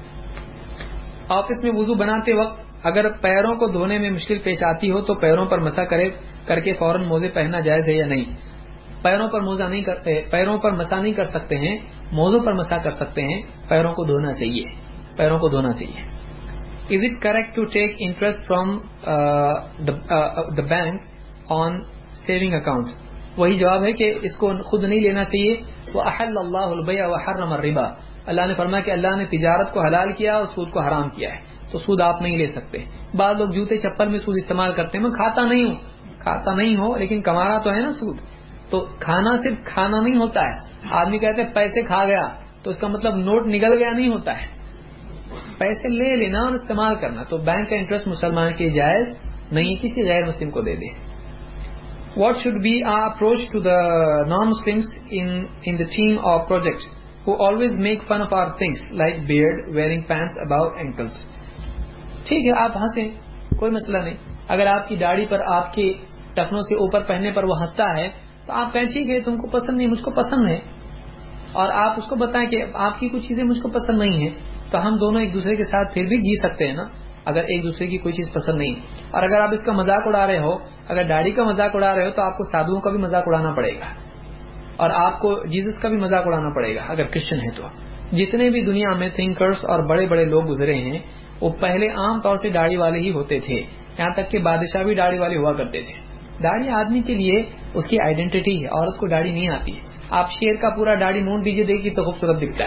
آفس میں وضو بناتے وقت اگر پیروں کو دھونے میں مشکل پیش آتی ہو تو پیروں پر مسح کرے کر کے فوراً موزے پہننا جائز ہے یا نہیں؟ پیروں پر موزہ نہیں کرتے، پیروں پر مسح نہیں کر سکتے ہیں، موزوں پر مسح کر سکتے ہیں. پیروں کو دھونا چاہیے، پیروں کو دھونا چاہیے. Is it correct to take interest from uh, the, uh, the bank on saving account? وہی جواب ہے کہ اس کو خود نہیں لینا چاہیے. وَأَحَلَّ اللَّهُ الْبَيْعَ وَحَرَّمَ الرِّبَا. اللہ نے فرمایا کہ اللہ نے تجارت کو حلال کیا اور سود کو حرام کیا ہے، تو سود آپ نہیں لے سکتے. بعض لوگ جوتے چپل میں سود استعمال کرتے ہیں. میں کھاتا نہیں ہوں، کھاتا نہیں ہو لیکن کما رہا تو ہے نا سود. تو کھانا صرف کھانا نہیں ہوتا ہے. آدمی کہتے ہیں پیسے کھا گیا تو اس کا مطلب نوٹ نکل گیا نہیں ہوتا ہے. پیسے لے لینا اور استعمال کرنا. تو بینک کا انٹرسٹ مسلمان کی جائز نہیں، کسی غیر مسلم کو دے دے. What should be our approach to the non Muslims in the team or project who always make fun of our things like beard, wearing pants above ankles. ٹھیک ہے آپ ہنسیں، کوئی مسئلہ نہیں. اگر آپ کی داڑھی پر آپ کے ٹخنوں سے اوپر پہننے پر وہ ہنستا ہے تو آپ کہیں ٹھیک ہے تم کو پسند نہیں، مجھ کو پسند ہے، اور آپ اس کو بتائیں کہ آپ کی کچھ چیزیں مجھ کو پسند نہیں ہیں، تو ہم دونوں ایک دوسرے کے ساتھ پھر بھی جی سکتے ہیں نا اگر ایک دوسرے کی کوئی چیز پسند نہیں. اور اگر آپ اس کا مذاق اڑا رہے ہو، اگر داڑھی کا مذاق اڑا رہے ہو تو آپ کو سادھوؤں کا بھی مذاق اڑانا پڑے گا، اور آپ کو جیزس کا بھی مذاق اڑانا پڑے گا اگر کرسچن ہے تو. جتنے بھی دنیا میں تھنکرز اور بڑے بڑے لوگ گزرے ہیں وہ پہلے عام طور سے داڑھی والے ہی ہوتے تھے، یہاں تک کہ بادشاہ بھی داڑھی والے ہوا کرتے تھے. داڑھی آدمی کے لیے اس کی آئیڈینٹی ہے، عورت کو داڑھی نہیں آتی ہے. آپ شیر کا پورا داڑھی مونڈ دیجیے دیکھیے تو خوبصورت دکھتا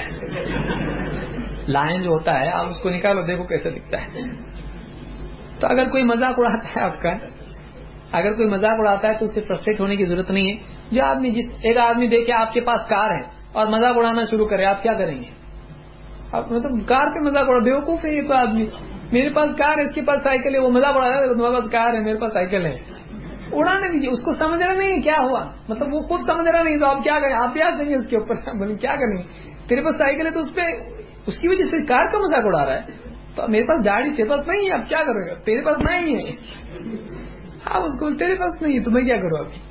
ہے. لائن جو ہوتا ہے آپ اس کو نکالو دیکھو کیسا دکھتا ہے. تو اگر کوئی مذاق اڑاتا ہے آپ کا، اگر کوئی مذاق اڑاتا ہے تو اس سے فرسٹریٹ ہونے کی ضرورت نہیں ہے. جو آدمی جس ایک آدمی دیکھے آپ کے پاس کار ہے اور مذاق اڑانا شروع کرے، آپ کیا کریں گے؟ آپ مطلب کار پہ مذاق اڑا، بیوقوف ہے یہ تو آدمی. میرے پاس کار ہے، اس کے پاس سائیکل ہے، وہ مذاق اڑا رہا ہے تمہارے پاس کار ہے میرے پاس سائیکل ہے. اڑانے دیجیے، اس کو سمجھ رہا نہیں کیا ہوا، مطلب وہ خود سمجھ رہا نہیں تو آپ کیا کریں؟ آپ پیاز دیں گے اس کے اوپر، بولیں کیا کریں گے؟ تیرے پاس سائیکل ہے تو اس پہ اس کی وجہ سے کار کا مذاق اڑا رہا ہے. تو میرے پاس گاڑی تیرے پاس نہیں ہے، اب کیا کرو گے؟ تیرے پاس نہیں ہے، آپ اس کو تیرے پاس نہیں ہے تو میں کیا کروں ابھی؟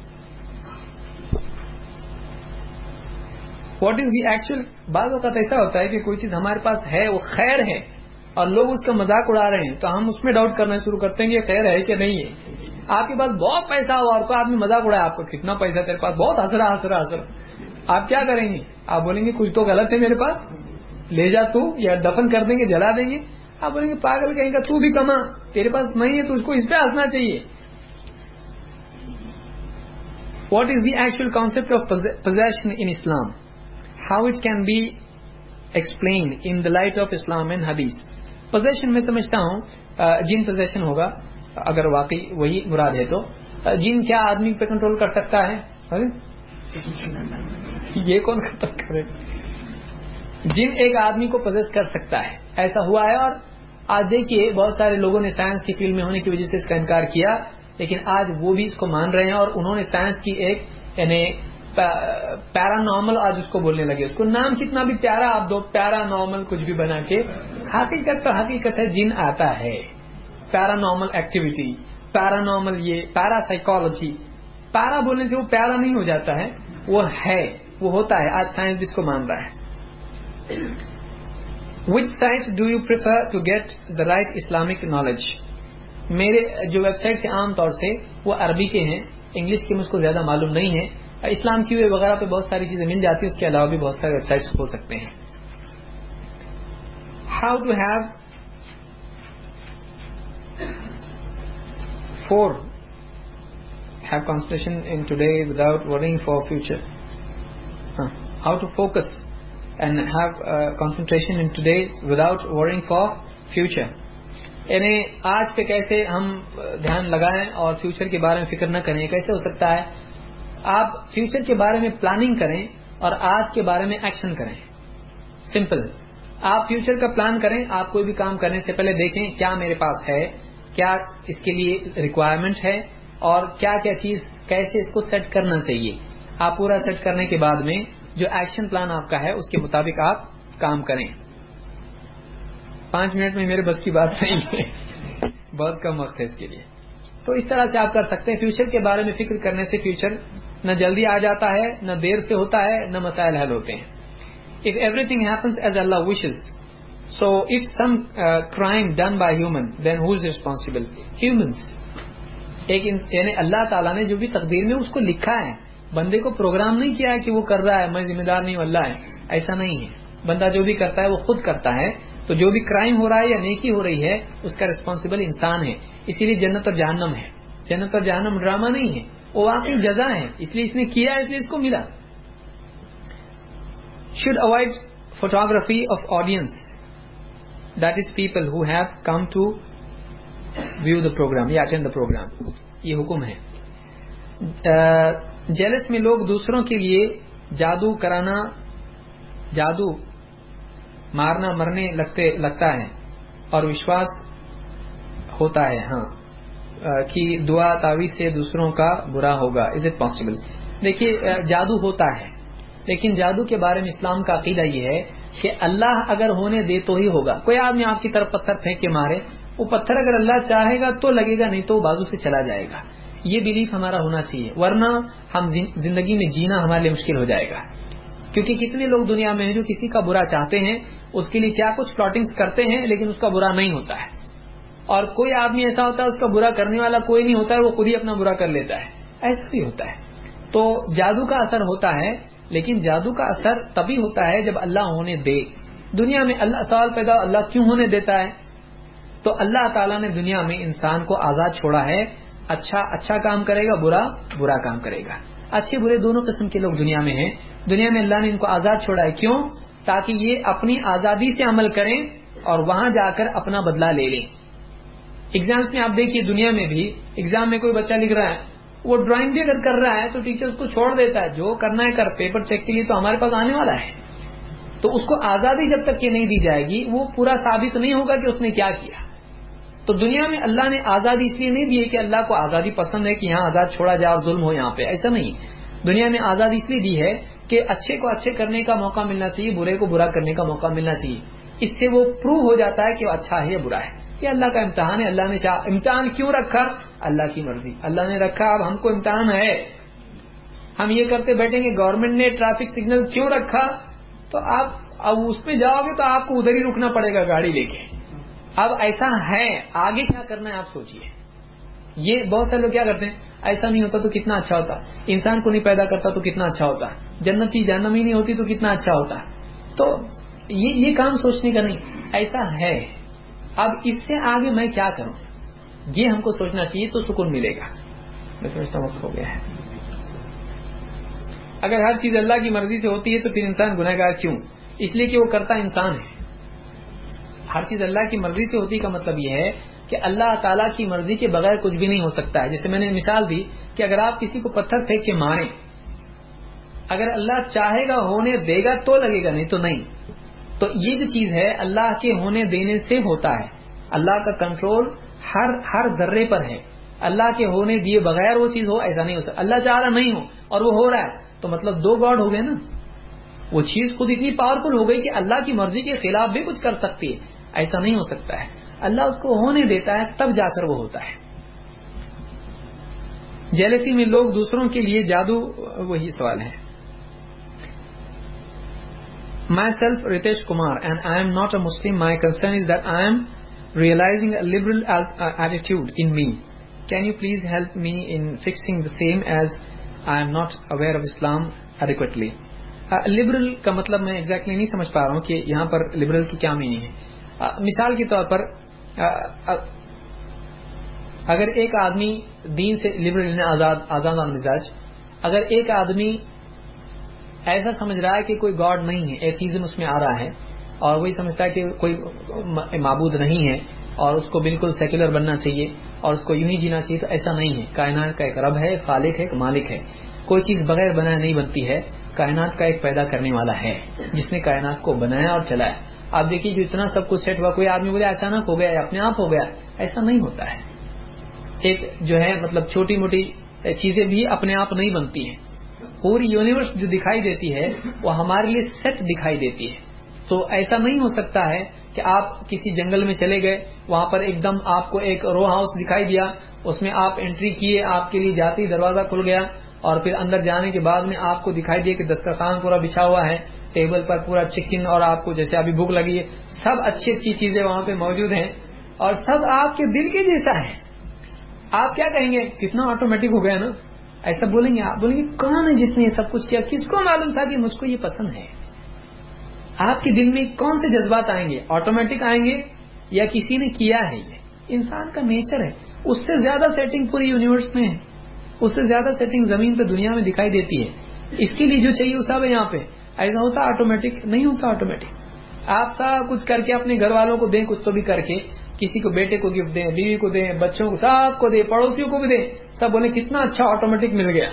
What is the actual. بعض اوقات ایسا ہوتا ہے کہ کوئی چیز ہمارے پاس ہے وہ خیر ہے اور لوگ اس کا مذاق اڑا رہے ہیں تو ہم اس میں ڈاؤٹ کرنا شروع کرتے ہیں کہ یہ خیر ہے کہ نہیں ہے. آپ کے پاس بہت پیسہ ہوا اور کوئی آدمی مذاق اڑایا آپ کو، کتنا پیسہ تیرے پاس، بہت ہنس رہا ہنس رہا ہنس رہا، آپ کیا کریں گے؟ آپ بولیں گے کچھ تو غلط ہے میرے پاس، لے جا تو، یا دفن کر دیں گے، جلا دیں گے. آپ بولیں گے پاگل کہیں گا تو بھی کما، تیرے پاس نہیں ہے تو اس کو اس پہ ہنسنا چاہیے. What is the actual concept of possession in Islam? How it can be explained in the light of Islam and Hadith? possession میں سمجھتا ہوں جن possession ہوگا اگر واقعی وہی مراد ہے تو. جن کیا آدمی پہ کنٹرول کر سکتا ہے؟ یہ کون کنٹرول کرے؟ جن ایک آدمی کو پوزیس کر سکتا ہے، ایسا ہوا ہے. اور آج دیکھیے بہت سارے لوگوں نے سائنس کی فیلڈ میں ہونے کی وجہ سے اس کا انکار کیا، لیکن آج وہ بھی اس کو مان رہے ہیں اور انہوں نے سائنس کی ایک یعنی پیرانارمل آج اس کو بولنے لگے. اس کو نام کتنا بھی پیارا آپ دو، پیرانارمل کچھ بھی بنا کے، حقیقت تو حقیقت ہے جن آتا ہے. پیرانارمل ایکٹیویٹی، پیرانارمل، یہ پیرا سائیکالوجی. پیرا بولنے سے وہ پیارا نہیں ہو جاتا ہے، وہ ہے، وہ ہوتا ہے. آج سائنس بھی اس کو مان رہا ہے. Which sites do you prefer to get the right Islamic knowledge? میرے جو ویب سائٹس ہیں عام طور سے وہ عربی کے ہیں، انگلش کے مجھ کو زیادہ معلوم نہیں ہے. اسلام کی وے وغیرہ پہ بہت ساری چیزیں مل جاتی ہیں، اس کے علاوہ بھی بہت سارے ویب سائٹس ہو سکتے ہیں. How to have Four, have concentration in today without worrying for future. Huh. How to focus and have uh, concentration in today without worrying for future. یعنی آج پہ کیسے ہم دھیان لگائیں اور فیوچر کے بارے میں فکر نہ کریں. کیسے ہو سکتا ہے؟ آپ فیوچر کے بارے میں پلاننگ کریں اور آج کے بارے میں ایکشن کریں. سمپل. آپ فیوچر کا پلان کریں. آپ کوئی بھی کام کرنے سے پہلے دیکھیں کیا میرے پاس ہے, کیا اس کے لیے ریکوائرمنٹ ہے, اور کیا کیا چیز کیسے اس کو سیٹ کرنا چاہیے. آپ پورا سیٹ کرنے کے بعد میں جو ایکشن پلان آپ کا ہے اس کے مطابق آپ کام کریں. پانچ منٹ میں میرے بس کی بات نہیں ہے, بہت کم وقت ہے اس کے لیے. تو اس طرح سے آپ کر سکتے ہیں. فیوچر کے بارے میں فکر کرنے سے فیوچر نہ جلدی آ جاتا ہے, نہ دیر سے ہوتا ہے, نہ مسائل حل ہوتے ہیں. If everything happens as Allah wishes, so if some uh, crime done by human, then who is responsible? Humans. ایک یعنی اللہ تعالیٰ نے جو بھی تقدیر میں اس کو لکھا ہے, بندے کو پروگرام نہیں کیا ہے کہ وہ کر رہا ہے, میں ذمہ دار نہیں ہوں, اللہ ہے. ایسا نہیں ہے. بندہ جو بھی کرتا ہے وہ خود کرتا ہے. تو جو بھی کرائم ہو رہا ہے یا نیکی ہو رہی ہے اس کا ریسپانسبل انسان ہے. اسی لیے جنت اور جہنم ہے. جنت اور جہنم ڈرامہ نہیں ہے, وہ واقعی جزا ہے. اس لیے اس نے کیا, اس لیے اس کو ملا. Should avoid photography of audience, that is people who have come to view the program یا attend the program. یہ حکم ہے. جیلس میں لوگ دوسروں کے لیے جادو کرانا, جادو مارنا مرنے لگتے لگتا ہے اور وشواس ہوتا ہے ہاں کہ دعا تعویذ سے دوسروں کا برا ہوگا. Is it possible? دیکھیے جادو ہوتا ہے, لیکن جادو کے بارے میں اسلام کا عقیدہ یہ ہے کہ اللہ اگر ہونے دے تو ہی ہوگا. کوئی آدمی آپ کی طرف پتھر پھینک کے مارے, وہ پتھر اگر اللہ چاہے گا تو لگے گا, نہیں تو وہ بازو سے چلا جائے گا. یہ بیلیف ہمارا ہونا چاہیے, ورنہ ہم زندگی میں جینا ہمارے لیے مشکل ہو جائے گا. کیونکہ کتنے لوگ دنیا میں ہیں جو کسی کا برا چاہتے ہیں, اس کے لیے کیا کچھ پلاٹنگز کرتے ہیں, لیکن اس کا برا نہیں ہوتا ہے. اور کوئی آدمی ایسا ہوتا ہے اس کا برا کرنے والا کوئی نہیں ہوتا ہے, وہ خود ہی اپنا برا کر لیتا ہے. ایسا بھی ہوتا ہے. تو جادو کا اثر ہوتا ہے, لیکن جادو کا اثر تبھی ہوتا ہے جب اللہ ہونے دے. دنیا میں اللہ سوال پیدا, اللہ کیوں ہونے دیتا ہے؟ تو اللہ تعالیٰ نے دنیا میں انسان کو آزاد چھوڑا ہے. اچھا اچھا کام کرے گا, برا برا کام کرے گا. اچھے برے دونوں قسم کے لوگ دنیا میں ہیں. دنیا میں اللہ نے ان کو آزاد چھوڑا ہے. کیوں؟ تاکہ یہ اپنی آزادی سے عمل کریں اور وہاں جا کر اپنا بدلہ لے لیں. ایگزامس میں آپ دیکھیے, دنیا میں بھی ایگزام میں کوئی بچہ لکھ رہا ہے, وہ ڈرائنگ بھی اگر کر رہا ہے تو ٹیچر اس کو چھوڑ دیتا ہے, جو کرنا ہے کر, پیپر چیک کے لیے تو ہمارے پاس آنے والا ہے. تو اس کو آزادی جب تک کہ نہیں دی جائے گی, وہ پورا ثابت نہیں ہوگا کہ اس نے کیا کیا. تو دنیا میں اللہ نے آزادی اس لیے نہیں دی ہے کہ اللہ کو آزادی پسند ہے کہ یہاں آزاد چھوڑا جائے اور ظلم ہو یہاں پہ, ایسا نہیں. دنیا میں آزادی اس لیے دی ہے کہ اچھے کو اچھے کرنے کا موقع ملنا چاہیے, برے کو برا کرنے کا موقع ملنا چاہیے. اس سے وہ پروو ہو جاتا ہے کہ وہ اچھا ہے یا برا ہے. یہ اللہ کا امتحان ہے. اللہ نے چاہ امتحان کیوں رکھا؟ اللہ کی مرضی, اللہ نے رکھا. اب ہم کو امتحان ہے, ہم یہ کرتے بیٹھیں گے گورنمنٹ نے ٹریفک سگنل کیوں رکھا, تو آپ اب اس پہ جاؤ گے تو آپ کو ادھر ہی رکنا پڑے گا گاڑی لے کے. اب ایسا ہے, آگے کیا کرنا ہے آپ سوچئے. یہ بہت سارے لوگ کیا کرتے ہیں, ایسا نہیں ہوتا تو کتنا اچھا ہوتا, انسان کو نہیں پیدا کرتا تو کتنا اچھا ہوتا, جنتی جہنم ہی نہیں ہوتی تو کتنا اچھا ہوتا. تو یہ یہ کام سوچنے کا نہیں, ایسا ہے. اب اس سے آگے میں کیا کروں, یہ ہم کو سوچنا چاہیے تو سکون ملے گا. میں سمجھتا وقت ہو گیا ہے. اگر ہر چیز اللہ کی مرضی سے ہوتی ہے تو پھر انسان گنہگار کیوں؟ اس لیے کہ وہ کرتا انسان ہے. ہر چیز اللہ کی مرضی سے ہوتی کا مطلب یہ ہے کہ اللہ تعالیٰ کی مرضی کے بغیر کچھ بھی نہیں ہو سکتا ہے. جیسے میں نے مثال دی کہ اگر آپ کسی کو پتھر پھینک کے ماریں, اگر اللہ چاہے گا ہونے دے گا تو لگے گا, نہیں تو نہیں. تو یہ جو چیز ہے اللہ کے ہونے دینے سے ہوتا ہے. اللہ کا کنٹرول ہر ہر ذرے پر ہے. اللہ کے ہونے دیے بغیر وہ چیز ہو ایسا نہیں ہو سکتا. اللہ چاہ رہا نہیں ہو اور وہ ہو رہا ہے تو مطلب دو گاڈ ہو گئے نا. وہ چیز خود اتنی پاورفل ہو گئی کہ اللہ کی مرضی کے خلاف بھی کچھ کر سکتی ہے. ایسا نہیں ہو سکتا ہے. اللہ اس کو ہونے دیتا ہے تب جا کر وہ ہوتا ہے. جیلسی میں لوگ دوسروں کے لیے جادو, وہی سوال ہے. Myself Ritesh Kumar and I am not a Muslim. My concern is that I am realizing a liberal attitude in me. Can you please help me in fixing the same as I am not aware of Islam adequately. Liberal کا مطلب میں exactly نہیں سمجھ پا رہا ہوں کہ یہاں پر لبرل کی کیا میننگ ہے. مثال کے طور پر اگر ایک آدمی دین سے لبرل آزاد آزادانہ مزاج، اگر ایک آدمی ایسا سمجھ رہا ہے کہ کوئی گاڈ نہیں ہے، ایتھیزم اس میں آ رہا ہے اور وہی سمجھتا ہے کہ کوئی معبود نہیں ہے اور اس کو بالکل سیکولر بننا چاہیے اور اس کو یوں ہی جینا چاہیے، تو ایسا نہیں ہے. کائنات کا ایک رب ہے، خالق ہے، ایک مالک ہے. کوئی چیز بغیر بنائے نہیں بنتی ہے. کائنات کا ایک پیدا کرنے والا ہے جس نے کائنات کو بنایا اور چلایا. آپ دیکھیے جو اتنا سب کچھ سیٹ ہوا، کوئی آدمی بولے اچانک ہو گیا یا اپنے آپ ہو گیا، ایسا نہیں ہوتا ہے. ایک جو ہے مطلب چھوٹی موٹی چیزیں بھی اپنے آپ نہیں بنتی ہیں. پوری یونیورس جو دکھائی دیتی ہے وہ ہمارے لیے سیٹ دکھائی دیتی ہے. تو ایسا نہیں ہو سکتا ہے کہ آپ کسی جنگل میں چلے گئے، وہاں پر ایک دم آپ کو ایک رو ہاؤس دکھائی دیا، اس میں آپ انٹری کیے، آپ کے لیے جاتی دروازہ کھل گیا اور پھر اندر جانے کے بعد میں آپ کو دکھائی دیا کہ دسترخوان پورا بچھا ہوا ہے، ٹیبل پر پورا چکن اور آپ کو جیسے ابھی بھوک لگی ہے، سب اچھی اچھی چیزیں وہاں پہ موجود ہیں اور سب آپ کے دل کے جیسا ہے. آپ کیا کہیں گے؟ کتنا آٹومیٹک ہو گیا نا. ایسا بولیں گے؟ آپ بولیں گے کون ہے جس نے یہ سب کچھ کیا؟ کس کو معلوم تھا کہ مجھ کو یہ پسند ہے؟ آپ کے دل میں کون سے جذبات آئیں گے؟ آٹومیٹک آئیں گے یا کسی نے کیا ہے؟ یہ انسان کا نیچر ہے. اس سے زیادہ سیٹنگ پوری یونیورس میں ہے، اس سے زیادہ سیٹنگ زمین پہ دنیا میں دکھائی دیتی ہے. اس کے لیے جو چاہیے وہ سب ہے یہاں پہ. ایسا ہوتا آٹومیٹک؟ نہیں ہوتا آٹومیٹک. آپ سب کچھ کر کے اپنے گھر والوں کو دیں، کچھ تو بھی کر کے، کسی کو بیٹے کو گفٹ دیں، بیوی کو دیں، بچوں کو، سب کو دیں، پڑوسیوں کو بھی دیں، سب بولے کتنا اچھا آٹومیٹک مل گیا.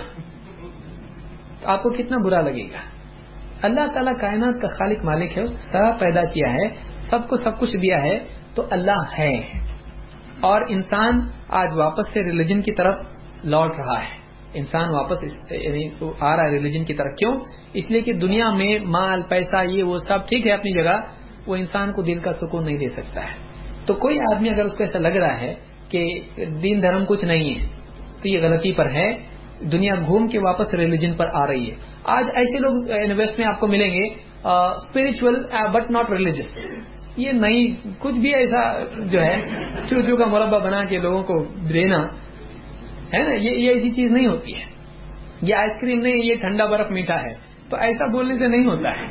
آپ کو کتنا برا لگے گا. اللہ تعالیٰ کائنات کا خالق مالک ہے، اس نے سب پیدا کیا ہے، سب کو سب کچھ دیا ہے، تو اللہ ہے. اور انسان آج واپس سے ریلیجن کی طرف لوٹ رہا ہے. انسان واپس آ رہا ہے ریلیجن کی طرف. کیوں؟ اس لیے کہ دنیا میں مال پیسہ یہ وہ سب ٹھیک ہے اپنی جگہ، وہ انسان کو دل کا سکون نہیں دے سکتا ہے. تو کوئی آدمی اگر اس کو ایسا لگ رہا ہے کہ دین دھرم کچھ نہیں ہے تو یہ غلطی پر ہے. دنیا گھوم کے واپس ریلیجن پر آ رہی ہے. آج ایسے لوگ ویسٹ میں آپ کو ملیں گے اسپرچل بٹ ناٹ ریلیجس. یہ نہیں کچھ بھی ایسا جو ہے چوچو کا مربع بنا کے لوگوں کو دینا ہے نا، یہ یہ ایسی چیز نہیں ہوتی ہے. یہ آئس کریم نہیں، یہ ٹھنڈا برف میٹھا ہے، تو ایسا بولنے سے نہیں ہوتا ہے.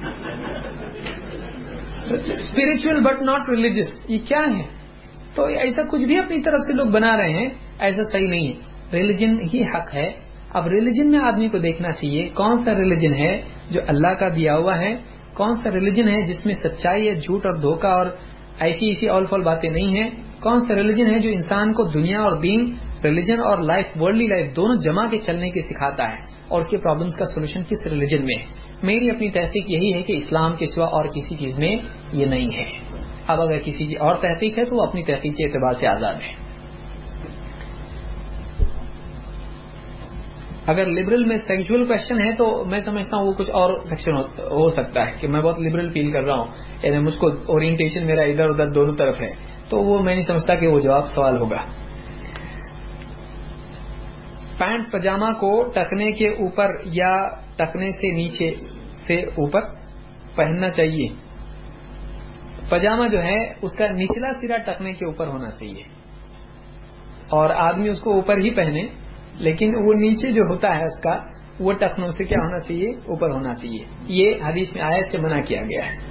اسپرچل بٹ ناٹ ریلیجس یہ کیا ہے؟ تو ایسا کچھ بھی اپنی طرف سے لوگ بنا رہے ہیں، ایسا صحیح نہیں ہے. ریلیجن ہی حق ہے. اب ریلیجن میں آدمی کو دیکھنا چاہیے کون سا ریلیجن ہے جو اللہ کا دیا ہوا ہے، کون سا ریلیجن ہے جس میں سچائی ہے، جھوٹ اور دھوکہ اور ایسی ایسی اول فول باتیں نہیں ہیں، کون سا ریلیجن ہے جو انسان کو دنیا اور دین، ریلیجن اور لائف، ورلڈلی لائف دونوں جمع کے چلنے کے سکھاتا ہے، اور اس کے پرابلمز کا سولوشن کس ریلیجن میں ہے. میری اپنی تحقیق یہی ہے کہ اسلام کے سوا اور کسی چیز میں یہ نہیں ہے. اب اگر کسی کی اور تحقیق ہے تو وہ اپنی تحقیق کے اعتبار سے آزاد ہے. اگر لبرل میں سیکشل کوشچن ہے تو میں سمجھتا ہوں وہ کچھ اور سیکشن ہو سکتا ہے کہ میں بہت لبرل فیل کر رہا ہوں، یعنی مجھ کو اورینٹیشن میرا ادھر ادھر دونوں طرف ہے، تو وہ میں نہیں سمجھتا کہ وہ جواب سوال ہوگا. پینٹ پجامہ کو ٹکنے کے اوپر یا ٹکنے سے نیچے سے اوپر پہننا چاہیے. پجامہ جو ہے اس کا نچلا سرا ٹکنے کے اوپر ہونا چاہیے اور آدمی اس کو اوپر ہی پہنے، لیکن وہ نیچے جو ہوتا ہے اس کا وہ ٹخنوں سے کیا ہونا چاہیے؟ اوپر ہونا چاہیے. یہ حدیث میں آیت سے منع کیا گیا ہے.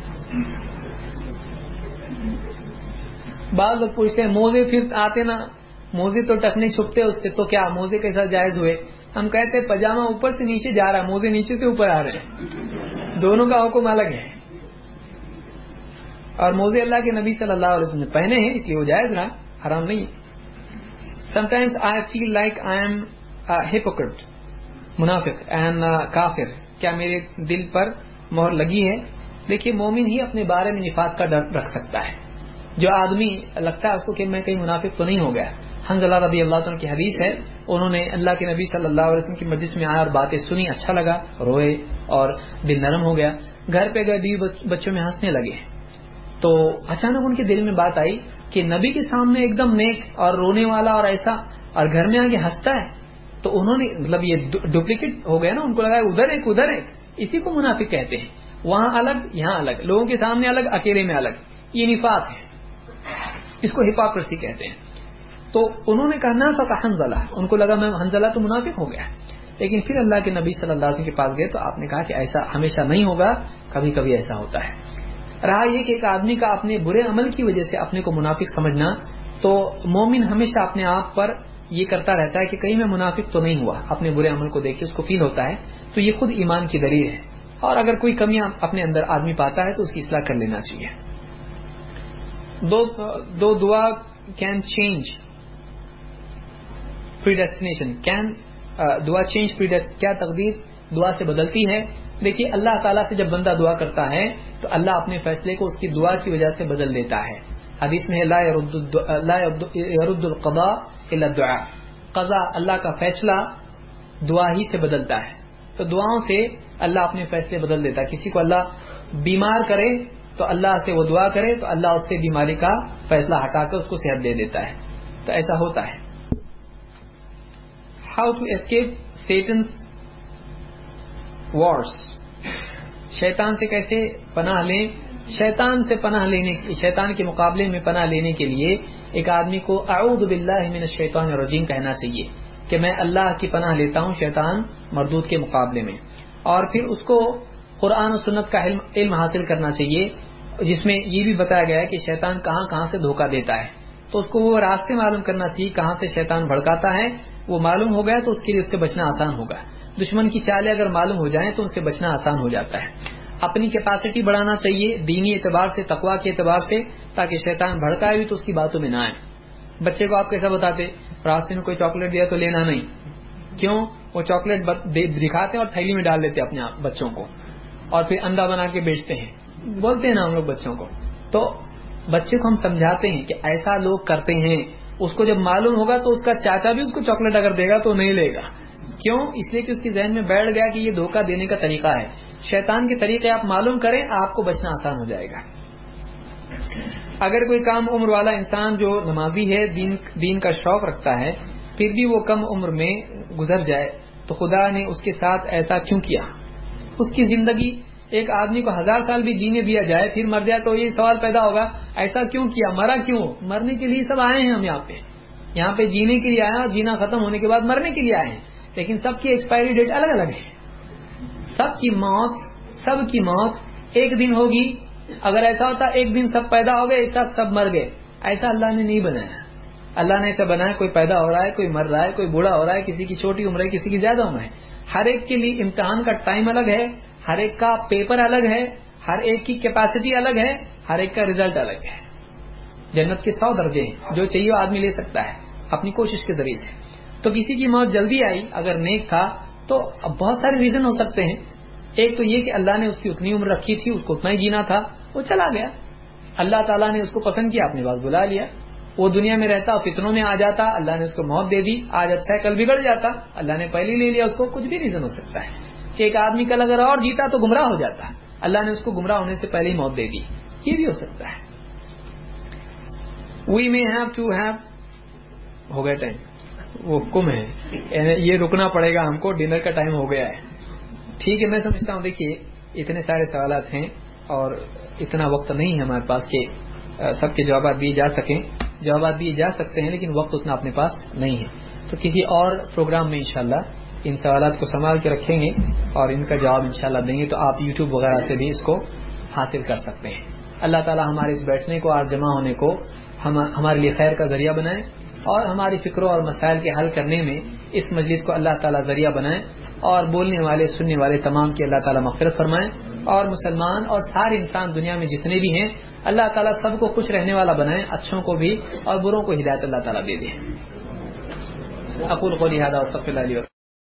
بعض لوگ پوچھتے ہیں موزے پھر آتے نا، موزے تو ٹخنے چھپتے اس سے، تو کیا موزے کیسا جائز ہوئے؟ ہم کہتے ہیں پجامہ اوپر سے نیچے جا رہا ہے، موزے نیچے سے اوپر آ رہے ہیں، دونوں کا حکم الگ ہے. اور موزے اللہ کے نبی صلی اللہ علیہ وسلم نے پہنے ہیں اس لیے وہ جائز رہا، حرام نہیں. Sometimes I feel like I am a hypocrite, منافق and کافر. کیا میرے دل پر مہر لگی ہے؟ دیکھیے مومن ہی اپنے بارے میں نفاق کا ڈر رکھ سکتا ہے. جو آدمی لگتا ہے اس کو کہ میں کہیں منافق تو نہیں ہو گیا. حنظلہ رضی اللہ عنہ کی حدیث ہے، انہوں نے اللہ کے نبی صلی اللہ علیہ وسلم کی مجلس میں آیا اور باتیں سنی، اچھا لگا، روئے اور دل نرم ہو گیا. گھر پہ گئے، بیوی بچوں میں ہنسنے لگے، تو اچانک ان کے دل میں بات آئی کہ نبی کے سامنے ایک دم نیک اور رونے والا اور ایسا، اور گھر میں آگے ہنستا ہے. تو انہوں نے مطلب یہ ڈپلیکیٹ ہو گیا نا، ان کو لگا ادھر ایک ادھر ایک. اسی کو منافق کہتے ہیں. وہاں الگ یہاں الگ، لوگوں کے سامنے الگ اکیلے میں الگ، یہ نفاق ہے، اس کو ہپوکریسی کہتے ہیں. تو انہوں نے کہا نافق حنظلہ، ان کو لگا میں حنظلہ تو منافق ہو گیا. لیکن پھر اللہ کے نبی صلی اللہ علیہ وسلم کے پاس گئے تو آپ نے کہا کہ ایسا ہمیشہ نہیں ہوگا، کبھی کبھی ایسا ہوتا ہے. رہا یہ کہ ایک آدمی کا اپنے برے عمل کی وجہ سے اپنے کو منافق سمجھنا، تو مومن ہمیشہ اپنے آپ پر یہ کرتا رہتا ہے کہ کہیں میں منافق تو نہیں ہوا، اپنے برے عمل کو دیکھ کے اس کو فیل ہوتا ہے، تو یہ خود ایمان کی دلیل ہے. اور اگر کوئی کمیاں اپنے اندر آدمی پاتا ہے تو اس کی اصلاح کر لینا چاہیے. دو دو دعا کین چینج پریڈیسٹینیشن، کین دعا چینج پریڈیسٹ، کیا تقدیر دعا سے بدلتی ہے؟ دیکھیے اللہ تعالیٰ سے جب بندہ دعا کرتا ہے تو اللہ اپنے فیصلے کو اس کی دعا کی وجہ سے بدل دیتا ہے. حدیث میں لا يرد القضاء الا الدعاء، قضا اللہ کا فیصلہ دعا ہی سے بدلتا ہے. تو دعاؤں سے اللہ اپنے فیصلے بدل دیتا ہے. کسی کو اللہ بیمار کرے تو اللہ سے وہ دعا کرے تو اللہ اس سے بیماری کا فیصلہ ہٹا کر اس کو صحت دے دیتا ہے. تو ایسا ہوتا ہے. How to escape Satan's wars, شیطان سے کیسے پناہ لیں؟ شیطان سے پناہ لینے شیطان کے مقابلے میں پناہ لینے کے لیے ایک آدمی کو اعوذ باللہ من الشیطان الرجیم کہنا چاہیے کہ میں اللہ کی پناہ لیتا ہوں شیطان مردود کے مقابلے میں. اور پھر اس کو قرآن و سنت کا علم حاصل کرنا چاہیے جس میں یہ بھی بتایا گیا ہے کہ شیطان کہاں کہاں سے دھوکہ دیتا ہے. تو اس کو وہ راستے معلوم کرنا چاہیے کہاں سے شیطان بھڑکاتا ہے. وہ معلوم ہو گیا تو اس کے لیے اس سے بچنا آسان ہوگا. دشمن کی چالیں اگر معلوم ہو جائیں تو ان سے بچنا آسان ہو جاتا ہے. اپنی کیپیسٹی بڑھانا چاہیے دینی اعتبار سے، تقویٰ کے اعتبار سے، تاکہ شیطان بھڑکائے بھی تو اس کی باتوں میں نہ آئے. بچے کو آپ کیسا بتاتے؟ راستے میں کوئی چاکلیٹ دیا تو لینا نہیں. کیوں؟ وہ چاکلیٹ دکھاتے ہیں اور تھیلی میں ڈال دیتے اپنے بچوں کو اور پھر انڈا بنا کے بیچتے ہیں. بولتے ہیں نا ہم لوگ بچوں کو. تو بچے کو ہم سمجھاتے ہیں کہ ایسا لوگ کرتے ہیں. اس کو جب معلوم ہوگا تو اس کا چاچا بھی اس کو چاکلیٹ اگر دے گا تو نہیں لے گا. کیوں؟ اس لیے کہ اس کی ذہن میں بیٹھ گیا کہ یہ دھوکہ دینے کا طریقہ ہے. شیطان کے طریقے آپ معلوم کریں آپ کو بچنا آسان ہو جائے گا. اگر کوئی کم عمر والا انسان جو نمازی ہے، دین دین کا شوق رکھتا ہے، پھر بھی وہ کم عمر میں گزر جائے تو خدا نے اس کے ساتھ ایسا کیوں کیا؟ اس کی زندگی ایک آدمی کو ہزار سال بھی جینے دیا جائے پھر مر جائے تو یہ سوال پیدا ہوگا ایسا کیوں کیا؟ مرا کیوں؟ مرنے کے لیے سب آئے ہیں. ہم یہاں پہ یہاں پہ جینے کے لیے آئے اور جینا ختم ہونے کے بعد مرنے کے لیے آئے ہیں. لیکن سب کی ایکسپائری ڈیٹ الگ الگ ہے. سب کی موت سب کی موت ایک دن ہوگی. اگر ایسا ہوتا ایک دن سب پیدا ہو گئے ایک ساتھ سب مر گئے، ایسا اللہ نے نہیں بنایا. اللہ نے ایسا بنایا کوئی پیدا ہو رہا ہے، کوئی مر رہا ہے، کوئی بوڑھا ہو رہا ہے، کسی کی چھوٹی عمر ہے، کسی کی زیادہ عمر ہے. ہر ایک کے لیے امتحان کا ٹائم الگ ہے، ہر ایک کا پیپر الگ ہے، ہر ایک کی کیپیسٹی الگ ہے، ہر ایک کا ریزلٹ الگ ہے. جنت کے سو درجے ہیں، جو چاہیے وہ آدمی لے سکتا ہے اپنی کوشش کے ذریعے سے. تو کسی کی موت جلدی آئی اگر نیک تھا تو اب بہت سارے ریزن ہو سکتے ہیں. ایک تو یہ کہ اللہ نے اس کی اتنی عمر رکھی تھی، اس کو اتنا ہی جینا تھا، وہ چلا گیا. اللہ تعالیٰ نے اس کو پسند کیا، اپنے پاس بلا لیا. وہ دنیا میں رہتا فتنوں میں آ جاتا، اللہ نے اس کو موت دے دی. آج اچھا ہے کل بگڑ جاتا، اللہ نے پہلے لے لیا اس کو. کچھ بھی ریزن ہو سکتا ہے کہ ایک آدمی کل اگر اور جیتا تو گمراہ ہو جاتا، اللہ نے اس کو گمراہ ہونے سے پہلے ہی موت دے دی. یہ بھی ہو سکتا ہے. We may have to have ہو گیا ٹائم، وہ کم ہے یہ رکنا پڑے گا ہم کو، ڈنر کا ٹائم ہو گیا ہے. ٹھیک ہے، میں سمجھتا ہوں دیکھیے اتنے سارے سوالات ہیں اور اتنا وقت نہیں ہے ہمارے پاس کہ سب کے جوابات دیے جا سکیں. جوابات دیے جا سکتے ہیں لیکن وقت اتنا اپنے پاس نہیں ہے. تو کسی اور پروگرام میں انشاءاللہ ان سوالات کو سنبھال کے رکھیں گے اور ان کا جواب انشاءاللہ دیں گے. تو آپ یوٹیوب وغیرہ سے بھی اس کو حاصل کر سکتے ہیں. اللہ تعالی ہمارے اس بیٹھنے کو اور جمع ہونے کو ہم ہمارے لیے خیر کا ذریعہ بنائے اور ہماری فکروں اور مسائل کے حل کرنے میں اس مجلس کو اللہ تعالی ذریعہ بنائے اور بولنے والے سننے والے تمام کی اللہ تعالی مغفرت فرمائے. اور مسلمان اور سارے انسان دنیا میں جتنے بھی ہیں اللہ تعالیٰ سب کو خوش رہنے والا بنائے، اچھوں کو بھی اور بروں کو ہدایت اللہ تعالیٰ دے دے. اقول قولی ھذا واستغفر اللہ لی